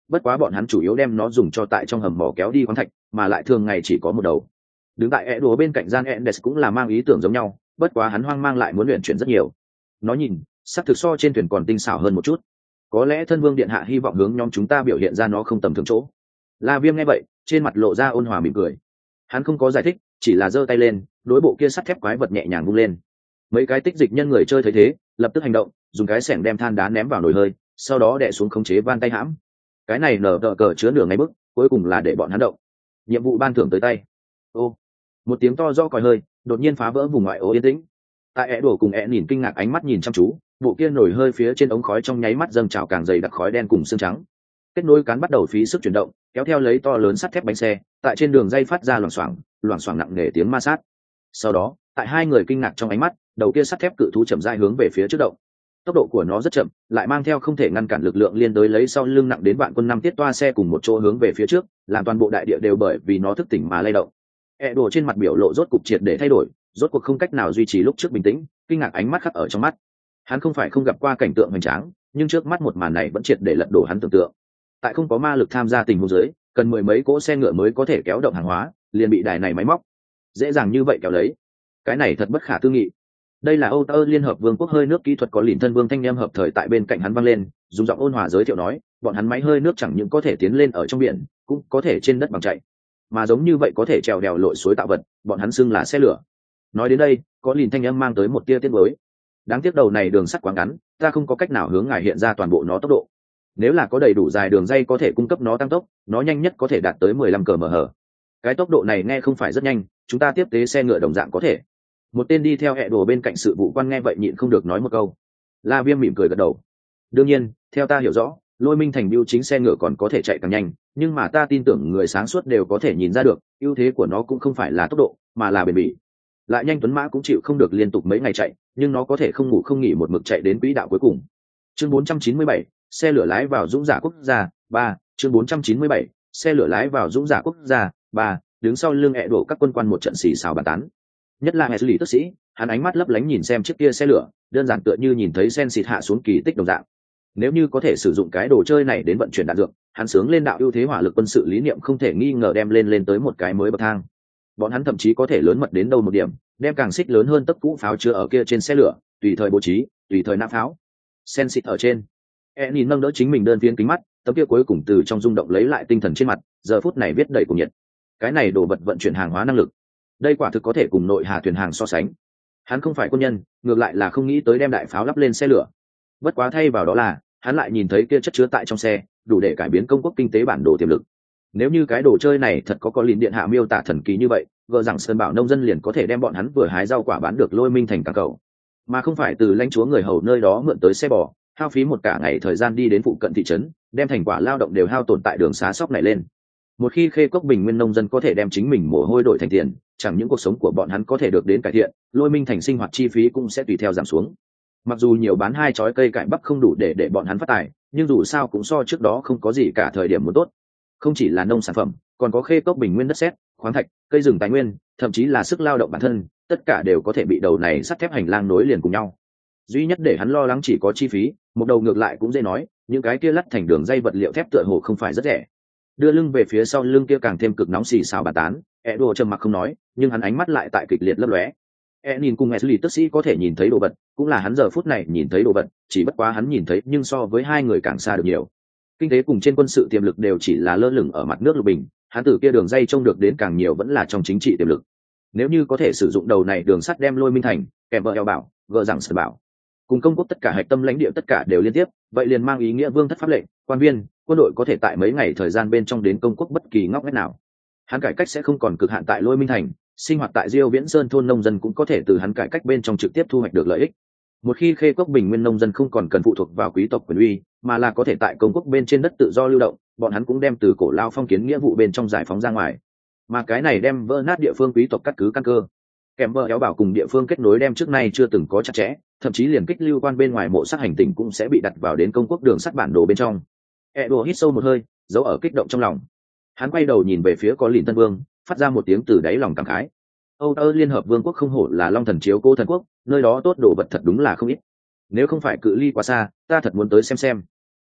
bất quá bọn hắn chủ yếu đem nó dùng cho tại trong hầm mỏ kéo đi khoáng thạch, mà lại thường ngày chỉ có một đầu. Đứng tại Edo bên cạnh gian Endes cũng là mang ý tưởng giống nhau, bất quá hắn hoang mang lại muốn luyện chuyển rất nhiều. Nó nhìn, sắc thực so trên thuyền còn tinh xảo hơn một chút. Có lẽ thân vương điện hạ hy vọng hướng nhóm chúng ta biểu hiện ra nó không tầm thường chỗ. La Viêm nghe vậy, trên mặt lộ ra ôn hòa mỉm cười. Hắn không có giải thích, chỉ là giơ tay lên, đối bộ kia sắt thép quái vật nhẹ nhàng vung lên. Mấy cái tích dịch nhân người chơi thấy thế, lập tức hành động, dùng cái xẻng đem than đá ném vào nồi hơi, sau đó đè xuống khống chế van tay hãm. Cái này nở tờ cờ chứa nửa ngày bức, cuối cùng là để bọn hắn động. Nhiệm vụ ban thưởng tới tay. Ô, một tiếng to do còi hơi, đột nhiên phá vỡ vùng ngoại ô yên tĩnh. Tại ẻ đổ cùng ẻ nhìn kinh ngạc ánh mắt nhìn chăm chú, bộ kia nổi hơi phía trên ống khói trong nháy mắt dâng trào càng dày đặc khói đen cùng xương trắng. Kết nối cán bắt đầu phí sức chuyển động, kéo theo lấy to lớn sắt thép bánh xe, tại trên đường dây phát ra loảng xoảng, loảng xoảng nặng nề tiếng ma sát. Sau đó, tại hai người kinh ngạc trong ánh mắt, đầu kia sắt thép cự thú chậm rãi hướng về phía trước động. Tốc độ của nó rất chậm, lại mang theo không thể ngăn cản lực lượng liên đối lấy sau lưng nặng đến vạn quân năm tiết toa xe cùng một chỗ hướng về phía trước, làm toàn bộ đại địa đều bởi vì nó thức tỉnh mà lay động. E đồ trên mặt biểu lộ rốt cục triệt để thay đổi, rốt cuộc không cách nào duy trì lúc trước bình tĩnh, kinh ngạc ánh mắt khắc ở trong mắt. Hắn không phải không gặp qua cảnh tượng hoành tráng, nhưng trước mắt một màn này vẫn triệt để lật đổ hắn tưởng tượng. Tại không có ma lực tham gia tình huống dưới, cần mười mấy cỗ xe ngựa mới có thể kéo động hàng hóa, liền bị đài này máy móc dễ dàng như vậy kéo lấy. Cái này thật bất khả tư nghị. Đây là Âu Tơ Liên hợp Vương quốc hơi nước kỹ thuật có lìn thân vương thanh em hợp thời tại bên cạnh hắn vang lên, dùng giọng ôn hòa giới thiệu nói, bọn hắn máy hơi nước chẳng những có thể tiến lên ở trong biển, cũng có thể trên đất bằng chạy, mà giống như vậy có thể trèo đèo lội suối tạo vật, bọn hắn xưng là xe lửa. Nói đến đây, có lìn thanh âm mang tới một tia tiếc nuối. Đáng tiếc đầu này đường sắt quá ngắn, ta không có cách nào hướng ngài hiện ra toàn bộ nó tốc độ. Nếu là có đầy đủ dài đường dây có thể cung cấp nó tăng tốc, nó nhanh nhất có thể đạt tới mười lăm ki lô mét trên giờ. Cái tốc độ này nghe không phải rất nhanh, chúng ta tiếp tế xe ngựa đồng dạng có thể. Một tên đi theo hệ đồ bên cạnh sự vụ quan nghe vậy nhịn không được nói một câu. La Viêm mỉm cười gật đầu. Đương nhiên, theo ta hiểu rõ, Lôi Minh thành biêu chính xe ngựa còn có thể chạy càng nhanh, nhưng mà ta tin tưởng người sáng suốt đều có thể nhìn ra được, ưu thế của nó cũng không phải là tốc độ, mà là bền bỉ. Lại nhanh tuấn mã cũng chịu không được liên tục mấy ngày chạy, nhưng nó có thể không ngủ không nghỉ một mực chạy đến quỹ đạo cuối cùng. Chương bốn trăm chín mươi bảy, xe lửa lái vào dũng giả quốc gia ba. Chương bốn trăm chín mươi bảy, xe lửa lái vào dũng giả quốc gia ba. Đứng sau lưng ẹ đổ các quân quan một trận xì xào bàn tán. Nhất là Wesley tức sĩ, hắn ánh mắt lấp lánh nhìn xem chiếc kia xe lửa, đơn giản tựa như nhìn thấy sen xịt hạ xuống kỳ tích đồng dạng. Nếu như có thể sử dụng cái đồ chơi này đến vận chuyển đạn dược, hắn sướng lên đạo ưu thế hỏa lực quân sự lý niệm không thể nghi ngờ đem lên lên tới một cái mới bậc thang. Bọn hắn thậm chí có thể lớn mật đến đâu một điểm, đem càng xích lớn hơn tấc cũ pháo chứa ở kia trên xe lửa, tùy thời bố trí, tùy thời nã pháo. Sen xịt ở trên, e nhìn nâng đỡ chính mình đơn phiến kính mắt, tấm kia cuối cùng từ trong rung động lấy lại tinh thần trên mặt, giờ phút này viết đầy cùng nhiệt. Cái này đồ vật vận chuyển hàng hóa năng lực, đây quả thực có thể cùng nội hà thuyền hàng so sánh. Hắn không phải quân nhân, ngược lại là không nghĩ tới đem đại pháo lắp lên xe lửa. Bất quá thay vào đó là, hắn lại nhìn thấy kia chất chứa tại trong xe, đủ để cải biến công quốc kinh tế bản đồ tiềm lực. Nếu như cái đồ chơi này thật có có lìn điện hạ miêu tả thần kỳ như vậy, gờ rằng sơn bảo nông dân liền có thể đem bọn hắn vừa hái rau quả bán được Lôi Minh thành cảng cầu, mà không phải từ lãnh chúa người hầu nơi đó mượn tới xe bò, hao phí một cả ngày thời gian đi đến phụ cận thị trấn, đem thành quả lao động đều hao tổn tại đường xá sóc này lên. Một khi Khê Cốc bình nguyên nông dân có thể đem chính mình mồ hôi đổi thành tiền, chẳng những cuộc sống của bọn hắn có thể được đến cải thiện, Lôi Minh thành sinh hoạt chi phí cũng sẽ tùy theo giảm xuống. Mặc dù nhiều bán hai chói cây cải bắp không đủ để để bọn hắn phát tài, nhưng dù sao cũng so trước đó không có gì cả thời điểm muốn tốt. Không chỉ là nông sản phẩm, còn có Khê Cốc bình nguyên đất sét, khoáng thạch, cây rừng tài nguyên, thậm chí là sức lao động bản thân, tất cả đều có thể bị đầu này sắt thép hành lang nối liền cùng nhau. Duy nhất để hắn lo lắng chỉ có chi phí, một đầu ngược lại cũng dễ nói, những cái kia lắt thành đường dây vật liệu thép tựa hồ không phải rất rẻ. Đưa lưng về phía sau lưng kia càng thêm cực nóng xì xào bàn tán, e đồ trầm mặc không nói, nhưng hắn ánh mắt lại tại kịch liệt lấp lóe. E nhìn cùng Wesley tức sĩ có thể nhìn thấy đồ vật, cũng là hắn giờ phút này nhìn thấy đồ vật, chỉ bất quá hắn nhìn thấy nhưng so với hai người càng xa được nhiều. Kinh tế cùng trên quân sự tiềm lực đều chỉ là lơ lửng ở mặt nước lục bình, hắn từ kia đường dây trông được đến càng nhiều vẫn là trong chính trị tiềm lực. Nếu như có thể sử dụng đầu này đường sắt đem Lôi Minh thành, kèm vợ eo bảo, gỡ rằng sở bảo, cùng công quốc tất cả hạch tâm lãnh địa tất cả đều liên tiếp, vậy liền mang ý nghĩa vương thất pháp lệnh, quan viên, quân đội có thể tại mấy ngày thời gian bên trong đến công quốc bất kỳ ngóc ngách nào. Hắn cải cách sẽ không còn cực hạn tại Lôi Minh thành, sinh hoạt tại Diêu Viễn Sơn thôn nông dân cũng có thể từ hắn cải cách bên trong trực tiếp thu hoạch được lợi ích. Một khi Khê Cốc bình nguyên nông dân không còn cần phụ thuộc vào quý tộc quyền uy, mà là có thể tại công quốc bên trên đất tự do lưu động, bọn hắn cũng đem từ cổ lao phong kiến nghĩa vụ bên trong giải phóng ra ngoài. Mà cái này đem vỡ nát địa phương quý tộc cắt cứ căn cơ, kèm vợ éo bảo cùng địa phương kết nối đem trước nay chưa từng có chặt chẽ, thậm chí liền kích lưu quan bên ngoài mộ sát hành tinh cũng sẽ bị đặt vào đến công quốc đường sắt bản đồ bên trong. Edo hít sâu một hơi, giấu ở kích động trong lòng. Hắn quay đầu nhìn về phía có lìn tân vương, phát ra một tiếng từ đáy lòng cảm khái. Âu Tơ Liên hợp Vương quốc không hổ là Long thần chiếu cố thần quốc, nơi đó tốt đồ vật thật đúng là không ít. Nếu không phải cự ly quá xa, ta thật muốn tới xem xem.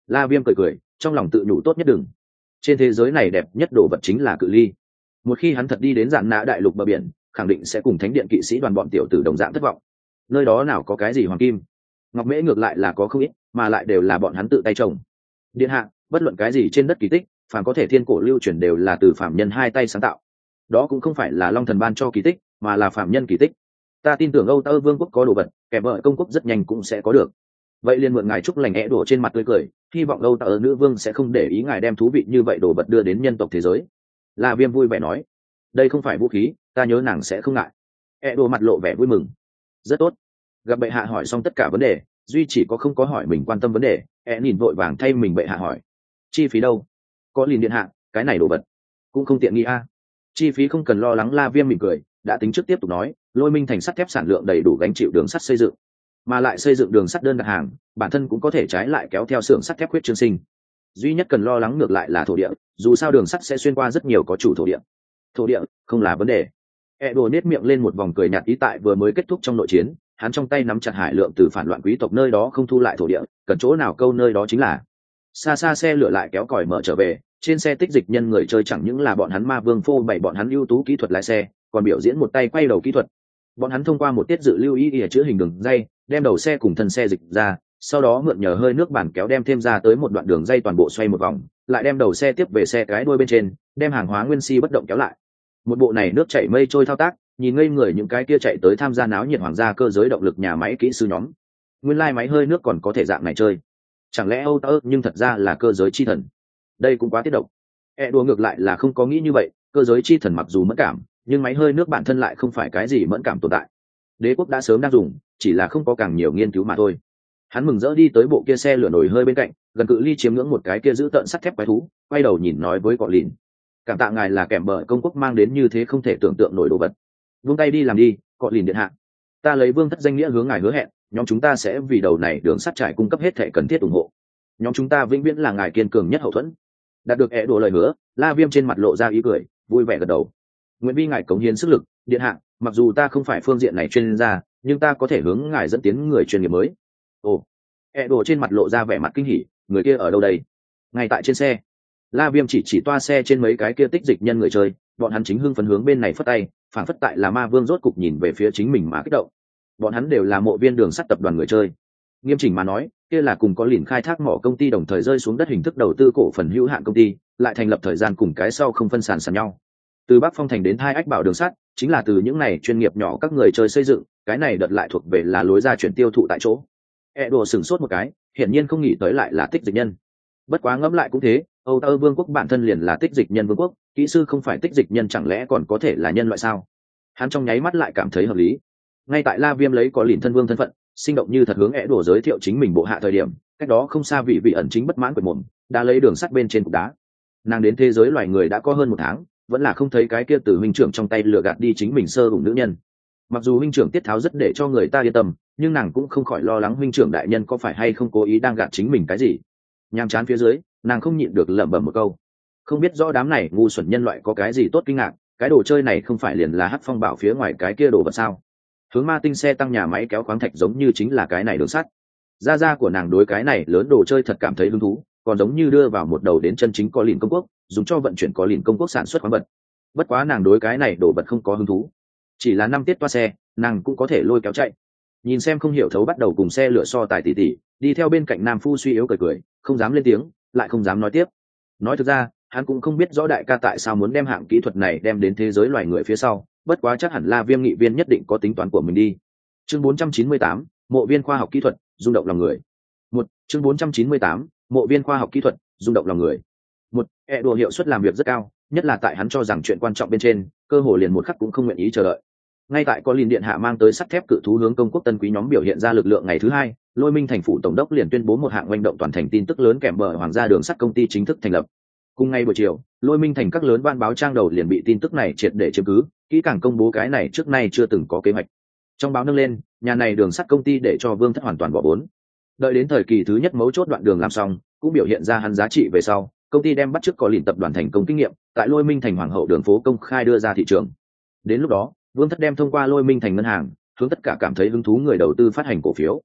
La Viêm cười cười, trong lòng tự nhủ tốt nhất đừng. Trên thế giới này đẹp nhất đồ vật chính là cự ly. Một khi hắn thật đi đến Dạn Nã đại lục bờ biển, khẳng định sẽ cùng thánh điện kỵ sĩ đoàn bọn tiểu tử đồng dạng thất vọng. Nơi đó nào có cái gì hoàng kim, ngọc mễ ngược lại là có không ít, mà lại đều là bọn hắn tự tay trồng. Điện hạ, bất luận cái gì trên đất kỳ tích, phàm có thể thiên cổ lưu truyền đều là từ phạm nhân hai tay sáng tạo. Đó cũng không phải là Long Thần ban cho kỳ tích, mà là phạm nhân kỳ tích. Ta tin tưởng Âu Tơ Vương quốc có đồ vật, kẻ vợ công quốc rất nhanh cũng sẽ có được. Vậy liền mượn ngài chúc lành ẽ đổ trên mặt tươi cười, hy vọng Âu Tơ nữ vương sẽ không để ý ngài đem thú vị như vậy đồ vật đưa đến nhân tộc thế giới. La Viêm vui vẻ nói, đây không phải vũ khí, ta nhớ nàng sẽ không ngại. ẽ đổ mặt lộ vẻ vui mừng. Rất tốt. Gặp bệ hạ hỏi xong tất cả vấn đề, duy chỉ có không có hỏi mình quan tâm vấn đề, ẹ nhìn vội vàng thay mình bệ hạ hỏi, chi phí đâu? Có liền điện hạ, cái này đồ vật cũng không tiện nghi a. Chi phí không cần lo lắng. La Viêm mỉm cười, đã tính trước tiếp tục nói, Lôi Minh thành sắt thép sản lượng đầy đủ gánh chịu đường sắt xây dựng, mà lại xây dựng đường sắt đơn đặt hàng, bản thân cũng có thể trái lại kéo theo xưởng sắt thép huyết trương sinh. Duy nhất cần lo lắng ngược lại là thổ địa, dù sao đường sắt sẽ xuyên qua rất nhiều có chủ thổ địa. Thổ địa không là vấn đề. E đồ nết miệng lên một vòng cười nhạt ý, tại vừa mới kết thúc trong nội chiến, hắn trong tay nắm chặt hải lượng từ phản loạn quý tộc nơi đó không thu lại thổ địa, cần chỗ nào câu nơi đó chính là. Xa xa xe lửa lại kéo còi mở trở về, trên xe tích dịch nhân người chơi chẳng những là bọn hắn ma vương phô bày bọn hắn ưu tú kỹ thuật lái xe, còn biểu diễn một tay quay đầu kỹ thuật. Bọn hắn thông qua một tiết dự lưu ý ỉa chữa hình đường dây, đem đầu xe cùng thân xe dịch ra, sau đó mượn nhờ hơi nước bản kéo đem thêm ra tới một đoạn đường dây toàn bộ xoay một vòng, lại đem đầu xe tiếp về xe cái đuôi bên trên, đem hàng hóa nguyên si bất động kéo lại. Một bộ này nước chảy mây trôi thao tác, nhìn ngây người những cái kia chạy tới tham gia náo nhiệt hoàng gia cơ giới động lực nhà máy kỹ sư nhóm. Nguyên lai máy hơi nước còn có thể dạng này chơi, chẳng lẽ Âu Tơ nhưng thật ra là cơ giới chi thần? Đây cũng quá tiết độc. E đùa ngược lại là không có nghĩ như vậy, cơ giới chi thần mặc dù mẫn cảm, nhưng máy hơi nước bản thân lại không phải cái gì mẫn cảm tồn tại. Đế quốc đã sớm đang dùng, chỉ là không có càng nhiều nghiên cứu mà thôi. Hắn mừng rỡ đi tới bộ kia xe lửa nổi hơi bên cạnh, gần cự ly chiếm ngưỡng một cái kia giữ tợn sắt thép quái thú, quay đầu nhìn nói với Cọ Lìn, cảm tạ ngài là kẻm bờ công quốc mang đến như thế không thể tưởng tượng nổi đồ vật. Vung tay đi làm đi, Cọ Lìn điện hạ. Ta lấy vương thất danh nghĩa hướng ngài hứa hẹn, nhóm chúng ta sẽ vì đầu này đường sắt trải cung cấp hết thể cần thiết ủng hộ. Nhóm chúng ta vĩnh viễn là ngài kiên cường nhất hậu thuẫn. Đạt được ẻ đổ lời hứa, La Viêm trên mặt lộ ra ý cười, vui vẻ gật đầu. Nguyện vi ngài cống hiến sức lực, điện hạ, mặc dù ta không phải phương diện này chuyên gia, nhưng ta có thể hướng ngài dẫn tiến người chuyên nghiệp mới. Ồ, ẻ đổ trên mặt lộ ra vẻ mặt kinh hỉ, người kia ở đâu đây? Ngay tại trên xe. La Viêm chỉ chỉ toa xe trên mấy cái kia tích dịch nhân người chơi, bọn hắn chính hưng phấn hướng bên này phất tay, phản phất tại là ma vương rốt cục nhìn về phía chính mình mà kích động. Bọn hắn đều là mộ viên đường sắt tập đoàn người chơi. Nghiêm chỉnh mà nói, kia là cùng có liền khai thác mỏ công ty đồng thời rơi xuống đất hình thức đầu tư cổ phần hữu hạn công ty, lại thành lập thời gian cùng cái sau không phân sản sàn nhau. Từ Bắc Phong thành đến Hai Ách Bảo đường sắt, chính là từ những này chuyên nghiệp nhỏ các người chơi xây dựng, cái này đợt lại thuộc về là lối ra chuyển tiêu thụ tại chỗ. E đùa sửng sốt một cái, hiển nhiên không nghĩ tới lại là tích dịch nhân. Bất quá ngẫm lại cũng thế, Âu Tơ Vương quốc bản thân liền là tích dịch nhân vương quốc, kỹ sư không phải tích dịch nhân chẳng lẽ còn có thể là nhân loại sao? Hắn trong nháy mắt lại cảm thấy hợp lý. Ngay tại La Viêm lấy có liền thân vương thân phận, sinh động như thật hướng ẻ đổ giới thiệu chính mình bộ hạ thời điểm, cách đó không xa vị vị ẩn chính bất mãn quệt mồm, đã lấy đường sắt bên trên cục đá. Nàng đến thế giới loài người đã có hơn một tháng, vẫn là không thấy cái kia từ huynh trưởng trong tay lừa gạt đi chính mình sơ hùng nữ nhân. Mặc dù huynh trưởng tiết tháo rất để cho người ta yên tâm, nhưng nàng cũng không khỏi lo lắng huynh trưởng đại nhân có phải hay không cố ý đang gạt chính mình cái gì. Nhàm chán phía dưới, nàng không nhịn được lẩm bẩm một câu, không biết rõ đám này ngu xuẩn nhân loại có cái gì tốt kinh ngạc, cái đồ chơi này không phải liền là Hắc Phong bảo phía ngoài cái kia đồ vật sao? Hướng ma tinh xe tăng nhà máy kéo khoáng thạch giống như chính là cái này đường sắt. Gia gia của nàng đối cái này lớn đồ chơi thật cảm thấy hứng thú, còn giống như đưa vào một đầu đến chân chính có liền công quốc, dùng cho vận chuyển có liền công quốc sản xuất khoáng vật. Bất quá nàng đối cái này đồ vật không có hứng thú, chỉ là năm tiết toa xe, nàng cũng có thể lôi kéo chạy. Nhìn xem không hiểu thấu bắt đầu cùng xe lửa so tài tỉ tỉ, đi theo bên cạnh nam phu suy yếu cười cười, không dám lên tiếng, lại không dám nói tiếp. Nói thực ra, hắn cũng không biết rõ đại ca tại sao muốn đem hạng kỹ thuật này đem đến thế giới loài người phía sau, bất quá chắc hẳn La Viêm nghị viên nhất định có tính toán của mình đi. Chương bốn trăm chín mươi tám, mộ viên khoa học kỹ thuật, rung động lòng người. Một, chương bốn trăm chín mươi tám, mộ viên khoa học kỹ thuật, rung động lòng người. Một, e đùa hiệu suất làm việc rất cao, nhất là tại hắn cho rằng chuyện quan trọng bên trên, cơ hồ liền một khắc cũng không nguyện ý chờ đợi. Ngay tại có liền điện hạ mang tới sắt thép cự thú hướng công quốc tân quý nhóm biểu hiện ra lực lượng ngày thứ hai, Lôi Minh thành phủ tổng đốc liền tuyên bố một hạng hành động toàn thành tin tức lớn kèm bờ hoàng gia đường sắt công ty chính thức thành lập. Cùng ngày buổi chiều, Lôi Minh thành các lớn ban báo trang đầu liền bị tin tức này triệt để chiếm cứ, kỹ càng công bố cái này trước nay chưa từng có kế hoạch. Trong báo nâng lên, nhà này đường sắt công ty để cho Vương thất hoàn toàn bỏ vốn. Đợi đến thời kỳ thứ nhất mấu chốt đoạn đường làm xong, cũng biểu hiện ra hắn giá trị về sau, công ty đem bắt chước có liền tập đoàn thành công kinh nghiệm, tại Lôi Minh thành hoàng hậu đường phố công khai đưa ra thị trường. Đến lúc đó, Vương thất đem thông qua Lôi Minh thành ngân hàng, hướng tất cả cảm thấy hứng thú người đầu tư phát hành cổ phiếu.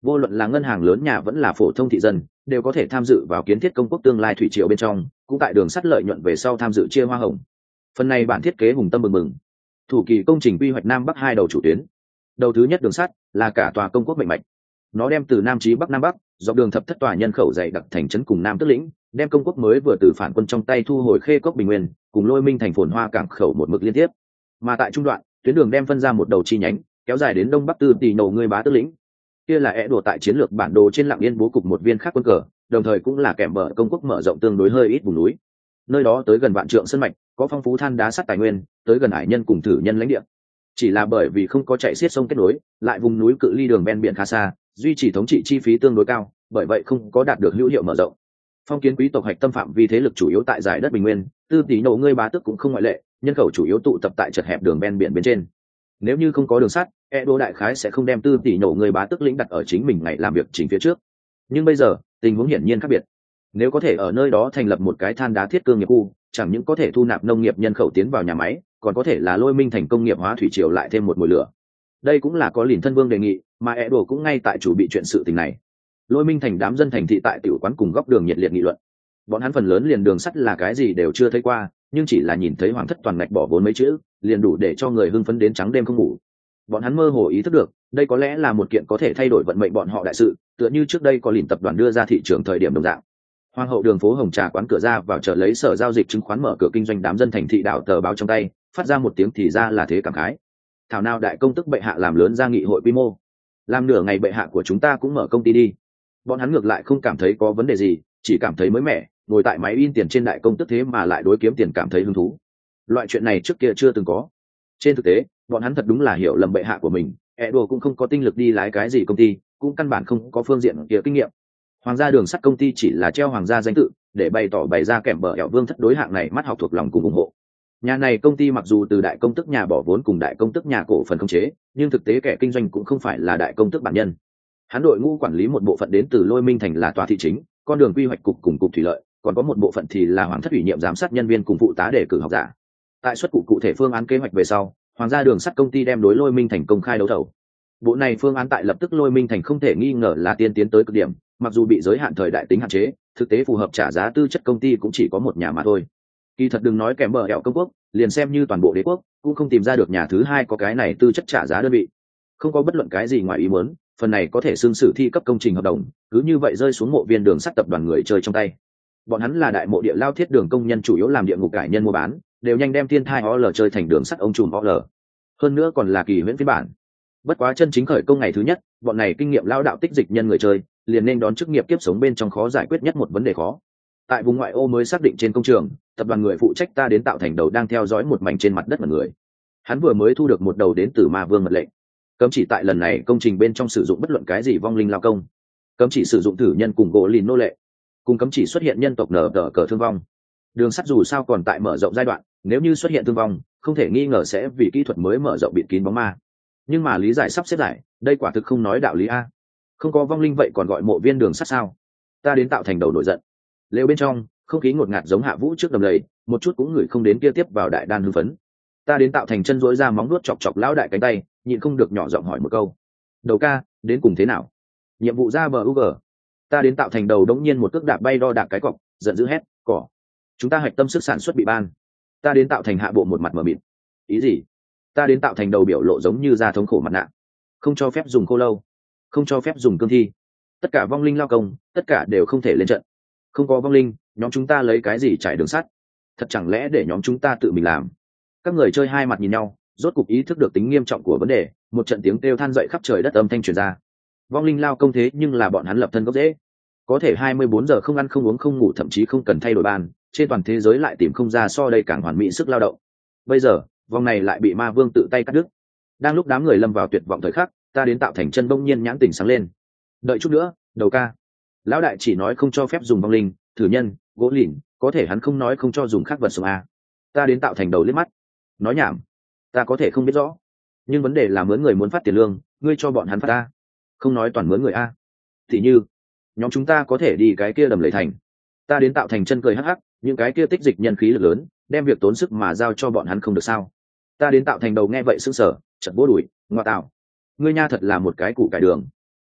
vô luận là ngân hàng lớn nhà vẫn là phổ thông thị dân đều có thể tham dự vào kiến thiết công quốc tương lai thủy triều bên trong, cũng tại đường sắt lợi nhuận về sau tham dự chia hoa hồng. Phần này bản thiết kế hùng tâm mừng mừng. Thủ kỳ công trình quy hoạch nam bắc hai đầu chủ tuyến. Đầu thứ nhất đường sắt là cả tòa công quốc mệnh mạch, nó đem từ nam chí bắc nam bắc dọc đường thập thất tòa nhân khẩu dày đặc thành trấn cùng nam tức lĩnh, đem công quốc mới vừa từ phản quân trong tay thu hồi khê cốc bình nguyên cùng lôi minh thành phồn hoa cảng khẩu một mực liên tiếp. Mà tại trung đoạn, tuyến đường đem phân ra một đầu chi nhánh kéo dài đến đông bắc tư tỷ nổ người bá tức lĩnh. Kia là é đùa tại chiến lược bản đồ trên lạng yên bố cục một viên khác quân cờ, đồng thời cũng là kèm bờ công quốc mở rộng tương đối hơi ít vùng núi. Nơi đó tới gần vạn trượng sơn mạch, có phong phú than đá sắt tài nguyên, tới gần hải nhân cùng thử nhân lãnh địa. Chỉ là bởi vì không có chạy xiết sông kết nối, lại vùng núi cự ly đường ven biển khá xa, duy trì thống trị chi phí tương đối cao, bởi vậy không có đạt được hữu hiệu mở rộng. Phong kiến quý tộc hạch tâm phạm vi thế lực chủ yếu tại giải đất bình nguyên, tư tỷ nổ ngươi bá tước cũng không ngoại lệ, nhân khẩu chủ yếu tụ tập tại chật hẹp đường ven biển bên trên. Nếu như không có đường sắt, Edo đại khái sẽ không đem tư tỷ nổ người bá tước lĩnh đặt ở chính mình ngày làm việc chính phía trước. Nhưng bây giờ, tình huống hiển nhiên khác biệt. Nếu có thể ở nơi đó thành lập một cái than đá thiết cương nghiệp khu, chẳng những có thể thu nạp nông nghiệp nhân khẩu tiến vào nhà máy, còn có thể là lôi minh thành công nghiệp hóa thủy triều lại thêm một mùi lửa. Đây cũng là có liền thân vương đề nghị, mà Edo cũng ngay tại chủ bị chuyện sự tình này. Lôi minh thành đám dân thành thị tại tiểu quán cùng góc đường nhiệt liệt nghị luận. Bọn hắn phần lớn liền đường sắt là cái gì đều chưa thấy qua, nhưng chỉ là nhìn thấy hoàng thất toàn ngạch bỏ vốn mấy chữ, liền đủ để cho người hưng phấn đến trắng đêm không ngủ. Bọn hắn mơ hồ ý thức được, đây có lẽ là một kiện có thể thay đổi vận mệnh bọn họ đại sự, tựa như trước đây có liền tập đoàn đưa ra thị trường thời điểm đồng dạng. Hoàng hậu đường phố hồng trà quán cửa ra vào chợ lấy sở giao dịch chứng khoán mở cửa kinh doanh, đám dân thành thị đảo tờ báo trong tay, phát ra một tiếng thì ra là thế cảm khái. Thảo nào đại công tức bệ hạ làm lớn ra nghị hội quy mô, làm nửa ngày bệ hạ của chúng ta cũng mở công ty đi. Bọn hắn ngược lại không cảm thấy có vấn đề gì, chỉ cảm thấy mới mẻ, ngồi tại máy in tiền trên đại công tức thế mà lại đối kiếm tiền cảm thấy hứng thú. Loại chuyện này trước kia chưa từng có. Trên thực tế, bọn hắn thật đúng là hiểu lầm bệ hạ của mình, Edo cũng không có tinh lực đi lái cái gì công ty, cũng căn bản không có phương diện kia kinh nghiệm. Hoàng gia đường sắt công ty chỉ là treo hoàng gia danh tự, để bày tỏ bày ra kèm bờ ẻo vương thất đối hạng này mắt học thuộc lòng cùng ủng hộ. Nhà này công ty mặc dù từ đại công tức nhà bỏ vốn cùng đại công tức nhà cổ phần khống chế, nhưng thực tế kẻ kinh doanh cũng không phải là đại công tức bản nhân. Hắn đội ngũ quản lý một bộ phận đến từ Lôi Minh thành là tòa thị chính, con đường quy hoạch cục cùng cục thủy lợi, còn có một bộ phận thì là hoàng thất ủy nhiệm giám sát nhân viên cùng phụ tá để cử học giả. Tại xuất cụ cụ thể phương án kế hoạch về sau, hoàng gia đường sắt công ty đem đối Lôi Minh thành công khai đấu thầu. Bộ này phương án tại lập tức Lôi Minh thành không thể nghi ngờ là tiên tiến tới cực điểm, mặc dù bị giới hạn thời đại tính hạn chế, thực tế phù hợp trả giá tư chất công ty cũng chỉ có một nhà mà thôi. Kỳ thật đừng nói kèm bờ hẹo công quốc, liền xem như toàn bộ đế quốc cũng không tìm ra được nhà thứ hai có cái này tư chất trả giá đơn vị. Không có bất luận cái gì ngoài ý muốn, phần này có thể xương sử thi cấp công trình hợp đồng, cứ như vậy rơi xuống mộ viên đường sắt tập đoàn người chơi trong tay. Bọn hắn là đại mộ địa lao thiết đường công nhân, chủ yếu làm địa ngục cải nhân mua bán, đều nhanh đem thiên thai o lờ chơi thành đường sắt ông trùm o lờ. Hơn nữa còn là kỳ huyễn phiên bản. Bất quá chân chính khởi công ngày thứ nhất, bọn này kinh nghiệm lao đạo tích dịch nhân người chơi liền nên đón chức nghiệp kiếp sống bên trong khó giải quyết nhất một vấn đề khó. Tại vùng ngoại ô mới xác định trên công trường, tập đoàn người phụ trách ta đến tạo thành đầu đang theo dõi một mảnh trên mặt đất mà người. Hắn vừa mới thu được một đầu đến từ ma vương mật lệnh, cấm chỉ tại lần này công trình bên trong sử dụng bất luận cái gì vong linh lao công, cấm chỉ sử dụng thử nhân cùng gỗ lìn nô lệ, cùng cấm chỉ xuất hiện nhân tộc nở tờ cờ thương vong. Đường sắt dù sao còn tại mở rộng giai đoạn, nếu như xuất hiện thương vong, không thể nghi ngờ sẽ vì kỹ thuật mới mở rộng bịt kín bóng ma. Nhưng mà lý giải sắp xếp giải, đây quả thực không nói đạo lý a. Không có vong linh vậy còn gọi mộ viên đường sắt sao? Ta đến tạo thành đầu nổi giận. Lều bên trong, không khí ngột ngạt giống hạ vũ trước đầm lầy, một chút cũng ngửi không đến kia tiếp vào đại đan hưng phấn. Ta đến tạo thành chân rỗi ra móng nuốt chọc chọc lão đại cánh tay, nhịn không được nhỏ giọng hỏi một câu. Đầu ca, đến cùng thế nào? Nhiệm vụ ra bờ u gờ. Ta đến tạo thành đầu đống nhiên một cước đạp bay đo đạc cái cọc, giận dữ hét, cỏ. Chúng ta hạch tâm sức sản xuất bị ban. Ta đến tạo thành hạ bộ một mặt mờ mịt. Ý gì? Ta đến tạo thành đầu biểu lộ giống như da thống khổ mặt nạ. Không cho phép dùng khô lâu, không cho phép dùng cương thi. Tất cả vong linh lao công, tất cả đều không thể lên trận. Không có vong linh, nhóm chúng ta lấy cái gì trải đường sắt? Thật chẳng lẽ để nhóm chúng ta tự mình làm? Các người chơi hai mặt nhìn nhau, rốt cục ý thức được tính nghiêm trọng của vấn đề, một trận tiếng kêu than dậy khắp trời đất âm thanh truyền ra. Vong linh lao công thế nhưng là bọn hắn lập thân gốc rễ, có thể hai mươi bốn giờ không ăn không uống không ngủ, thậm chí không cần thay đổi bàn, trên toàn thế giới lại tìm không ra so đây càng hoàn mỹ sức lao động. Bây giờ, vòng này lại bị ma vương tự tay cắt đứt. Đang lúc đám người lâm vào tuyệt vọng thời khắc, ta đến tạo thành chân bỗng nhiên nhãn tỉnh sáng lên. Đợi chút nữa, đầu ca. Lão đại chỉ nói không cho phép dùng vong linh, thử nhân, gỗ lìn, có thể hắn không nói không cho dùng khác vật sống a. Ta đến tạo thành đầu liếc mắt. Nói nhảm. Ta có thể không biết rõ, nhưng vấn đề là mướn người muốn phát tiền lương, ngươi cho bọn hắn phát ta. Không nói toàn mướn người a. Thì như, nhóm chúng ta có thể đi cái kia đầm lầy thành. Ta đến tạo thành chân cười hắc hắc, những cái kia tích dịch nhân khí lực lớn, đem việc tốn sức mà giao cho bọn hắn không được sao? Ta đến tạo thành đầu nghe vậy sững sờ, chợt bố đuổi, ngoa tạo. Ngươi nha thật là một cái củ cải đường.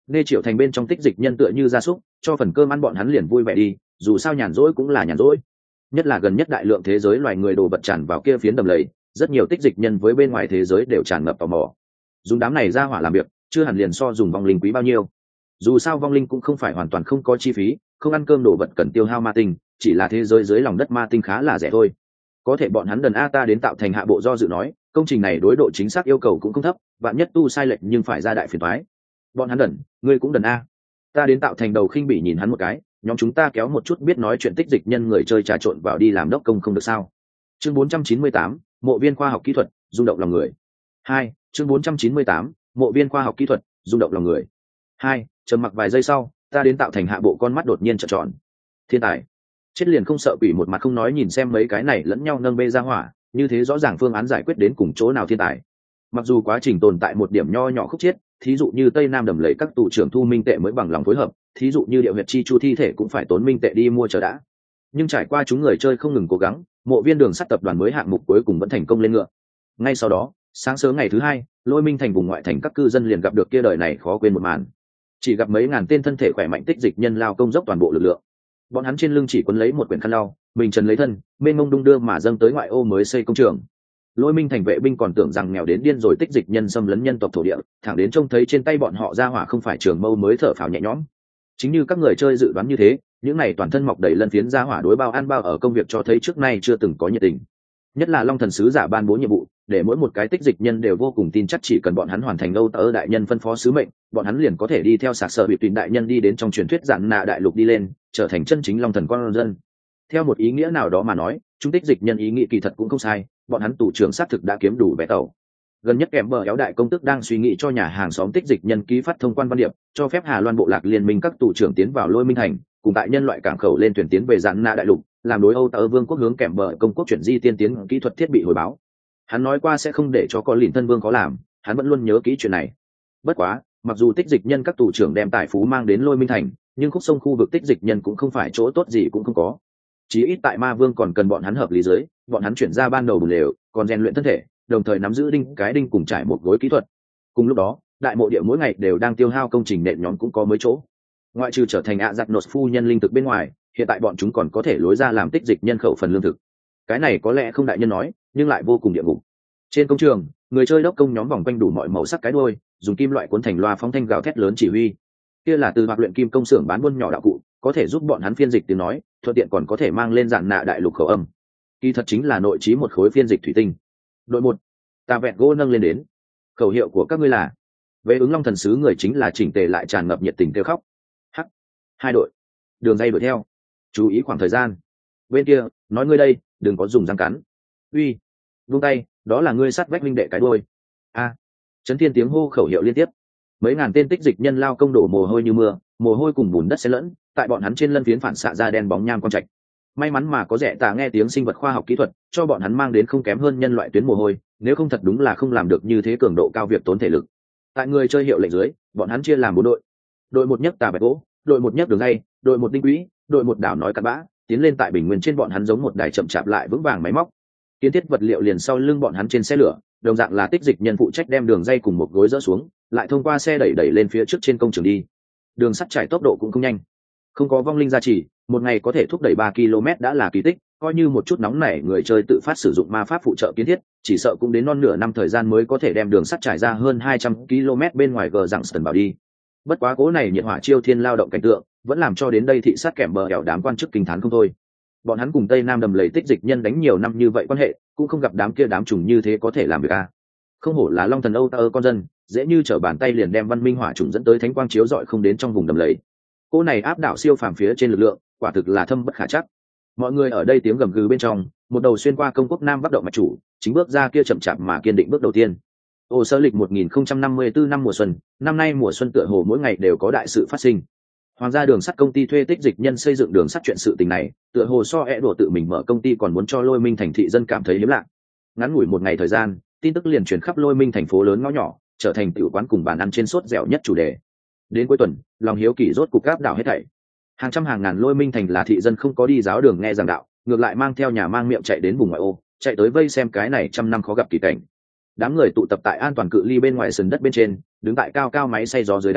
Nghe Triệu Thành bên trong tích dịch nhân tựa như gia súc, cho phần cơm ăn bọn hắn liền vui vẻ đi, dù sao nhàn rỗi cũng là nhàn rỗi. Nhất là gần nhất đại lượng thế giới loài người đồ vật tràn vào kia phiến đầm lầy, rất nhiều tích dịch nhân với bên ngoài thế giới đều tràn ngập tò mò. Dùng đám này ra hỏa làm việc, chưa hẳn liền so dùng vong linh quý bao nhiêu. Dù sao vong linh cũng không phải hoàn toàn không có chi phí, không ăn cơm đồ vật cần tiêu hao ma tinh, chỉ là thế giới dưới lòng đất ma tinh khá là rẻ thôi. Có thể bọn hắn đần a ta đến tạo thành hạ bộ do dự nói, công trình này đối độ chính xác yêu cầu cũng không thấp, vạn nhất tu sai lệch nhưng phải ra đại phiền toái. Bọn hắn đần, ngươi cũng đần a. Ta đến tạo thành đầu khinh bỉ nhìn hắn một cái, nhóm chúng ta kéo một chút biết nói chuyện tích dịch nhân người chơi trà trộn vào đi làm đốc công không được sao? Chương bốn trăm chín mươi tám, mộ viên khoa học kỹ thuật, rung động lòng người. Hai, chương bốn trăm chín mươi tám, mộ viên khoa học kỹ thuật, rung động lòng người. Hai, trầm mặc vài giây sau, ta đến tạo thành hạ bộ con mắt đột nhiên trợn tròn. Thiên tài, chết liền không sợ quỷ một mặt không nói nhìn xem mấy cái này lẫn nhau nâng bê ra hỏa, như thế rõ ràng phương án giải quyết đến cùng chỗ nào thiên tài. Mặc dù quá trình tồn tại một điểm nho nhỏ khúc chiết, thí dụ như Tây Nam đầm lầy các tù trưởng thu minh tệ mới bằng lòng phối hợp, thí dụ như điệu huyệt chi chu thi thể cũng phải tốn minh tệ đi mua chờ đã. Nhưng trải qua chúng người chơi không ngừng cố gắng, mộ viên đường sắt tập đoàn mới hạng mục cuối cùng vẫn thành công lên ngựa. Ngay sau đó, sáng sớm ngày thứ hai, Lôi Minh thành vùng ngoại thành các cư dân liền gặp được kia đời này khó quên một màn. Chỉ gặp mấy ngàn tên thân thể khỏe mạnh tích dịch nhân lao công dốc toàn bộ lực lượng. Bọn hắn trên lưng chỉ quấn lấy một quyển khăn lau, mình trần lấy thân, mênh mông đung đưa mà dâng tới ngoại ô mới xây công trường. Lôi Minh thành vệ binh còn tưởng rằng nghèo đến điên rồi tích dịch nhân xâm lấn nhân tộc thổ địa, thẳng đến trông thấy trên tay bọn họ ra hỏa không phải trường mâu mới thở phào nhẹ nhõm. Chính như các người chơi dự đoán như thế, những này toàn thân mọc đầy lân phiến ra hỏa đối bao ăn bao ở công việc cho thấy trước nay chưa từng có nhiệt tình. Nhất là Long Thần sứ giả ban bố nhiệm vụ, để mỗi một cái tích dịch nhân đều vô cùng tin chắc chỉ cần bọn hắn hoàn thành Âu Tơ đại nhân phân phó sứ mệnh, bọn hắn liền có thể đi theo sạc sở bị tùy đại nhân đi đến trong truyền thuyết giản nạ đại lục đi lên, trở thành chân chính Long Thần con dân. Theo một ý nghĩa nào đó mà nói, chúng tích dịch nhân ý nghĩ kỳ thật cũng không sai, bọn hắn tù trưởng xác thực đã kiếm đủ vé tàu. Gần nhất kèm bờ éo đại công tức đang suy nghĩ cho nhà hàng xóm tích dịch nhân ký phát thông quan văn điệp, cho phép Hà Loan bộ lạc liên minh các tù trưởng tiến vào Lôi Minh thành, cùng tại nhân loại cảng khẩu lên thuyền tiến về giản nạ đại lục, làm đối Âu Tơ vương quốc hướng kèm bờ công quốc chuyển di tiên tiến kỹ thuật thiết bị hồi báo. Hắn nói qua sẽ không để cho có lìn thân vương có làm, hắn vẫn luôn nhớ kỹ chuyện này. Bất quá, mặc dù tích dịch nhân các tù trưởng đem tài phú mang đến Lôi Minh thành, nhưng khúc sông khu vực tích dịch nhân cũng không phải chỗ tốt gì cũng không có. Chí ít tại Ma Vương còn cần bọn hắn hợp lý dưới, bọn hắn chuyển ra ban đầu bù lều, còn rèn luyện thân thể, đồng thời nắm giữ đinh cái đinh cùng trải một gối kỹ thuật. Cùng lúc đó, đại mộ địa mỗi ngày đều đang tiêu hao công trình nện nhóm cũng có mấy chỗ. Ngoại trừ trở thành ạ giặc nốt phu nhân linh thực bên ngoài, hiện tại bọn chúng còn có thể lối ra làm tích dịch nhân khẩu phần lương thực. Cái này có lẽ không đại nhân nói, nhưng lại vô cùng địa ngục. Trên công trường, người chơi đốc công nhóm vòng quanh đủ mọi màu sắc cái đuôi, dùng kim loại cuốn thành loa phóng thanh gào thét lớn chỉ huy. Kia là từ hoạt luyện kim công xưởng bán buôn nhỏ đạo cụ, có thể giúp bọn hắn phiên dịch tiếng nói, thuận tiện còn có thể mang lên giản nạ đại lục khẩu âm. Kỳ thật chính là nội trí một khối phiên dịch thủy tinh. Đội một, ta vẹn gỗ nâng lên đến. Khẩu hiệu của các ngươi là. Về ứng Long Thần sứ người chính là chỉnh tề lại tràn ngập nhiệt tình kêu khóc. Hắc. Hai đội. Đường dây đuổi theo. Chú ý khoảng thời gian. Bên kia, nói ngươi đây, đừng có dùng răng cắn. Uy. Vung tay, đó là ngươi sát vách minh đệ cái đuôi. A. Chấn thiên tiếng hô khẩu hiệu liên tiếp. Mấy ngàn tên tích dịch nhân lao công đổ mồ hôi như mưa, mồ hôi cùng bùn đất xen lẫn, tại bọn hắn trên lân phiến phản xạ ra đen bóng nham quang trạch. May mắn mà có rẻ tà nghe tiếng sinh vật khoa học kỹ thuật, cho bọn hắn mang đến không kém hơn nhân loại tuyến mồ hôi, nếu không thật đúng là không làm được như thế cường độ cao việc tốn thể lực. Tại người chơi hiệu lệnh dưới, bọn hắn chia làm bốn đội. Đội một nhấc tà bạch gỗ, đội một nhấc đường dây, đội một đinh quỹ, đội một đảo nói cặn bã, tiến lên tại bình nguyên trên bọn hắn giống một đài chậm chạp lại vững vàng máy móc. Kiến thiết vật liệu liền sau lưng bọn hắn trên xe lửa, đồng dạng là tích dịch nhân phụ trách đem đường dây cùng một gối dỡ xuống, lại thông qua xe đẩy đẩy lên phía trước trên công trường đi. Đường sắt trải tốc độ cũng không nhanh, không có vong linh gia trì, một ngày có thể thúc đẩy ba ki lô mét đã là kỳ tích, coi như một chút nóng nảy người chơi tự phát sử dụng ma pháp phụ trợ kiến thiết, chỉ sợ cũng đến non nửa năm thời gian mới có thể đem đường sắt trải ra hơn hai trăm ki lô mét bên ngoài gờ rằng Ston bảo đi. Bất quá cố này nhiệt hỏa chiêu thiên lao động cảnh tượng, vẫn làm cho đến đây thị sát kèm bờ hẻo đám quan chức kinh thán không thôi. Bọn hắn cùng Tây Nam đầm lầy tích dịch nhân đánh nhiều năm như vậy quan hệ, cũng không gặp đám kia đám trùng như thế có thể làm việc a. Không hổ là Long Thần Âu Tơ con dân, dễ như trở bàn tay liền đem văn minh hỏa trùng dẫn tới thánh quang chiếu rọi không đến trong vùng đầm lầy. Cô này áp đảo siêu phàm phía trên lực lượng, quả thực là thâm bất khả trắc. Mọi người ở đây tiếng gầm gừ bên trong, một đầu xuyên qua công quốc Nam Bắc động mạch chủ, chính bước ra kia chậm chạp mà kiên định bước đầu tiên. Ô sơ lịch một nghìn không trăm năm mươi tư năm mùa xuân, năm nay mùa xuân tựa hồ mỗi ngày đều có đại sự phát sinh. Hoàng gia đường sắt công ty thuê tích dịch nhân xây dựng đường sắt chuyện sự tình này, tựa hồ so é đùa tự mình mở công ty còn muốn cho Lôi Minh thành thị dân cảm thấy hiếm lạ. Ngắn ngủi một ngày thời gian, tin tức liền truyền khắp Lôi Minh thành phố lớn ngõ nhỏ, trở thành tiểu quán cùng bàn ăn trên sốt dẻo nhất chủ đề. Đến cuối tuần, lòng hiếu kỳ rốt cục áp đảo hết thảy. Hàng trăm hàng ngàn Lôi Minh thành là thị dân không có đi giáo đường nghe giảng đạo, ngược lại mang theo nhà mang miệng chạy đến vùng ngoại ô, chạy tới vây xem cái này trăm năm khó gặp kỳ cảnh. Đám người tụ tập tại an toàn cự ly bên ngoài sườn đất bên trên, đứng tại cao cao máy xay gió dưới đáy,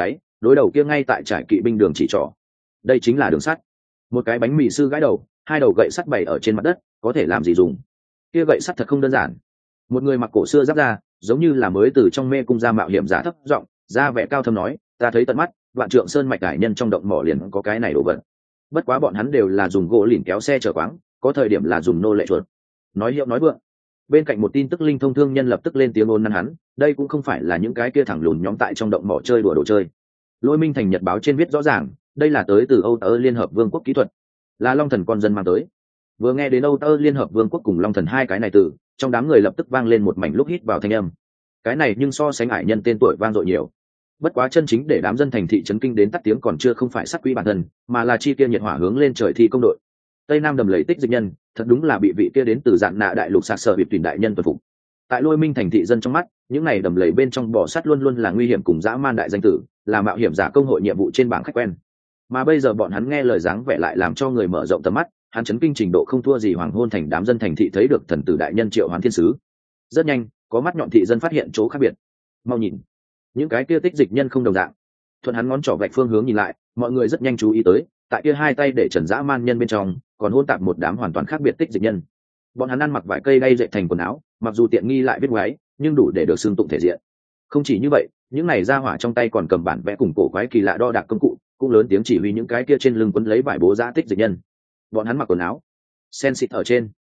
đối đầu kia ngay tại trải kỵ binh đường chỉ trỏ. Đây chính là đường sắt. Một cái bánh mì sư gãi đầu, hai đầu gậy sắt bày ở trên mặt đất, có thể làm gì dùng? Kia gậy sắt thật không đơn giản. Một người mặc cổ xưa giáp ra, giống như là mới từ trong mê cung ra mạo hiểm giả thấp giọng, ra vẻ cao thâm nói, ta thấy tận mắt, vạn trượng sơn mạch cải nhân trong động mỏ liền có cái này đồ vật. Bất quá bọn hắn đều là dùng gỗ lìn kéo xe chở quáng, có thời điểm là dùng nô lệ chuột. Nói hiệu nói vượng. Bên cạnh một tin tức linh thông thương nhân lập tức lên tiếng ôn năn hắn, đây cũng không phải là những cái kia thẳng lùn nhóm tại trong động mỏ chơi đùa đồ chơi. Lôi Minh Thành nhật báo trên viết rõ ràng, đây là tới từ Âu Tơ Liên Hợp Vương quốc kỹ thuật, là Long Thần con dân mang tới. Vừa nghe đến Âu Tơ Liên Hợp Vương quốc cùng Long Thần hai cái này từ, trong đám người lập tức vang lên một mảnh lúc hít vào thanh âm. Cái này nhưng so sánh ải nhân tên tuổi vang dội nhiều. Bất quá chân chính để đám dân thành thị chấn kinh đến tắt tiếng còn chưa không phải sát quý bản thân, mà là chi kia nhiệt hỏa hướng lên trời thi công đội. Tây Nam đầm lầy tích dịch nhân, thật đúng là bị vị kia đến từ dạn nạ đại lục sạc sở bị tuyển đại nhân tuần phục. Tại Lôi Minh thành thị dân trong mắt, những này đầm lầy bên trong bò sắt luôn luôn là nguy hiểm cùng dã man đại danh tử, là mạo hiểm giả công hội nhiệm vụ trên bảng khách quen. Mà bây giờ bọn hắn nghe lời dáng vẻ lại làm cho người mở rộng tầm mắt, hắn chấn kinh trình độ không thua gì hoàng hôn thành đám dân thành thị thấy được thần tử đại nhân Triệu Hoán Thiên Sứ. Rất nhanh, có mắt nhọn thị dân phát hiện chỗ khác biệt. Mau nhìn, những cái kia tích dịch nhân không đồng dạng. Thuận hắn ngón trỏ vạch phương hướng nhìn lại, mọi người rất nhanh chú ý tới, tại kia hai tay để trần dã man nhân bên trong, còn hôn tạp một đám hoàn toàn khác biệt tích dịch nhân. Bọn hắn ăn mặc vải cây đay dệt thành quần áo, mặc dù tiện nghi lại viết ngoáy, nhưng đủ để được xưng tụng thể diện. Không chỉ như vậy, những này ra hỏa trong tay còn cầm bản vẽ cùng cổ quái kỳ lạ đo đạc công cụ, cũng lớn tiếng chỉ huy những cái kia trên lưng quấn lấy vải bố giã tích dịch nhân. Bọn hắn mặc quần áo sen xịt ở trên,